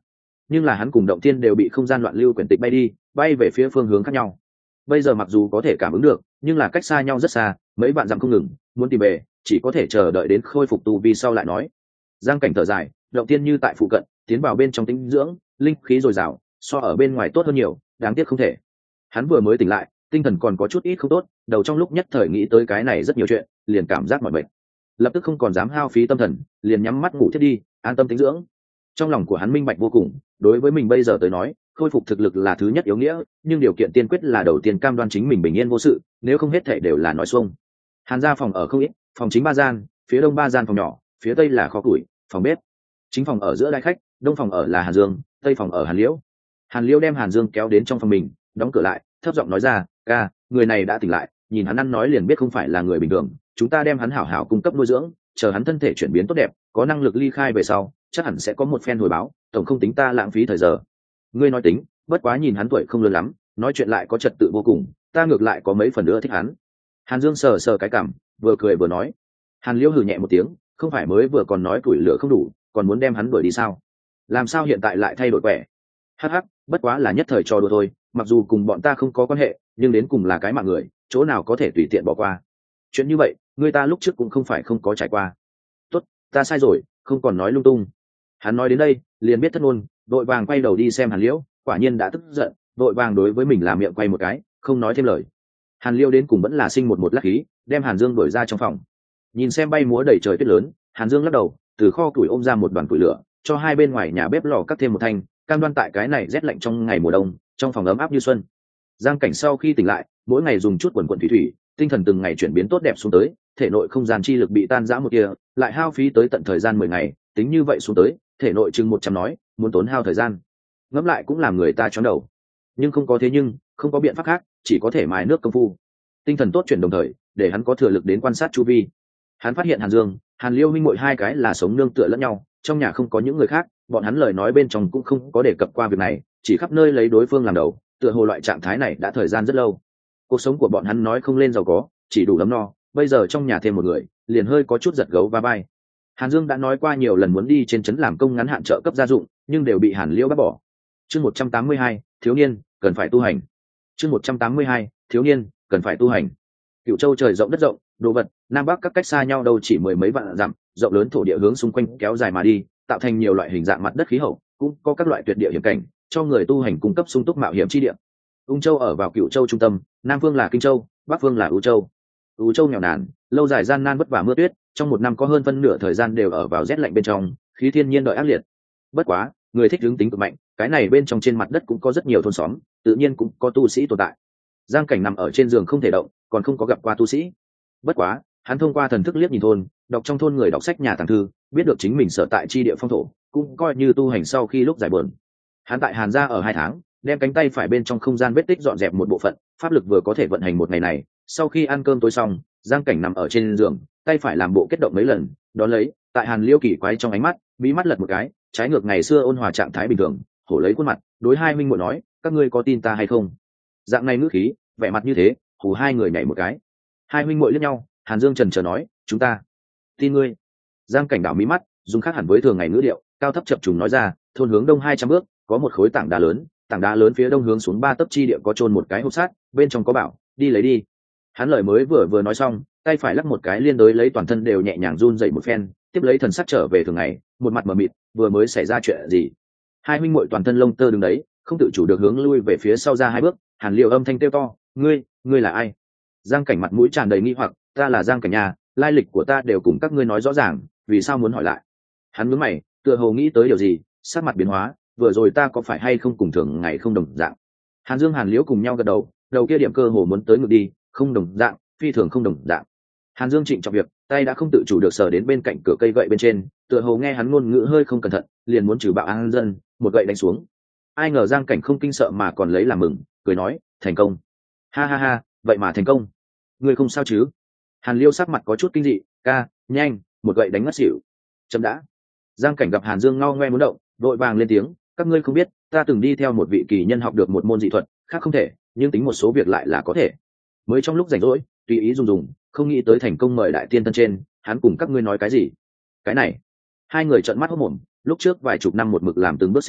nhưng là hắn cùng động thiên đều bị không gian loạn lưu quyển tịch bay đi, bay về phía phương hướng khác nhau. Bây giờ mặc dù có thể cảm ứng được, nhưng là cách xa nhau rất xa, mấy vạn dặm không ngừng, muốn tìm về chỉ có thể chờ đợi đến khôi phục tu vi sau lại nói. Giang Cảnh thở dài, động thiên như tại phụ cận, tiến vào bên trong tĩnh dưỡng, linh khí dồi dào, so ở bên ngoài tốt hơn nhiều, đáng tiếc không thể. Hắn vừa mới tỉnh lại, tinh thần còn có chút ít không tốt, đầu trong lúc nhất thời nghĩ tới cái này rất nhiều chuyện, liền cảm giác mỏi mệt, lập tức không còn dám hao phí tâm thần, liền nhắm mắt ngủ thiết đi, an tâm tĩnh dưỡng. Trong lòng của hắn minh bạch vô cùng, đối với mình bây giờ tới nói, khôi phục thực lực là thứ nhất yếu nghĩa, nhưng điều kiện tiên quyết là đầu tiên cam đoan chính mình bình yên vô sự, nếu không hết thảy đều là nói xuông. Hàn gia phòng ở không ít, phòng chính 3 gian, phía đông 3 gian phòng nhỏ, phía tây là kho củi, phòng bếp. Chính phòng ở giữa đại khách, đông phòng ở là Hàn Dương, tây phòng ở Hàn Liễu. Hàn Liễu đem Hàn Dương kéo đến trong phòng mình, đóng cửa lại, thấp giọng nói ra, ca, người này đã tỉnh lại, nhìn hắn ăn nói liền biết không phải là người bình thường, chúng ta đem hắn hảo hảo cung cấp nuôi dưỡng, chờ hắn thân thể chuyển biến tốt đẹp, có năng lực ly khai về sau, chắc hẳn sẽ có một phen hồi báo, tổng không tính ta lãng phí thời giờ. Ngươi nói tính, bất quá nhìn hắn tuổi không lớn lắm, nói chuyện lại có trật tự vô cùng, ta ngược lại có mấy phần nữa thích hắn. Hàn Dương sờ sờ cái cằm, vừa cười vừa nói. Hàn Liễu hừ nhẹ một tiếng, không phải mới vừa còn nói tuổi lửa không đủ, còn muốn đem hắn đuổi đi sao? Làm sao hiện tại lại thay đổi quẻ? Hắc hắc, bất quá là nhất thời trò đùa thôi, mặc dù cùng bọn ta không có quan hệ, nhưng đến cùng là cái mạng người, chỗ nào có thể tùy tiện bỏ qua. Chuyện như vậy, người ta lúc trước cũng không phải không có trải qua. Tốt, ta sai rồi, không còn nói lung tung. Hắn nói đến đây, liền biết thất ngôn, vội vàng quay đầu đi xem Hàn Liễu, quả nhiên đã tức giận, vội vàng đối với mình làm miệng quay một cái, không nói thêm lời. Hàn Liễu đến cùng vẫn là sinh một lát khí, đem Hàn Dương đuổi ra trong phòng. Nhìn xem bay múa đầy trời tuyết lớn, Hàn Dương lắc đầu, từ kho củi ôm ra một đoàn củi lửa, cho hai bên ngoài nhà bếp lò cắt thêm một thanh, cam đoan tại cái này rét lạnh trong ngày mùa đông, trong phòng ấm áp như xuân. Giang Cảnh sau khi tỉnh lại, mỗi ngày dùng chút quần quần thủy thủy, tinh thần từng ngày chuyển biến tốt đẹp xuống tới, thể nội không gian chi lực bị tan rã một kia, lại hao phí tới tận thời gian 10 ngày, tính như vậy xuống tới, thể nội chừng 100 nói, muốn tốn hao thời gian. Ngẫm lại cũng làm người ta chóng đầu. Nhưng không có thế nhưng, không có biện pháp khác, chỉ có thể mài nước công phu. Tinh thần tốt chuyển đồng thời, để hắn có thừa lực đến quan sát chu vi. Hắn phát hiện Hàn Dương, Hàn Liêu minh muội hai cái là sống nương tựa lẫn nhau, trong nhà không có những người khác, bọn hắn lời nói bên trong cũng không có đề cập qua việc này, chỉ khắp nơi lấy đối phương làm đầu, tựa hồ loại trạng thái này đã thời gian rất lâu. Cuộc sống của bọn hắn nói không lên giàu có, chỉ đủ ấm no, bây giờ trong nhà thêm một người, liền hơi có chút giật gấu va vai. Hàn Dương đã nói qua nhiều lần muốn đi trên trấn làm công ngắn hạn trợ cấp gia dụng, nhưng đều bị Hàn Liêu bác bỏ. Chương 182, thiếu niên, cần phải tu hành. Chương 182, thiếu niên, cần phải tu hành. Cửu Châu trời rộng đất rộng, đồ vật, nam bắc các cách xa nhau đâu chỉ mười mấy vạn dặm, rộng lớn thổ địa hướng xung quanh kéo dài mà đi, tạo thành nhiều loại hình dạng mặt đất khí hậu, cũng có các loại tuyệt địa hiểm cảnh, cho người tu hành cung cấp sung túc mạo hiểm chi địa. Ung Châu ở vào Cửu Châu trung tâm, nam phương là Kinh Châu, bắc phương là U Châu. U Châu nghèo nàn, lâu dài gian nan vất vả mưa tuyết, trong một năm có hơn phân nửa thời gian đều ở vào rét lạnh bên trong, khí thiên nhiên đợi ác liệt. Bất quá, người thích hướng tính cực mạnh, cái này bên trong trên mặt đất cũng có rất nhiều thôn xóm, tự nhiên cũng có tu sĩ tồn tại. Giang Cảnh nằm ở trên giường không thể động, còn không có gặp qua tu sĩ. Bất quá, hắn thông qua thần thức liếc nhìn thôn, đọc trong thôn người đọc sách nhà tàng thư, biết được chính mình sở tại chi địa phong thổ, cũng coi như tu hành sau khi lúc giải buồn. Hắn tại Hàn gia ở 2 tháng, đem cánh tay phải bên trong không gian vết tích dọn dẹp một bộ phận, pháp lực vừa có thể vận hành một ngày này. Sau khi ăn cơm tối xong, Giang Cảnh nằm ở trên giường, tay phải làm bộ kết động mấy lần, đó lấy, tại Hàn Liêu kỳ quái trong ánh mắt, mí mắt lật một cái, trái ngược ngày xưa ôn hòa trạng thái bình thường, hổ lấy khuôn mặt, đối hai minh muội nói, các ngươi có tin ta hay không? Dạng này ngữ khí, vẻ mặt như thế, hù hai người nhảy một cái. Hai huynh muội liếc nhau, Hàn Dương trần chờ nói, chúng ta tin ngươi. Giang Cảnh đảo mí mắt, dùng khác hẳn với thường ngày ngữ điệu, cao thấp chập trùng nói ra, thôn hướng đông 200 bước, có một khối tảng đá lớn phía đông hướng xuống 3 tấc chi địa có chôn một cái hộp sắt, bên trong có bảo, đi lấy đi. Hắn lời mới vừa nói xong, tay phải lắc một cái liên đối lấy toàn thân đều nhẹ nhàng run dậy một phen, tiếp lấy thần sắc trở về thường ngày, một mặt mờ mịt, vừa mới xảy ra chuyện gì? Hai huynh muội toàn thân lông tơ đứng đấy, không tự chủ được hướng lui về phía sau ra 2 bước. Hàn Liêu âm thanh kêu to, ngươi là ai? Giang Cảnh mặt mũi tràn đầy nghi hoặc, ta là Giang Cảnh nhà, lai lịch của ta đều cùng các ngươi nói rõ ràng, vì sao muốn hỏi lại? Hắn nhướng mày, tựa hồ nghĩ tới điều gì, sắc mặt biến hóa, vừa rồi ta có phải hay không cùng thường ngày không đồng dạng? Hàn Dương Hàn Liễu cùng nhau gật đầu, đầu kia điểm cơ hồ muốn tới ngược đi, không đồng dạng, phi thường không đồng dạng. Hàn Dương trịnh trọng việc, tay đã không tự chủ được sờ đến bên cạnh cửa cây gậy bên trên, tựa hồ nghe hắn ngôn ngữ hơi không cẩn thận, liền muốn trừ bạo an dân, một gậy đánh xuống. Ai ngờ Giang Cảnh không kinh sợ mà còn lấy làm mừng, cười nói, thành công. Ha ha ha, vậy mà thành công. Ngươi không sao chứ? Hàn Liêu sắc mặt có chút kinh dị, ca, nhanh, một gậy đánh ngất xỉu. Chấm đã. Giang Cảnh gặp Hàn Dương ngao ngoe muốn động, vội vàng lên tiếng, các ngươi không biết, ta từng đi theo một vị kỳ nhân học được một môn dị thuật, khác không thể, nhưng tính một số việc lại là có thể. Mới trong lúc rảnh rỗi, tùy ý dùng, không nghĩ tới thành công mời đại tiên thân trên, hắn cùng các ngươi nói cái gì? Cái này. Hai người trợn mắt hốt mồm, lúc trước vài chục năm một mực làm từng bước sinh hoạt,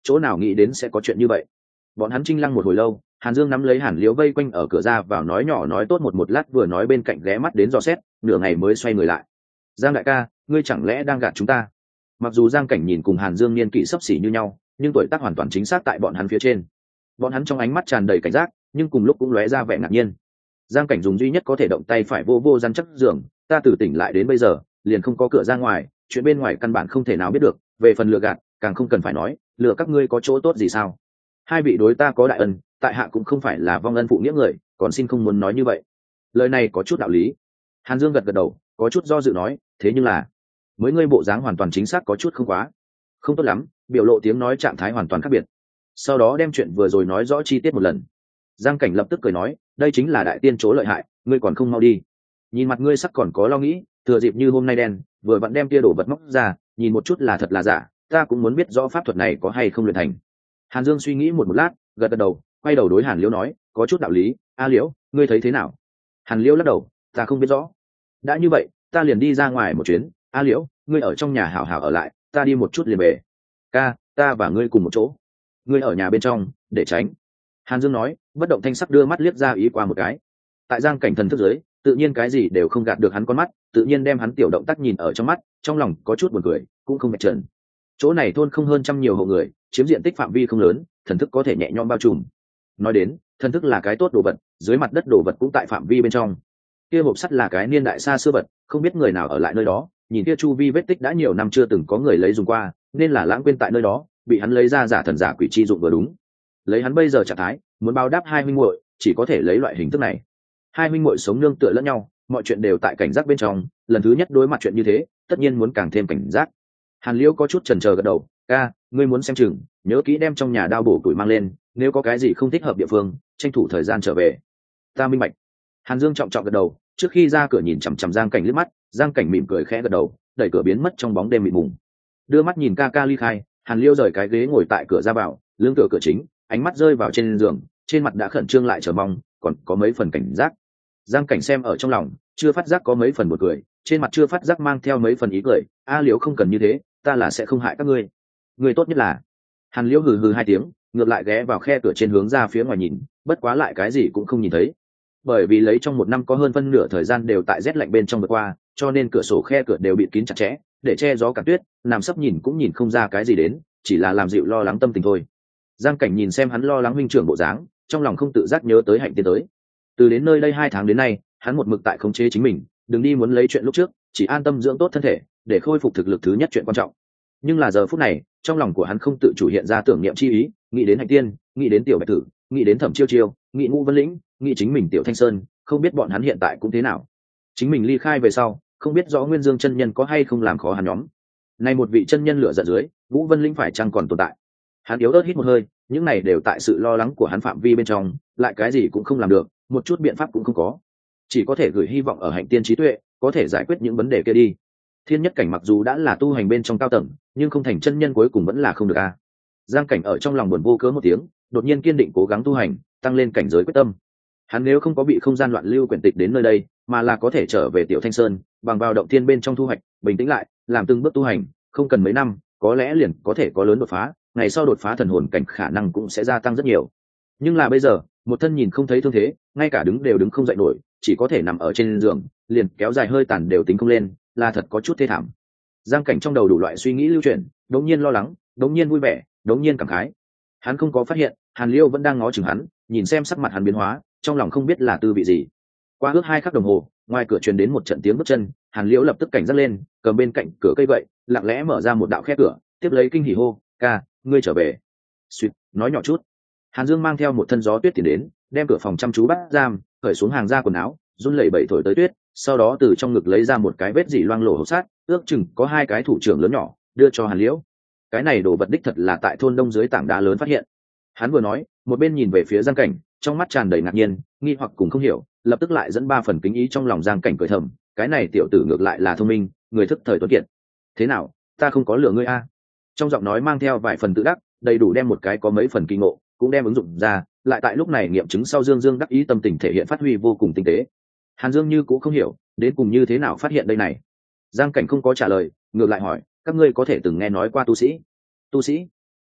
chỗ nào nghĩ đến sẽ có chuyện như vậy. Bọn hắn chinh lăng một hồi lâu, Hàn Dương nắm lấy Hàn Liễu vây quanh ở cửa ra vào nói nhỏ nói tốt một lát, vừa nói bên cạnh ghé mắt đến dò xét, nửa ngày mới xoay người lại. Giang đại ca, ngươi chẳng lẽ đang gạt chúng ta? Mặc dù Giang Cảnh nhìn cùng Hàn Dương niên kỷ xấp xỉ như nhau, nhưng tuổi tác hoàn toàn chính xác tại bọn hắn phía trên. Bọn hắn trong ánh mắt tràn đầy cảnh giác, nhưng cùng lúc cũng lóe ra vẻ ngạc nhiên. Giang Cảnh dùng duy nhất có thể động tay phải vô vô răn chắc giường, ta từ tỉnh lại đến bây giờ, liền không có cửa ra ngoài, chuyện bên ngoài căn bản không thể nào biết được, về phần lừa gạt, càng không cần phải nói, lừa các ngươi có chỗ tốt gì sao? Hai vị đối ta có đại ân, tại hạ cũng không phải là vong ân phụ nghĩa người, còn xin không muốn nói như vậy. Lời này có chút đạo lý. Hàn Dương gật gật đầu, có chút do dự nói, thế nhưng là mới ngươi bộ dáng hoàn toàn chính xác có chút không quá, không tốt lắm, biểu lộ tiếng nói trạng thái hoàn toàn khác biệt. Sau đó đem chuyện vừa rồi nói rõ chi tiết một lần. Giang Cảnh lập tức cười nói, đây chính là đại tiên chỗ lợi hại, ngươi còn không mau đi. Nhìn mặt ngươi sắc còn có lo nghĩ, thừa dịp như hôm nay đen, vừa vặn đem tia đổ vật móc ra, nhìn một chút là thật là giả, ta cũng muốn biết rõ pháp thuật này có hay không luyện thành. Hàn Dương suy nghĩ một lát, gật gật đầu, quay đầu đối Hàn Liễu nói, có chút đạo lý, a Liễu, ngươi thấy thế nào? Hàn Liễu lắc đầu, ta không biết rõ. Đã như vậy, ta liền đi ra ngoài một chuyến, a Liễu, ngươi ở trong nhà hảo hảo ở lại, ta đi một chút liền về. Ca, ta và ngươi cùng một chỗ. Ngươi ở nhà bên trong, để tránh. Hàn Dương nói, bất động thanh sắc đưa mắt liếc ra ý qua một cái. Tại Giang Cảnh thần thức giới, tự nhiên cái gì đều không gạt được hắn con mắt, tự nhiên đem hắn tiểu động tác nhìn ở trong mắt, trong lòng có chút buồn cười, cũng không mệt trần. Chỗ này thôn không hơn trăm nhiều hộ người, chiếm diện tích phạm vi không lớn, thần thức có thể nhẹ nhõm bao trùm. Nói đến, thần thức là cái tốt đồ vật, dưới mặt đất đồ vật cũng tại phạm vi bên trong. Kia hộp sắt là cái niên đại xa xưa vật, không biết người nào ở lại nơi đó, nhìn kia chu vi vết tích đã nhiều năm chưa từng có người lấy dùng qua, nên là lãng quên tại nơi đó, bị hắn lấy ra giả thần giả quỷ chi dụng vừa đúng. Lấy hắn bây giờ trạng thái, muốn báo đáp hai huynh muội, chỉ có thể lấy loại hình thức này. Hai huynh muội sống nương tựa lẫn nhau, mọi chuyện đều tại cảnh giác bên trong, lần thứ nhất đối mặt chuyện như thế, tất nhiên muốn càng thêm cảnh giác. Hàn Liễu có chút chần chờ gật đầu, ca, ngươi muốn xem chừng, nhớ kỹ đem trong nhà đao bổ tuổi mang lên, nếu có cái gì không thích hợp địa phương, tranh thủ thời gian trở về. Ta minh bạch. Hàn Dương trọng trọng gật đầu, trước khi ra cửa nhìn chằm chằm Giang Cảnh liếc mắt, Giang Cảnh mỉm cười khẽ gật đầu, đẩy cửa biến mất trong bóng đêm mịt mùng. Đưa mắt nhìn ca ca ly khai, Hàn Liễu rời cái ghế ngồi tại cửa ra vào, lưng tựa cửa chính, ánh mắt rơi vào trên giường, trên mặt đã khẩn trương lại chờ mong, còn có mấy phần cảnh giác. Giang Cảnh xem ở trong lòng, chưa phát giác có mấy phần buồn cười, trên mặt chưa phát giác mang theo mấy phần ý cười, a Liễu không cần như thế, ta là sẽ không hại các ngươi. Ngươi tốt nhất là. Hàn Liễu hừ hừ hai tiếng, ngược lại ghé vào khe cửa trên hướng ra phía ngoài nhìn, bất quá lại cái gì cũng không nhìn thấy. Bởi vì lấy trong một năm có hơn phân nửa thời gian đều tại rét lạnh bên trong vượt qua, cho nên cửa sổ khe cửa đều bị kín chặt chẽ, để che gió cả tuyết, nằm sấp nhìn cũng nhìn không ra cái gì đến, chỉ là làm dịu lo lắng tâm tình thôi. Giang Cảnh nhìn xem hắn lo lắng huynh trưởng bộ dáng, trong lòng không tự giác nhớ tới Hạnh Tiên tới. Từ đến nơi đây 2 tháng đến nay, hắn một mực tại khống chế chính mình, đừng đi muốn lấy chuyện lúc trước, chỉ an tâm dưỡng tốt thân thể, để khôi phục thực lực thứ nhất chuyện quan trọng. Nhưng là giờ phút này, trong lòng của hắn không tự chủ hiện ra tưởng niệm chi ý, nghĩ đến Hạnh Tiên, nghĩ đến Tiểu Bạch Tử, nghĩ đến Thẩm Chiêu Chiêu, nghĩ Ngũ Vân Lĩnh, nghĩ chính mình Tiểu Thanh Sơn, không biết bọn hắn hiện tại cũng thế nào. Chính mình ly khai về sau, không biết rõ Nguyên Dương chân nhân có hay không làm khó hắn nhóm. Nay một vị chân nhân lửa giận dưới, Ngũ Vân Lĩnh phải chăng còn tồn tại? Hắn yếu ớt hít một hơi, những này đều tại sự lo lắng của hắn phạm vi bên trong, lại cái gì cũng không làm được, một chút biện pháp cũng không có, chỉ có thể gửi hy vọng ở Hạnh Tiên trí tuệ có thể giải quyết những vấn đề kia đi. Thiên nhất cảnh mặc dù đã là tu hành bên trong cao tầng, nhưng không thành chân nhân cuối cùng vẫn là không được a. Giang Cảnh ở trong lòng buồn vô cớ một tiếng, đột nhiên kiên định cố gắng tu hành, tăng lên cảnh giới quyết tâm. Hắn nếu không có bị không gian loạn lưu quyển tịch đến nơi đây, mà là có thể trở về Tiểu Thanh Sơn, bằng vào động thiên bên trong thu hoạch, bình tĩnh lại, làm từng bước tu hành, không cần mấy năm, có lẽ liền có thể có lớn đột phá, ngày sau đột phá thần hồn cảnh khả năng cũng sẽ gia tăng rất nhiều. Nhưng là bây giờ, một thân nhìn không thấy thương thế, ngay cả đứng đều đứng không dậy nổi, chỉ có thể nằm ở trên giường, liền kéo dài hơi tàn đều tính không lên, là thật có chút thê thảm. Giang Cảnh trong đầu đủ loại suy nghĩ lưu chuyển, đống nhiên lo lắng, đống nhiên vui vẻ, đống nhiên cảm khái. Hắn không có phát hiện, Hàn Liêu vẫn đang ngó chừng hắn, nhìn xem sắc mặt hắn biến hóa, trong lòng không biết là tư vị gì. Qua ước 2 khắc đồng hồ, ngoài cửa truyền đến một trận tiếng bước chân, Hàn Liễu lập tức cảnh giác lên, cầm bên cạnh cửa cây gậy, lặng lẽ mở ra một đạo khe cửa, tiếp lấy kinh hỉ hô, "Ca, ngươi trở về." Xuyệt, nói nhỏ chút. Hàn Dương mang theo một thân gió tuyết tiến đến, đem cửa phòng chăm chú bắt giam, cởi xuống hàng ra quần áo, run lẩy bẩy thổi tới tuyết, sau đó từ trong ngực lấy ra một cái vết dỉ loang lổ hộp sắt, ước chừng có 2 cái thủ trưởng lớn nhỏ, đưa cho Hàn Liễu. Cái này đồ vật đích thật là tại thôn đông dưới tảng đá lớn phát hiện. Hắn vừa nói, một bên nhìn về phía Giang Cảnh, trong mắt tràn đầy ngạc nhiên, nghi hoặc cùng không hiểu, lập tức lại dẫn 3 phần kính ý trong lòng Giang Cảnh cười thầm, cái này tiểu tử ngược lại là thông minh, người thức thời tuấn kiệt. Thế nào, ta không có lừa ngươi a? Trong giọng nói mang theo vài phần tự đắc, đầy đủ đem một cái có mấy phần kỳ ngộ, cũng đem ứng dụng ra, lại tại lúc này nghiệm chứng sau Dương Dương đắc ý tâm tình thể hiện phát huy vô cùng tinh tế. Hàn Dương như cũng không hiểu, đến cùng như thế nào phát hiện đây này. Giang Cảnh không có trả lời, ngược lại hỏi, các ngươi có thể từng nghe nói qua tu sĩ? Tu sĩ?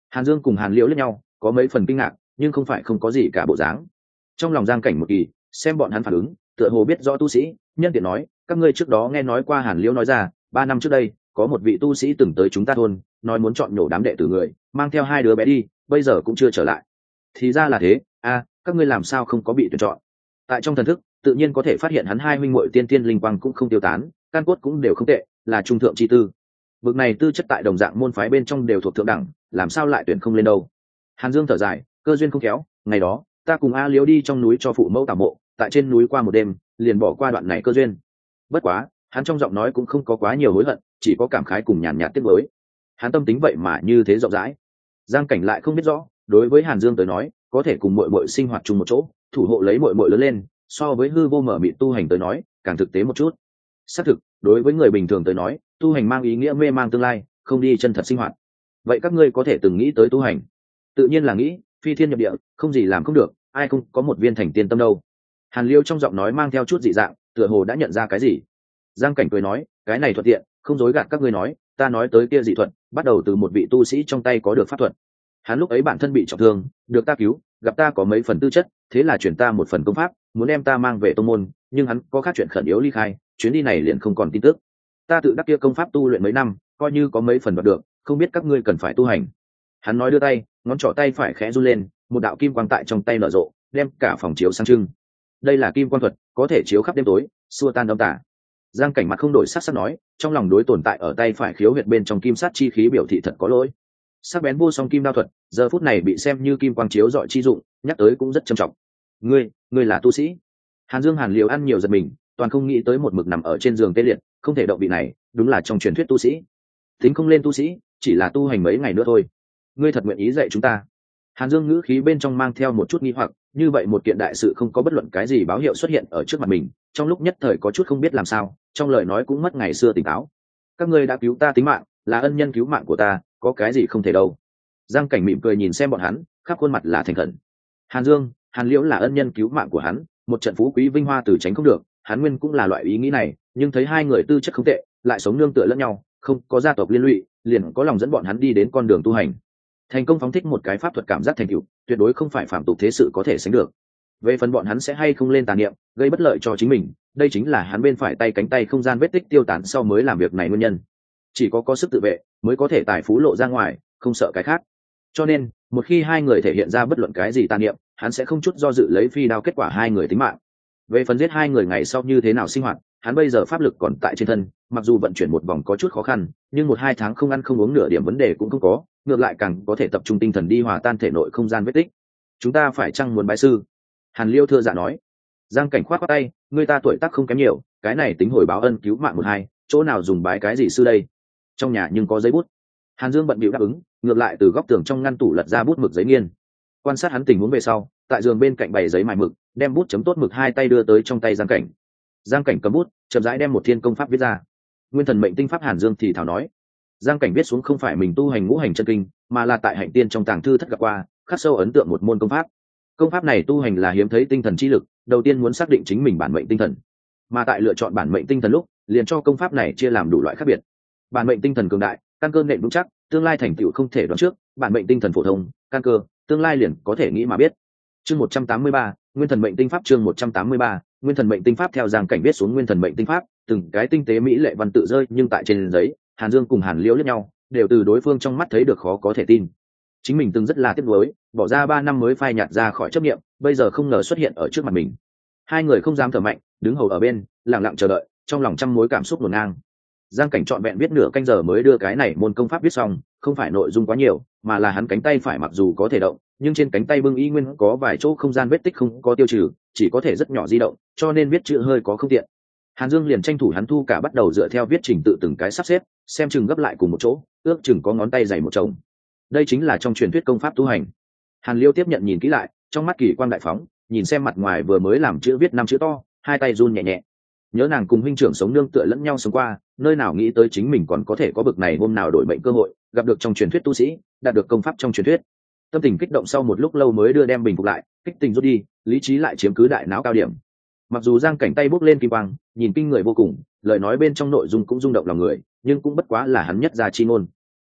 Hàn Dương cùng Hàn Liễu liếc nhau, có mấy phần kinh ngạc nhưng không phải không có gì cả bộ dáng. Trong lòng Giang Cảnh một kỳ, xem bọn hắn phản ứng tựa hồ biết rõ tu sĩ, nhân tiện nói các ngươi trước đó nghe nói qua Hàn Liễu nói ra 3 năm trước đây có một vị tu sĩ từng tới chúng ta thôn, nói muốn chọn nhổ đám đệ tử người, mang theo 2 đứa bé đi, bây giờ cũng chưa trở lại. Thì ra là thế. Các ngươi làm sao không có bị tuyển chọn? Tại trong thần thức tự nhiên có thể phát hiện hắn 2 huynh muội tiên tiên linh quang cũng không tiêu tán, căn cốt cũng đều không tệ, là trung thượng chi tư. Vực này tư chất tại đồng dạng môn phái bên trong đều thuộc thượng đẳng, làm sao lại tuyển không lên đâu? Hàn Dương thở dài, cơ duyên không khéo, ngày đó ta cùng A Liễu đi trong núi cho phụ mẫu tảo mộ, tại trên núi qua một đêm, liền bỏ qua đoạn này cơ duyên. Bất quá, hắn trong giọng nói cũng không có quá nhiều hối hận, chỉ có cảm khái cùng nhàn nhạt tiếc nuối. Hắn tâm tính vậy mà như thế rộng rãi. Giang Cảnh lại không biết rõ, đối với Hàn Dương tới nói, có thể cùng muội muội sinh hoạt chung một chỗ, thủ hộ lấy muội muội lớn lên, so với hư vô mở mịt tu hành tới nói, càng thực tế một chút. Xác thực, đối với người bình thường tới nói, tu hành mang ý nghĩa mê mang tương lai, không đi chân thật sinh hoạt. Vậy các ngươi có thể từng nghĩ tới tu hành? Tự nhiên là nghĩ, phi thiên nhập địa, không gì làm không được, ai không có một viên thành tiên tâm đâu. Hàn Liêu trong giọng nói mang theo chút dị dạng, tựa hồ đã nhận ra cái gì. Giang Cảnh cười nói, cái này thuận tiện, không dối gạt các ngươi nói, ta nói tới kia dị thuật, bắt đầu từ một vị tu sĩ trong tay có được pháp thuật. Hắn lúc ấy bản thân bị trọng thương, được ta cứu, gặp ta có mấy phần tư chất, thế là chuyển ta một phần công pháp, muốn đem ta mang về tông môn, nhưng hắn có khác chuyện khẩn yếu ly khai, chuyến đi này liền không còn tin tức. Ta tự đắc kia công pháp tu luyện mấy năm, coi như có mấy phần đoạt được, không biết các ngươi cần phải tu hành. Hắn nói đưa tay, ngón trỏ tay phải khẽ run lên, một đạo kim quang tại trong tay nở rộ, đem cả phòng chiếu sáng trưng. Đây là kim quang thuật, có thể chiếu khắp đêm tối, xua tan âm tà. Giang Cảnh mặt không đổi sắc sắc nói, trong lòng đối tồn tại ở tay phải khiếu huyệt bên trong kim sát chi khí biểu thị thật có lỗi. Sắc bén vô song kim đao thuật, giờ phút này bị xem như kim quang chiếu dọi chi dụng, nhắc tới cũng rất trầm trọng. Ngươi là tu sĩ? Hàn Dương Hàn Liều ăn nhiều giật mình, toàn không nghĩ tới một mực nằm ở trên giường tê liệt, không thể động vị này, đúng là trong truyền thuyết tu sĩ. Tính không lên tu sĩ, chỉ là tu hành mấy ngày nữa thôi. Ngươi thật nguyện ý dạy chúng ta? Hàn Dương ngữ khí bên trong mang theo một chút nghi hoặc, như vậy một kiện đại sự không có bất luận cái gì báo hiệu xuất hiện ở trước mặt mình, trong lúc nhất thời có chút không biết làm sao, trong lời nói cũng mất ngày xưa tỉnh táo. Các ngươi đã cứu ta tính mạng, là ân nhân cứu mạng của ta, có cái gì không thể đâu. Giang Cảnh mỉm cười nhìn xem bọn hắn, khắp khuôn mặt là thành khẩn. Hàn Dương, Hàn Liễu là ân nhân cứu mạng của hắn, một trận phú quý vinh hoa từ tránh không được, hắn nguyên cũng là loại ý nghĩ này, nhưng thấy hai người tư chất không tệ, lại sống nương tựa lẫn nhau, không có gia tộc liên lụy, liền có lòng dẫn bọn hắn đi đến con đường tu hành. Thành công phóng thích một cái pháp thuật cảm giác thành tựu, tuyệt đối không phải phạm tục thế sự có thể sánh được. Về phần bọn hắn sẽ hay không lên tà niệm, gây bất lợi cho chính mình, đây chính là hắn bên phải tay cánh tay không gian vết tích tiêu tán sau mới làm việc này nguyên nhân. Chỉ có sức tự vệ mới có thể tài phú lộ ra ngoài, không sợ cái khác. Cho nên, một khi hai người thể hiện ra bất luận cái gì tà niệm, hắn sẽ không chút do dự lấy phi đao kết quả hai người tính mạng. Về phần giết hai người ngày sau như thế nào sinh hoạt, hắn bây giờ pháp lực còn tại trên thân, mặc dù vận chuyển một vòng có chút khó khăn, nhưng 1-2 tháng không ăn không uống nửa điểm vấn đề cũng không có, ngược lại càng có thể tập trung tinh thần đi hòa tan thể nội không gian vết tích. Chúng ta phải chăng muốn bái sư? Hàn Liêu thưa dạ nói. Giang Cảnh khoát tay, người ta tuổi tác không kém nhiều, cái này tính hồi báo ân cứu mạng 1-2, chỗ nào dùng bái cái gì sư đây? Trong nhà nhưng có giấy bút. Hàn Dương bận bịu đáp ứng, ngược lại từ góc tường trong ngăn tủ lật ra bút mực giấy nghiên. Quan sát hắn tình huống về sau, tại giường bên cạnh bày giấy mài mực, đem bút chấm tốt mực hai tay đưa tới trong tay Giang Cảnh. Giang Cảnh cầm bút, chậm rãi đem một thiên công pháp viết ra. Nguyên thần mệnh tinh pháp. Hàn Dương thì thảo nói. Giang Cảnh viết xuống không phải mình tu hành ngũ hành chân kinh, mà là tại hạnh tiên trong tàng thư thất gặp qua, khắc sâu ấn tượng một môn công pháp. Công pháp này tu hành là hiếm thấy tinh thần chi lực, đầu tiên muốn xác định chính mình bản mệnh tinh thần, mà tại lựa chọn bản mệnh tinh thần lúc, liền cho công pháp này chia làm đủ loại khác biệt. Bản mệnh tinh thần cường đại, căn cơ nện vững chắc, tương lai thành tựu không thể đoán trước; bản mệnh tinh thần phổ thông, căn cơ, tương lai liền có thể nghĩ mà biết. Chương 183, Nguyên thần mệnh tinh pháp. Chương 183, Nguyên thần mệnh tinh pháp. Theo Giang Cảnh viết xuống Nguyên thần mệnh tinh pháp, từng cái tinh tế mỹ lệ văn tự rơi nhưng tại trên giấy, Hàn Dương cùng Hàn Liễu liếc nhau, đều từ đối phương trong mắt thấy được khó có thể tin. Chính mình từng rất là tiếc nuối, bỏ ra 3 năm mới phai nhạt ra khỏi chấp niệm, bây giờ không ngờ xuất hiện ở trước mặt mình. Hai người không dám thở mạnh, đứng hầu ở bên, lặng lặng chờ đợi, trong lòng trăm mối cảm xúc hỗn ngang. Giang Cảnh trọn vẹn viết nửa canh giờ mới đưa cái này môn công pháp viết xong, không phải nội dung quá nhiều, mà là hắn cánh tay phải mặc dù có thể động, nhưng trên cánh tay bưng y nguyên có vài chỗ không gian vết tích không có tiêu trừ, chỉ có thể rất nhỏ di động, cho nên viết chữ hơi có không tiện. Hàn Dương liền tranh thủ hắn thu cả bắt đầu dựa theo viết trình tự từng cái sắp xếp, xem chừng gấp lại cùng một chỗ, ước chừng có ngón tay dày một chồng. Đây chính là trong truyền thuyết công pháp tu hành. Hàn Liêu tiếp nhận nhìn kỹ lại, trong mắt kỳ quang đại phóng, nhìn xem mặt ngoài vừa mới làm chữ viết 5 chữ to, hai tay run nhẹ nhẹ. Nhớ nàng cùng huynh trưởng sống nương tựa lẫn nhau sống qua, nơi nào nghĩ tới chính mình còn có thể có bực này hôm nào đổi mệnh cơ hội, gặp được trong truyền thuyết tu sĩ, đạt được công pháp trong truyền thuyết. Tâm tình kích động sau một lúc lâu mới đưa đem bình phục lại, kích tình rút đi, lý trí lại chiếm cứ đại não cao điểm. Mặc dù Giang Cảnh tay bốc lên kim quang, nhìn kinh người vô cùng, lời nói bên trong nội dung cũng rung động lòng người, nhưng cũng bất quá là hắn nhất gia chi ngôn.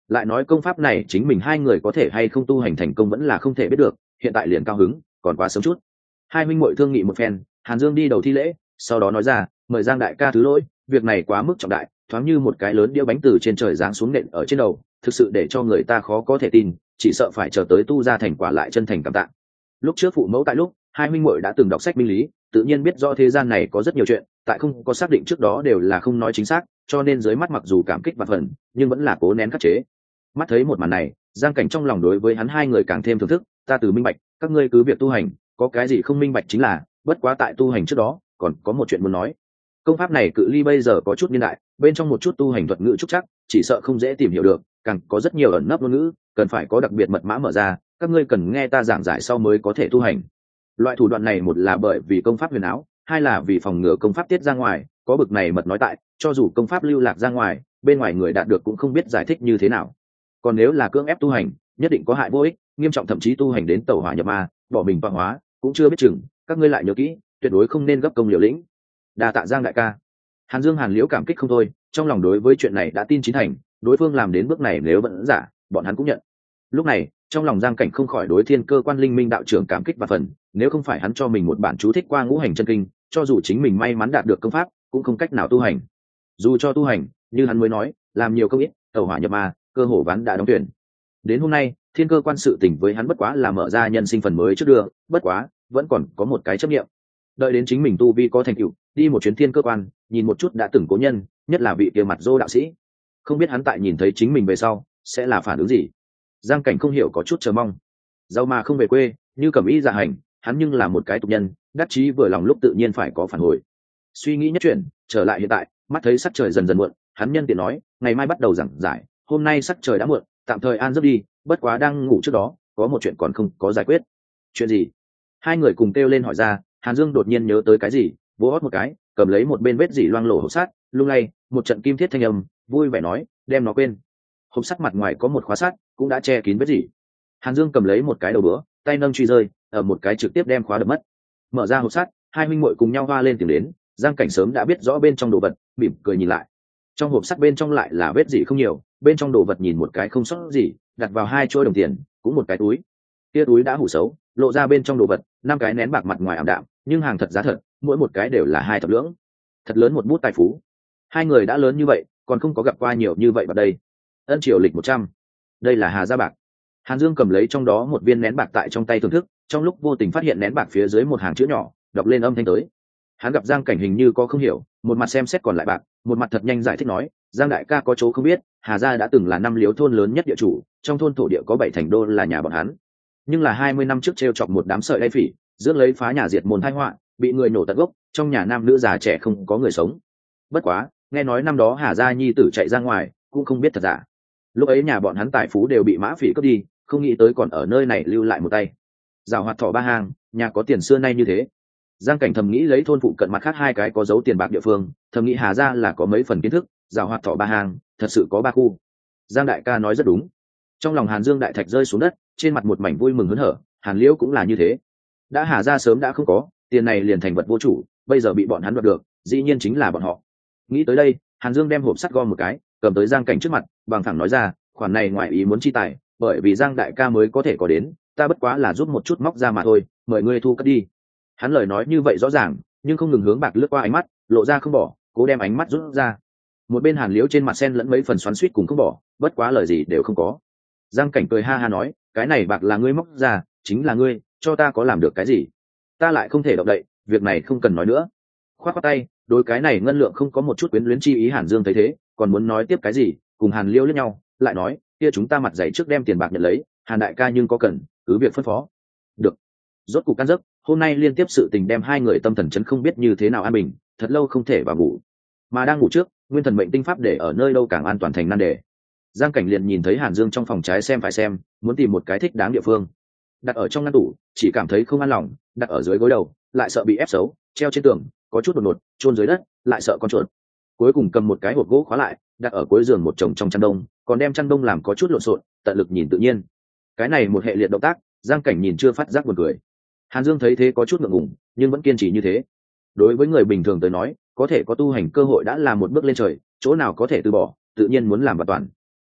lại nói công pháp này chính mình hai người có thể hay không tu hành thành công vẫn là không thể biết được, hiện tại liền cao hứng còn quá sớm chút. Hai huynh muội thương nghị một phen, Hàn Dương đi đầu thi lễ, sau đó nói ra, mời Giang đại ca thứ lỗi, việc này quá mức trọng đại, thoáng như một cái lớn đĩa bánh từ trên trời giáng xuống nện ở trên đầu, thực sự để cho người ta khó có thể tin, chỉ sợ phải chờ tới tu ra thành quả lại chân thành cảm tạ. Lúc trước phụ mẫu tại lúc, hai huynh muội đã từng đọc sách minh lý, tự nhiên biết rõ thế gian này có rất nhiều chuyện, tại không có xác định trước đó đều là không nói chính xác, cho nên dưới mắt mặc dù cảm kích và phần, nhưng vẫn là cố nén khắc chế. Mắt thấy một màn này, Giang Cảnh trong lòng đối với hắn hai người càng thêm thưởng thức, ta từ minh bạch, các ngươi cứ việc tu hành, có cái gì không minh bạch chính là, bất quá tại tu hành trước đó, còn có một chuyện muốn nói. Công pháp này cự ly bây giờ có chút niên đại, bên trong một chút tu hành thuật ngữ trúc chắc, chỉ sợ không dễ tìm hiểu được, càng có rất nhiều ẩn nấp ngôn ngữ, cần phải có đặc biệt mật mã mở ra, các ngươi cần nghe ta giảng giải sau mới có thể tu hành. Loại thủ đoạn này một là bởi vì công pháp huyền áo, hai là vì phòng ngừa công pháp tiết ra ngoài, có bực này mật nói tại, cho dù công pháp lưu lạc ra ngoài, bên ngoài người đạt được cũng không biết giải thích như thế nào. Còn nếu là cưỡng ép tu hành, nhất định có hại vô ích, nghiêm trọng thậm chí tu hành đến tẩu hỏa nhập ma, bỏ mình vạn hóa, cũng chưa biết chừng, các ngươi lại nhớ kỹ, tuyệt đối không nên gấp công liều lĩnh. Đa tạ Giang đại ca. Hàn Dương Hàn Liễu cảm kích không thôi, trong lòng đối với chuyện này đã tin chín thành, đối phương làm đến bước này nếu vẫn giả, bọn hắn cũng nhận. Lúc này, trong lòng Giang Cảnh không khỏi đối Thiên Cơ Quan Linh Minh đạo trưởng cảm kích và phần, nếu không phải hắn cho mình một bản chú thích qua ngũ hành chân kinh, cho dù chính mình may mắn đạt được công pháp, cũng không cách nào tu hành. Dù cho tu hành, như hắn mới nói, làm nhiều công ít, tẩu hỏa nhập ma, cơ hồ ván đã đóng tuyển. Đến hôm nay, Thiên Cơ Quan sự tình với hắn bất quá là mở ra nhân sinh phần mới trước đường, bất quá, vẫn còn có một cái chấp niệm. Đợi đến chính mình tu vi có thành tựu, đi một chuyến Thiên Cơ Quan, nhìn một chút đã từng cố nhân, nhất là vị kia mặt Dô đạo sĩ, không biết hắn tại nhìn thấy chính mình về sau sẽ là phản ứng gì. Giang Cảnh không hiểu có chút chờ mong. Giàu mà không về quê, như cẩm y dạ hành, hắn nhưng là một cái tục nhân, đắc chí vừa lòng lúc tự nhiên phải có phản hồi. Suy nghĩ nhất chuyển, trở lại hiện tại, mắt thấy sắc trời dần dần muộn, hắn nhân tiện nói, ngày mai bắt đầu giảng giải, hôm nay sắc trời đã muộn, tạm thời an giấc đi, bất quá đang ngủ trước đó, có một chuyện còn không có giải quyết. Chuyện gì? Hai người cùng kêu lên hỏi ra. Hàn Dương đột nhiên nhớ tới cái gì, vỗ hót một cái, cầm lấy một bên vết dỉ loang lổ hộp sắt, lung lay, một trận kim thiết thanh âm, vui vẻ nói, đem nó quên. Hộp sắt mặt ngoài có một khóa sắt, cũng đã che kín vết dỉ. Hàn Dương cầm lấy một cái đầu bữa, tay nâng truy rơi, ở một cái trực tiếp đem khóa đập mất. Mở ra hộp sắt, hai huynh muội cùng nhau hoa lên tìm đến, Giang Cảnh sớm đã biết rõ bên trong đồ vật, mỉm cười nhìn lại. Trong hộp sắt bên trong lại là vết dỉ không nhiều, bên trong đồ vật nhìn một cái không sót gì, đặt vào hai trôi đồng tiền, cũng một cái túi. Kia túi đã hủ xấu, lộ ra bên trong đồ vật, 5 cái nén bạc mặt ngoài ảm đạm, nhưng hàng thật giá thật, mỗi một cái đều là 2 thập lưỡng. Thật lớn một bút tài phú. Hai người đã lớn như vậy, còn không có gặp qua nhiều như vậy vào đây. Ân triều lịch 100. Đây là Hà gia bạc. Hàn Dương cầm lấy trong đó một viên nén bạc tại trong tay thưởng thức, trong lúc vô tình phát hiện nén bạc phía dưới một hàng chữ nhỏ, đọc lên âm thanh tới. Hắn gặp Giang Cảnh hình như có không hiểu, một mặt xem xét còn lại bạc, một mặt thật nhanh giải thích nói, Giang đại ca có chỗ không biết, Hà gia đã từng là 5 liếu thôn lớn nhất địa chủ, trong thôn thổ địa có 7 thành đô là nhà bọn hắn. Nhưng là 20 năm trước trêu chọc một đám sợi đay phỉ, rước lấy phá nhà diệt môn tai họa, bị người nổ tận gốc, trong nhà nam nữ già trẻ không có người sống. Bất quá, nghe nói năm đó Hà gia nhi tử chạy ra ngoài, cũng không biết thật giả. Lúc ấy nhà bọn hắn tài phú đều bị mã phỉ cướp đi, không nghĩ tới còn ở nơi này lưu lại một tay. Giảo hoạt thọ ba hàng, nhà có tiền xưa nay như thế. Giang Cảnh thầm nghĩ lấy thôn phụ cận mặt khác 2 cái có dấu tiền bạc địa phương, thầm nghĩ Hà gia là có mấy phần kiến thức, giảo hoạt thọ ba hàng, thật sự có 3 khu. Giang đại ca nói rất đúng. Trong lòng Hàn Dương đại thạch rơi xuống đất, trên mặt một mảnh vui mừng hớn hở, Hàn Liễu cũng là như thế. Đã Hà gia sớm đã không có, tiền này liền thành vật vô chủ, bây giờ bị bọn hắn đoạt được, dĩ nhiên chính là bọn họ. Nghĩ tới đây, Hàn Dương đem hộp sắt gom một cái, cầm tới Giang Cảnh trước mặt, bằng thẳng nói ra, khoản này ngoài ý muốn chi tài, bởi vì Giang đại ca mới có thể có đến, ta bất quá là giúp một chút móc ra mà thôi, mời ngươi thu cất đi. Hắn lời nói như vậy rõ ràng, nhưng không ngừng hướng bạc lướt qua ánh mắt, lộ ra không bỏ, cố đem ánh mắt rút ra. Một bên Hàn Liễu trên mặt sen lẫn mấy phần xoắn xuýt cùng không bỏ, bất quá lời gì đều không có. Giang Cảnh cười ha ha nói, cái này bạc là ngươi móc ra, chính là ngươi, cho ta có làm được cái gì? Ta lại không thể động đậy, việc này không cần nói nữa. Khoát khoát tay, đối cái này ngân lượng không có một chút quyến luyến chi ý. Hàn Dương thấy thế, còn muốn nói tiếp cái gì, cùng Hàn Liễu liếc nhau, lại nói, kia chúng ta mặt dày trước đem tiền bạc nhận lấy, Hàn đại ca nhưng có cần, cứ việc phân phó. Được. Rốt cục căn giấc, hôm nay liên tiếp sự tình đem hai người tâm thần chấn không biết như thế nào an bình, thật lâu không thể vào ngủ. Mà đang ngủ trước, nguyên thần mệnh tinh pháp để ở nơi đâu càng an toàn thành nan đề. Giang Cảnh liền nhìn thấy Hàn Dương trong phòng trái xem phải xem, muốn tìm một cái thích đáng địa phương. Đặt ở trong ngăn tủ, chỉ cảm thấy không an lòng, đặt ở dưới gối đầu, lại sợ bị ép xấu, treo trên tường, có chút đột ngột, chôn dưới đất, lại sợ con chuột. Cuối cùng cầm một cái hộp gỗ khóa lại, đặt ở cuối giường một chồng trong chăn đông, còn đem chăn đông làm có chút lộn xộn, tận lực nhìn tự nhiên. Cái này một hệ liệt động tác, Giang Cảnh nhìn chưa phát giác buồn cười. Hàn Dương thấy thế có chút ngượng ngùng, nhưng vẫn kiên trì như thế. Đối với người bình thường tới nói, có thể có tu hành cơ hội đã là một bước lên trời, chỗ nào có thể từ bỏ, tự nhiên muốn làm và toàn.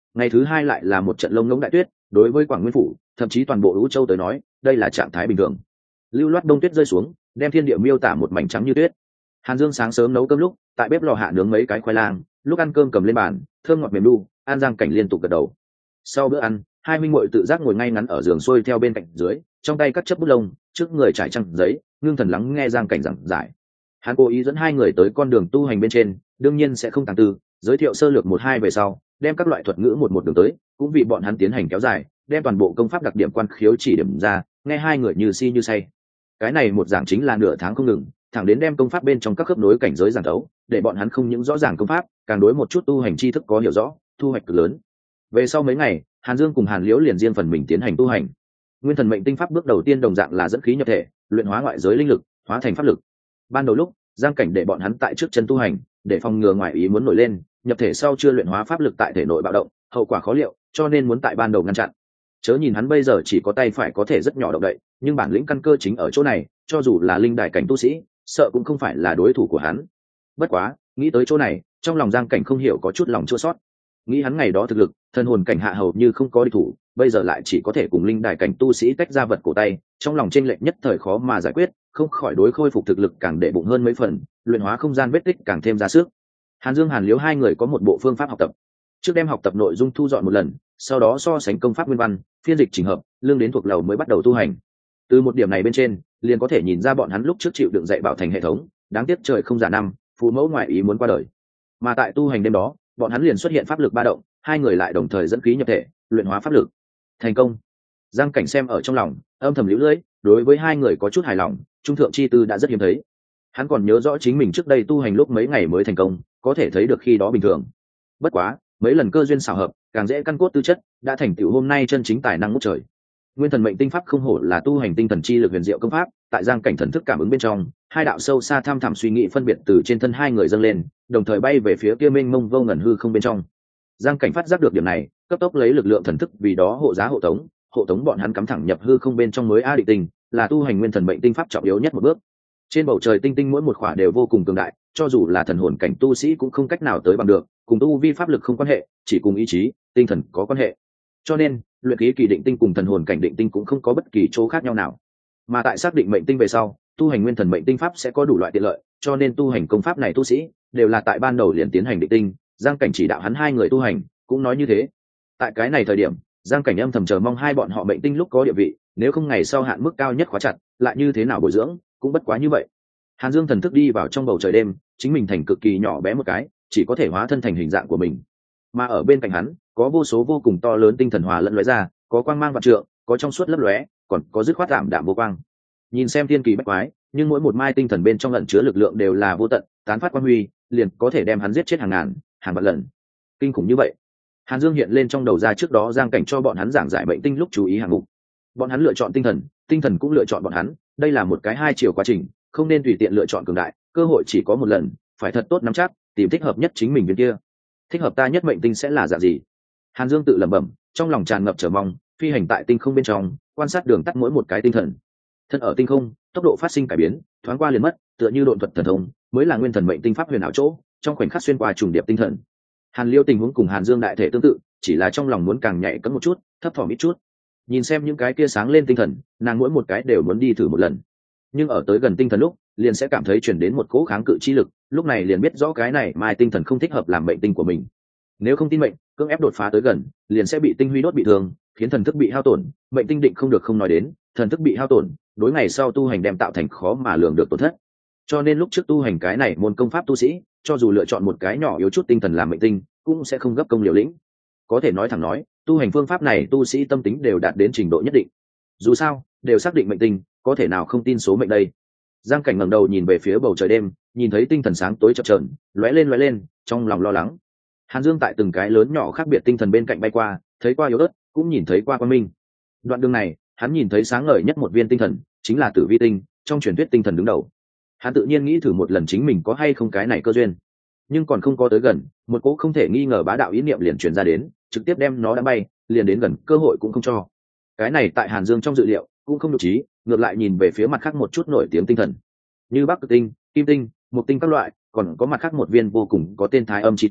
Ngày thứ hai lại là một trận lông ngỗng đại tuyết, đối với Quảng Nguyên phủ, thậm chí toàn bộ Vũ Châu tới nói, đây là trạng thái bình thường. Lưu loát đông tuyết rơi xuống, đem thiên địa miêu tả một mảnh trắng như tuyết. Hàn Dương sáng sớm nấu cơm lúc, tại bếp lò hạ nướng mấy cái khoai lang, lúc ăn cơm cầm lên bàn, thơm ngọt mềm đu, An Giang Cảnh liên tục gật đầu. Sau bữa ăn, hai huynh muội tự giác ngồi ngay ngắn ở giường xuôi theo bên cạnh dưới, trong tay cắt chấp bút lông, trước người trải trang giấy, ngưng thần lắng nghe Giang Cảnh giảng giải. Hắn cố ý dẫn hai người tới con đường tu hành bên trên, đương nhiên sẽ không tàng tư, giới thiệu sơ lược một hai về sau, đem các loại thuật ngữ một một đường tới, cũng vì bọn hắn tiến hành kéo dài, đem toàn bộ công pháp đặc điểm quan khiếu chỉ điểm ra, nghe hai người như si như say. Cái này một giảng chính là nửa tháng không ngừng, thẳng đến đem công pháp bên trong các khớp nối cảnh giới giảng thấu, để bọn hắn không những rõ ràng công pháp, càng đối một chút tu hành tri thức có hiểu rõ, thu hoạch cực lớn. Về sau mấy ngày, Hàn Dương cùng Hàn Liễu liền riêng phần mình tiến hành tu hành. Nguyên thần mệnh tinh pháp bước đầu tiên đồng dạng là dẫn khí nhập thể, luyện hóa ngoại giới linh lực, hóa thành pháp lực. Ban đầu lúc, Giang Cảnh để bọn hắn tại trước chân tu hành, để phòng ngừa ngoại ý muốn nổi lên, nhập thể sau chưa luyện hóa pháp lực tại thể nội bạo động, hậu quả khó liệu, cho nên muốn tại ban đầu ngăn chặn. Chớ nhìn hắn bây giờ chỉ có tay phải có thể rất nhỏ động đậy, nhưng bản lĩnh căn cơ chính ở chỗ này, cho dù là linh đại cảnh tu sĩ, sợ cũng không phải là đối thủ của hắn. Bất quá, nghĩ tới chỗ này, trong lòng Giang Cảnh không hiểu có chút lòng chua xót. Nghĩ hắn ngày đó thực lực, thân hồn cảnh hạ hầu như không có địch thủ, bây giờ lại chỉ có thể cùng linh đại cảnh tu sĩ tách ra vật cổ tay, trong lòng chênh lệch nhất thời khó mà giải quyết, không khỏi đối khôi phục thực lực càng để bụng hơn mấy phần, luyện hóa không gian vết tích càng thêm ra sức. Hàn Dương Hàn Liễu hai người có một bộ phương pháp học tập. Trước đem học tập nội dung thu dọn một lần, sau đó so sánh công pháp nguyên văn, phiên dịch chỉnh hợp, lương đến thuộc lầu mới bắt đầu tu hành. Từ một điểm này bên trên, liền có thể nhìn ra bọn hắn lúc trước chịu đựng dạy bảo thành hệ thống, đáng tiếc trời không giả năm, phụ mẫu ngoại ý muốn qua đời. Mà tại tu hành đêm đó, bọn hắn liền xuất hiện pháp lực ba động, hai người lại đồng thời dẫn khí nhập thể, luyện hóa pháp lực. Thành công. Giang Cảnh xem ở trong lòng, âm thầm liễu lưỡi, đối với hai người có chút hài lòng, trung thượng chi tư đã rất hiếm thấy. Hắn còn nhớ rõ chính mình trước đây tu hành lúc mấy ngày mới thành công, có thể thấy được khi đó bình thường. Bất quá, mấy lần cơ duyên xảo hợp, càng dễ căn cốt tư chất, đã thành tựu hôm nay chân chính tài năng ngút trời. Nguyên thần mệnh tinh pháp không hổ là tu hành tinh thần chi lực huyền diệu công pháp, tại Giang Cảnh thần thức cảm ứng bên trong, hai đạo sâu xa tham thẳm suy nghĩ phân biệt từ trên thân hai người dâng lên, đồng thời bay về phía kia mênh mông vô ngần hư không bên trong. Giang Cảnh phát giác được điểm này, cấp tốc lấy lực lượng thần thức vì đó hộ giá hộ tống bọn hắn cắm thẳng nhập hư không bên trong mới a định tình, là tu hành nguyên thần mệnh tinh pháp trọng yếu nhất một bước. Trên bầu trời tinh tinh mỗi một khỏa đều vô cùng cường đại, cho dù là thần hồn cảnh tu sĩ cũng không cách nào tới bằng được, cùng tu vi pháp lực không quan hệ, chỉ cùng ý chí, tinh thần có quan hệ. Cho nên, luyện khí kỳ định tinh cùng thần hồn cảnh định tinh cũng không có bất kỳ chỗ khác nhau nào. Mà tại xác định mệnh tinh về sau, tu hành nguyên thần mệnh tinh pháp sẽ có đủ loại tiện lợi, cho nên tu hành công pháp này tu sĩ đều là tại ban đầu liền tiến hành định tinh. Giang Cảnh chỉ đạo hắn hai người tu hành, cũng nói như thế. Tại cái này thời điểm, Giang Cảnh âm thầm chờ mong hai bọn họ mệnh tinh lúc có địa vị, nếu không ngày sau hạn mức cao nhất khóa chặt, lại như thế nào bồi dưỡng, cũng bất quá như vậy. Hàn Dương thần thức đi vào trong bầu trời đêm, chính mình thành cực kỳ nhỏ bé một cái, chỉ có thể hóa thân thành hình dạng của mình. Mà ở bên cạnh hắn, có vô số vô cùng to lớn tinh thần hòa lẫn lóe ra, có quang mang vạn trượng, có trong suốt lấp lóe, còn có dứt khoát ảm đạm vô quang. Nhìn xem thiên kỳ bách quái, nhưng mỗi một mai tinh thần bên trong ẩn chứa lực lượng đều là vô tận, tán phát quang huy, liền có thể đem hắn giết chết hàng ngàn, hàng vạn lần. Kinh khủng như vậy. Hàn Dương hiện lên trong đầu ra trước đó Giang Cảnh cho bọn hắn giảng giải mệnh tinh lúc chú ý hạng mục. Bọn hắn lựa chọn tinh thần, tinh thần cũng lựa chọn bọn hắn, đây là một cái hai chiều quá trình, không nên tùy tiện lựa chọn cường đại, cơ hội chỉ có một lần, phải thật tốt nắm chắc, tìm thích hợp nhất chính mình viên kia. Thích hợp ta nhất mệnh tinh sẽ là dạng gì? Hàn Dương tự lẩm bẩm, trong lòng tràn ngập chờ mong, phi hành tại tinh không bên trong, quan sát đường tắt mỗi một cái tinh thần. Thân ở tinh không, tốc độ phát sinh cải biến, thoáng qua liền mất, tựa như độn thuật thần thông, mới là nguyên thần mệnh tinh pháp huyền ảo chỗ, trong khoảnh khắc xuyên qua trùng điệp tinh thần. Hàn Liêu tình huống cùng Hàn Dương đại thể tương tự, chỉ là trong lòng muốn càng nhạy cẫng một chút, thấp thỏm ít chút. Nhìn xem những cái kia sáng lên tinh thần, nàng mỗi một cái đều muốn đi thử một lần. Nhưng ở tới gần tinh thần lúc, liền sẽ cảm thấy chuyển đến một cỗ kháng cự chi lực, lúc này liền biết rõ cái này mai tinh thần không thích hợp làm mệnh tinh của mình. Nếu không tin mệnh, cưỡng ép đột phá tới gần, liền sẽ bị tinh huy đốt bị thương, khiến thần thức bị hao tổn, mệnh tinh định không được không nói đến, thần thức bị hao tổn, đối ngày sau tu hành đem tạo thành khó mà lường được tổn thất. Cho nên lúc trước tu hành cái này môn công pháp tu sĩ, cho dù lựa chọn một cái nhỏ yếu chút tinh thần làm mệnh tinh, cũng sẽ không gấp công liều lĩnh. Có thể nói thẳng nói, tu hành phương pháp này tu sĩ tâm tính đều đạt đến trình độ nhất định. Dù sao, đều xác định mệnh tinh, có thể nào không tin số mệnh đây. Giang Cảnh ngẩng đầu nhìn về phía bầu trời đêm, nhìn thấy tinh thần sáng tối chập chờn, lóe lên, trong lòng lo lắng. Hàn Dương tại từng cái lớn nhỏ khác biệt tinh thần bên cạnh bay qua, thấy qua yếu ớt, cũng nhìn thấy qua quang minh. Đoạn đường này, hắn nhìn thấy sáng ngời nhất một viên tinh thần, chính là Tử Vi tinh, trong truyền thuyết tinh thần đứng đầu. Hắn tự nhiên nghĩ thử một lần chính mình có hay không cái này cơ duyên, nhưng còn không có tới gần, một cỗ không thể nghi ngờ bá đạo ý niệm liền truyền ra đến, trực tiếp đem nó đã bay, liền đến gần cơ hội cũng không cho. Cái này tại Hàn Dương trong dự liệu, cũng không được trí, ngược lại nhìn về phía mặt khác một chút nổi tiếng tinh thần, như Bắc Cực tinh, Kim tinh, Mộc tinh các loại, còn có mặt khác một viên vô cùng có tên Thái Âm chi tinh,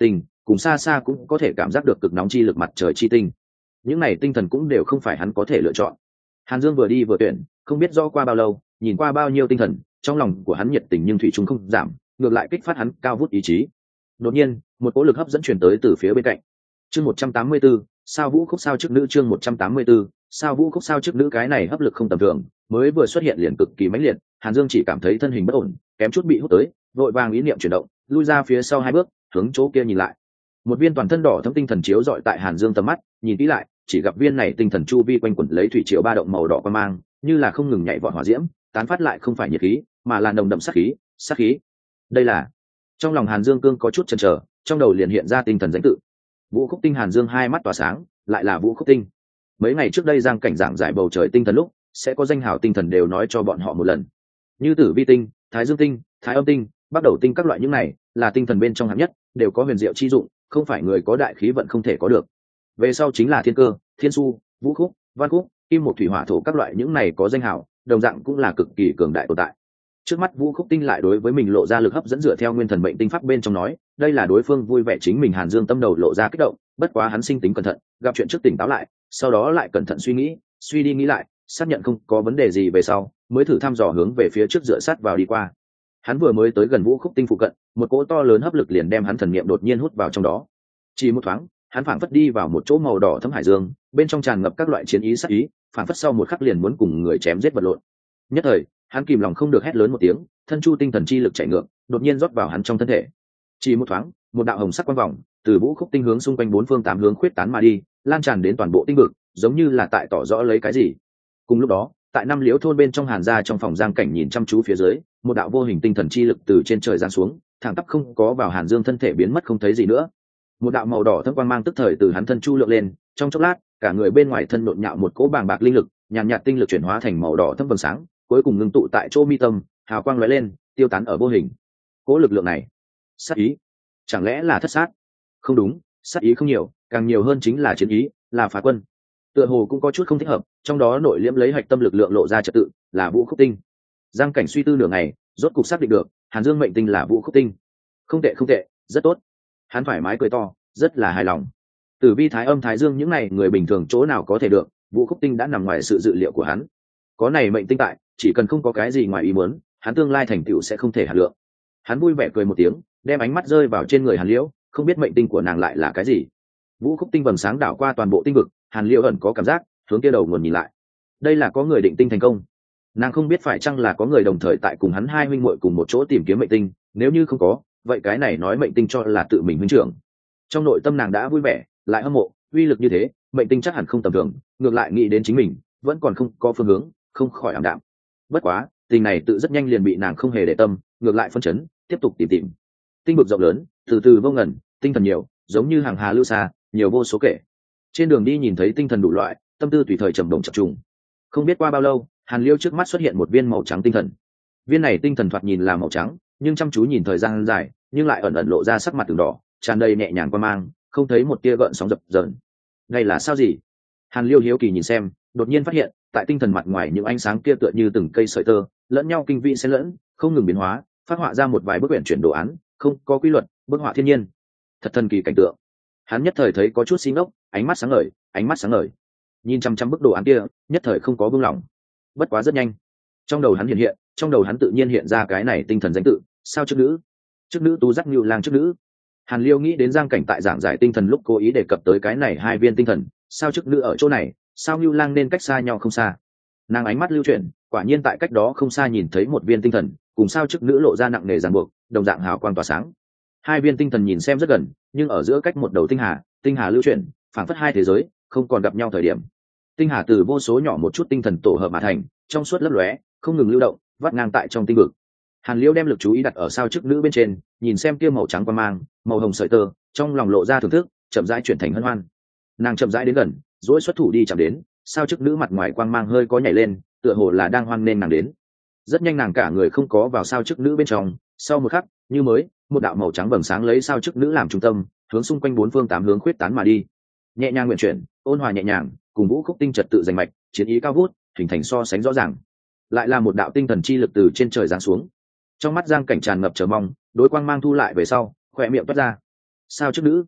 cùng xa xa cũng có thể cảm giác được cực nóng chi lực mặt trời chi tinh. Những này tinh thần cũng đều không phải hắn có thể lựa chọn. Hàn Dương vừa đi vừa tuyển, không biết rõ qua bao lâu, nhìn qua bao nhiêu tinh thần, trong lòng của hắn nhiệt tình nhưng thủy chung không giảm, ngược lại kích phát hắn cao vút ý chí. Đột nhiên, một cỗ lực hấp dẫn truyền tới từ phía bên cạnh. Chương 184, sao vũ khúc sao chức nữ. Chương 184, sao vũ khúc sao chức nữ. Cái này hấp lực không tầm thường, mới vừa xuất hiện liền cực kỳ mãnh liệt. Hàn Dương chỉ cảm thấy thân hình bất ổn, kém chút bị hút tới, vội vàng ý niệm chuyển động, lui ra phía sau 2 bước, hướng chỗ kia nhìn lại. Một viên toàn thân đỏ thẫm tinh thần chiếu dọi tại Hàn Dương tầm mắt, nhìn kỹ lại, chỉ gặp viên này tinh thần chu vi quanh quẩn lấy thủy triều ba động màu đỏ quang mang, như là không ngừng nhảy vọt hỏa diễm, tán phát lại không phải nhiệt khí, mà là nồng đậm sát khí, sát khí. Đây là... Trong lòng Hàn Dương cương có chút chần chờ, trong đầu liền hiện ra tinh thần danh tự. Vũ Khúc Tinh. Hàn Dương hai mắt tỏa sáng, lại là Vũ Khúc Tinh. Mấy ngày trước đây Giang Cảnh giảng giải bầu trời tinh thần lúc, sẽ có danh hào tinh thần đều nói cho bọn họ một lần. Như Tử Vi Tinh, Thái Dương Tinh, Thái Âm Tinh, Bắc Đầu Tinh, các loại những này là tinh thần bên trong hạng nhất, đều có huyền diệu chi dụng, không phải người có đại khí vận không thể có được. Về sau chính là Thiên Cơ, Thiên Su, Vũ Khúc, Văn Khúc, Kim Một Thủy Hỏa Thổ, các loại những này có danh hào, đồng dạng cũng là cực kỳ cường đại tồn tại. Trước mắt Vũ Khúc Tinh lại đối với mình lộ ra lực hấp dẫn, dựa theo nguyên thần mệnh tinh pháp bên trong nói, đây là đối phương vui vẻ chính mình. Hàn Dương tâm đầu lộ ra kích động, bất quá hắn sinh tính cẩn thận, gặp chuyện trước tỉnh táo lại, sau đó lại cẩn thận suy nghĩ, suy đi nghĩ lại, xác nhận không có vấn đề gì về sau, mới thử thăm dò hướng về phía trước dựa sát vào đi qua. Hắn vừa mới tới gần Vũ Khúc Tinh phụ cận, một cỗ to lớn hấp lực liền đem hắn thần niệm đột nhiên hút vào trong đó. Chỉ một thoáng, hắn phảng phất đi vào một chỗ màu đỏ thẫm hải dương, bên trong tràn ngập các loại chiến ý sát ý, phảng phất sau một khắc liền muốn cùng người chém giết vật lộn. Nhất thời, hắn kìm lòng không được hét lớn một tiếng, thân chu tinh thần chi lực chạy ngược, đột nhiên rót vào hắn trong thân thể. Chỉ một thoáng, một đạo hồng sắc quang vòng từ Vũ Khúc Tinh hướng xung quanh 4 phương 8 hướng khuyết tán mà đi, lan tràn đến toàn bộ tinh vực, giống như là tại tỏ rõ lấy cái gì. Cùng lúc đó, tại Năm Liễu thôn bên trong Hàn gia trong phòng Giang Cảnh nhìn chăm chú phía dưới, một đạo vô hình tinh thần chi lực từ trên trời giáng xuống, thẳng tắp không có vào Hàn Dương thân thể, biến mất không thấy gì nữa. Một đạo màu đỏ thẫm quang mang tức thời từ hắn thân chu lượng lên, trong chốc lát, cả người bên ngoài thân nhộn nhạo một cỗ bàng bạc linh lực, nhàn nhạt tinh lực chuyển hóa thành màu đỏ thẫm vầng sáng, cuối cùng ngưng tụ tại chỗ mi tâm, hào quang lóe lên, tiêu tán ở vô hình. Cỗ lực lượng này, sát ý, chẳng lẽ là thất sát? Không đúng, sát ý không nhiều, càng nhiều hơn chính là chiến ý, là phá quân. Tựa hồ cũng có chút không thích hợp, trong đó nội liễm lấy hạch tâm lực lượng lộ ra trật tự, là Vũ Khúc Tinh. Giang Cảnh suy tư nửa ngày, rốt cục xác định được, Hàn Dương mệnh tinh là Vũ Khúc Tinh. Không tệ không tệ, rất tốt. Hắn thoải mái cười to, rất là hài lòng. Tử Vi, Thái Âm, Thái Dương những này người bình thường chỗ nào có thể được, Vũ Khúc Tinh đã nằm ngoài sự dự liệu của hắn. Có này mệnh tinh tại, chỉ cần không có cái gì ngoài ý muốn, hắn tương lai thành tựu sẽ không thể hạt lượng. Hắn vui vẻ cười một tiếng, đem ánh mắt rơi vào trên người Hàn Liễu, không biết mệnh tinh của nàng lại là cái gì. Vũ Khúc Tinh vầng sáng đảo qua toàn bộ tinh vực, Hàn Liễu ẩn có cảm giác, hướng kia đầu nguồn nhìn lại. Đây là có người định tinh thành công. Nàng không biết phải chăng là có người đồng thời tại cùng hắn hai huynh muội cùng một chỗ tìm kiếm mệnh tinh, nếu như không có, vậy cái này nói mệnh tinh cho là tự mình huynh trưởng. Trong nội tâm nàng đã vui vẻ, lại hâm mộ, uy lực như thế, mệnh tinh chắc hẳn không tầm thường, ngược lại nghĩ đến chính mình, vẫn còn không có phương hướng, không khỏi ảm đạm. Bất quá, tình này tự rất nhanh liền bị nàng không hề để tâm, ngược lại phân chấn, tiếp tục tìm. Tinh vực rộng lớn, từ từ vô ngần, tinh thần nhiều, giống như hàng hà lưu xa, nhiều vô số kể. Trên đường đi nhìn thấy tinh thần đủ loại, tâm tư tùy thời trầm động chập trùng. Không biết qua bao lâu, Hàn Liêu trước mắt xuất hiện một viên màu trắng tinh thần. Viên này tinh thần thoạt nhìn là màu trắng, nhưng chăm chú nhìn thời gian dài, nhưng lại ẩn ẩn lộ ra sắc mặt từng đỏ, tràn đầy nhẹ nhàng qua mang, không thấy một tia gợn sóng dập dờn. Đây là sao gì? Hàn Liêu hiếu kỳ nhìn xem, đột nhiên phát hiện, tại tinh thần mặt ngoài những ánh sáng kia tựa như từng cây sợi tơ, lẫn nhau kinh vi xen lẫn, không ngừng biến hóa, phát họa ra một vài bức uyển chuyển đồ án, không có quy luật, bức họa thiên nhiên. Thật thần kỳ cảnh tượng. Hắn nhất thời thấy có chút xí ngốc, ánh mắt sáng ngời, ánh mắt sáng ngời. Nhìn chăm chăm bức đồ án kia, nhất thời không có buông lỏng. Bất quá rất nhanh, trong đầu hắn hiện, trong đầu hắn tự nhiên hiện ra cái này tinh thần danh tự, sao chức nữ. Chức nữ Tú Giác Nưu Lang chức nữ. Hàn Liêu nghĩ đến Giang Cảnh tại giảng giải tinh thần lúc cố ý đề cập tới cái này hai viên tinh thần, sao chức nữ ở chỗ này, sao Nưu Lang nên cách xa nhau không xa. Nàng ánh mắt lưu chuyển, quả nhiên tại cách đó không xa nhìn thấy một viên tinh thần, cùng sao chức nữ lộ ra nặng nề ràng buộc, đồng dạng hào quang tỏa sáng. Hai viên tinh thần nhìn xem rất gần, nhưng ở giữa cách một đầu tinh hà lưu chuyển, phảng phất hai thế giới không còn gặp nhau thời điểm. Tinh hà từ vô số nhỏ một chút tinh thần tổ hợp mà thành, trong suốt lấp lóe, không ngừng lưu động, vắt ngang tại trong tinh vực. Hàn Liêu đem lực chú ý đặt ở sao chức nữ bên trên, nhìn xem kia màu trắng quang mang, màu hồng sợi tơ, trong lòng lộ ra thưởng thức, chậm rãi chuyển thành hân hoan. Nàng chậm rãi đến gần, duỗi xuất thủ đi chạm đến, sao chức nữ mặt ngoài quang mang hơi có nhảy lên, tựa hồ là đang hoan nên nàng đến. Rất nhanh nàng cả người không có vào sao chức nữ bên trong, sau một khắc, như mới, một đạo màu trắng vầng sáng lấy sao chức nữ làm trung tâm, hướng xung quanh 4 phương 8 hướng khuyết tán mà đi. Nhẹ nhàng nguyện chuyển, ôn hòa nhẹ nhàng, cùng Vũ Khúc Tinh trật tự giành mạch, chiến ý cao vút, hình thành so sánh rõ ràng. Lại là một đạo tinh thần chi lực từ trên trời giáng xuống. Trong mắt Giang Cảnh tràn ngập chờ mong, đối quang mang thu lại về sau, khỏe miệng toát ra. Sao chức nữ,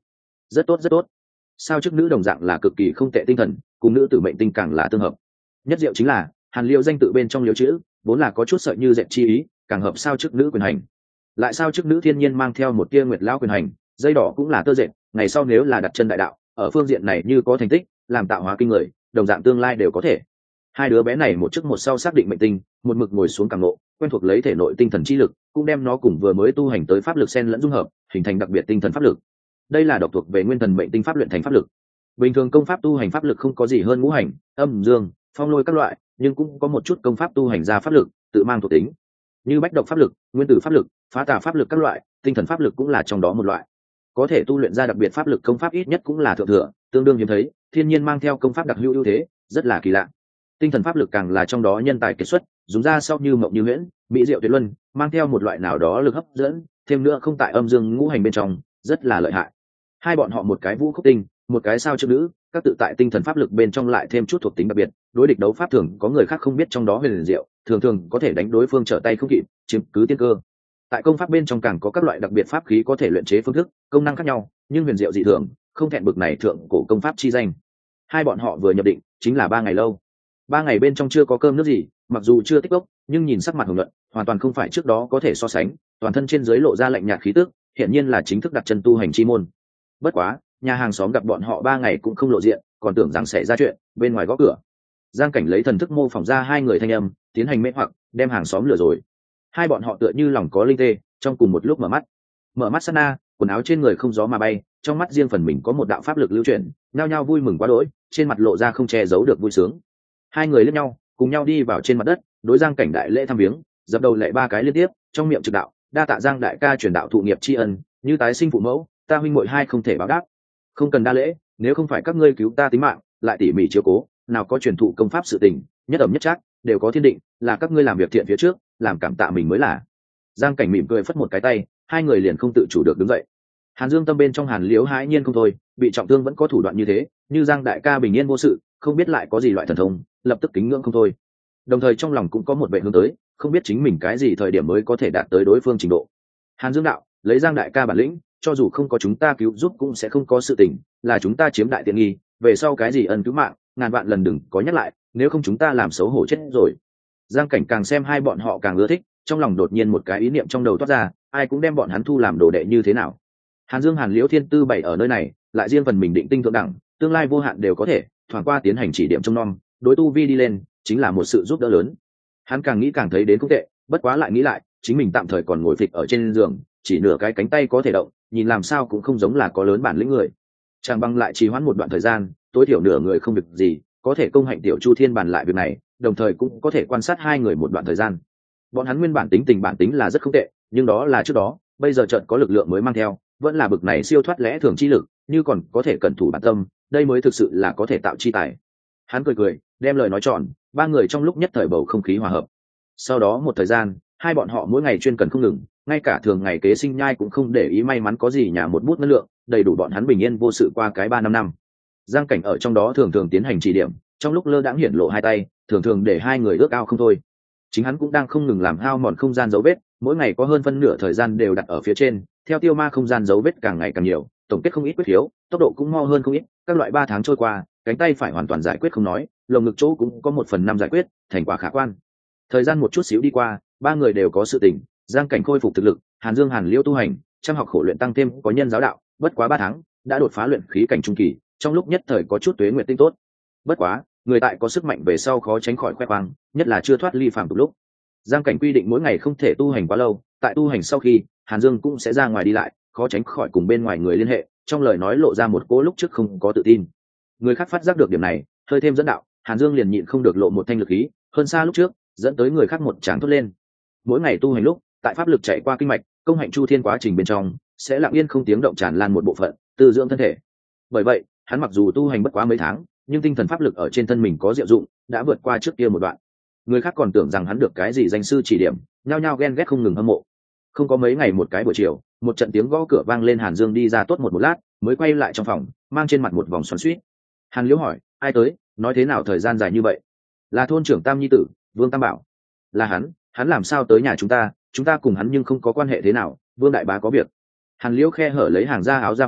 Rất tốt, rất tốt. Sao chức nữ đồng dạng là cực kỳ không tệ tinh thần, cùng nữ tử mệnh tinh càng là tương hợp. Nhất diệu chính là Hàn Liêu danh tự bên trong liêu chữ vốn là có chút sợi như dệt chi ý, càng hợp sao chức nữ quyền hành. Lại sao chức nữ thiên nhiên mang theo một tia nguyệt lão quyền hành, dây đỏ cũng là tơ dệt, ngày sau nếu là đặt chân đại đạo, ở phương diện này như có thành tích, làm tạo hóa kinh người, đồng dạng tương lai đều có thể. Hai đứa bé này một trước một sau xác định mệnh tinh, một mực ngồi xuống càng ngộ, quen thuộc lấy thể nội tinh thần chi lực, cũng đem nó cùng vừa mới tu hành tới pháp lực xen lẫn dung hợp, hình thành đặc biệt tinh thần pháp lực. Đây là độc thuộc về nguyên thần mệnh tinh pháp luyện thành pháp lực. Bình thường công pháp tu hành pháp lực không có gì hơn ngũ hành, âm dương, phong lôi các loại, nhưng cũng có một chút công pháp tu hành ra pháp lực tự mang thuộc tính, như bách độc pháp lực, nguyên tử pháp lực, phá tà pháp lực các loại, tinh thần pháp lực cũng là trong đó một loại. Có thể tu luyện ra đặc biệt pháp lực công pháp ít nhất cũng là thượng thừa, tương đương hiếm thấy, thiên nhiên mang theo công pháp đặc hữu ưu thế, rất là kỳ lạ. Tinh thần pháp lực càng là trong đó nhân tài kiệt xuất, dùng ra sau như mộng như huyễn, mỹ diệu tuyệt luân, mang theo một loại nào đó lực hấp dẫn, thêm nữa không tại âm dương ngũ hành bên trong, rất là lợi hại. Hai bọn họ một cái vũ khúc tinh, một cái sao chức nữ, các tự tại tinh thần pháp lực bên trong lại thêm chút thuộc tính đặc biệt, đối địch đấu pháp thường có người khác không biết trong đó huyền diệu, thường thường có thể đánh đối phương trở tay không kịp, chiếm cứ tiên cơ. Tại công pháp bên trong càng có các loại đặc biệt pháp khí có thể luyện chế phương thức, công năng khác nhau, nhưng huyền diệu dị thường, không thẹn bực này thượng cổ công pháp chi danh. Hai bọn họ vừa nhập định chính là 3 ngày lâu. 3 ngày bên trong chưa có cơm nước gì, mặc dù chưa tích gốc, nhưng nhìn sắc mặt hồng nhuận, hoàn toàn không phải trước đó có thể so sánh, toàn thân trên dưới lộ ra lạnh nhạt khí tức, hiển nhiên là chính thức đặt chân tu hành chi môn. Bất quá, nhà hàng xóm gặp bọn họ 3 ngày cũng không lộ diện, còn tưởng rằng sẽ ra chuyện, bên ngoài gõ cửa. Giang Cảnh lấy thần thức mô phỏng ra hai người thanh âm, tiến hành mê hoặc, đem hàng xóm lừa rồi. Hai bọn họ tựa như lòng có linh tê, trong cùng một lúc mở mắt sát na, quần áo trên người không gió mà bay, trong mắt riêng phần mình có một đạo pháp lực lưu chuyển, nhao nhao vui mừng quá đỗi, trên mặt lộ ra không che giấu được vui sướng. Hai người liếc nhau, cùng nhau đi vào trên mặt đất, đối Giang Cảnh đại lễ thăm viếng, dập đầu lạy 3 cái liên tiếp, trong miệng trực đạo, đa tạ Giang đại ca truyền đạo thụ nghiệp tri ân, như tái sinh phụ mẫu, ta huynh muội hai không thể báo đáp. Không cần đa lễ, nếu không phải các ngươi cứu ta tính mạng, lại tỉ mỉ chiếu cố, nào có truyền thụ công pháp sự tình, nhất ẩm nhất trác, đều có thiên định, là các ngươi làm việc thiện phía trước, làm cảm tạ mình mới là. Giang Cảnh mỉm cười phất một cái tay, hai người liền không tự chủ được đứng dậy. Hàn Dương tâm bên trong Hàn Liễu hãi nhiên không thôi, bị trọng thương vẫn có thủ đoạn như thế, như Giang đại ca bình yên vô sự, không biết lại có gì loại thần thông, lập tức kính ngưỡng không thôi. Đồng thời trong lòng cũng có một vẻ hướng tới, không biết chính mình cái gì thời điểm mới có thể đạt tới đối phương trình độ. Hàn Dương đạo, lấy Giang đại ca bản lĩnh, cho dù không có chúng ta cứu giúp cũng sẽ không có sự tình, là chúng ta chiếm đại tiện nghi, về sau cái gì ân cứu mạng, ngàn vạn lần đừng có nhắc lại, nếu không chúng ta làm xấu hổ chết rồi. Giang Cảnh càng xem hai bọn họ càng ưa thích, trong lòng đột nhiên một cái ý niệm trong đầu toát ra, ai cũng đem bọn hắn thu làm đồ đệ như thế nào. Hàn Dương Hàn Liễu Thiên Tư bảy ở nơi này, lại riêng phần mình định tinh thượng đẳng, tương lai vô hạn đều có thể, thoảng qua tiến hành chỉ điểm trông nom, đối tu vi đi lên, chính là một sự giúp đỡ lớn. Hắn càng nghĩ càng thấy đến không tệ, bất quá lại nghĩ lại, chính mình tạm thời còn ngồi phịch ở trên giường, chỉ nửa cái cánh tay có thể động, nhìn làm sao cũng không giống là có lớn bản lĩnh người. Chàng băng lại trì hoãn một đoạn thời gian, tối thiểu nửa người không việc gì, có thể công hạnh tiểu Chu Thiên bàn lại việc này, đồng thời cũng có thể quan sát hai người một đoạn thời gian. Bọn hắn nguyên bản bản tính là rất không tệ, nhưng đó là trước đó, bây giờ chợt có lực lượng mới mang theo, vẫn là bực này siêu thoát lẽ thường chi lực, như còn có thể cẩn thủ bản tâm, đây mới thực sự là có thể tạo chi tài. Hắn cười cười, đem lời nói tròn, ba người trong lúc nhất thời bầu không khí hòa hợp. Sau đó một thời gian, hai bọn họ mỗi ngày chuyên cần không ngừng, ngay cả thường ngày kế sinh nhai cũng không để ý may mắn có gì nhà một bút ngân lượng, đầy đủ bọn hắn bình yên vô sự qua cái 3-5 năm. Giang Cảnh ở trong đó thường thường tiến hành chỉ điểm, trong lúc lơ đãng hiển lộ hai tay, thường thường để hai người ước ao không thôi. Chính hắn cũng đang không ngừng làm hao mòn không gian dấu vết, mỗi ngày có hơn phân nửa thời gian đều đặt ở phía trên, theo tiêu ma không gian dấu vết càng ngày càng nhiều, tổng kết không ít quyết khiếu, tốc độ cũng mo hơn không ít. Các loại 3 tháng trôi qua, cánh tay phải hoàn toàn giải quyết không nói, lồng ngực chỗ cũng có 1/5 giải quyết, thành quả khả quan. Thời gian một chút xíu đi qua, ba người đều có sự tỉnh. Giang Cảnh khôi phục thực lực, Hàn Dương Hàn Liễu tu hành, chăm học khổ luyện tăng thêm có nhân giáo đạo, bất quá 3 tháng đã đột phá luyện khí cảnh trung kỳ, trong lúc nhất thời có chút tuế nguyệt tinh tốt. Bất quá, người tại có sức mạnh về sau khó tránh khỏi khoe khoang, nhất là chưa thoát ly phàm tục lúc. Giang Cảnh quy định mỗi ngày không thể tu hành quá lâu, tại tu hành sau khi, Hàn Dương cũng sẽ ra ngoài đi lại, khó tránh khỏi cùng bên ngoài người liên hệ, trong lời nói lộ ra một cố lúc trước không có tự tin. Người khác phát giác được điểm này, hơi thêm dẫn đạo, Hàn Dương liền nhịn không được lộ một thanh lực khí, hơn xa lúc trước, dẫn tới người khác một tràng thốt lên. Mỗi ngày tu hành lúc, tại pháp lực chạy qua kinh mạch, công hạnh chu thiên quá trình bên trong, sẽ lặng yên không tiếng động tràn lan một bộ phận, tư dưỡng thân thể. Bởi vậy, hắn mặc dù tu hành bất quá mấy tháng, nhưng tinh thần pháp lực ở trên thân mình có diệu dụng, đã vượt qua trước kia một đoạn. Người khác còn tưởng rằng hắn được cái gì danh sư chỉ điểm, nhao nhao ghen ghét không ngừng hâm mộ. Không có mấy ngày một cái buổi chiều, một trận tiếng gõ cửa vang lên, Hàn Dương đi ra tốt một lát, mới quay lại trong phòng, mang trên mặt một vòng xoắn xuýt. Hàn Liễu hỏi, ai tới, nói thế nào thời gian dài như vậy? Là thôn trưởng Tam nhi tử, Vương Tam Bảo. Là hắn làm sao tới nhà chúng ta cùng hắn nhưng không có quan hệ thế nào, Vương đại bá có việc. Hàn Liễu khe hở lấy hàng ra áo gia phục,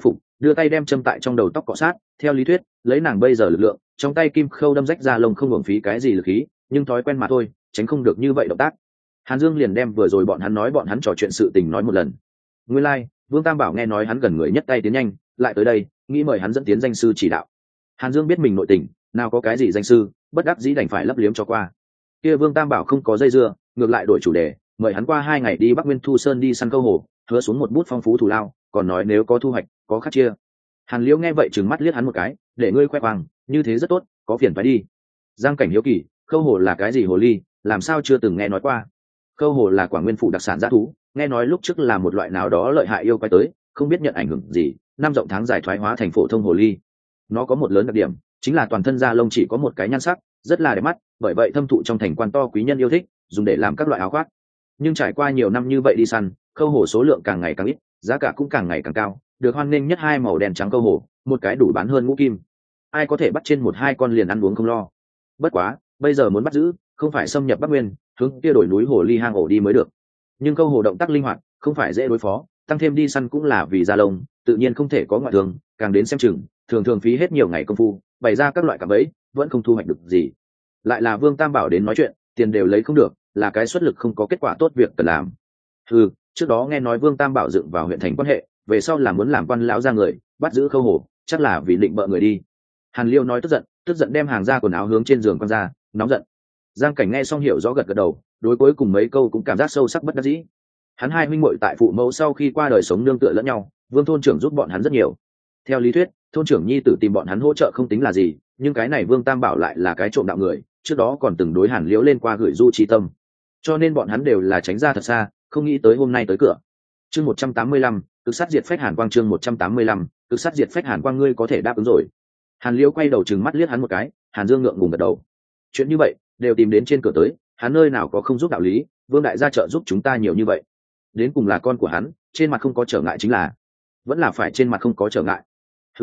đưa tay đem châm tại trong đầu tóc cọ sát. Theo lý thuyết, lấy nàng bây giờ lực lượng, trong tay kim khâu đâm rách da lông không uổng phí cái gì lực khí, nhưng thói quen mà thôi, tránh không được như vậy động tác. Hàn Dương liền đem vừa rồi bọn hắn trò chuyện sự tình nói một lần. Nguyên lai, Vương Tam Bảo nghe nói hắn gần người nhất tay tiến nhanh, lại tới đây, nghĩ mời hắn dẫn tiến danh sư chỉ đạo. Hàn Dương biết mình nội tình, nào có cái gì danh sư, bất đắc dĩ đành phải lấp liếm cho qua. Kia Vương Tam Bảo không có dây dưa, ngược lại đổi chủ đề, mời hắn qua 2 ngày đi Bắc Nguyên Thu Sơn đi săn câu hổ, hứa xuống một bút phong phú thù lao, còn nói nếu có thu hoạch, có khắc chia. Hàn Liễu nghe vậy trừng mắt liếc hắn một cái, để ngươi khoe khoang, như thế rất tốt, có phiền phải đi. Giang Cảnh hiếu kỳ, câu hổ là cái gì hồ ly, làm sao chưa từng nghe nói qua. Câu hổ là Quảng Nguyên phủ đặc sản dã thú, nghe nói lúc trước là một loại nào đó lợi hại yêu quái tới, không biết nhận ảnh hưởng gì, năm rộng tháng dài thoái hóa thành phổ thông hồ ly. Nó có một lớn đặc điểm, chính là toàn thân da lông chỉ có một cái nhan sắc, rất là đẹp mắt, bởi vậy thâm thụ trong thành quan to quý nhân yêu thích, dùng để làm các loại áo khoác. Nhưng trải qua nhiều năm như vậy đi săn, câu hổ số lượng càng ngày càng ít, giá cả cũng càng ngày càng cao, được hoan nghênh nhất 2 màu đen trắng câu hổ, một cái đủ bán hơn ngũ kim. Ai có thể bắt trên 1-2 con liền ăn uống không lo. Bất quá, bây giờ muốn bắt giữ, không phải xâm nhập Bắc Nguyên, hướng kia đổi núi hồ ly hang ổ đi mới được. Nhưng câu hổ động tác linh hoạt, không phải dễ đối phó, tăng thêm đi săn cũng là vì da lông, tự nhiên không thể có ngoại thường, càng đến xem chừng, thường phí hết nhiều ngày công phu, bày ra các loại cạm bẫy, vẫn không thu hoạch được gì. Lại là Vương Tam Bảo đến nói chuyện, tiền đều lấy không được, là cái xuất lực không có kết quả tốt việc cần làm. Trước đó nghe nói Vương Tam Bảo dựng vào huyện thành quan hệ, về sau là muốn làm quan lão ra người, bắt giữ câu hổ, chắc là vì định bợ người đi. Hàn Liêu nói tức giận đem hàng ra quần áo hướng trên giường quăng ra, nóng giận. Giang Cảnh nghe xong hiểu rõ gật đầu, đối cuối cùng mấy câu cũng cảm giác sâu sắc bất đắc dĩ. Hắn hai huynh muội tại phụ mẫu sau khi qua đời sống nương tựa lẫn nhau, Vương thôn trưởng giúp bọn hắn rất nhiều. Theo lý thuyết, thôn trưởng nhi tử tìm bọn hắn hỗ trợ không tính là gì, nhưng cái này Vương Tam Bảo lại là cái trộm đạo người, trước đó còn từng đối Hàn Liễu lên qua gửi du chi tâm, cho nên bọn hắn đều là tránh ra thật xa, không nghĩ tới hôm nay tới cửa. Chương 185, cực sát diệt phách Hàn Quang. Chương 185, cực sát diệt phách Hàn Quang. Ngươi có thể đáp ứng rồi. Hàn Liễu quay đầu trừng mắt liếc hắn một cái, Hàn Dương ngượng ngùng gật đầu. Chuyện như vậy đều tìm đến trên cửa tới, hắn nơi nào có không giúp đạo lý, Vương đại gia trợ giúp chúng ta nhiều như vậy, đến cùng là con của hắn, trên mặt không có trở ngại chính là, vẫn là phải trên mặt không có trở ngại.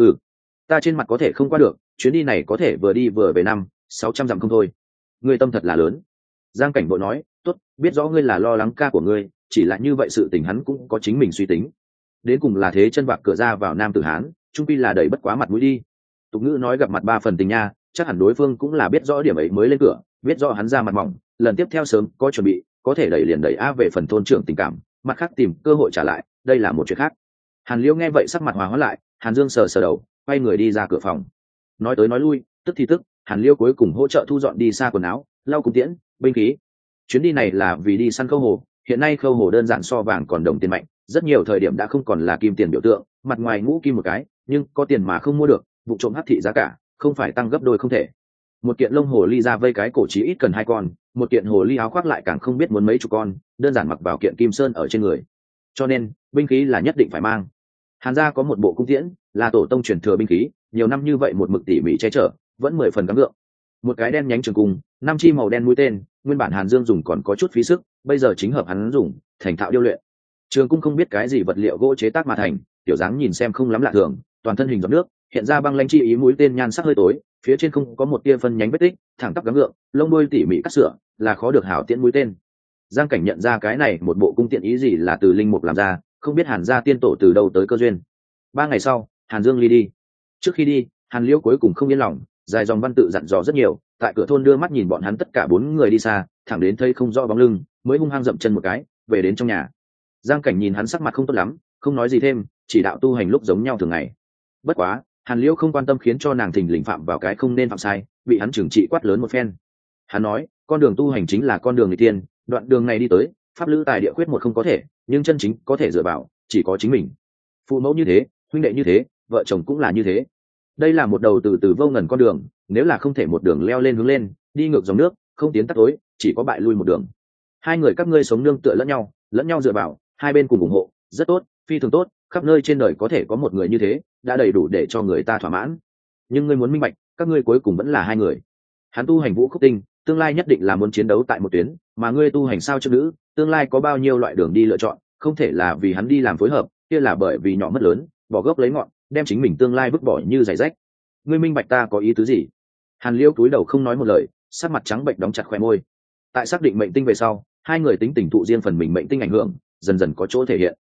Ta trên mặt có thể không qua được, chuyến đi này có thể vừa đi vừa về 500-600 dặm không thôi. Ngươi tâm thật là lớn. Giang Cảnh vội nói, tốt, biết rõ ngươi là lo lắng ca của ngươi, chỉ là như vậy sự tình hắn cũng có chính mình suy tính. Đến cùng là thế chân vạc cửa ra vào Nam Tử Hán, trung pi là đẩy bất quá mặt mũi đi. Tục ngữ nói gặp mặt 3 phần tình nha, chắc hẳn đối phương cũng là biết rõ điểm ấy mới lên cửa, biết rõ hắn ra mặt mỏng, lần tiếp theo sớm có chuẩn bị, có thể đẩy liền đẩy về phần thôn trưởng tình cảm, mặt khác tìm cơ hội trả lại, đây là một chuyện khác. Hàn Liễu nghe vậy sắc mặt hòa hóa lại, Hàn Dương sờ đầu, quay người đi ra cửa phòng. Nói tới nói lui, tức thì tức, Hàn Liễu cuối cùng hỗ trợ thu dọn đi xa quần áo, lau cung tiễn, binh khí. Chuyến đi này là vì đi săn câu hổ, hiện nay câu hổ đơn giản so vàng còn đồng tiền mạnh, rất nhiều thời điểm đã không còn là kim tiền biểu tượng, mặt ngoài ngũ kim một cái, nhưng có tiền mà không mua được, vụ trộm hắc thị giá cả, không phải tăng gấp đôi không thể. Một kiện lông hồ ly ra vây cái cổ chí ít cần 2 con, một kiện hồ ly áo khoác lại càng không biết muốn mấy chục con, đơn giản mặc vào kiện kim sơn ở trên người. Cho nên, binh khí là nhất định phải mang. Hàn gia có một bộ cung tiễn, là tổ tông truyền thừa binh khí, nhiều năm như vậy một mực tỉ mỉ che chở, vẫn 10 phần gắng gượng. Một cái đen nhánh trường cung, 5 chi màu đen mũi tên, nguyên bản Hàn Dương dùng còn có chút phí sức, bây giờ chính hợp hắn dùng, thành thạo điêu luyện. Trường cung không biết cái gì vật liệu gỗ chế tác mà thành, tiểu dáng nhìn xem không lắm lạ thường, toàn thân hình giọt nước, hiện ra băng lãnh chi ý, mũi tên nhan sắc hơi tối, phía trên không có một tia phân nhánh vết tích, thẳng tắp gắng gượng, lông đuôi tỉ mỉ cắt sửa, là khó được hảo tiễn mũi tên. Giang Cảnh nhận ra cái này một bộ cung tiện ý gì là từ linh mục làm ra, không biết Hàn gia tiên tổ từ đâu tới cơ duyên. 3 ngày sau, Hàn Dương ly đi. Trước khi đi, Hàn Liễu cuối cùng không yên lòng, dài dòng văn tự dặn dò rất nhiều, tại cửa thôn đưa mắt nhìn bọn hắn tất cả 4 người đi xa, thẳng đến thấy không rõ bóng lưng, mới hung hăng dậm chân một cái, về đến trong nhà. Giang Cảnh nhìn hắn sắc mặt không tốt lắm, không nói gì thêm, chỉ đạo tu hành lúc giống nhau thường ngày. Bất quá, Hàn Liễu không quan tâm khiến cho nàng thình lình phạm vào cái không nên phạm sai, bị hắn trừng trị quát lớn một phen. Hắn nói, con đường tu hành chính là con đường nghịch tiên, đoạn đường này đi tới, pháp lữ tài địa khuyết một không có thể, nhưng chân chính có thể dựa vào, chỉ có chính mình. Phụ mẫu như thế, huynh đệ như thế, vợ chồng cũng là như thế. Đây là một đầu từ vô ngần con đường, nếu là không thể một đường leo lên hướng lên, đi ngược dòng nước, không tiến tắt tối, chỉ có bại lui một đường. Hai người các ngươi sống nương tựa lẫn nhau dựa vào, hai bên cùng ủng hộ, rất tốt, phi thường tốt, khắp nơi trên đời có thể có một người như thế, đã đầy đủ để cho người ta thỏa mãn. Nhưng ngươi muốn minh bạch, các ngươi cuối cùng vẫn là hai người. Hắn tu hành vũ khúc tinh, tương lai nhất định là muốn chiến đấu tại một tuyến, mà ngươi tu hành sao cho nữ, tương lai có bao nhiêu loại đường đi lựa chọn, không thể là vì hắn đi làm phối hợp, kia là bởi vì nhỏ mất lớn, bỏ gốc lấy ngọn, đem chính mình tương lai vứt bỏ như giày rách. Ngươi minh bạch ta có ý tứ gì? Hàn Liễu cúi đầu không nói một lời, sắc mặt trắng bệnh đóng chặt khóe môi. Tại xác định mệnh tinh về sau, hai người tính tình thụ riêng phần mình mệnh tinh ảnh hưởng, dần dần có chỗ thể hiện.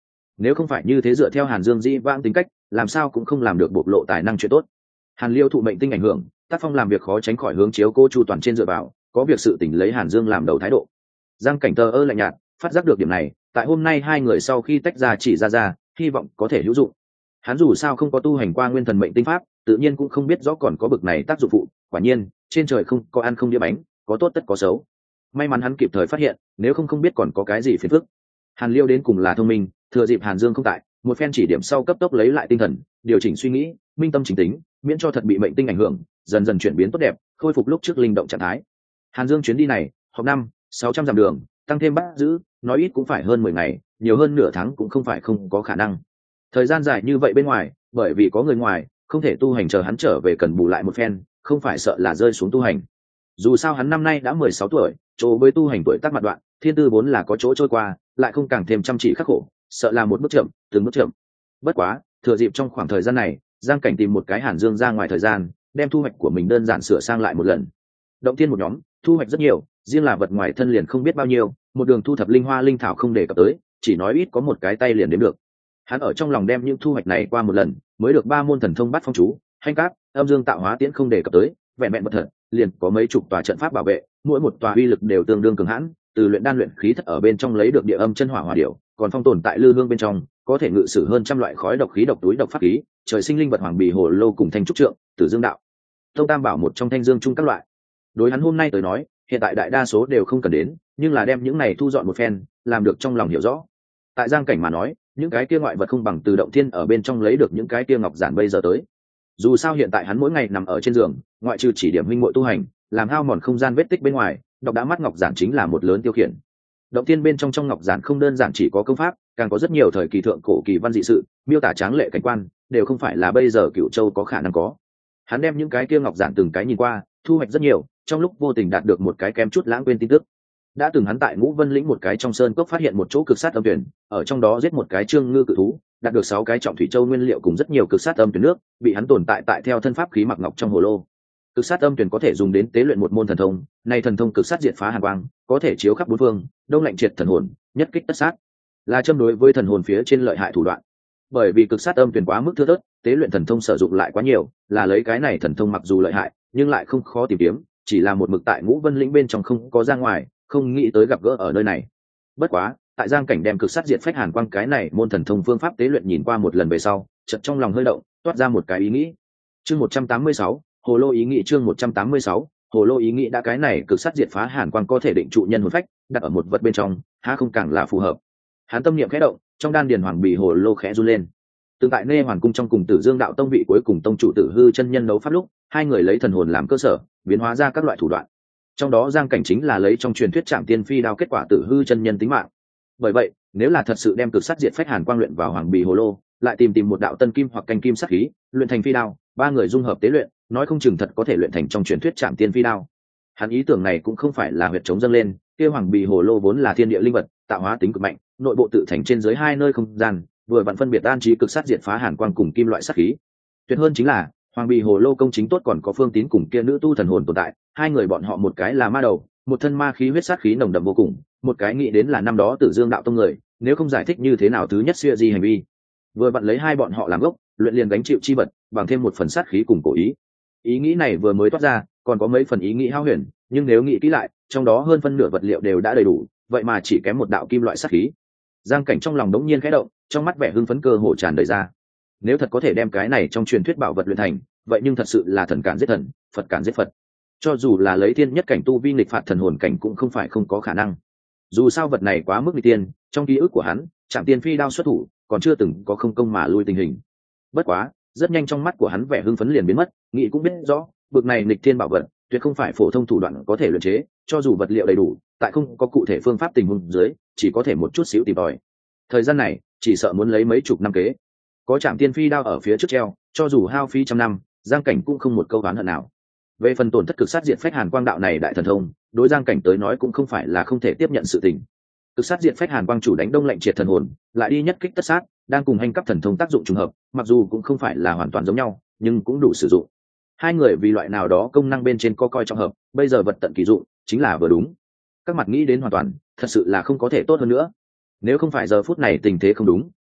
nếu không phải như thế dựa theo Hàn Dương dĩ vãng tính cách, làm sao cũng không làm được bộc lộ tài năng chuyện tốt. Hàn Liêu thụ mệnh tinh ảnh hưởng, tác phong làm việc khó tránh khỏi hướng chiếu cô chu toàn trên dựa vào, có việc sự tình lấy Hàn Dương làm đầu thái độ. Giang Cảnh thờ ơ lạnh nhạt, phát giác được điểm này, tại hôm nay hai người sau khi tách ra chỉ ra, hy vọng có thể hữu dụng. Hắn dù sao không có tu hành qua nguyên thần mệnh tinh pháp, tự nhiên cũng không biết rõ còn có bực này tác dụng phụ. Quả nhiên, trên trời không có ăn không đĩa bánh, có tốt tất có xấu. May mắn hắn kịp thời phát hiện, nếu không biết còn có cái gì phiền phức. Hàn Liêu đến cùng là thông minh, thừa dịp Hàn Dương không tại, một phen chỉ điểm sau cấp tốc lấy lại tinh thần, điều chỉnh suy nghĩ, minh tâm chỉnh tính, miễn cho thật bị mệnh tinh ảnh hưởng, dần dần chuyển biến tốt đẹp, khôi phục lúc trước linh động trạng thái. Hàn Dương chuyến đi này, họp 600 dặm đường, tăng thêm bắt giữ, nói ít cũng phải hơn 10 ngày, nhiều hơn nửa tháng cũng không phải không có khả năng. Thời gian dài như vậy bên ngoài, bởi vì có người ngoài, không thể tu hành, chờ hắn trở về cần bù lại một phen, không phải sợ là rơi xuống tu hành. Dù sao hắn năm nay đã 16 tuổi, chỗ với tu hành tuổi tác mặt đoạn, thiên tư vốn là có chỗ trôi qua, lại không càng thêm chăm chỉ khắc khổ, sợ là một bước chậm, từng bước chậm. Bất quá, thừa dịp trong khoảng thời gian này, Giang Cảnh tìm một cái Hàn Dương ra ngoài thời gian, đem thu hoạch của mình đơn giản sửa sang lại một lần. Động tiên một nhóm, thu hoạch rất nhiều, riêng là vật ngoài thân liền không biết bao nhiêu, một đường thu thập linh hoa linh thảo không để cập tới, chỉ nói ít có một cái tay liền đếm được. Hắn ở trong lòng đem những thu hoạch này qua một lần, mới được 3 môn thần thông bắt phong chú, hành cát, âm dương tạo hóa tiễn không để cập tới, vẹn vẹn bất thật, liền có mấy chục tòa trận pháp bảo vệ, mỗi một tòa uy lực đều tương đương cường hãn, từ luyện đan luyện khí thất ở bên trong lấy được địa âm chân hỏa hỏa điểu, còn phong tồn tại lư hương bên trong, có thể ngự sử hơn trăm loại khói độc khí độc túi độc pháp khí, trời sinh linh vật hoàng bì hồ lô cùng thanh trúc trượng, tử dương đạo, tông tam bảo một trong thanh dương chung các loại. Đối hắn hôm nay tới nói, hiện tại đại đa số đều không cần đến, nhưng là đem những này thu dọn một phen, làm được trong lòng hiểu rõ. Tại Giang Cảnh mà nói, những cái kia ngoại vật không bằng từ động thiên ở bên trong lấy được những cái kia ngọc giản bây giờ tới. Dù sao hiện tại hắn mỗi ngày nằm ở trên giường, ngoại trừ chỉ điểm huynh muội tu hành, làm hao mòn không gian vết tích bên ngoài, đọc đã mắt ngọc giản chính là một lớn tiêu khiển. Động thiên bên trong ngọc giản không đơn giản chỉ có công pháp, càng có rất nhiều thời kỳ thượng cổ kỳ văn dị sự, miêu tả tráng lệ cảnh quan, đều không phải là bây giờ Cửu Châu có khả năng có. Hắn đem những cái kia ngọc giản từng cái nhìn qua, thu hoạch rất nhiều, trong lúc vô tình đạt được một cái kém chút lãng quên tin tức. Đã từng hắn tại Ngũ Vân lĩnh một cái trong sơn cốc phát hiện một chỗ cực sát âm tuyển, ở trong đó giết một cái trương ngư cự thú, đạt được 6 cái trọng thủy châu nguyên liệu cùng rất nhiều cực sát âm tuyển nước, bị hắn tồn tại theo thân pháp khí mặc ngọc trong hồ lô. Cực sát âm tuyển có thể dùng đến tế luyện một môn thần thông, này thần thông cực sát diệt phá hàn quang, có thể chiếu khắp bốn phương, đông lạnh triệt thần hồn, nhất kích tất sát, là châm đối với thần hồn phía trên lợi hại thủ đoạn. Bởi vì cực sát âm tuyển quá mức thưa thớt, tế luyện thần thông sử dụng lại quá nhiều, là lấy cái này thần thông mặc dù lợi hại, nhưng lại không khó tìm kiếm, chỉ là một mực tại Ngũ Vân lĩnh bên trong không có ra ngoài, không nghĩ tới gặp gỡ ở nơi này. Bất quá, tại Giang Cảnh đem cực sát diệt phách hàn quang cái này môn thần thông phương pháp tế luyện nhìn qua một lần về sau, chợt trong lòng hơi động, toát ra một cái ý nghĩ. Chương 186, hồ lô ý nghĩ. Chương 186, hồ lô ý nghĩ. Đã cái này cực sát diệt phá hàn quang có thể định trụ nhân hồn phách, đặt ở một vật bên trong, há không càng là phù hợp. Hắn tâm niệm khẽ động, trong đan điền hoàng bì hồ lô khẽ run lên. Tương tại Nê Hoàn cung trong cùng Tử Dương đạo tông vị cuối cùng tông chủ Tử Hư chân nhân đấu pháp lúc, hai người lấy thần hồn làm cơ sở, biến hóa ra các loại thủ đoạn. Trong đó Giang Cảnh chính là lấy trong truyền thuyết Trảm Tiên Phi đao kết quả Tử Hư chân nhân tính mạng. Bởi vậy, nếu là thật sự đem cực sát diệt phách hàn quang luyện vào hoàng bì hồ lô, lại tìm một đạo tân kim hoặc canh kim sát khí, luyện thành phi đao, ba người dung hợp tế luyện, nói không chừng thật có thể luyện thành trong truyền thuyết Trảm Tiên Phi đao. Hắn ý tưởng này cũng không phải là huyệt chống dâng lên, kia hoàng bì hồ lô vốn là thiên địa linh vật, tạo hóa tính cực mạnh, nội bộ tự thành trên dưới hai nơi không gian, vừa vặn phân biệt an trí cực sát diệt phá hàn quang cùng kim loại sát khí. Tuyệt hơn chính là hoàng bì hồ lô công chính tốt còn có Phương Tín cùng kia nữ tu thần hồn tồn tại, hai người bọn họ một cái là ma đầu, một thân ma khí huyết sát khí nồng đậm vô cùng, một cái nghĩ đến là năm đó Tử Dương đạo tông người, nếu không giải thích như thế nào thứ nhất xưa di hành vi. Vừa vặn lấy hai bọn họ làm gốc, luyện liền gánh chịu chi vật, bằng thêm một phần sát khí cùng cổ ý. Ý nghĩ này vừa mới toát ra, còn có mấy phần ý nghĩ hao huyền, nhưng nếu nghĩ kỹ lại, trong đó hơn phân nửa vật liệu đều đã đầy đủ, vậy mà chỉ kém một đạo kim loại sát khí. Giang Cảnh trong lòng đống nhiên khẽ động, trong mắt vẻ hưng phấn cơ hồ tràn đầy ra. Nếu thật có thể đem cái này trong truyền thuyết bảo vật luyện thành, vậy nhưng thật sự là thần cản giết thần, Phật cản giết Phật. Cho dù là lấy thiên nhất cảnh tu vi nghịch phạt thần hồn cảnh cũng không phải không có khả năng. Dù sao vật này quá mức nghịch tiên, trong ký ức của hắn, Trảm Tiên Phi đao xuất thủ, còn chưa từng có không công mà lui tình hình. Bất quá, rất nhanh trong mắt của hắn vẻ hưng phấn liền biến mất, nghĩ cũng biết rõ, bực này nghịch thiên bảo vật, tuyệt không phải phổ thông thủ đoạn có thể luyện chế, cho dù vật liệu đầy đủ, tại không có cụ thể phương pháp tình huống dưới, chỉ có thể một chút xíu tìm tòi. Thời gian này, chỉ sợ muốn lấy mấy chục năm kế. Có Trảm Tiên Phi đao ở phía trước treo, cho dù hao phí trăm năm, Giang Cảnh cũng không một câu oán hận nào. Về phần tổn thất cực sát diệt phách hàn quang đạo này đại thần thông, đối Giang Cảnh tới nói cũng không phải là không thể tiếp nhận sự tình. Cực sát diệt phách hàn quang chủ đánh đông lạnh triệt thần hồn, lại đi nhất kích tất sát, đang cùng hành cấp thần thông tác dụng trùng hợp, mặc dù cũng không phải là hoàn toàn giống nhau, nhưng cũng đủ sử dụng. Hai người vì loại nào đó công năng bên trên có coi trọng hợp, bây giờ vật tận kỳ dụng, chính là vừa đúng. Các mặt nghĩ đến hoàn toàn, thật sự là không có thể tốt hơn nữa. Nếu không phải giờ phút này tình thế không đúng,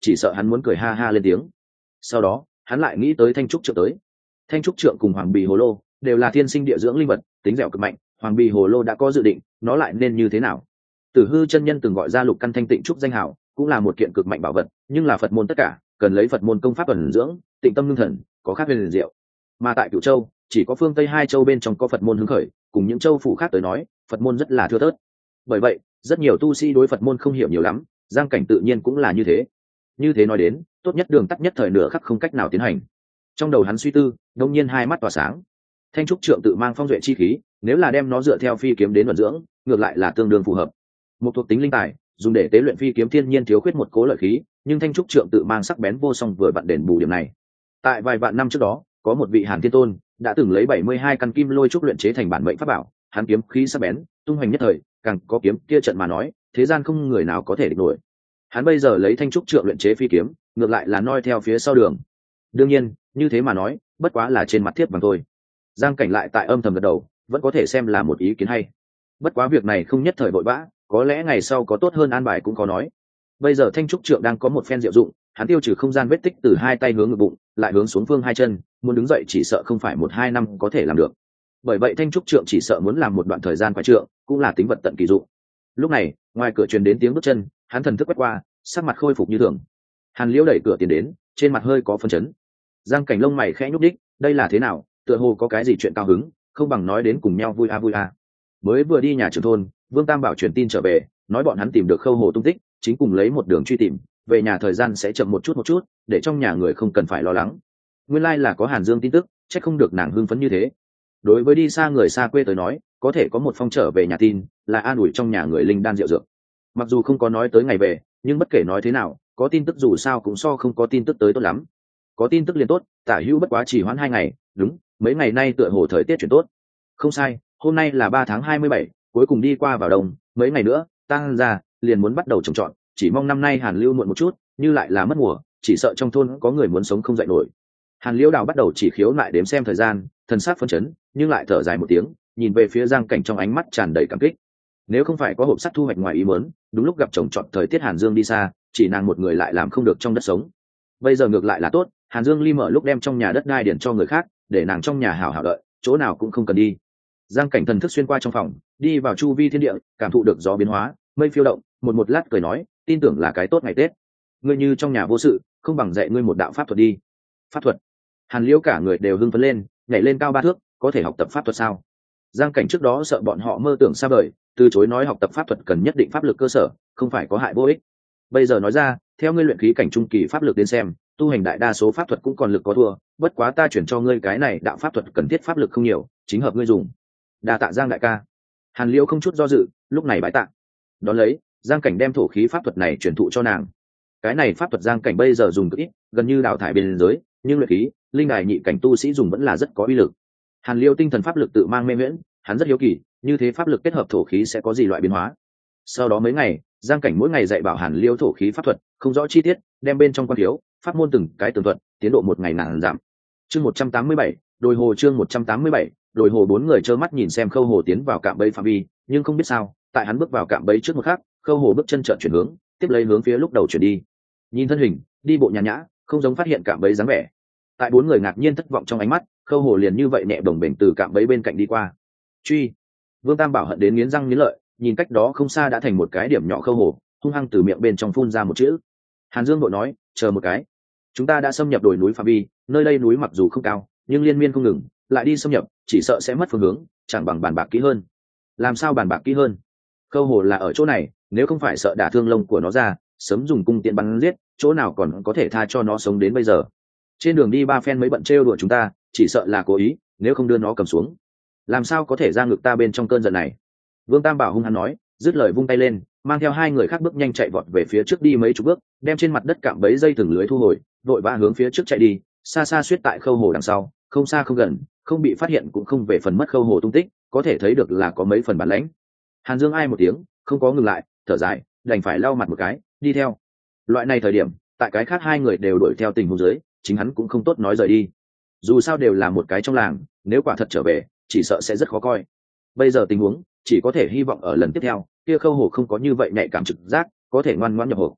chỉ sợ hắn muốn cười ha ha lên tiếng. Sau đó hắn lại nghĩ tới thanh trúc trượng tới. Thanh trúc trượng cùng hoàng bì hồ lô đều là thiên sinh địa dưỡng linh vật, tính dẻo cực mạnh. Hoàng bì hồ lô đã có dự định, nó lại nên như thế nào? Tử hư chân nhân từng gọi ra lục căn thanh tịnh trúc danh hào, cũng là một kiện cực mạnh bảo vật, nhưng là Phật môn tất cả cần lấy Phật môn công pháp ẩn dưỡng, tịnh tâm ngưng thần, có khác huyền diệu. Mà tại Cửu Châu, chỉ có phương Tây hai châu bên trong có Phật môn hứng khởi, cùng những châu phủ khác tới nói, Phật môn rất là thưa thớt. Bởi vậy, rất nhiều tu sĩ đối Phật môn không hiểu nhiều lắm, Giang Cảnh tự nhiên cũng là như thế. Như thế nói đến, tốt nhất đường tắt nhất thời nửa khắc không cách nào tiến hành. Trong đầu hắn suy tư, đột nhiên hai mắt tỏa sáng. Thanh trúc trượng tự mang phong duệ chi khí, nếu là đem nó dựa theo phi kiếm đến vận dưỡng, ngược lại là tương đương phù hợp. Một thuộc tính linh tài, dùng để tế luyện phi kiếm thiên nhiên thiếu khuyết một cố lợi khí, nhưng thanh trúc trượng tự mang sắc bén vô song vừa vặn đền bù điểm này. Tại vài vạn năm trước đó, có một vị Hàn Thiên Tôn đã từng lấy 72 căn kim lôi trúc luyện chế thành bản mệnh pháp bảo, hắn kiếm khí sắc bén, tung hoành nhất thời, càng có kiếm kia trận mà nói, thế gian không người nào có thể địch nổi. Hắn bây giờ lấy thanh trúc trượng luyện chế phi kiếm, ngược lại là noi theo phía sau đường. Đương nhiên, như thế mà nói, bất quá là trên mặt thiết bằng thôi. Giang Cảnh lại tại âm thầm gật đầu, vẫn có thể xem là một ý kiến hay. Bất quá việc này không nhất thời vội vã, có lẽ ngày sau có tốt hơn an bài cũng có nói. Bây giờ thanh trúc trượng đang có một phen diệu dụng, hắn tiêu trừ không gian vết tích từ hai tay hướng ngực bụng, lại hướng xuống phương hai chân, muốn đứng dậy chỉ sợ không phải 1-2 năm có thể làm được. Bởi vậy thanh trúc trượng chỉ sợ muốn làm một đoạn thời gian quái trượng, cũng là tính vật tận kỳ dụng. Lúc này, ngoài cửa truyền đến tiếng bước chân, hắn thần thức quét qua, sắc mặt khôi phục như thường. Hàn Liễu đẩy cửa tiến đến, trên mặt hơi có phân chấn. Giang Cảnh lông mày khẽ nhúc đích, đây là thế nào, tựa hồ có cái gì chuyện cao hứng, không bằng nói đến cùng nhau vui a vui a. Mới vừa đi nhà trưởng thôn, Vương Tam Bảo truyền tin trở về, nói bọn hắn tìm được Khâu Hồ tung tích, chính cùng lấy một đường truy tìm, về nhà thời gian sẽ chậm một chút, để trong nhà người không cần phải lo lắng. Nguyên lai là có Hàn Dương tin tức, chắc không được nàng hưng phấn như thế. Đối với đi xa người xa quê tới nói, có thể có một phong trở về nhà tin, là an ủi trong nhà người linh đan rượu dược. Mặc dù không có nói tới ngày về, nhưng bất kể nói thế nào, có tin tức dù sao cũng so không có tin tức tới tốt lắm. Có tin tức liền tốt, tả hữu bất quá chỉ hoãn 2 ngày, đúng, mấy ngày nay tựa hồ thời tiết chuyển tốt. Không sai, hôm nay là 3 tháng 27, cuối cùng đi qua vào đông, mấy ngày nữa, tăng ra, liền muốn bắt đầu trồng trọt, chỉ mong năm nay Hàn Lưu muộn một chút, như lại là mất mùa, chỉ sợ trong thôn có người muốn sống không dậy nổi. Hàn Liễu Đào bắt đầu chỉ khiếu lại đếm xem thời gian, thần sắc phấn chấn, nhưng lại thở dài một tiếng, nhìn về phía Giang Cảnh trong ánh mắt tràn đầy cảm kích. Nếu không phải có hộp sắt thu hoạch ngoài ý muốn, đúng lúc gặp trồng trọt thời tiết Hàn Dương đi xa, chỉ nàng một người lại làm không được trong đất sống. Bây giờ ngược lại là tốt, Hàn Dương ly mở lúc đem trong nhà đất đai điển cho người khác, để nàng trong nhà hảo hảo đợi, chỗ nào cũng không cần đi. Giang Cảnh thần thức xuyên qua trong phòng, đi vào chu vi thiên địa, cảm thụ được gió biến hóa, mây phiêu động, một lát cười nói, tin tưởng là cái tốt ngày Tết. Ngươi như trong nhà vô sự, không bằng dạy ngươi một đạo pháp thuật đi. Pháp thuật? Hàn Liễu cả người đều hưng phấn lên, nhảy lên cao 3 thước, có thể học tập pháp thuật sao? Giang Cảnh trước đó sợ bọn họ mơ tưởng xa vời, từ chối nói học tập pháp thuật cần nhất định pháp lực cơ sở, không phải có hại vô ích. Bây giờ nói ra, theo ngươi luyện khí cảnh trung kỳ pháp lực đến xem, tu hành đại đa số pháp thuật cũng còn lực có thua, bất quá ta chuyển cho ngươi cái này đạo pháp thuật cần thiết pháp lực không nhiều, chính hợp ngươi dùng. Đa tạ Giang đại ca. Hàn Liễu không chút do dự, lúc này bái tạ. Đón lấy, Giang Cảnh đem thổ khí pháp thuật này truyền thụ cho nàng. Cái này pháp thuật Giang Cảnh bây giờ dùng cực ít, gần như đào thải biên giới, nhưng luyện khí, linh đài nhị cảnh tu sĩ dùng vẫn là rất có uy lực. Hàn Liễu tinh thần pháp lực tự mang mê miễn, hắn rất hiếu kỳ, như thế pháp lực kết hợp thổ khí sẽ có gì loại biến hóa. Sau đó mấy ngày, Giang Cảnh mỗi ngày dạy bảo Hàn Liễu thổ khí pháp thuật, không rõ chi tiết, đem bên trong quan thiếu, pháp môn từng cái tường thuật, tiến độ một ngày nàng giảm. Chương 187, đồi hồ chương 187, đồi hồ 4 người trơ mắt nhìn xem Khâu Hồ tiến vào cạm bẫy phạm vi, nhưng không biết sao, tại hắn bước vào cạm bẫy trước một khắc, Khâu Hồ bước chân chợt chuyển hướng, tiếp lấy hướng phía lúc đầu chuyển đi. Nhìn thân hình, đi bộ nhàn nhã, không giống phát hiện cạm bẫy dáng vẻ. Tại 4 người ngạc nhiên thất vọng trong ánh mắt, Khâu Hồ liền như vậy nhẹ bồng bềnh từ cạm bẫy bên cạnh đi qua. Truy! Vương Tam Bảo hận đến nghiến răng nghiến lợi, nhìn cách đó không xa đã thành một cái điểm nhỏ Khâu Hồ, hung hăng từ miệng bên trong phun ra một chữ. Hàn Dương vội nói, chờ một cái, chúng ta đã xâm nhập đồi núi phạm vi, nơi đây núi mặc dù không cao, nhưng liên miên không ngừng, lại đi xâm nhập, chỉ sợ sẽ mất phương hướng, chẳng bằng bàn bạc kỹ hơn. Làm sao bàn bạc kỹ hơn? Khâu Hồ là ở chỗ này, nếu không phải sợ đả thương lông của nó ra, sớm dùng cung tiện bắn giết, chỗ nào còn có thể tha cho nó sống đến bây giờ. Trên đường đi 3 phen mấy bận trêu đùa chúng ta, chỉ sợ là cố ý, nếu không đưa nó cầm xuống, làm sao có thể ra ngực ta bên trong cơn giận này. Vương Tam Bảo hung hăng nói, dứt lời vung tay lên, mang theo 2 người khác bước nhanh chạy vọt về phía trước đi mấy chục bước, đem trên mặt đất cạm bẫy dây thừng lưới thu hồi, vội vã hướng phía trước chạy đi, xa xa suýt tại Khâu Hồ đằng sau, không xa không gần, không bị phát hiện cũng không về phần mất Khâu Hồ tung tích, có thể thấy được là có mấy phần bản lãnh. Hàn Dương ai một tiếng, không có ngừng lại, thở dài, đành phải lau mặt một cái, đi theo. Loại này thời điểm, tại cái khác 2 người đều đuổi theo tình huống dưới, chính hắn cũng không tốt nói rời đi. Dù sao đều là một cái trong làng, nếu quả thật trở về, chỉ sợ sẽ rất khó coi. Bây giờ tình huống, chỉ có thể hy vọng ở lần tiếp theo, kia Khâu Hồ không có như vậy nhạy cảm trực giác, có thể ngoan ngoãn nhập hồ.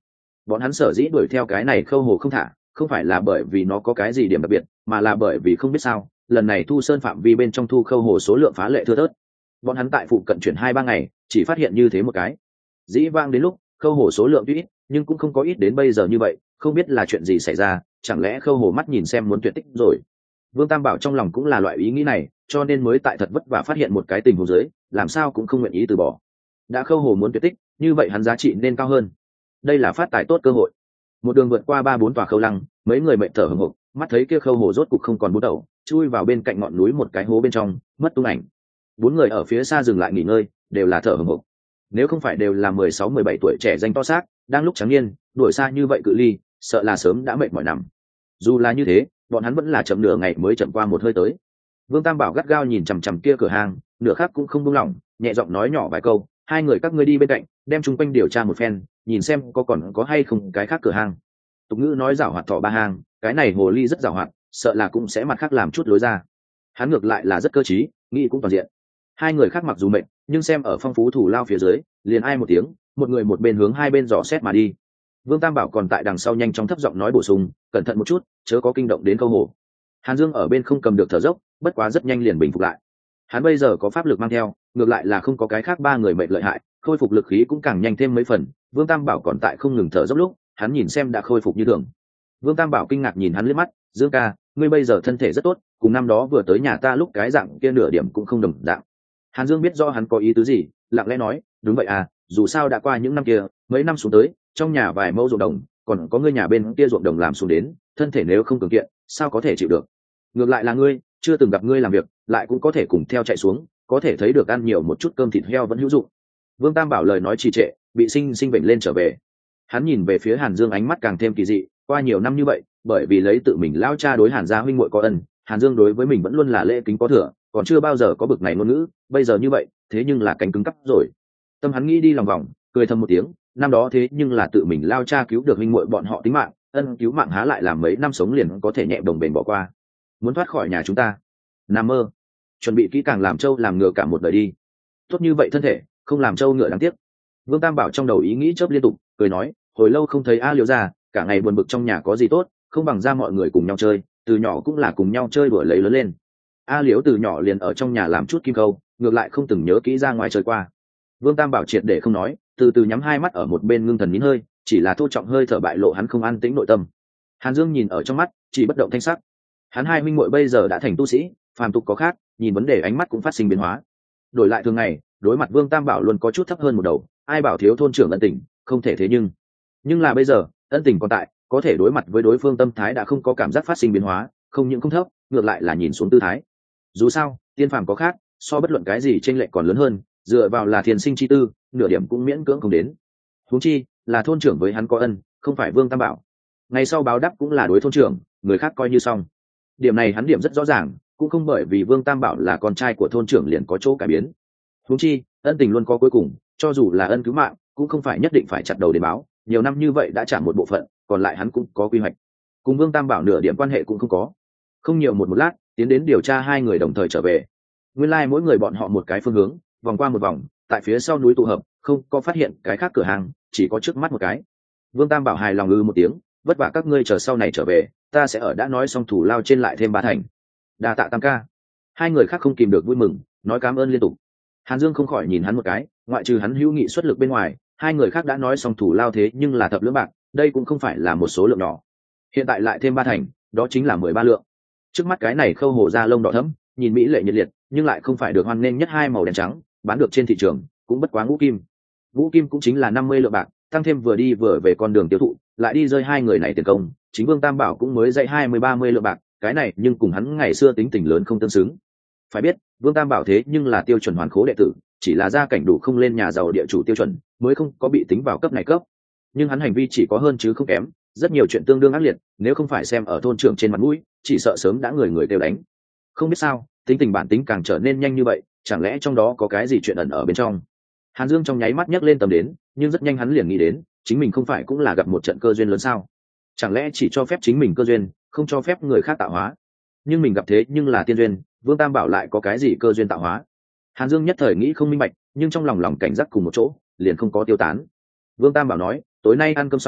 Bọn hắn sở dĩ đuổi theo cái này khâu hồ không thả, không phải là bởi vì nó có cái gì điểm đặc biệt, mà là bởi vì không biết sao lần này thu sơn phạm vi bên trong thu khâu hồ số lượng phá lệ thưa thớt. Bọn hắn tại phụ cận chuyển 2-3 ngày chỉ phát hiện như thế một cái. Dĩ vang đến lúc khâu hồ số lượng tuy ít nhưng cũng không có ít đến bây giờ như vậy, không biết là chuyện gì xảy ra, chẳng lẽ khâu hồ mắt nhìn xem muốn tuyệt tích rồi. Vương Tam Bảo trong lòng cũng là loại ý nghĩ này, cho nên mới tại thật vất vả phát hiện một cái tình huống dưới, làm sao cũng không nguyện ý từ bỏ. Đã khâu hồ muốn tuyệt tích, như vậy hắn giá trị nên cao hơn. Đây là phát tài tốt cơ hội. Một đường vượt qua 3-4 tòa khâu lăng, mấy người mệt thở hổn hộc, mắt thấy kia khâu hồ rốt cục không còn bút đầu, chui vào bên cạnh ngọn núi một cái hố bên trong, mất tung ảnh. 4 người ở phía xa dừng lại nghỉ ngơi, đều là thở hổn hộc. Nếu không phải đều là 16-17 tuổi trẻ danh to xác, đang lúc trắng niên, đuổi xa như vậy cự ly, sợ là sớm đã mệt mỏi nằm. Dù là như thế, bọn hắn vẫn là chậm nửa ngày mới chậm qua một hơi tới. Vương Tam Bảo gắt gao nhìn chằm chằm kia cửa hàng, nửa khắc cũng không buông lỏng, nhẹ giọng nói nhỏ vài câu, hai người các ngươi đi bên cạnh, đem chung quanh điều tra một phen, nhìn xem còn có hay không cái khác cửa hàng. Tục ngữ nói giảo hoạt thỏ ba hàng, cái này hồ ly rất giảo hoạt, sợ là cũng sẽ mặt khác làm chút lối ra. Hắn ngược lại là rất cơ trí, nghĩ cũng toàn diện. Hai người khác mặc dù mệt, nhưng xem ở phong phú thủ lao phía dưới, liền ai một tiếng, một người một bên hướng hai bên dò xét mà đi. Vương Tam Bảo còn tại đằng sau nhanh chóng thấp giọng nói bổ sung, cẩn thận một chút, chớ có kinh động đến câu hồ. Hàn Dương ở bên không cầm được thở dốc, bất quá rất nhanh liền bình phục lại. Hắn bây giờ có pháp lực mang theo, ngược lại là không có cái khác ba người mệt lợi hại, khôi phục lực khí cũng càng nhanh thêm mấy phần. Vương Tam Bảo còn tại không ngừng thở dốc lúc, hắn nhìn xem đã khôi phục như thường. Vương Tam Bảo kinh ngạc nhìn hắn liếc mắt, Dương ca, ngươi bây giờ thân thể rất tốt, cùng năm đó vừa tới nhà ta lúc cái dạng kia nửa điểm cũng không đồng dạng. Hàn Dương biết do hắn có ý tứ gì, lặng lẽ nói, đúng vậy à, dù sao đã qua những năm kia, mấy năm xuống tới, trong nhà vài mẫu ruộng đồng, còn có ngươi nhà bên kia ruộng đồng làm xuống đến, thân thể nếu không cường kiện, sao có thể chịu được. Ngược lại là ngươi, chưa từng gặp ngươi làm việc, lại cũng có thể cùng theo chạy xuống, có thể thấy được ăn nhiều một chút cơm thịt heo vẫn hữu dụng. Vương Tam Bảo lời nói trì trệ, bị sinh bệnh lên trở về. Hắn nhìn về phía Hàn Dương ánh mắt càng thêm kỳ dị, qua nhiều năm như vậy, bởi vì lấy tự mình lao cha đối Hàn gia huynh muội có ân, Hàn Dương đối với mình vẫn luôn là lễ kính có thừa, còn chưa bao giờ có bực này ngôn ngữ, bây giờ như vậy, thế nhưng là cánh cứng cắp rồi. Tâm hắn nghĩ đi lòng vòng, cười thầm một tiếng, năm đó thế nhưng là tự mình lao cha cứu được huynh muội bọn họ tính mạng, ân cứu mạng há lại làm mấy năm sống liền có thể nhẹ đồng bền bỏ qua. Muốn thoát khỏi nhà chúng ta, nằm mơ. Chuẩn bị kỹ càng làm trâu làm ngựa cả một đời đi. Tốt như vậy thân thể, không làm trâu ngựa đáng tiếc. Vương Tam Bảo trong đầu ý nghĩ chớp liên tục, cười nói, hồi lâu không thấy A Liễu ra, cả ngày buồn bực trong nhà có gì tốt, không bằng ra mọi người cùng nhau chơi, từ nhỏ cũng là cùng nhau chơi đùa lấy lớn lên. A Liễu từ nhỏ liền ở trong nhà làm chút kim câu, ngược lại không từng nhớ kỹ ra ngoài chơi qua. Vương Tam Bảo triệt để không nói, từ từ nhắm hai mắt ở một bên ngưng thần nín hơi, chỉ là thô trọng hơi thở bại lộ hắn không an tĩnh nội tâm. Hàn Dương nhìn ở trong mắt, chỉ bất động thanh sắc. Hắn hai huynh muội bây giờ đã thành tu sĩ, phàm tục có khác, nhìn vấn đề ánh mắt cũng phát sinh biến hóa. Đổi lại thường ngày, đối mặt Vương Tam Bảo luôn có chút thấp hơn một đầu, ai bảo thiếu thôn trưởng ân tình, không thể thế nhưng là bây giờ, ân tình còn tại, có thể đối mặt với đối phương tâm thái đã không có cảm giác phát sinh biến hóa, không những không thấp, ngược lại là nhìn xuống tư thái. Dù sao, tiên phàm có khác, so bất luận cái gì chênh lệch còn lớn hơn, dựa vào là thiền sinh chi tư, nửa điểm cũng miễn cưỡng không đến. Huống chi, là thôn trưởng với hắn có ân, không phải Vương Tam Bảo. Ngày sau báo đáp cũng là đối thôn trưởng, người khác coi như xong. Điểm này hắn điểm rất rõ ràng, cũng không bởi vì Vương Tam Bảo là con trai của thôn trưởng liền có chỗ cải biến. Huống chi, ân tình luôn có cuối cùng, cho dù là ân cứu mạng, cũng không phải nhất định phải chặt đầu để báo, nhiều năm như vậy đã trả một bộ phận, còn lại hắn cũng có quy hoạch. Cùng Vương Tam Bảo nửa điểm quan hệ cũng không có. Không nhiều một lát, tiến đến điều tra hai người đồng thời trở về. Nguyên lai mỗi người bọn họ một cái phương hướng, vòng qua một vòng, tại phía sau núi tụ hợp, không có phát hiện cái khác cửa hàng, chỉ có trước mắt một cái. Vương Tam Bảo hài lòng một tiếng, vất vả các ngươi chờ sau này trở về, ta sẽ ở đã nói xong thủ lao trên lại thêm 3 thành. Đa tạ Tam ca. Hai người khác không kìm được vui mừng, nói cảm ơn liên tục. Hàn Dương không khỏi nhìn hắn một cái, ngoại trừ hắn hữu nghị xuất lực bên ngoài, hai người khác đã nói xong thủ lao thế nhưng là thập lưỡng bạc, đây cũng không phải là một số lượng nhỏ. Hiện tại lại thêm 3 thành, đó chính là 13 lượng. Trước mắt cái này khâu hồ da lông đỏ thẫm, nhìn mỹ lệ nhiệt liệt, nhưng lại không phải được hoan nghênh nhất hai màu đen trắng, bán được trên thị trường, cũng bất quá ngũ kim. Ngũ kim cũng chính là 50 lượng bạc, tăng thêm vừa đi vừa về con đường tiêu thụ, lại đi rơi hai người này tiền công, chính Vương Tam Bảo cũng mới dạy 20-30 lượng bạc, cái này nhưng cùng hắn ngày xưa tính tình lớn không tương xứng. Phải biết, Vương Tam Bảo thế nhưng là tiêu chuẩn hoàn khố đệ tử, chỉ là gia cảnh đủ không lên nhà giàu địa chủ tiêu chuẩn, mới không có bị tính vào cấp này cấp. Nhưng hắn hành vi chỉ có hơn chứ không kém, rất nhiều chuyện tương đương ác liệt, nếu không phải xem ở thôn trưởng trên mặt mũi, chỉ sợ sớm đã người người kêu đánh. Không biết sao, tính tình bản tính càng trở nên nhanh như vậy, chẳng lẽ trong đó có cái gì chuyện ẩn ở bên trong. Hàn Dương trong nháy mắt nhấc lên tầm đến, nhưng rất nhanh hắn liền nghĩ đến, chính mình không phải cũng là gặp một trận cơ duyên lớn sao? Chẳng lẽ chỉ cho phép chính mình cơ duyên, không cho phép người khác tạo hóa? Nhưng mình gặp thế nhưng là tiên duyên, Vương Tam Bảo lại có cái gì cơ duyên tạo hóa? Hàn Dương nhất thời nghĩ không minh bạch, nhưng trong lòng cảnh giác cùng một chỗ, liền không có tiêu tán. Vương Tam Bảo nói, tối nay ăn cơm xong,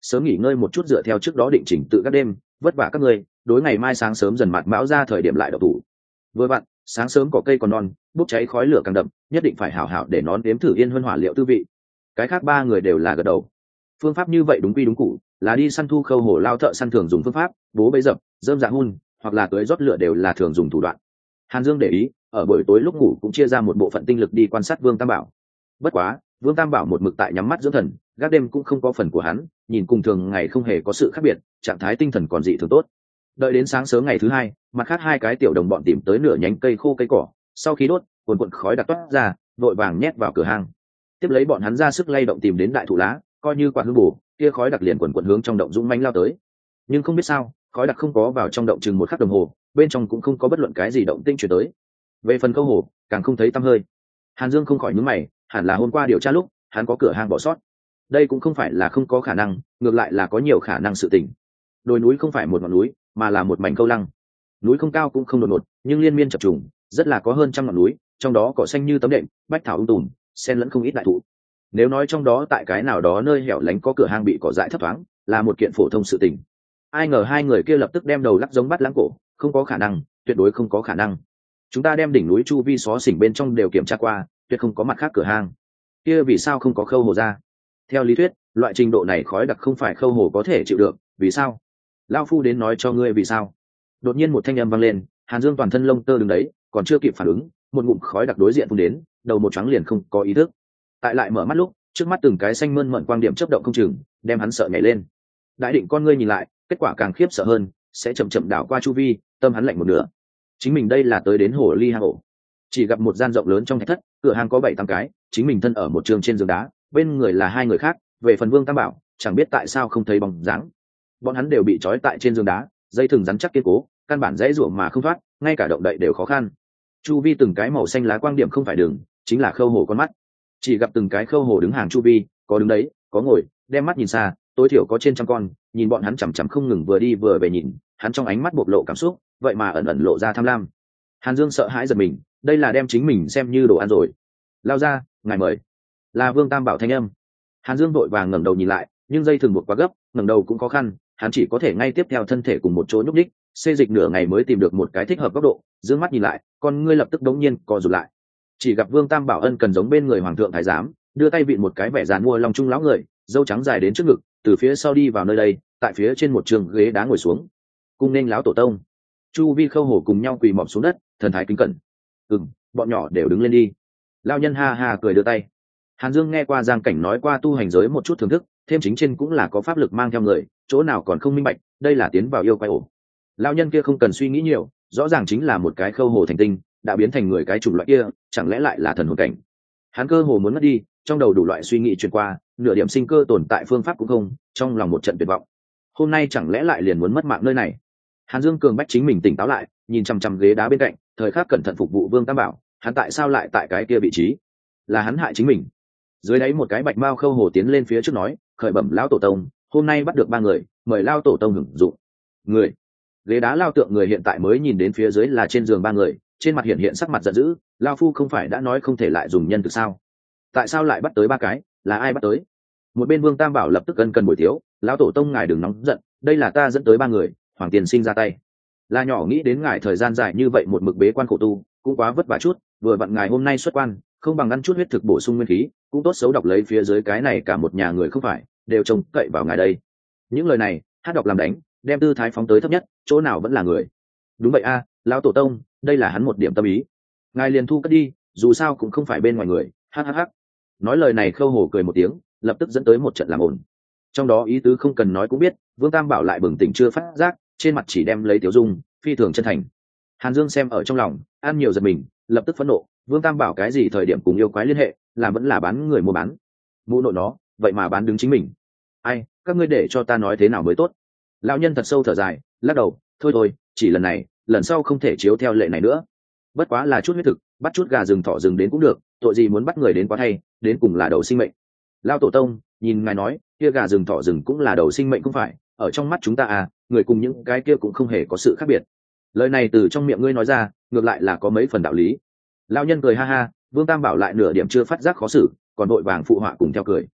sớm nghỉ ngơi một chút dựa theo trước đó định chỉnh tự các đêm, vất vả các ngươi, đối ngày mai sáng sớm dần mạt mão ra thời điểm lại đậu thủ. Vừa vặn sáng sớm có cây còn non, bốc cháy khói lửa càng đậm, nhất định phải hảo hảo để nón đếm thử yên huân hỏa liệu tư vị. Cái khác ba người đều là gật đầu. Phương pháp như vậy đúng quy đúng cụ, là đi săn thu khâu hổ lao thợ săn thường dùng phương pháp, bố bấy dập, dơm dạ hun, hoặc là tưới rót lửa đều là thường dùng thủ đoạn. Hàn Dương để ý, ở buổi tối lúc ngủ cũng chia ra một bộ phận tinh lực đi quan sát Vương Tam Bảo. Bất quá, Vương Tam Bảo một mực tại nhắm mắt dưỡng thần, gác đêm cũng không có phần của hắn, nhìn cùng thường ngày không hề có sự khác biệt, trạng thái tinh thần còn dị thường tốt. Đợi đến sáng sớm ngày thứ hai, mặt khác hai cái tiểu đồng bọn tìm tới nửa nhánh cây khô cây cỏ, sau khi đốt, cuồn cuộn khói đặc toát ra, vội vàng nhét vào cửa hang. Tiếp lấy bọn hắn ra sức lay động tìm đến đại thụ lá, coi như quạt hương bổ, kia khói đặc liền cuồn cuộn hướng trong động dũng mãnh lao tới. Nhưng không biết sao, khói đặc không có vào trong động chừng một khắc đồng hồ, bên trong cũng không có bất luận cái gì động tĩnh chuyển tới. Về phần câu hồ, càng không thấy tăm hơi. Hàn Dương không khỏi nhướng mày, hẳn là hôm qua điều tra lúc, hắn có cửa hang bỏ sót. Đây cũng không phải là không có khả năng, ngược lại là có nhiều khả năng sự tình. Đồi núi không phải một ngọn núi, mà là một mảnh câu lăng. Núi không cao cũng không đột ngột, nhưng liên miên chập trùng, rất là có hơn trăm ngọn núi, trong đó cỏ xanh như tấm đệm, bách thảo tùm, xen lẫn không ít đại thụ. Nếu nói trong đó tại cái nào đó nơi hẻo lánh có cửa hang bị cỏ dại thấp thoáng, là một kiện phổ thông sự tình. Ai ngờ hai người kia lập tức đem đầu lắc giống bắt lãng cổ, không có khả năng, tuyệt đối không có khả năng. Chúng ta đem đỉnh núi chu vi xó xỉnh bên trong đều kiểm tra qua, tuyệt không có mặt khác cửa hang. Kia vì sao không có khâu hồ ra? Theo lý thuyết, loại trình độ này khói đặc không phải khâu hồ có thể chịu được, vì sao? Lão phu đến nói cho ngươi vì sao. Đột nhiên một thanh âm vang lên, Hàn Dương toàn thân lông tơ đứng đấy, còn chưa kịp phản ứng, một ngụm khói đặc đối diện phun đến, đầu một choáng liền không có ý thức. Tại lại mở mắt lúc, trước mắt từng cái xanh mơn mởn quang điểm chớp động không chừng, đem hắn sợ nhảy lên. Đại định con ngươi nhìn lại, kết quả càng khiếp sợ hơn, sẽ chậm chậm đảo qua chu vi, tâm hắn lạnh một nửa. Chính mình đây là tới đến hồ ly hang ổ. Chỉ gặp một gian rộng lớn trong thạch thất, cửa hàng có 7-8 cái, chính mình thân ở một trường trên giường đá, bên người là hai người khác. Về phần Vương Tam Bảo, chẳng biết tại sao không thấy bóng dáng. Bọn hắn đều bị trói tại trên giường đá, dây thừng rắn chắc kiên cố, căn bản dễ dụa mà không thoát, ngay cả động đậy đều khó khăn. Chu vi từng cái màu xanh lá quang điểm không phải đường, chính là khâu hồ con mắt. Chỉ gặp từng cái khâu hồ đứng hàng chu vi, có đứng đấy, có ngồi, đem mắt nhìn xa, tối thiểu có trên trăm con, nhìn bọn hắn chằm chằm không ngừng vừa đi vừa về nhìn, hắn trong ánh mắt bộc lộ cảm xúc, vậy mà ẩn ẩn lộ ra tham lam. Hàn Dương sợ hãi giật mình, đây là đem chính mình xem như đồ ăn rồi. Lao ra, ngài mời. Là Vương Tam Bảo thanh âm. Hàn Dương vội vàng ngẩng đầu nhìn lại, nhưng dây thừng buộc quá gấp, ngẩng đầu cũng khó khăn, hắn chỉ có thể ngay tiếp theo thân thể cùng một chỗ nhúc nhích, xê dịch nửa ngày mới tìm được một cái thích hợp góc độ, dương mắt nhìn lại, con ngươi lập tức đống nhiên co rụt lại. Chỉ gặp Vương Tam Bảo ân cần giống bên người hoàng thượng thái giám, đưa tay vịn một cái vẻ dàn mua long trung lão người, râu trắng dài đến trước ngực, từ phía sau đi vào nơi đây, tại phía trên một trường ghế đá ngồi xuống. Cung nên lão tổ tông. Chu vi khâu hồ cùng nhau quỳ mọp xuống đất, thần thái kính cẩn. Bọn nhỏ đều đứng lên đi. Lão nhân ha ha cười đưa tay. Hàn Dương nghe qua Giang Cảnh nói qua tu hành giới một chút thưởng thức, thêm chính trên cũng là có pháp lực mang theo người, chỗ nào còn không minh bạch, đây là tiến vào yêu quái ổ. Lão nhân kia không cần suy nghĩ nhiều, rõ ràng chính là một cái khâu hồ thành tinh, đã biến thành người cái chủng loại kia, chẳng lẽ lại là thần hồn cảnh? Hắn cơ hồ muốn mất đi, trong đầu đủ loại suy nghĩ truyền qua, nửa điểm sinh cơ tồn tại phương pháp cũng không, trong lòng một trận tuyệt vọng. Hôm nay chẳng lẽ lại liền muốn mất mạng nơi này? Hàn Dương cường bách chính mình tỉnh táo lại, nhìn chằm chằm ghế đá bên cạnh, thời khắc cẩn thận phục vụ Vương Tam Bảo, hắn tại sao lại tại cái kia vị trí? Là hắn hại chính mình. Dưới đáy một cái bạch mao khâu hồ tiến lên phía trước nói, khởi bẩm lão tổ tông, hôm nay bắt được 3 người, mời lao tổ tông hưởng dụng. Người. Ghế đá lao tượng người hiện tại mới nhìn đến phía dưới là trên giường 3 người, trên mặt hiện sắc mặt giận dữ, lao phu không phải đã nói không thể lại dùng nhân từ sao? Tại sao lại bắt tới 3 cái, là ai bắt tới? Một bên Vương Tam Bảo lập tức ân cần bồi thiếu, lão tổ tông ngài đừng nóng giận, đây là ta dẫn tới 3 người, hoàng tiền sinh ra tay. La nhỏ nghĩ đến ngài thời gian dài như vậy một mực bế quan khổ tu, cũng quá vất vả chút, vừa vặn ngài hôm nay xuất quan, không bằng ăn chút huyết thực bổ sung nguyên khí, cũng tốt xấu đọc lấy phía dưới cái này cả một nhà người không phải đều trông cậy vào ngài đây. Những lời này hát đọc làm đánh, đem tư thái phóng tới thấp nhất, chỗ nào vẫn là người. Đúng vậy a, lão tổ tông, đây là hắn một điểm tâm ý, ngài liền thu cất đi, dù sao cũng không phải bên ngoài người. Hắc. Nói lời này khâu hổ cười một tiếng, lập tức dẫn tới một trận làm ồn. Trong đó ý tứ không cần nói cũng biết, Vương Tam Bảo lại bừng tỉnh chưa phát giác, trên mặt chỉ đem lấy tiểu dung, phi thường chân thành. Hàn Dương xem ở trong lòng, ăn nhiều giật mình, lập tức phẫn nộ, Vương Tam Bảo cái gì thời điểm cùng yêu quái liên hệ, làm vẫn là bán người mua bán. Mụ nội nó, vậy mà bán đứng chính mình. Ai, các ngươi để cho ta nói thế nào mới tốt? Lão nhân thật sâu thở dài, lắc đầu, thôi, chỉ lần này, lần sau không thể chiếu theo lệ này nữa. Bất quá là chút huyết thực, bắt chút gà rừng thỏ rừng đến cũng được, tội gì muốn bắt người đến quá thay, đến cùng là đầu sinh mệnh. Lão tổ tông, nhìn ngài nói, kia gà rừng thỏ rừng cũng là đầu sinh mệnh không phải, ở trong mắt chúng ta à, người cùng những cái kia cũng không hề có sự khác biệt. Lời này từ trong miệng ngươi nói ra, ngược lại là có mấy phần đạo lý. Lão nhân cười ha ha, Vương Tam Bảo lại nửa điểm chưa phát giác khó xử, còn vội vàng phụ họa cùng theo cười.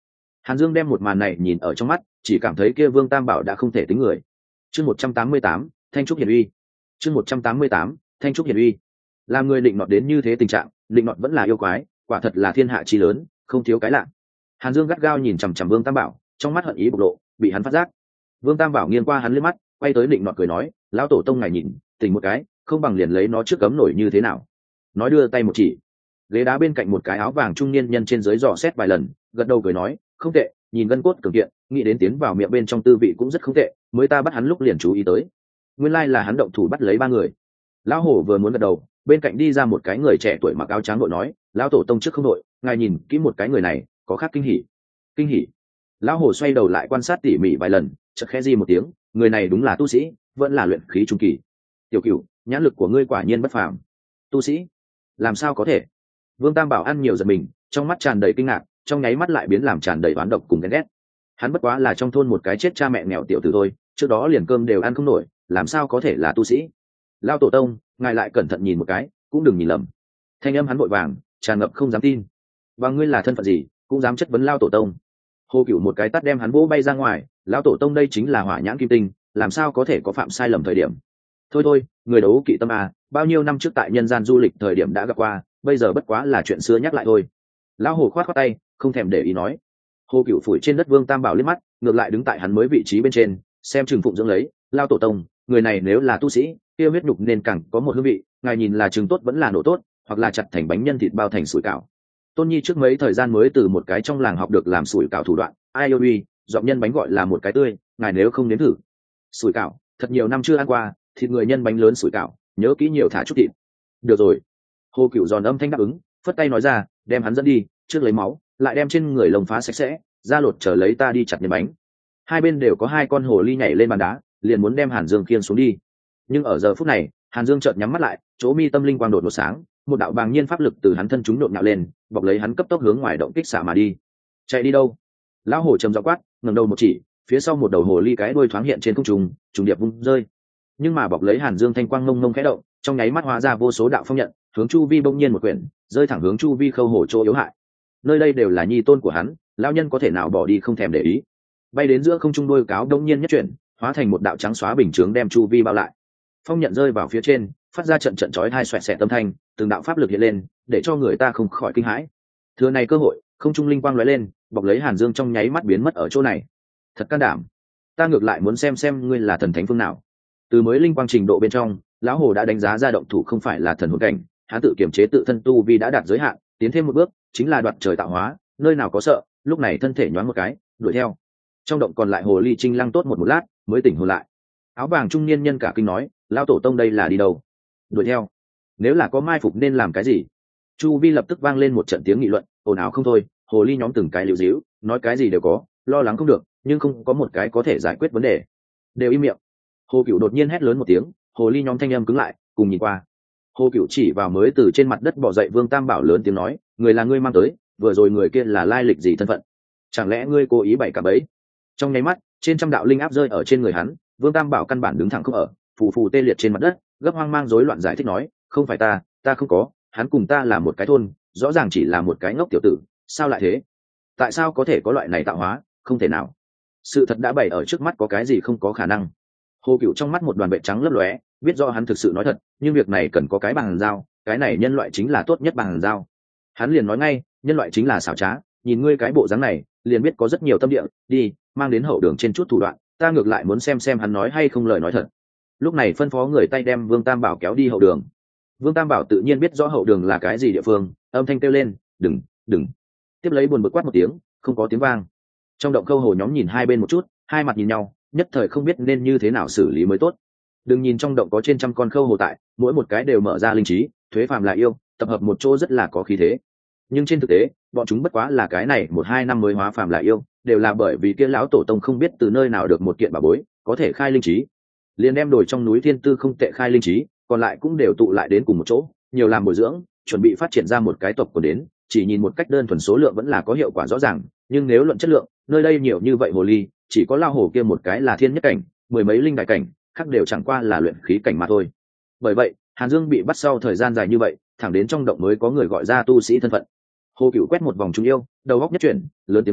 Hàn Dương đem một màn này nhìn ở trong mắt, chỉ cảm thấy kia Vương Tam Bảo đã không thể tính người. Chương 188, Thanh trúc hiển uy. Chương 188, Thanh trúc hiển uy. Làm người định nọt đến như thế tình trạng, định nọt vẫn là yêu quái, quả thật là thiên hạ chi lớn, không thiếu cái lạ. Hàn Dương gắt gao nhìn chằm chằm Vương Tam Bảo, trong mắt hận ý bộc lộ, bị hắn phát giác. Vương Tam Bảo nghiêng qua hắn liếc mắt, quay tới định nọt cười nói, lão tổ tông ngài nhìn, tỉnh một cái, không bằng liền lấy nó trước cấm nổi như thế nào. Nói đưa tay một chỉ, ghế đá bên cạnh một cái áo vàng trung niên nhân trên dưới dò xét vài lần, gật đầu cười nói, không tệ, nhìn gân cốt cường kiện, nghĩ đến tiến vào miệng bên trong tư vị cũng rất không tệ, mới ta bắt hắn lúc liền chú ý tới. Nguyên lai là hắn động thủ bắt lấy ba người. Lão hổ vừa muốn gật đầu, bên cạnh đi ra một cái người trẻ tuổi mặc áo trắng đội nói, lão tổ tông trước không đội, ngài nhìn kỹ một cái người này, có khác kinh hỉ. Kinh hỉ. Lão hổ xoay đầu lại quan sát tỉ mỉ vài lần, chợt khẽ di một tiếng, người này đúng là tu sĩ, vẫn là luyện khí trung kỳ. Tiểu Cửu, nhãn lực của ngươi quả nhiên bất phàm. Tu sĩ? Làm sao có thể? Vương Tam Bảo ăn nhiều giật mình, trong mắt tràn đầy kinh ngạc, trong nháy mắt lại biến làm tràn đầy oán độc cùng ghen ghét. Hắn bất quá là trong thôn một cái chết cha mẹ nghèo tiểu tử thôi, trước đó liền cơm đều ăn không nổi, làm sao có thể là tu sĩ? Lão tổ tông, ngài lại cẩn thận nhìn một cái, cũng đừng nhìn lầm. Thanh âm hắn vội vàng, tràn ngập không dám tin. Và ngươi là thân phận gì, cũng dám chất vấn lão tổ tông? Hồ Cửu một cái tát đem hắn vỗ bay ra ngoài, lão tổ tông đây chính là hỏa nhãn kim tinh, làm sao có thể có phạm sai lầm thời điểm? Thôi thôi, người đấu kỵ tâm à, bao nhiêu năm trước tại nhân gian du lịch thời điểm đã gặp qua, bây giờ bất quá là chuyện xưa nhắc lại thôi. Lão hồ khoát khoát tay, không thèm để ý nói. Hồ Cửu phủi trên đất Vương Tam Bảo liếc mắt, ngược lại đứng tại hắn mới vị trí bên trên, xem chừng phụng dưỡng lấy. Lão tổ tông, người này nếu là tu sĩ, kia huyết nhục nên càng có một hương vị, ngài nhìn là trứng tốt vẫn là nổ tốt, hoặc là chặt thành bánh nhân thịt bao thành sủi cảo. Tôn Nhi trước mấy thời gian mới từ một cái trong làng học được làm sủi cảo thủ đoạn, ai ôi uy, giọng nhân bánh gọi là một cái tươi, ngài nếu không nếm thử. Sủi cảo, thật nhiều năm chưa ăn qua, thịt người nhân bánh lớn sủi cảo, nhớ kỹ nhiều thả chút thịt. Được rồi. Hồ Cửu giòn âm thanh đáp ứng, phất tay nói ra, đem hắn dẫn đi, trước lấy máu, lại đem trên người lồng phá sạch sẽ, ra lột chờ lấy ta đi chặt nhân bánh. Hai bên đều có hai con hồ ly nhảy lên bàn đá, liền muốn đem Hàn Dương khiêng xuống đi. Nhưng ở giờ phút này, Hàn Dương chợt nhắm mắt lại, chỗ mi tâm linh quang đột một sáng, một đạo bàng nhiên pháp lực từ hắn thân chúng nhộn nhạo lên, bọc lấy hắn cấp tốc hướng ngoài động kích xả mà đi. Chạy đi đâu? Lão hổ trầm giọng quát, ngẩng đầu một chỉ, phía sau một đầu hồ ly cái đuôi thoáng hiện trên không trung, trùng điệp vung rơi. Nhưng mà bọc lấy Hàn Dương thanh quang ngông ngông khẽ động, trong nháy mắt hóa ra vô số đạo phong nhận, hướng chu vi bỗng nhiên một quyển, rơi thẳng hướng chu vi khâu hổ chỗ yếu hại. Nơi đây đều là nhi tôn của hắn, lão nhân có thể nào bỏ đi không thèm để ý. Bay đến giữa không trung đuôi cáo bỗng nhiên nhất chuyển, hóa thành một đạo trắng xóa bình chướng đem chu vi bao lại. Phong nhận rơi vào phía trên, phát ra trận trận chói tai xoẹt xẹt âm thanh, từng đạo pháp lực hiện lên, để cho người ta không khỏi kinh hãi. Thừa này cơ hội, không trung linh quang lóe lên, bọc lấy Hàn Dương trong nháy mắt biến mất ở chỗ này. Thật can đảm, ta ngược lại muốn xem ngươi là thần thánh phương nào. Từ mới linh quang trình độ bên trong, lão hồ đã đánh giá ra động thủ không phải là thần hồn cảnh, hắn tự kiểm chế tự thân tu vi đã đạt giới hạn, tiến thêm một bước chính là đoạt trời tạo hóa, nơi nào có sợ, lúc này thân thể nhoáng một cái, đuổi theo. Trong động còn lại hồ ly Trinh Lăng tốt một lát, mới tỉnh hồn lại. Áo vàng trung niên nhân cả kinh nói, lão tổ tông đây là đi đâu? Đuổi theo. Nếu là có mai phục nên làm cái gì? Chu vi lập tức vang lên một trận tiếng nghị luận, ồn ào không thôi, hồ ly nhóm từng cái liễu díu, nói cái gì đều có, lo lắng không được, nhưng không có một cái có thể giải quyết vấn đề. Đều im miệng. Hồ Cửu đột nhiên hét lớn một tiếng, hồ ly nhóm thanh âm cứng lại, cùng nhìn qua. Hồ Cửu chỉ vào mới từ trên mặt đất bò dậy Vương Tam Bảo lớn tiếng nói, người là ngươi mang tới, vừa rồi người kia là lai lịch gì thân phận? Chẳng lẽ ngươi cố ý bày cả bẫy? Trong nháy mắt, trên trăm đạo linh áp rơi ở trên người hắn, Vương Tam Bảo căn bản đứng thẳng không ở, phù phù tê liệt trên mặt đất, gấp hoang mang rối loạn giải thích nói, không phải ta không có, hắn cùng ta là một cái thôn, rõ ràng chỉ là một cái ngốc tiểu tử, sao lại thế? Tại sao có thể có loại này tạo hóa? Không thể nào. Sự thật đã bày ở trước mắt, có cái gì không có khả năng? Hồ Cửu trong mắt một đoàn bệ trắng lấp lóe, biết rõ hắn thực sự nói thật, nhưng việc này cần có cái bằng giao, cái này nhân loại chính là tốt nhất bằng giao. Hắn liền nói ngay, nhân loại chính là xảo trá, nhìn ngươi cái bộ dáng này, liền biết có rất nhiều tâm địa, đi, mang đến hậu đường trên chút thủ đoạn, ta ngược lại muốn xem hắn nói hay không lời nói thật. Lúc này phân phó người tay đem Vương Tam Bảo kéo đi hậu đường. Vương Tam Bảo tự nhiên biết rõ hậu đường là cái gì địa phương, âm thanh kêu lên, đừng. Tiếp lấy buồn bực quát một tiếng, không có tiếng vang. Trong động câu hồ nhóm nhìn hai bên một chút, hai mặt nhìn nhau, nhất thời không biết nên như thế nào xử lý mới tốt. Đừng nhìn trong động có trên trăm con khâu hồ tại, mỗi một cái đều mở ra linh trí, thuế phàm là yêu, tập hợp một chỗ rất là có khí thế. Nhưng trên thực tế, bọn chúng bất quá là cái này 1-2 năm mới hóa phàm là yêu, đều là bởi vì kia lão tổ tông không biết từ nơi nào được một kiện bảo bối, có thể khai linh trí. Liền đem đổi trong núi thiên tư không tệ khai linh trí, còn lại cũng đều tụ lại đến cùng một chỗ, nhiều làm bồi dưỡng, chuẩn bị phát triển ra một cái tộc của đến, chỉ nhìn một cách đơn thuần số lượng vẫn là có hiệu quả rõ ràng, nhưng nếu luận chất lượng, nơi đây nhiều như vậy hồ ly, chỉ có lao hồ kia một cái là thiên nhất cảnh, mười mấy linh đại cảnh, khác đều chẳng qua là luyện khí cảnh mà thôi. Bởi vậy, Hàn Dương bị bắt sau thời gian dài như vậy, thẳng đến trong động mới có người gọi ra tu sĩ thân phận. Hồ Cửu quét một vòng chúng yêu, đầu góc nhất chuyển, lớn tiếng nói,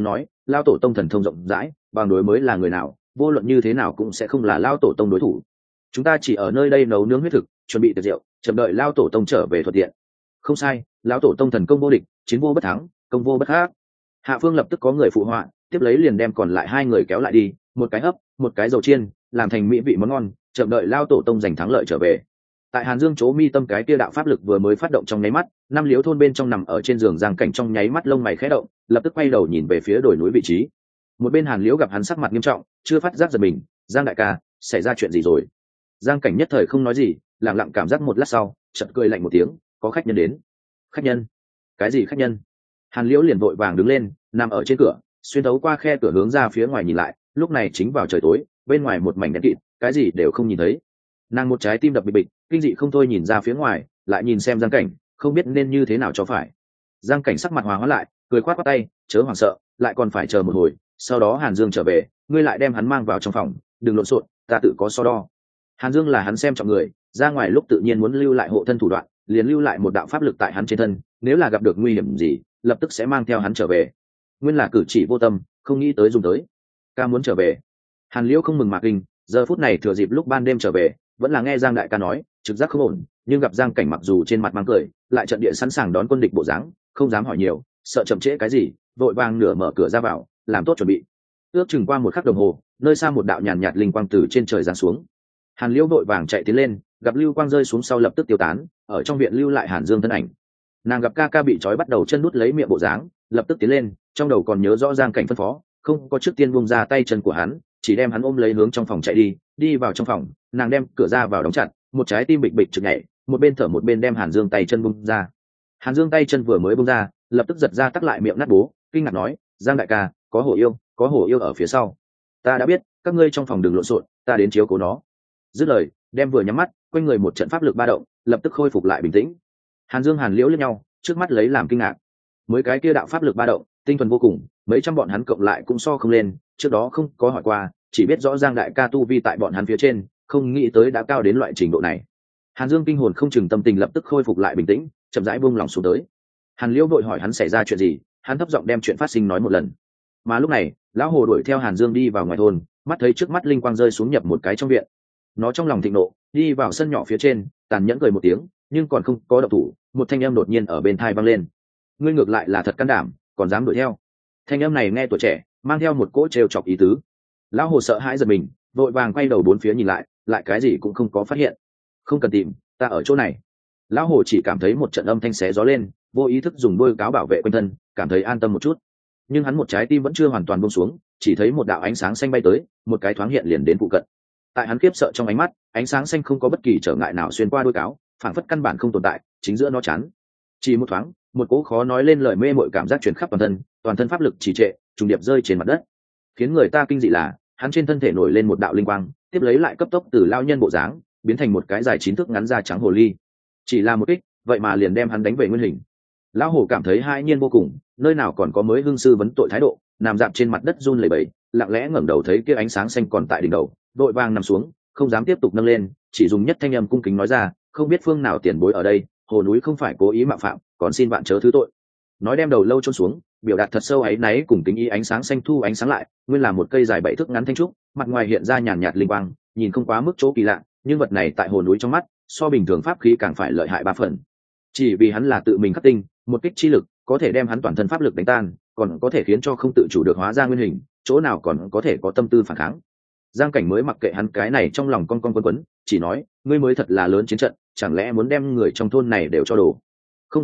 lao tổ tông thần thông rộng rãi, bằng đối mới là người nào vô luận như thế nào cũng sẽ không là lao tổ tông đối thủ. Chúng ta chỉ ở nơi đây nấu nướng huyết thực, chuẩn bị tiệc rượu, chậm đợi lao tổ tông trở về thuận tiện. Không sai, lão tổ tông thần công vô địch, chiến vô bất thắng, công vô bất khắc. Hạ phương lập tức có người phụ họa, tiếp lấy liền đem còn lại hai người kéo lại đi, một cái hấp, một cái dầu chiên, làm thành mỹ vị món ngon, chậm đợi lao tổ tông giành thắng lợi trở về. Tại Hàn Dương chỗ mi tâm cái kia đạo pháp lực vừa mới phát động trong nháy mắt, năm liếu thôn bên trong nằm ở trên giường Giang Cảnh trong nháy mắt lông mày khẽ động, lập tức quay đầu nhìn về phía đồi núi vị trí. Một bên Hàn Liễu gặp hắn sắc mặt nghiêm trọng, chưa phát giác giật mình, Giang đại ca, xảy ra chuyện gì rồi? Giang Cảnh nhất thời không nói gì, lặng lặng cảm giác một lát sau, chợt cười lạnh một tiếng, có khách nhân đến. Khách nhân? Cái gì khách nhân? Hàn Liễu liền vội vàng đứng lên, nằm ở trên cửa, xuyên thấu qua khe cửa hướng ra phía ngoài nhìn lại, lúc này chính vào trời tối, bên ngoài một mảnh đen kịt, cái gì đều không nhìn thấy. Nàng một trái tim đập bịch bịch, kinh dị không thôi nhìn ra phía ngoài, lại nhìn xem Giang Cảnh, không biết nên như thế nào cho phải. Giang Cảnh sắc mặt hòa hóa lại, cười khoát khoát tay, chớ hoảng sợ, lại còn phải chờ một hồi, sau đó Hàn Dương trở về, ngươi lại đem hắn mang vào trong phòng, đừng lộn xộn, ta tự có so đo. Hàn Dương là hắn xem trọng người, ra ngoài lúc tự nhiên muốn lưu lại hộ thân thủ đoạn, liền lưu lại một đạo pháp lực tại hắn trên thân, nếu là gặp được nguy hiểm gì, lập tức sẽ mang theo hắn trở về. Nguyên là cử chỉ vô tâm, không nghĩ tới dùng tới. Ca muốn trở về. Hàn Liễu không mừng mà kinh, giờ phút này thừa dịp lúc ban đêm trở về, vẫn là nghe Giang đại ca nói, trực giác không ổn, nhưng gặp Giang Cảnh mặc dù trên mặt mang cười, lại trận địa sẵn sàng đón quân địch bộ dáng, không dám hỏi nhiều, sợ chậm trễ cái gì, vội vàng nửa mở cửa ra vào, làm tốt chuẩn bị. Ước chừng qua một khắc đồng hồ, nơi xa một đạo nhàn nhạt linh quang từ trên trời giáng xuống. Hàn Liễu vội vàng chạy tiến lên, gặp lưu quang rơi xuống sau lập tức tiêu tán, ở trong viện lưu lại Hàn Dương thân ảnh. Nàng gặp ca ca bị trói bắt đầu chân nút lấy miệng bộ dáng, lập tức tiến lên, trong đầu còn nhớ rõ Giang Cảnh phân phó, không có trước tiên buông ra tay chân của hắn, chỉ đem hắn ôm lấy hướng trong phòng chạy đi. Đi vào trong phòng, nàng đem cửa ra vào đóng chặt, một trái tim bịch bịch trực nhảy, một bên thở một bên đem Hàn Dương tay chân buông ra. Hàn Dương tay chân vừa mới buông ra, lập tức giật ra tắc lại miệng nát bố, kinh ngạc nói, Giang đại ca, có hổ yêu ở phía sau. Ta đã biết, các ngươi trong phòng đừng lộn xộn, ta đến chiếu cố nó. Dứt lời, đem vừa nhắm mắt, quanh người một trận pháp lực ba động, lập tức khôi phục lại bình tĩnh. Hàn Dương Hàn Liễu liếc nhau, trước mắt lấy làm kinh ngạc. Mới cái kia đạo pháp lực ba động, tinh thuần vô cùng, mấy trăm bọn hắn cộng lại cũng so không lên, trước đó không có hỏi qua, chỉ biết rõ Giang đại ca tu vi tại bọn hắn phía trên, không nghĩ tới đã cao đến loại trình độ này. Hàn Dương kinh hồn không chừng tâm tình lập tức khôi phục lại bình tĩnh, chậm rãi buông lòng xuống tới. Hàn Liễu vội hỏi hắn xảy ra chuyện gì, hắn thấp giọng đem chuyện phát sinh nói một lần. Mà lúc này, lão hồ đuổi theo Hàn Dương đi vào ngoài thôn, mắt thấy trước mắt linh quang rơi xuống nhập một cái trong viện. Nó trong lòng thịnh nộ, đi vào sân nhỏ phía trên, tàn nhẫn cười một tiếng, nhưng còn không có động thủ, một thanh âm đột nhiên ở bên tai vang lên. Ngươi ngược lại là thật can đảm, còn dám đuổi theo. Thanh âm này nghe tuổi trẻ, mang theo một cỗ trêu chọc ý tứ. Lão hồ sợ hãi giật mình, vội vàng quay đầu bốn phía nhìn lại, lại cái gì cũng không có phát hiện. Không cần tìm, ta ở chỗ này. Lão hồ chỉ cảm thấy một trận âm thanh xé gió lên, vô ý thức dùng đôi cáo bảo vệ quanh thân, cảm thấy an tâm một chút. Nhưng hắn một trái tim vẫn chưa hoàn toàn buông xuống, chỉ thấy một đạo ánh sáng xanh bay tới, một cái thoáng hiện liền đến phụ cận. Tại hắn khiếp sợ trong ánh mắt, ánh sáng xanh không có bất kỳ trở ngại nào xuyên qua đôi cáo, phảng phất căn bản không tồn tại, chính giữa nó chắn. Chỉ một thoáng, một cỗ khó nói lên lời mê mội cảm giác truyền khắp toàn thân pháp lực trì trệ, trùng điệp rơi trên mặt đất. Khiến người ta kinh dị là, hắn trên thân thể nổi lên một đạo linh quang, tiếp lấy lại cấp tốc từ lao nhân bộ dáng, biến thành một cái dài 9 thước ngắn da trắng hồ ly. Chỉ là một kích, vậy mà liền đem hắn đánh về nguyên hình. Lão hồ cảm thấy hãi nhiên vô cùng, nơi nào còn có mới hương sư vấn tội thái độ, nằm dạp trên mặt đất run lẩy bẩy, lặng lẽ ngẩng đầu thấy kia ánh sáng xanh còn tại đỉnh đầu, đội vàng nằm xuống, không dám tiếp tục nâng lên, chỉ dùng nhất thanh âm cung kính nói ra, không biết phương nào tiền bối ở đây, hồ núi không phải cố ý mạo phạm, còn xin bạn chớ thứ tội. Nói đem đầu lâu chôn xuống, biểu đạt thật sâu ấy náy cùng kính ý. Ánh sáng xanh thu ánh sáng lại, nguyên là một cây dài 7 thước ngắn thanh trúc, mặt ngoài hiện ra nhàn nhạt linh quang, nhìn không quá mức chỗ kỳ lạ, nhưng vật này tại hồ núi trong mắt, so bình thường pháp khí càng phải lợi hại 3 phần. Chỉ vì hắn là tự mình khắc tinh, một kích chi lực có thể đem hắn toàn thân pháp lực đánh tan, còn có thể khiến cho không tự chủ được hóa ra nguyên hình, chỗ nào còn có thể có tâm tư phản kháng. Giang Cảnh mới mặc kệ hắn cái này trong lòng con quấn, chỉ nói, ngươi mới thật là lớn chiến trận, chẳng lẽ muốn đem người trong thôn này đều cho đổ? Không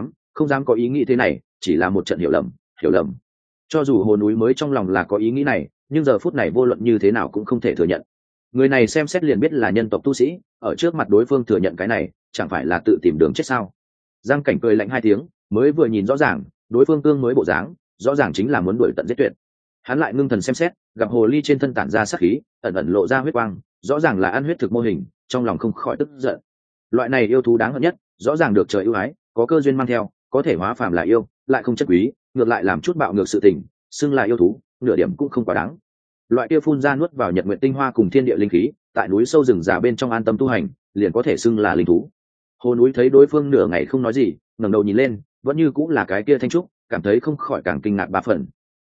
dám có ý nghĩ thế này, chỉ là một trận hiểu lầm. Cho dù hồ núi mới trong lòng là có ý nghĩ này, nhưng giờ phút này vô luận như thế nào cũng không thể thừa nhận. Người này xem xét liền biết là nhân tộc tu sĩ, ở trước mặt đối phương thừa nhận cái này, chẳng phải là tự tìm đường chết sao? Giang Cảnh cười lạnh 2 tiếng, mới vừa nhìn rõ ràng, đối phương cương mới bộ dáng, rõ ràng chính là muốn đuổi tận giết tuyệt. Hắn lại ngưng thần xem xét, gặp hồ ly trên thân tản ra sát khí, ẩn ẩn lộ ra huyết quang, rõ ràng là ăn huyết thực mô hình, trong lòng không khỏi tức giận. Loại này yêu thú đáng hận nhất, rõ ràng được trời ưu ái, có cơ duyên mang theo, có thể hóa phàm là yêu, lại không chất quý, ngược lại làm chút bạo ngược sự tình, xưng là yêu thú, nửa điểm cũng không quá đáng. Loại kia phun ra nuốt vào nhật nguyện tinh hoa cùng thiên địa linh khí, tại núi sâu rừng già bên trong an tâm tu hành, liền có thể xưng là linh thú. Hồ núi thấy đối phương nửa ngày không nói gì, ngẩng đầu nhìn lên, vẫn như cũng là cái kia thanh trúc, cảm thấy không khỏi càng kinh ngạc 3 phần.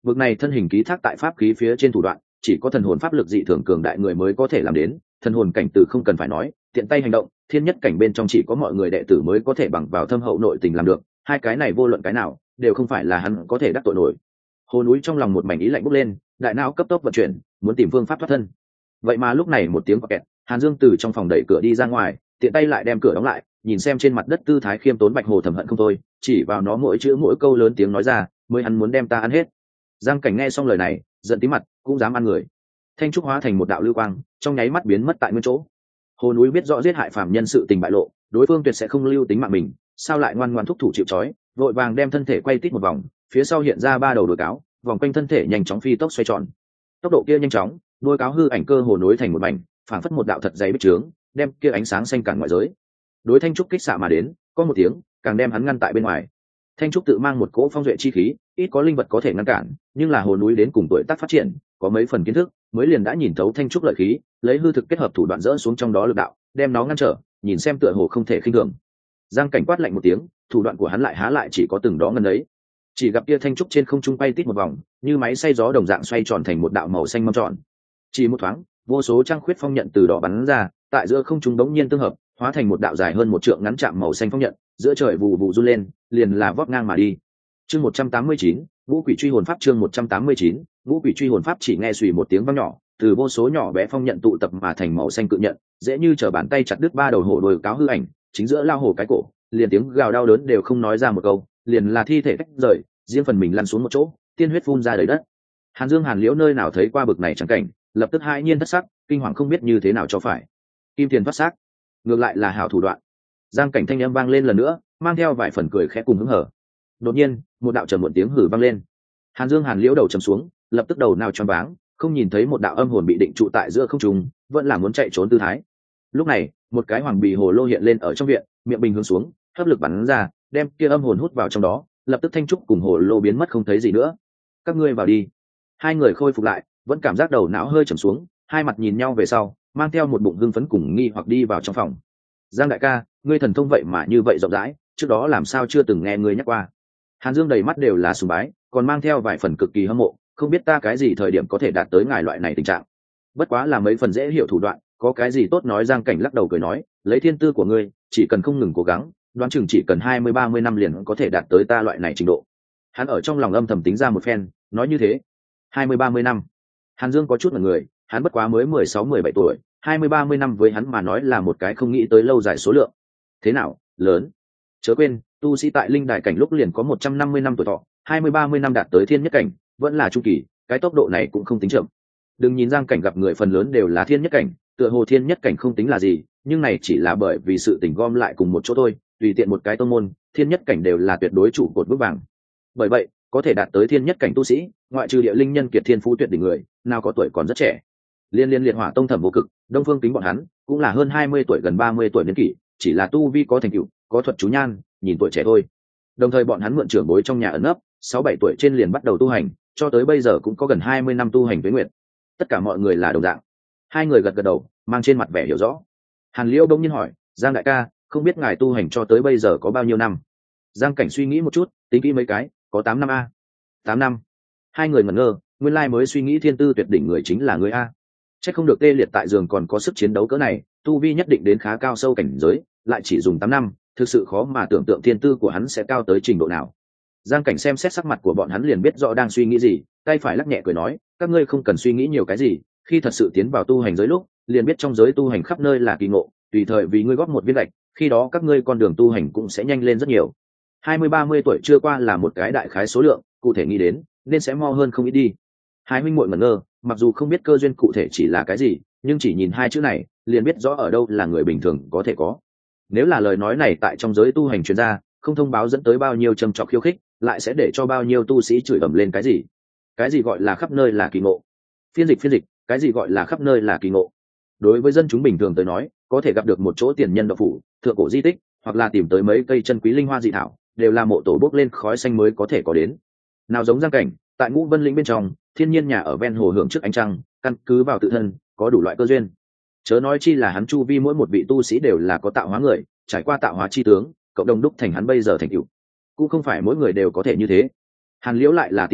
Vực này thân hình ký thác tại pháp khí phía trên thủ đoạn, chỉ có thần hồn pháp lực dị thường cường đại người mới có thể làm đến, thần hồn cảnh từ không cần phải nói, tiện tay hành động, thiên nhất cảnh bên trong chỉ có mọi người đệ tử mới có thể bằng vào thâm hậu nội tình làm được, hai cái này vô luận cái nào, đều không phải là hắn có thể đắc tội nổi. Hồ núi trong lòng một mảnh ý lạnh bốc lên, đại não cấp tốc vận chuyển, muốn tìm phương pháp thoát thân. Vậy mà lúc này một tiếng quạt kẹt, Hàn Dương từ trong phòng đẩy cửa đi ra ngoài, tiện tay lại đem cửa đóng lại, nhìn xem trên mặt đất tư thái khiêm tốn Bạch Hồ thầm hận không thôi, chỉ vào nó mỗi chữ mỗi câu lớn tiếng nói ra, mới hắn muốn đem ta ăn hết. Giang Cảnh nghe xong lời này, giận tí mặt, cũng dám ăn người. Thanh trúc hóa thành một đạo lưu quang, trong nháy mắt biến mất tại nguyên chỗ. Hồ núi biết rõ giết hại phàm nhân sự tình bại lộ, đối phương tuyệt sẽ không lưu tính mạng mình, sao lại ngoan ngoãn thúc thủ chịu trói, vội vàng đem thân thể quay tít một vòng, phía sau hiện ra ba đầu đuôi cáo, vòng quanh thân thể nhanh chóng phi tốc xoay tròn. Tốc độ kia nhanh chóng, đuôi cáo hư ảnh cơ hồ nối thành một mảnh, phảng phất một đạo thật dày bích trướng, đem kia ánh sáng xanh cản ngoại giới. Đối Thanh trúc kích xạ mà đến, có một tiếng, càng đem hắn ngăn tại bên ngoài. Thanh trúc tự mang một cỗ phong duệ chi khí, ít có linh vật có thể ngăn cản, nhưng là hồ núi đến cùng tuổi tác phát triển, có mấy phần kiến thức, mới liền đã nhìn thấu Thanh trúc lợi khí, lấy hư thực kết hợp thủ đoạn dỡ xuống trong đó lực đạo, đem nó ngăn trở, nhìn xem tựa hồ không thể khinh thường. Giang Cảnh quát lạnh một tiếng, thủ đoạn của hắn lại há lại chỉ có từng đó ngần ấy. Chỉ gặp kia thanh trúc trên không trung bay tít một vòng, như máy xay gió đồng dạng xoay tròn thành một đạo màu xanh mâm tròn. Chỉ một thoáng, vô số trăng khuyết phong nhận từ đó bắn ra, tại giữa không trung đống nhiên tương hợp, hóa thành một đạo dài hơn một trượng ngắn chạm màu xanh phong nhận, giữa trời vù vù run lên, liền là vót ngang mà đi. Chương 189, Ngũ Quỷ Truy Hồn Pháp. Chương 189, Ngũ Quỷ Truy Hồn Pháp. Chỉ nghe xùy một tiếng vang nhỏ, từ vô số nhỏ bé phong nhận tụ tập mà thành màu xanh cự nhận, dễ như trở bàn tay chặt đứt ba đầu hổ đuôi cáo hư ảnh, chính giữa lao hổ cái cổ, liền tiếng gào đau đớn đều không nói ra một câu, liền là thi thể tách rời, riêng phần mình lăn xuống một chỗ, tiên huyết phun ra đầy đất. Hàn Dương Hàn Liễu nơi nào thấy qua bực này chẳng cảnh, lập tức hai nhiên thất sắc, kinh hoàng không biết như thế nào cho phải. Kim tiền phát sắc, ngược lại là hảo thủ đoạn. Giang Cảnh thanh âm vang lên lần nữa, mang theo vài phần cười khẽ cùng hứng hở. Đột nhiên, một đạo trầm muộn tiếng hử vang lên. Hàn Dương Hàn Liễu đầu trầm xuống, lập tức đầu nào choáng váng, không nhìn thấy một đạo âm hồn bị định trụ tại giữa không trung, vẫn là muốn chạy trốn tư thái. Lúc này, một cái hoàng bì hồ lô hiện lên ở trong viện, miệng bình hướng xuống, hấp lực bắn ra, đem kia âm hồn hút vào trong đó, lập tức thanh trúc cùng hồ lô biến mất không thấy gì nữa. Các ngươi vào đi. Hai người khôi phục lại, vẫn cảm giác đầu não hơi trầm xuống, hai mặt nhìn nhau về sau, mang theo một bụng hưng phấn cùng nghi hoặc đi vào trong phòng. Giang đại ca, ngươi thần thông vậy mà như vậy rộng rãi, trước đó làm sao chưa từng nghe ngươi nhắc qua? Hàn Dương đầy mắt đều là sùng bái, còn mang theo vài phần cực kỳ hâm mộ, không biết ta cái gì thời điểm có thể đạt tới ngài loại này tình trạng. Bất quá là mấy phần dễ hiểu thủ đoạn, có cái gì tốt nói. Giang Cảnh lắc đầu cười nói, lấy thiên tư của ngươi, chỉ cần không ngừng cố gắng, đoán chừng chỉ cần 20-30 năm liền có thể đạt tới ta loại này trình độ. Hắn ở trong lòng âm thầm tính ra một phen, nói như thế, 20-30 năm. Hàn Dương có chút là người, hắn bất quá mới 16-17 tuổi, 20-30 năm với hắn mà nói là một cái không nghĩ tới lâu dài số lượng. Thế nào, lớn? Chớ quên, tu sĩ tại linh đài cảnh lúc liền có 150 năm tuổi thọ, 20-30 năm đạt tới thiên nhất cảnh, vẫn là trung kỳ, cái tốc độ này cũng không tính chậm. Đừng nhìn Giang Cảnh gặp người phần lớn đều là thiên nhất cảnh, tựa hồ thiên nhất cảnh không tính là gì, nhưng này chỉ là bởi vì sự tình gom lại cùng một chỗ thôi, tùy tiện một cái tông môn, thiên nhất cảnh đều là tuyệt đối trụ cột vững vàng. Bởi vậy, có thể đạt tới thiên nhất cảnh tu sĩ, ngoại trừ địa linh nhân kiệt thiên phú tuyệt đỉnh người, nào có tuổi còn rất trẻ. Liên liệt hỏa tông Thẩm Vô Cực, Đông Phương Kính bọn hắn, cũng là hơn 20 tuổi gần 30 tuổi niên kỷ, chỉ là tu vi có thành tựu, có thuật chú nhan, nhìn tuổi trẻ thôi. Đồng thời bọn hắn mượn trưởng bối trong nhà ẩn nấp, 6-7 tuổi trên liền bắt đầu tu hành, cho tới bây giờ cũng có gần 20 năm tu hành với nguyện. Tất cả mọi người là đồng dạng. Hai người gật gật đầu, mang trên mặt vẻ hiểu rõ. Hàn Liễu đông nhiên hỏi, Giang đại ca, không biết ngài tu hành cho tới bây giờ có bao nhiêu năm? Giang Cảnh suy nghĩ một chút, tính kỹ mấy cái, có 8 năm a. 8 năm. Hai người ngẩn ngơ, nguyên lai mới suy nghĩ thiên tư tuyệt đỉnh người chính là người a. Chắc không được tê liệt tại giường còn có sức chiến đấu cỡ này, tu vi nhất định đến khá cao sâu cảnh giới, lại chỉ dùng 8 năm, thực sự khó mà tưởng tượng thiên tư của hắn sẽ cao tới trình độ nào. Giang Cảnh xem xét sắc mặt của bọn hắn liền biết rõ đang suy nghĩ gì, tay phải lắc nhẹ cười nói, các ngươi không cần suy nghĩ nhiều cái gì, khi thật sự tiến vào tu hành giới lúc, liền biết trong giới tu hành khắp nơi là kỳ ngộ, tùy thời vì ngươi góp một viên gạch, khi đó các ngươi con đường tu hành cũng sẽ nhanh lên rất nhiều. 20-30 tuổi chưa qua là một cái đại khái số lượng, cụ thể nghĩ đến, nên sẽ mo hơn không ít đi. Hai huynh muội ngẩn ngơ, mặc dù không biết cơ duyên cụ thể chỉ là cái gì, nhưng chỉ nhìn hai chữ này, liền biết rõ ở đâu là người bình thường có thể có. Nếu là lời nói này tại trong giới tu hành truyền ra, không thông báo dẫn tới bao nhiêu trầm trọng khiêu khích, lại sẽ để cho bao nhiêu tu sĩ chửi ầm lên cái gì? Cái gì gọi là khắp nơi là kỳ ngộ? Phiên dịch, cái gì gọi là khắp nơi là kỳ ngộ? Đối với dân chúng bình thường tới nói, có thể gặp được một chỗ tiền nhân đạo phủ, thượng cổ di tích, hoặc là tìm tới mấy cây chân quý linh hoa dị thảo, đều là mộ tổ bốc lên khói xanh mới có thể có đến. Nào giống Giang Cảnh, tại Ngũ Vân Lĩnh bên trong, thiên nhiên nhà ở ven hồ hưởng trước ánh trăng, căn cứ vào tự thân, có đủ loại cơ duyên. Chớ nói chi là hắn chu vi mỗi một vị tu sĩ đều là có tạo hóa người, trải qua tạo hóa chi tướng, cộng đồng đúc thành hắn bây giờ thành tựu. Cũng không phải mỗi người đều có thể như thế. Hàn Liễu lại là tin hắn,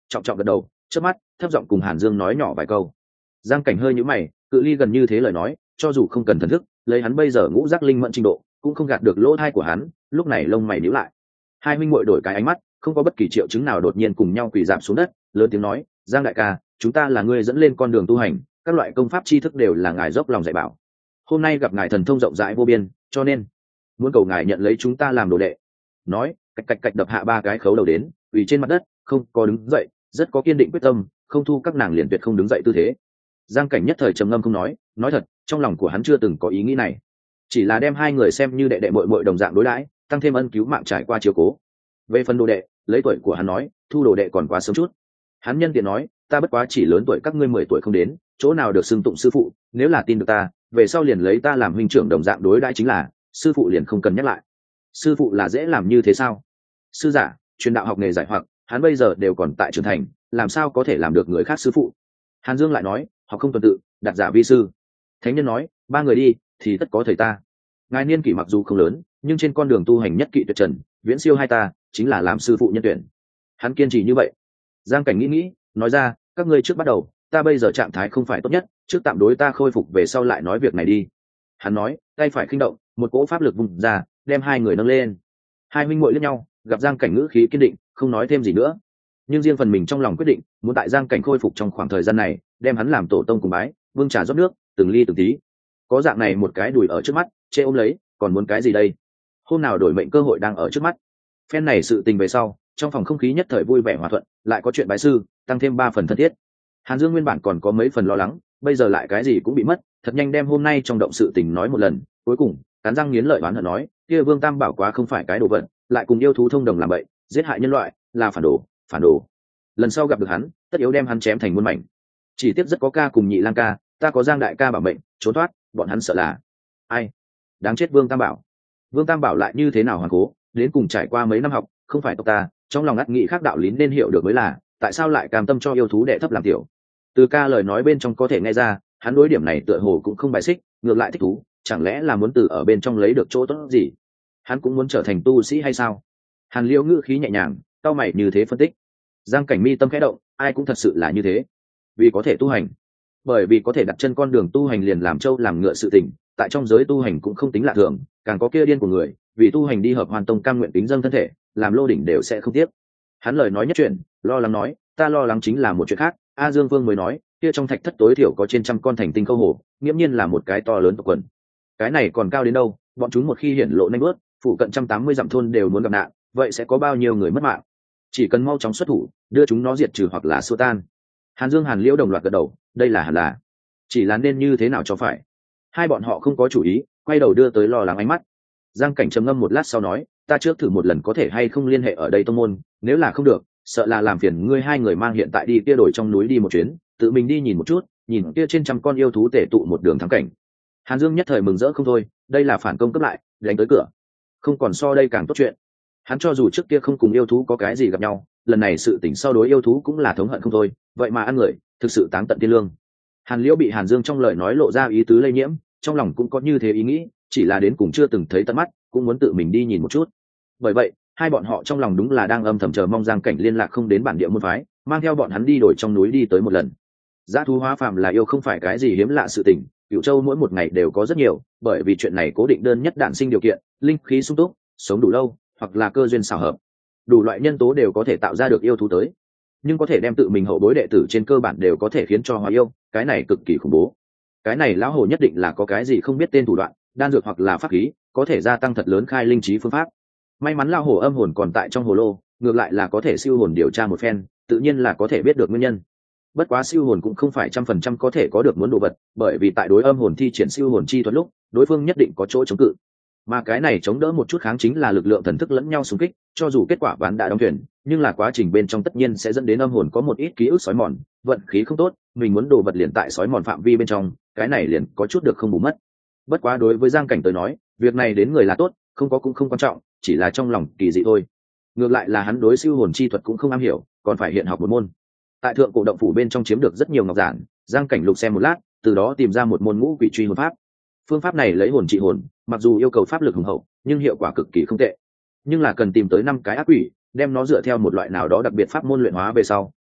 trọng trọng gật đầu, chớp mắt thấp giọng cùng Hàn Dương nói nhỏ vài câu. Giang Cảnh hơi nhíu mày, cự ly gần như thế lời nói, cho dù không cần thần thức, lấy hắn bây giờ ngũ giác linh mẫn trình độ, cũng không gạt được lỗ tai của hắn. Lúc này lông mày nhíu lại, hai huynh muội đổi cái ánh mắt, không có bất kỳ triệu chứng nào, đột nhiên cùng nhau quỳ rạp xuống đất, lớn tiếng nói: Giang đại ca, chúng ta là người dẫn lên con đường tu hành, các loại công pháp tri thức đều là ngài dốc lòng dạy bảo. Hôm nay gặp ngài thần thông rộng rãi vô biên, cho nên muốn cầu ngài nhận lấy chúng ta làm đồ đệ. Nói, cạch cạch cạch đập hạ ba cái khấu đầu đến, quỳ trên mặt đất, không có đứng dậy, rất có kiên định quyết tâm, không thu các nàng liền tuyệt không đứng dậy tư thế. Giang Cảnh nhất thời trầm ngâm không nói thật, trong lòng của hắn chưa từng có ý nghĩ này, chỉ là đem hai người xem như đệ đệ muội muội đồng dạng đối đãi, tăng thêm ân cứu mạng trải qua chiếu cố. Về phần đồ đệ, lấy tuổi của hắn nói, thu đồ đệ còn quá sớm chút. Hắn nhân tiện nói, ta bất quá chỉ lớn tuổi các ngươi 10 tuổi không đến, chỗ nào được xưng tụng sư phụ, nếu là tin được ta, về sau liền lấy ta làm huynh trưởng đồng dạng đối đãi chính là, sư phụ liền không cần nhắc lại. Sư phụ là dễ làm như thế sao? Sư giả, truyền đạo học nghề giải hoặc, hắn bây giờ đều còn tại trưởng thành, làm sao có thể làm được người khác sư phụ? Hàn Dương lại nói, học không tuần tự, đặt giả vi sư. Thánh nhân nói, ba người đi thì tất có thầy ta. Ngài niên kỷ mặc dù không lớn, nhưng trên con đường tu hành nhất kỵ tuyệt trần, viễn siêu hai ta, chính là làm sư phụ nhân tuyển. Hắn kiên trì như vậy. Giang Cảnh nghĩ, nói ra, các ngươi trước bắt đầu, ta bây giờ trạng thái không phải tốt nhất, trước tạm đối ta khôi phục về sau lại nói việc này đi. Hắn nói, tay phải khinh động, một cỗ pháp lực vùng ra, đem hai người nâng lên. Hai huynh muội liếc nhau, gặp Giang Cảnh ngữ khí kiên định, không nói thêm gì nữa. Nhưng riêng phần mình trong lòng quyết định, muốn tại Giang Cảnh khôi phục trong khoảng thời gian này, đem hắn làm tổ tông cùng bái, vương trà rót nước, từng ly từng tí. Có dạng này một cái đùi ở trước mắt, chê ôm lấy, còn muốn cái gì đây? Hôm nào đổi mệnh cơ hội đang ở trước mắt. Phen này sự tình về sau, trong phòng không khí nhất thời vui vẻ hòa thuận, lại có chuyện bái sư, tăng thêm 3 phần thân thiết. Hàn Dương nguyên bản còn có mấy phần lo lắng, bây giờ lại cái gì cũng bị mất, thật nhanh đem hôm nay trong động sự tình nói một lần, cuối cùng cắn răng nghiến lợi oán hận nói, kia Vương Tam Bảo quá không phải cái đồ vật, lại cùng yêu thú thông đồng làm bậy, giết hại nhân loại, là phản đồ, phản đồ. Lần sau gặp được hắn, tất yếu đem hắn chém thành muôn mảnh. Chỉ tiếc rất có ca cùng nhị lang ca, ta có Giang đại ca bảo mệnh, trốn thoát, bọn hắn sợ là ai? Đáng chết Vương Tam Bảo. Vương Tam Bảo lại như thế nào hoàn cố, đến cùng trải qua mấy năm học, không phải tộc ta, trong lòng ngắt nghĩ khác đạo lý nên hiểu được mới là, tại sao lại cam tâm cho yêu thú đệ thấp làm tiểu. Từ ca lời nói bên trong có thể nghe ra, hắn đối điểm này tựa hồ cũng không bài xích, ngược lại thích thú, chẳng lẽ là muốn từ ở bên trong lấy được chỗ tốt gì? Hắn cũng muốn trở thành tu sĩ hay sao? Hàn Liễu ngữ khí nhẹ nhàng, cao mày như thế phân tích. Giang Cảnh mi tâm khẽ động, ai cũng thật sự là như thế, vì có thể tu hành, bởi vì có thể đặt chân con đường tu hành liền làm trâu làm ngựa sự tình, tại trong giới tu hành cũng không tính lạ thường, càng có kia điên của người, vì tu hành đi hợp hoàn tông cam nguyện tính dâng thân thể, làm lô đỉnh đều sẽ không tiếc. Hắn lời nói nhất chuyện, lo lắng nói, ta lo lắng chính là một chuyện khác. A Dương Vương mới nói, kia trong thạch thất tối thiểu có trên 100 con thành tinh câu hổ, nghiễm nhiên là một cái to lớn tộc quần. Cái này còn cao đến đâu, bọn chúng một khi hiển lộ nhanh bước, phụ cận 180 dặm thôn đều muốn gặp nạn, vậy sẽ có bao nhiêu người mất mạng? Chỉ cần mau chóng xuất thủ, đưa chúng nó diệt trừ hoặc là xua tan. Hàn Dương Hàn Liễu đồng loạt gật đầu, đây là hẳn là, chỉ là nên như thế nào cho phải. Hai bọn họ không có chủ ý, quay đầu đưa tới lo lắng ánh mắt. Giang Cảnh trầm ngâm một lát sau nói, ta trước thử một lần có thể hay không liên hệ ở đây tông môn, nếu là không được, sợ là làm phiền ngươi hai người mang hiện tại đi kia đổi trong núi đi một chuyến, tự mình đi nhìn một chút, nhìn kia trên 100 con yêu thú tể tụ một đường thắng cảnh. Hàn Dương nhất thời mừng rỡ không thôi, đây là phản công cấp lại, đánh tới cửa, không còn so đây càng tốt chuyện. Hắn cho dù trước kia không cùng yêu thú có cái gì gặp nhau, lần này sự tỉnh sau đối yêu thú cũng là thống hận không thôi, vậy mà ăn người, thực sự táng tận tiên lương. Hàn Liễu bị Hàn Dương trong lời nói lộ ra ý tứ lây nhiễm, trong lòng cũng có như thế ý nghĩ, chỉ là đến cùng chưa từng thấy tận mắt, cũng muốn tự mình đi nhìn một chút. Bởi vậy, hai bọn họ trong lòng đúng là đang âm thầm chờ mong Giang Cảnh liên lạc không đến bản địa môn phái, mang theo bọn hắn đi đổi trong núi đi tới một lần. Dã thú hóa phàm là yêu không phải cái gì hiếm lạ sự tình, Cửu Châu mỗi một ngày đều có rất nhiều, bởi vì chuyện này cố định đơn nhất đản sinh điều kiện, linh khí sung túc, sống đủ lâu, hoặc là cơ duyên xảo hợp, đủ loại nhân tố đều có thể tạo ra được yêu thú tới. Nhưng có thể đem tự mình hậu bối đệ tử trên cơ bản đều có thể khiến cho hóa yêu, cái này cực kỳ khủng bố. Cái này lão hồ nhất định là có cái gì không biết tên thủ đoạn, đan dược hoặc là pháp khí, có thể gia tăng thật lớn khai linh trí phương pháp. May mắn lão hồ âm hồn còn tại trong hồ lô, ngược lại là có thể siêu hồn điều tra một phen, tự nhiên là có thể biết được nguyên nhân. Bất quá siêu hồn cũng không phải 100% có thể có được muốn đồ vật, bởi vì tại đối âm hồn thi triển siêu hồn chi thuật lúc, đối phương nhất định có chỗ chống cự. Mà cái này chống đỡ một chút kháng chính là lực lượng thần thức lẫn nhau xung kích, cho dù kết quả ván đã đóng thuyền, nhưng là quá trình bên trong tất nhiên sẽ dẫn đến âm hồn có một ít ký ức sói mòn, vận khí không tốt, mình muốn đồ vật liền tại sói mòn phạm vi bên trong, cái này liền có chút được không bù mất. Bất quá đối với Giang Cảnh tới nói, việc này đến người là tốt, không có cũng không quan trọng, chỉ là trong lòng kỳ dị thôi. Ngược lại là hắn đối siêu hồn chi thuật cũng không am hiểu, còn phải hiện học một môn. Tại thượng cổ động phủ bên trong chiếm được rất nhiều ngọc giản, Giang Cảnh lục xem một lát, từ đó tìm ra một môn ngũ quỷ truy hồn pháp. Phương pháp này lấy hồn trị hồn, mặc dù yêu cầu pháp lực hùng hậu, nhưng hiệu quả cực kỳ không tệ. Nhưng là cần tìm tới 5 cái ác quỷ, đem nó dựa theo một loại nào đó đặc biệt pháp môn luyện hóa về sau,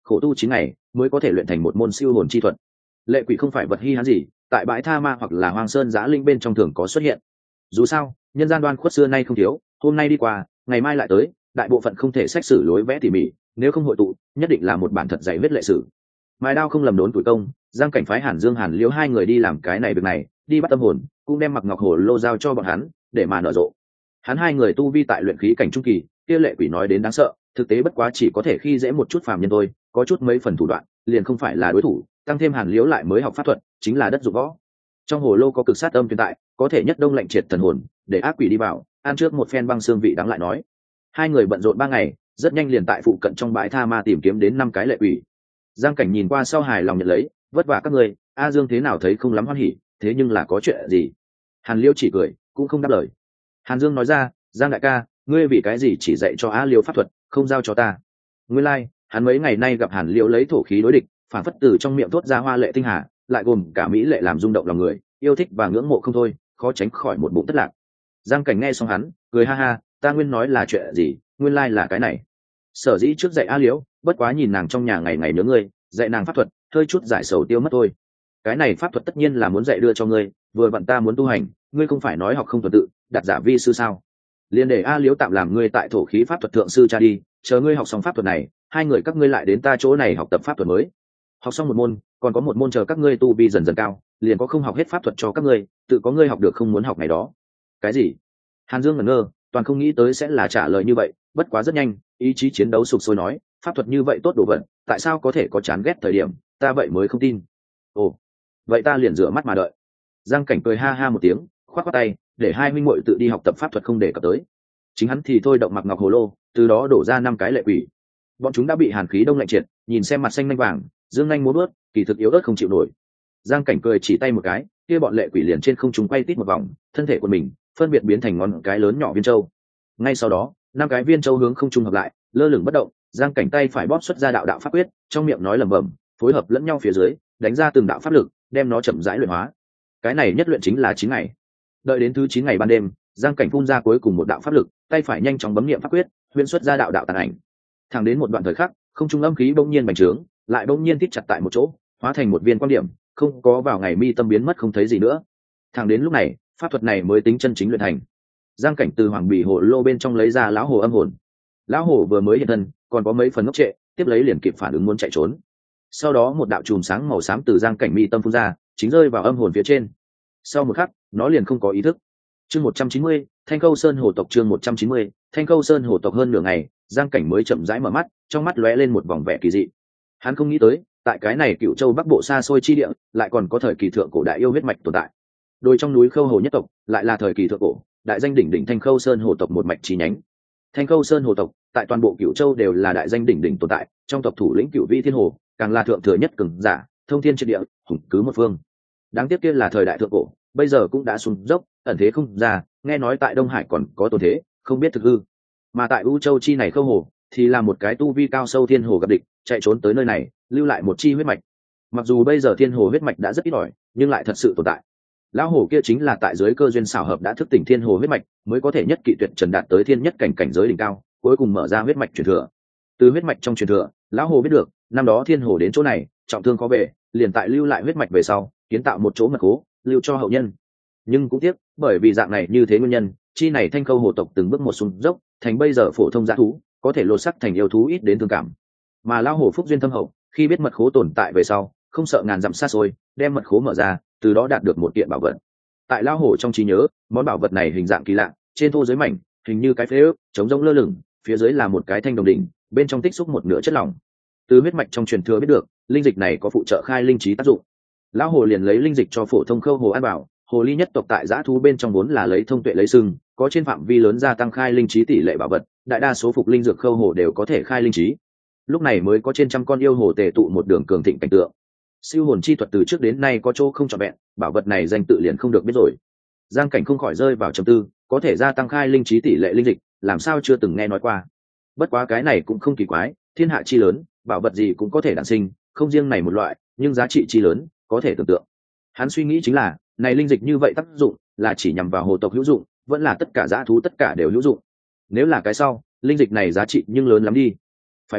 khổ tu 9 ngày mới có thể luyện thành một môn siêu hồn chi thuật. Lệ quỷ không phải vật hi hán gì, tại bãi tha ma hoặc là hoang sơn giã linh bên trong thường có xuất hiện. Dù sao nhân gian đoan khuất xưa nay không thiếu, hôm nay đi qua ngày mai lại tới, đại bộ phận không thể xét xử lối vẽ tỉ mỉ, nếu không hội tụ nhất định là một bản thật dày huyết lệ sử. Mài đao không lầm đốn tuổi công, Giang Cảnh phái Hàn Dương Hàn Liễu hai người đi làm cái này việc này, đi bắt tâm hồn, cũng đem Mặc Ngọc Hồ Lô giao cho bọn hắn để mà nở rộ. Hắn hai người tu vi tại luyện khí cảnh trung kỳ, kia lệ quỷ nói đến đáng sợ, thực tế bất quá chỉ có thể khi dễ một chút phàm nhân thôi, có chút mấy phần thủ đoạn liền không phải là đối thủ, tăng thêm Hàn Liễu lại mới học pháp thuật, chính là đất dụng võ. Trong hồ lô có cực sát âm tồn tại, có thể nhất đông lạnh triệt thần hồn, để ác quỷ đi vào ăn trước một phen băng xương vị đắng lại nói. Hai người bận rộn 3 ngày, rất nhanh liền tại phụ cận trong bãi tha ma tìm kiếm đến 5 cái lệ quỷ. Giang Cảnh nhìn qua sau hài lòng nhận lấy, vất vả các người. A Dương thế nào thấy không lắm hoan hỉ, thế nhưng là có chuyện gì? Hàn Liêu chỉ cười, cũng không đáp lời. Hàn Dương nói ra, Giang đại ca, ngươi vì cái gì chỉ dạy cho A Liêu pháp thuật, không giao cho ta? Nguyên lai, hắn mấy ngày nay gặp Hàn Liêu lấy thổ khí đối địch, phản phất từ trong miệng thốt ra hoa lệ tinh hà, lại gồm cả mỹ lệ làm rung động lòng người, yêu thích và ngưỡng mộ không thôi, khó tránh khỏi một bụng thất lạc. Giang Cảnh nghe xong hắn, cười ha ha, ta nguyên nói là chuyện gì, nguyên lai là cái này. Sở dĩ trước dạy A Liễu, bất quá nhìn nàng trong nhà ngày ngày nhớ ngươi, dạy nàng pháp thuật, hơi chút giải sầu tiêu mất thôi. Cái này pháp thuật tất nhiên là muốn dạy đưa cho ngươi, vừa vặn ta muốn tu hành, ngươi không phải nói học không tuần tự, đặt giả vi sư sao? Liên để A Liễu tạm làm ngươi tại thổ khí pháp thuật thượng sư cha đi, chờ ngươi học xong pháp thuật này, hai người các ngươi lại đến ta chỗ này học tập pháp thuật mới. Học xong một môn, còn có một môn chờ các ngươi tu vi dần dần cao, liền có không học hết pháp thuật cho các ngươi, tự có ngươi học được không muốn học ngày đó. Cái gì? Hàn Dương ngẩn ngơ, toàn không nghĩ tới sẽ là trả lời như vậy, bất quá rất nhanh, ý chí chiến đấu sục sôi nói, pháp thuật như vậy tốt đồ vật, tại sao có thể có chán ghét thời điểm, ta vậy mới không tin. Ồ, vậy ta liền rửa mắt mà đợi. Giang Cảnh cười ha ha một tiếng, khoát khoát tay, để hai huynh muội tự đi học tập pháp thuật không để cập tới. Chính hắn thì thôi động Mặc Ngọc Hồ Lô, từ đó đổ ra 5 cái lệ quỷ. Bọn chúng đã bị hàn khí đông lạnh triệt, nhìn xem mặt xanh nhanh vàng, dương nhanh múa bước, kỳ thực yếu ớt không chịu nổi. Giang Cảnh cười chỉ tay một cái, kia bọn lệ quỷ liền trên không trung quay tít một vòng, thân thể của mình phân biệt biến thành ngón cái lớn nhỏ viên châu. Ngay sau đó, 5 cái viên châu hướng không trung hợp lại, lơ lửng bất động. Giang Cảnh tay phải bóp xuất ra đạo đạo pháp quyết, trong miệng nói lẩm bẩm, phối hợp lẫn nhau phía dưới, đánh ra từng đạo pháp lực, đem nó chậm rãi luyện hóa. Cái này nhất luyện chính là 9 ngày. Đợi đến thứ 9 ngày ban đêm, Giang Cảnh phun ra cuối cùng một đạo pháp lực, tay phải nhanh chóng bấm niệm pháp quyết, huyễn xuất ra đạo đạo tàn ảnh. Thẳng đến một đoạn thời khắc, không trung âm khí bỗng nhiên bành trướng, lại bỗng nhiên thít chặt tại một chỗ, hóa thành một viên quang điểm, không có vào ngày mi tâm biến mất không thấy gì nữa. Thẳng đến lúc này, pháp thuật này mới tính chân chính luyện thành. Giang Cảnh từ hoàng bì hồ lô bên trong lấy ra lão hồ âm hồn. Lão hồ vừa mới hiện thân, còn có mấy phần ngốc trệ, tiếp lấy liền kịp phản ứng muốn chạy trốn. Sau đó một đạo chùm sáng màu xám từ Giang Cảnh mi tâm phun ra, chính rơi vào âm hồn phía trên. Sau một khắc, nó liền không có ý thức. Chương 190, Thanh Khâu Sơn hồ tộc. Chương 190, Thanh Khâu Sơn hồ tộc. Hơn nửa ngày, Giang Cảnh mới chậm rãi mở mắt, trong mắt lóe lên một vòng vẻ kỳ dị. Hắn không nghĩ tới, tại cái này Cửu Châu Bắc Bộ xa xôi chi địa, lại còn có thời kỳ thượng cổ đại yêu huyết mạch tồn tại. Đồi trong núi Khâu Hồ nhất tộc, lại là thời kỳ thượng cổ, đại danh đỉnh đỉnh Thanh Khâu Sơn hồ tộc một mạch chi nhánh. Thanh Khâu Sơn hồ tộc, tại toàn bộ Cửu Châu đều là đại danh đỉnh đỉnh tồn tại, trong tộc thủ lĩnh Cửu Vi Thiên Hồ, càng là thượng thừa nhất cường giả, thông thiên triệt địa, hùng cứ một phương. Đáng tiếc kia là thời đại thượng cổ, bây giờ cũng đã xuống dốc, ẩn thế không ra, nghe nói tại Đông Hải còn có tồn thế, không biết thực hư. Mà tại U Châu chi này Khâu Hồ, thì là một cái tu vi cao sâu thiên hồ gặp địch, chạy trốn tới nơi này, lưu lại một chi huyết mạch. Mặc dù bây giờ thiên hồ huyết mạch đã rất ít ỏi, nhưng lại thật sự tồn tại. Lão hồ kia chính là tại dưới cơ duyên xảo hợp đã thức tỉnh thiên hồ huyết mạch, mới có thể nhất kỵ tuyệt trần đạt tới thiên nhất cảnh cảnh giới đỉnh cao, cuối cùng mở ra huyết mạch truyền thừa. Từ huyết mạch trong truyền thừa, lão hồ biết được, năm đó thiên hồ đến chỗ này, trọng thương khó về, liền tại lưu lại huyết mạch về sau, kiến tạo một chỗ mật cố, lưu cho hậu nhân. Nhưng cũng tiếc, bởi vì dạng này như thế nguyên nhân, chi này Thanh Khâu hồ tộc từng bước một xuống dốc, thành bây giờ phổ thông dã thú, có thể lột sắc thành yêu thú ít đến thương cảm. Mà lão hồ phúc duyên thâm hậu, khi biết mật khố tồn tại về sau, không sợ ngàn dặm xa xôi, đem mật khố mở ra, từ đó đạt được một kiện bảo vật. Tại lão hồ trong trí nhớ, món bảo vật này hình dạng kỳ lạ, trên thô dưới mảnh, hình như cái phế ước, trống rỗng lơ lửng, phía dưới là một cái thanh đồng đỉnh, bên trong tích xúc một nửa chất lỏng. Từ huyết mạch trong truyền thừa biết được, linh dịch này có phụ trợ khai linh trí tác dụng. Lão hồ liền lấy linh dịch cho phổ thông Khâu hồ ăn bảo. Hồ ly nhất tộc tại dã thú bên trong vốn là lấy thông tuệ lấy sừng, có trên phạm vi lớn gia tăng khai linh trí tỷ lệ bảo vật, đại đa số phục linh dược Khâu hồ đều có thể khai linh trí. Lúc này mới có trên trăm con yêu hồ tề tụ một đường cường thịnh cảnh tượng. Siêu hồn chi thuật từ trước đến nay có chỗ không trọn vẹn, bảo vật này danh tự liền không được biết rồi. Giang Cảnh không khỏi rơi vào trầm tư, có thể gia tăng khai linh trí tỷ lệ linh dịch, làm sao chưa từng nghe nói qua. Bất quá cái này cũng không kỳ quái, thiên hạ chi lớn, bảo vật gì cũng có thể đản sinh, không riêng này một loại, nhưng giá trị chi lớn, có thể tưởng tượng. Hắn suy nghĩ chính là, này linh dịch như vậy tác dụng, là chỉ nhằm vào hồ tộc hữu dụng, vẫn là tất cả dã thú tất cả đều hữu dụng. Nếu là cái sau, linh dịch này giá trị nhưng lớn lắm đi. Phải biết,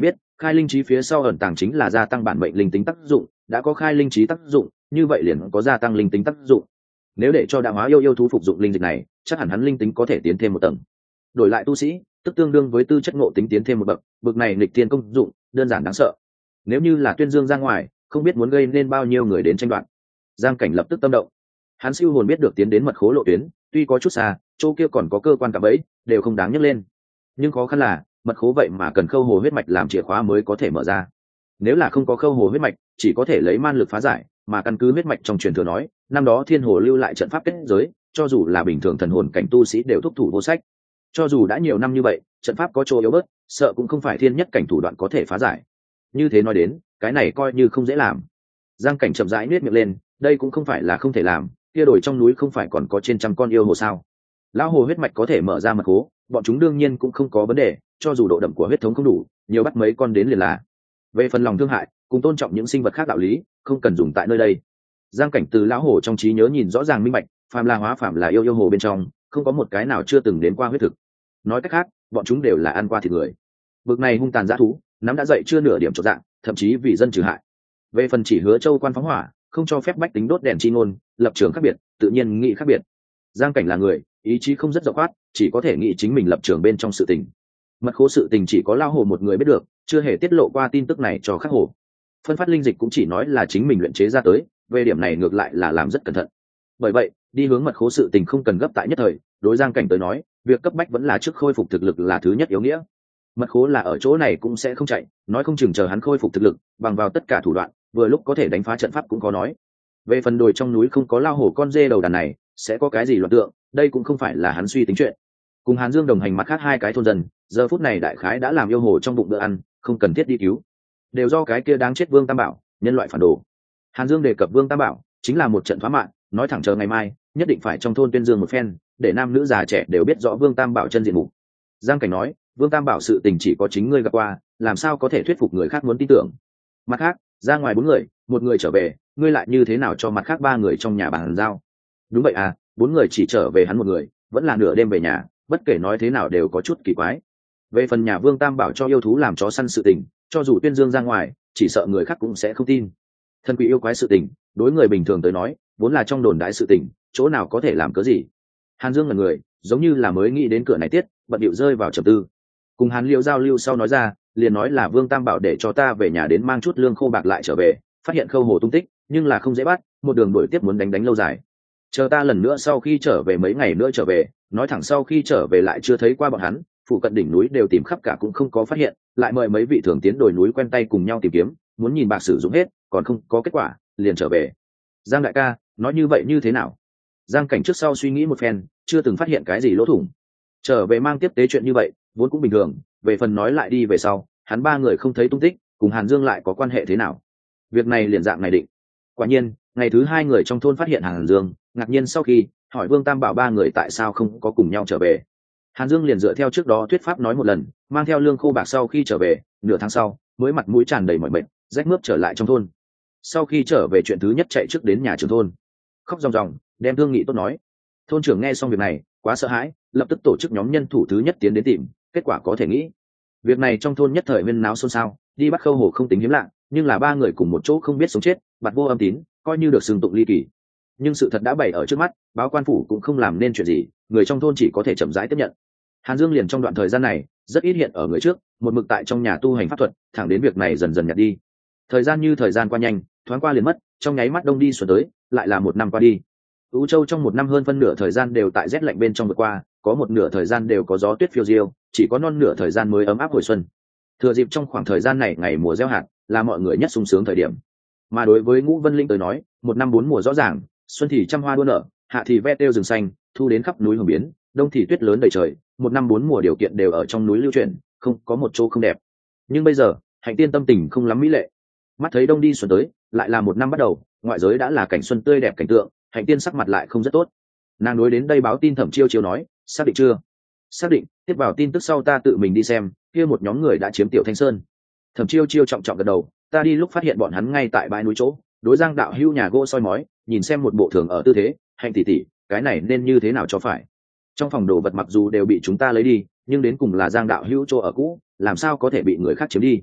khai linh trí phía sau ẩn tàng chính là gia tăng bản mệnh linh tính tác dụng, đã có khai linh trí tác dụng như vậy liền có gia tăng linh tính tác dụng. Nếu để cho đạo hóa yêu thú phục dụng linh dịch này, chắc hẳn hắn linh tính có thể tiến thêm một tầng. Đổi lại tu sĩ, tức tương đương với tư chất ngộ tính tiến thêm một bậc, bậc này nghịch thiên công dụng đơn giản đáng sợ. Nếu như là tuyên dương ra ngoài, không biết muốn gây nên bao nhiêu người đến tranh đoạt. Giang Cảnh lập tức tâm động. Hắn siêu hồn biết được tiến đến mật khố lộ tuyến, tuy có chút xa, chỗ kia còn có cơ quan cạm bẫy, đều không đáng nhắc lên. Nhưng khó khăn là, mật khố vậy mà cần khâu hồ huyết mạch làm chìa khóa mới có thể mở ra. Nếu là không có khâu hồ huyết mạch, chỉ có thể lấy man lực phá giải, mà căn cứ huyết mạch trong truyền thừa nói, năm đó thiên hồ lưu lại trận pháp kết giới, cho dù là bình thường thần hồn cảnh tu sĩ đều thúc thủ vô sách. Cho dù đã nhiều năm như vậy, trận pháp có chỗ yếu bớt, sợ cũng không phải thiên nhất cảnh thủ đoạn có thể phá giải. Như thế nói đến, cái này coi như không dễ làm. Giang Cảnh chậm rãi nhếch miệng lên, đây cũng không phải là không thể làm, kia đồi trong núi không phải còn có trên trăm con yêu hồ sao? Lão hồ huyết mạch có thể mở ra mật khố, bọn chúng đương nhiên cũng không có vấn đề, cho dù độ đậm của huyết thống không đủ, nhiều bắt mấy con đến liền là. Về phần lòng thương hại, cùng tôn trọng những sinh vật khác đạo lý, không cần dùng tại nơi đây. Giang Cảnh từ lão hồ trong trí nhớ nhìn rõ ràng minh bạch, phàm là hóa phàm là yêu hồ bên trong, không có một cái nào chưa từng đến qua huyết thực. Nói cách khác, bọn chúng đều là ăn qua thịt người. Bực này hung tàn dã thú, nắm đã dậy chưa nửa điểm chột dạng, thậm chí vì dân trừ hại. Về phần chỉ hứa châu quan phóng hỏa, không cho phép bách tính đốt đèn chi ngôn, lập trường khác biệt, tự nhiên nghĩ khác biệt. Giang Cảnh là người, ý chí không rất rộng khoát, chỉ có thể nghĩ chính mình lập trường bên trong sự tình. Mật khố sự tình chỉ có lao hồ một người biết được, chưa hề tiết lộ qua tin tức này cho khắc hồ. Phân phát linh dịch cũng chỉ nói là chính mình luyện chế ra tới, về điểm này ngược lại là làm rất cẩn thận. Bởi vậy, đi hướng mật khố sự tình không cần gấp tại nhất thời, đối Giang Cảnh tới nói, việc cấp bách vẫn là trước khôi phục thực lực là thứ nhất yếu nghĩa. Mật khố là ở chỗ này cũng sẽ không chạy, nói không chừng chờ hắn khôi phục thực lực, bằng vào tất cả thủ đoạn, vừa lúc có thể đánh phá trận pháp cũng có nói. Về phần đồi trong núi không có lao hổ con dê đầu đàn này, sẽ có cái gì loạn tượng, đây cũng không phải là hắn suy tính chuyện. Cùng Hàn Dương đồng hành mặt khác hai cái thôn dân, giờ phút này đại khái đã làm yêu hồ trong bụng bữa ăn, không cần thiết đi cứu. Đều do cái kia đáng chết Vương Tam Bảo, nhân loại phản đồ. Hàn Dương đề cập Vương Tam Bảo, chính là một trận phá mạng, nói thẳng chờ ngày mai, nhất định phải trong thôn tuyên dương một phen, để nam nữ già trẻ đều biết rõ Vương Tam Bảo chân diện mục. Giang Cảnh nói, Vương Tam Bảo sự tình chỉ có chính ngươi gặp qua, làm sao có thể thuyết phục người khác muốn tin tưởng. Mặt khác, ra ngoài 4 người, một người trở về, ngươi lại như thế nào cho mặt khác 3 người trong nhà bàn giao? Đúng vậy à, 4 người chỉ trở về hắn một người, vẫn là nửa đêm về nhà, bất kể nói thế nào đều có chút kỳ quái. Về phần nhà Vương Tam Bảo cho yêu thú làm chó săn sự tình, cho dù tuyên dương ra ngoài, chỉ sợ người khác cũng sẽ không tin. Thân quỷ yêu quái sự tình, đối người bình thường tới nói, vốn là trong đồn đại sự tình, chỗ nào có thể làm cớ gì. Hàn Dương là người, giống như là mới nghĩ đến cửa này tiết, bận điệu rơi vào trầm tư. Cùng Hàn Liễu giao lưu sau nói ra, liền nói là Vương Tam Bảo để cho ta về nhà đến mang chút lương khô bạc lại trở về, phát hiện khâu hồ tung tích, nhưng là không dễ bắt, một đường đuổi tiếp muốn đánh lâu dài. Chờ ta lần nữa sau khi trở về mấy ngày nữa trở về, nói thẳng sau khi trở về lại chưa thấy qua bọn hắn, phụ cận đỉnh núi đều tìm khắp cả cũng không có phát hiện, lại mời mấy vị thường tiến đồi núi quen tay cùng nhau tìm kiếm, muốn nhìn bạc sử dụng hết, còn không có kết quả, liền trở về. Giang đại ca, nói như vậy như thế nào? Giang Cảnh trước sau suy nghĩ một phen, chưa từng phát hiện cái gì lỗ thủng. Trở về mang tiếp tế chuyện như vậy, vốn cũng bình thường, về phần nói lại đi về sau, hắn 3 người không thấy tung tích, cùng Hàn Dương lại có quan hệ thế nào? Việc này liền dạng này định. Quả nhiên, ngày thứ 2 người trong thôn phát hiện Hàn Dương, ngạc nhiên sau khi hỏi Vương Tam Bảo 3 người tại sao không có cùng nhau trở về. Hàn Dương liền dựa theo trước đó thuyết pháp nói một lần, mang theo lương khô bạc sau khi trở về, nửa tháng sau, mới mặt mũi tràn đầy mỏi mệt, rách mướp trở lại trong thôn. Sau khi trở về chuyện thứ nhất chạy trước đến nhà trưởng thôn, khóc ròng ròng, đem thương nghị tốt nói. Thôn trưởng nghe xong việc này, quá sợ hãi, lập tức tổ chức nhóm nhân thủ thứ nhất tiến đến tìm, kết quả có thể nghĩ. Việc này trong thôn nhất thời huyên náo xôn xao, đi bắt khâu hồ không tính hiếm lạ, nhưng là 3 người cùng một chỗ không biết sống chết, bạt vô âm tín, coi như được xưng tụng ly kỳ. Nhưng sự thật đã bày ở trước mắt, báo quan phủ cũng không làm nên chuyện gì, người trong thôn chỉ có thể chậm rãi tiếp nhận. Hàn Dương liền trong đoạn thời gian này rất ít hiện ở người trước, một mực tại trong nhà tu hành pháp thuật, thẳng đến việc này dần dần nhạt đi. Thời gian như thời gian qua nhanh, thoáng qua liền mất, trong nháy mắt đông đi xuân tới, lại là 1 năm qua đi. U Châu trong 1 năm hơn phân nửa thời gian đều tại rét lạnh bên trong vượt qua, có một nửa thời gian đều có gió tuyết phiêu diêu, chỉ có non nửa thời gian mới ấm áp hồi xuân. Thừa dịp trong khoảng thời gian này ngày mùa gieo hạt, là mọi người nhất sung sướng thời điểm. Mà đối với Ngũ Vân Linh tới nói, 1 năm 4 mùa rõ ràng, xuân thì trăm hoa đua nở, hạ thì ve têu rừng xanh, thu đến khắp núi hồng biến, đông thì tuyết lớn đầy trời, 1 năm 4 mùa điều kiện đều ở trong núi lưu chuyển, không có một chỗ không đẹp. Nhưng bây giờ, Hạnh Tiên tâm tình không lắm mỹ lệ. Mắt thấy đông đi xuân tới, lại là 1 năm bắt đầu, ngoại giới đã là cảnh xuân tươi đẹp cảnh tượng, Hạnh Tiên sắc mặt lại không rất tốt. Nàng đối đến đây báo tin Thẩm Chiêu Chiêu nói, xác định chưa? Xác định, tiếp vào tin tức sau ta tự mình đi xem, kia một nhóm người đã chiếm Tiểu Thanh Sơn. Thẩm Chiêu Chiêu trọng trọng gật đầu, ta đi lúc phát hiện bọn hắn ngay tại bãi núi chỗ, đối Giang đạo hữu nhà gỗ soi mói, nhìn xem một bộ thường ở tư thế, Hạnh tỷ tỷ, cái này nên như thế nào cho phải? Trong phòng đồ vật mặc dù đều bị chúng ta lấy đi, nhưng đến cùng là Giang đạo hữu chỗ ở cũ, làm sao có thể bị người khác chiếm đi?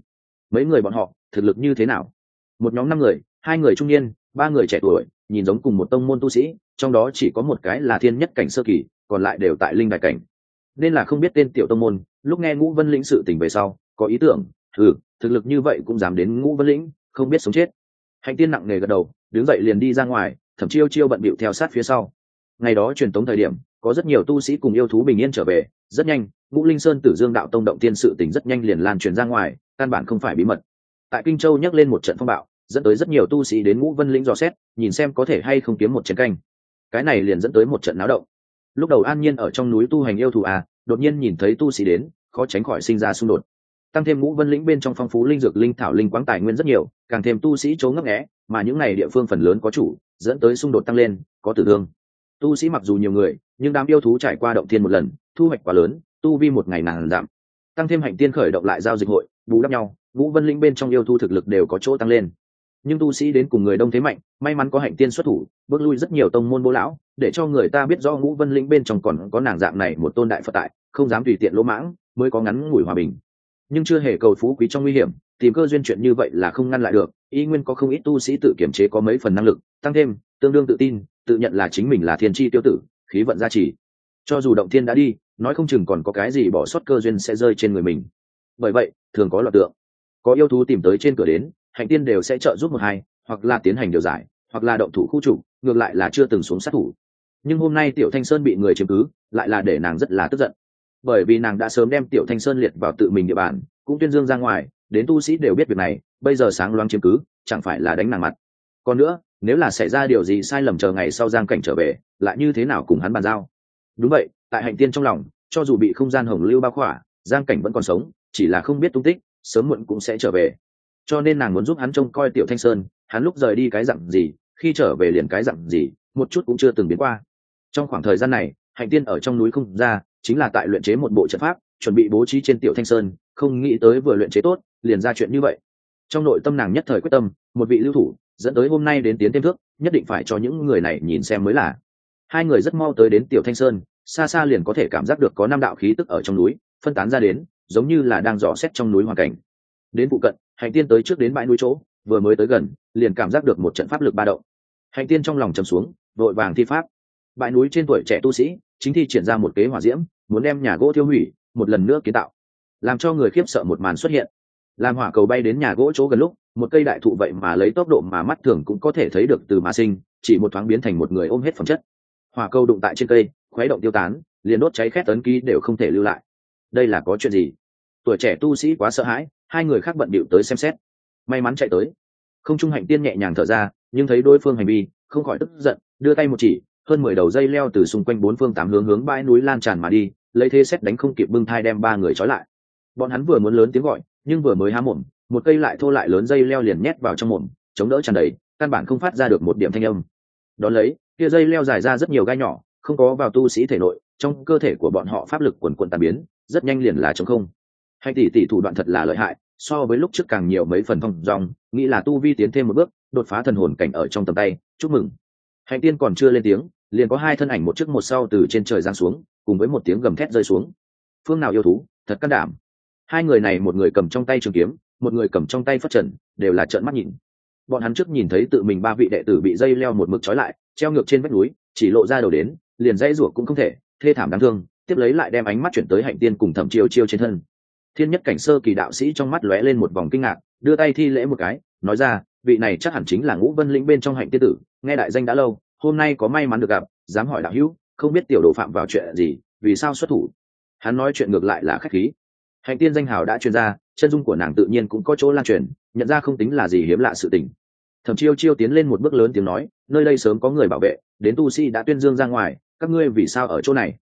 mấy người bọn họ thực lực như thế nào? Một nhóm 5 người, 2 người trung niên, 3 người trẻ tuổi, nhìn giống cùng một tông môn tu sĩ, trong đó chỉ có một cái là thiên nhất cảnh sơ kỳ, còn lại đều tại linh đại cảnh. Nên là không biết tên tiểu tông môn. Lúc nghe Ngũ Vân Lĩnh sự tình về sau có ý tưởng, thực lực như vậy cũng dám đến Ngũ Vân Lĩnh, không biết sống chết. Hạnh Tiên nặng nề gật đầu, đứng dậy liền đi ra ngoài. Thẩm Chiêu Chiêu bận bịu theo sát phía sau. Ngày đó truyền tống thời điểm có rất nhiều tu sĩ cùng yêu thú bình yên trở về, rất nhanh Ngũ Linh Sơn Tử Dương đạo tông động tiên sự tình rất nhanh liền lan truyền ra ngoài, căn bản không phải bí mật. Tại Kinh Châu nhắc lên một trận phong bạo, dẫn tới rất nhiều tu sĩ đến Ngũ Vân Lĩnh dò xét, nhìn xem có thể hay không kiếm một chén canh. Cái này liền dẫn tới một trận náo động. Lúc đầu an nhiên ở trong núi tu hành yêu thú đột nhiên nhìn thấy tu sĩ đến, khó tránh khỏi sinh ra xung đột. Tăng thêm Ngũ Vân Lĩnh bên trong phong phú linh dược linh thảo linh quáng tài nguyên rất nhiều, càng thêm tu sĩ chố ngấp nghé, mà những này địa phương phần lớn có chủ, dẫn tới xung đột tăng lên, có tử thương. Tu sĩ mặc dù nhiều người, nhưng đám yêu thú trải qua động thiên một lần, thu hoạch quá lớn, tu vi một ngày nàng giảm. Tăng thêm Hạnh Tiên khởi động lại giao dịch hội, bù đắp nhau, Ngũ Vân Lĩnh bên trong yêu thú thực lực đều có chỗ tăng lên. Nhưng tu sĩ đến cùng người đông thế mạnh, may mắn có Hạnh Tiên xuất thủ, bước lui rất nhiều tông môn bố lão, để cho người ta biết rõ Ngũ Vân Lĩnh bên trong còn có nàng dạng này một tôn đại Phật tại, không dám tùy tiện lỗ mãng, mới có ngắn ngủi hòa bình. Nhưng chưa hề cầu phú quý trong nguy hiểm, tìm cơ duyên chuyện như vậy là không ngăn lại được. Y nguyên có không ít tu sĩ tự kiểm chế có mấy phần năng lực, tăng thêm tương đương tự tin, tự nhận là chính mình là thiên chi tiêu tử, khí vận gia trì. Cho dù động thiên đã đi, nói không chừng còn có cái gì bỏ sót cơ duyên sẽ rơi trên người mình. Bởi vậy thường có loạt tượng, có yêu thú tìm tới trên cửa đến, Hạnh Tiên đều sẽ trợ giúp một hai, hoặc là tiến hành điều giải, hoặc là động thủ khu chủ, ngược lại là chưa từng xuống sát thủ. Nhưng hôm nay Tiểu Thanh Sơn bị người chiếm cứ, lại là để nàng rất là tức giận. Bởi vì nàng đã sớm đem Tiểu Thanh Sơn liệt vào tự mình địa bàn, cũng tuyên dương ra ngoài, đến tu sĩ đều biết việc này, bây giờ sáng loáng chiếm cứ, chẳng phải là đánh nàng mặt. Còn nữa, nếu là xảy ra điều gì sai lầm chờ ngày sau Giang Cảnh trở về, lại như thế nào cùng hắn bàn giao? Đúng vậy, tại Hạnh Tiên trong lòng, cho dù bị không gian hồng lưu bao khỏa, Giang Cảnh vẫn còn sống, chỉ là không biết tung tích, sớm muộn cũng sẽ trở về. Cho nên nàng muốn giúp hắn trông coi Tiểu Thanh Sơn, hắn lúc rời đi cái dặn gì, khi trở về liền cái dặn gì, một chút cũng chưa từng biến qua. Trong khoảng thời gian này, Hạnh Tiên ở trong núi không ra, chính là tại luyện chế một bộ trận pháp, chuẩn bị bố trí trên Tiểu Thanh Sơn, không nghĩ tới vừa luyện chế tốt, liền ra chuyện như vậy. Trong nội tâm nàng nhất thời quyết tâm, một vị lưu thủ, dẫn tới hôm nay đến tiến thêm thước, nhất định phải cho những người này nhìn xem mới là. Hai người rất mau tới đến Tiểu Thanh Sơn, xa xa liền có thể cảm giác được có 5 đạo khí tức ở trong núi, phân tán ra đến, giống như là đang dò xét trong núi hoàn cảnh. Đến phụ cận, Hạnh Tiên tới trước đến bãi núi chỗ, vừa mới tới gần, liền cảm giác được một trận pháp lực ba động. Hạnh Tiên trong lòng trầm xuống, vội vàng thi pháp. Bãi núi trên tuổi trẻ tu sĩ, chính thi triển ra một kế hỏa diễm, muốn đem nhà gỗ thiêu hủy, một lần nữa kiến tạo. Làm cho người khiếp sợ một màn xuất hiện. Làm hỏa cầu bay đến nhà gỗ chỗ gần lúc, một cây đại thụ vậy mà lấy tốc độ mà mắt thường cũng có thể thấy được từ mà sinh, chỉ một thoáng biến thành một người ôm hết phẩm chất. Hỏa cầu đụng tại trên cây, khuấy động tiêu tán, liền đốt cháy khét tấn ký đều không thể lưu lại. Đây là có chuyện gì? Tuổi trẻ tu sĩ quá sợ hãi, hai người khác bận bịu tới xem xét. May mắn chạy tới. Không Trung Hạnh Tiên nhẹ nhàng thở ra, nhưng thấy đối phương hành vi, không khỏi tức giận, đưa tay một chỉ, hơn 10 đầu dây leo từ xung quanh 4 phương 8 hướng bãi núi lan tràn mà đi, lấy thế xét đánh không kịp bưng thai đem 3 người trói lại. Bọn hắn vừa muốn lớn tiếng gọi, nhưng vừa mới há mồm, một cây lại thô lại lớn dây leo liền nhét vào trong mồm, chống đỡ tràn đầy, căn bản không phát ra được một điểm thanh âm. Đón lấy, kia dây leo dài ra rất nhiều gai nhỏ, không có vào tu sĩ thể nội, trong cơ thể của bọn họ pháp lực quần quần tan biến, rất nhanh liền là trống không. Hạnh tỷ thủ đoạn thật là lợi hại, so với lúc trước càng nhiều mấy phần thông dong, nghĩ là tu vi tiến thêm một bước, đột phá thần hồn cảnh ở trong tầm tay, chúc mừng. Hạnh Tiên còn chưa lên tiếng, liền có 2 thân ảnh một trước một sau từ trên trời giáng xuống, cùng với một tiếng gầm thét rơi xuống. Phương nào yêu thú, thật can đảm. 2 người này, một người cầm trong tay trường kiếm, một người cầm trong tay phất trần, đều là trợn mắt nhìn. Bọn hắn trước nhìn thấy tự mình 3 vị đệ tử bị dây leo một mực trói lại, treo ngược trên vách núi, chỉ lộ ra đầu đến, liền dãy rủa cũng không thể, thê thảm đáng thương, tiếp lấy lại đem ánh mắt chuyển tới Hạnh Tiên cùng Thẩm Chiêu Chiêu trên thân. Thiên nhất cảnh sơ kỳ đạo sĩ trong mắt lóe lên một vòng kinh ngạc, đưa tay thi lễ một cái, nói ra, vị này chắc hẳn chính là Ngũ Vân Lĩnh bên trong Hạnh tiên tử, nghe đại danh đã lâu, hôm nay có may mắn được gặp, dám hỏi đạo hữu, không biết tiểu đồ phạm vào chuyện gì, vì sao xuất thủ. Hắn nói chuyện ngược lại là khách khí. Hạnh tiên danh hào đã truyền ra, chân dung của nàng tự nhiên cũng có chỗ lan truyền, nhận ra không tính là gì hiếm lạ sự tình. Thẩm Chiêu Chiêu tiến lên một bước lớn tiếng nói, nơi đây sớm có người bảo vệ, đến tu sĩ đã tuyên dương ra ngoài, các ngươi vì sao ở chỗ này?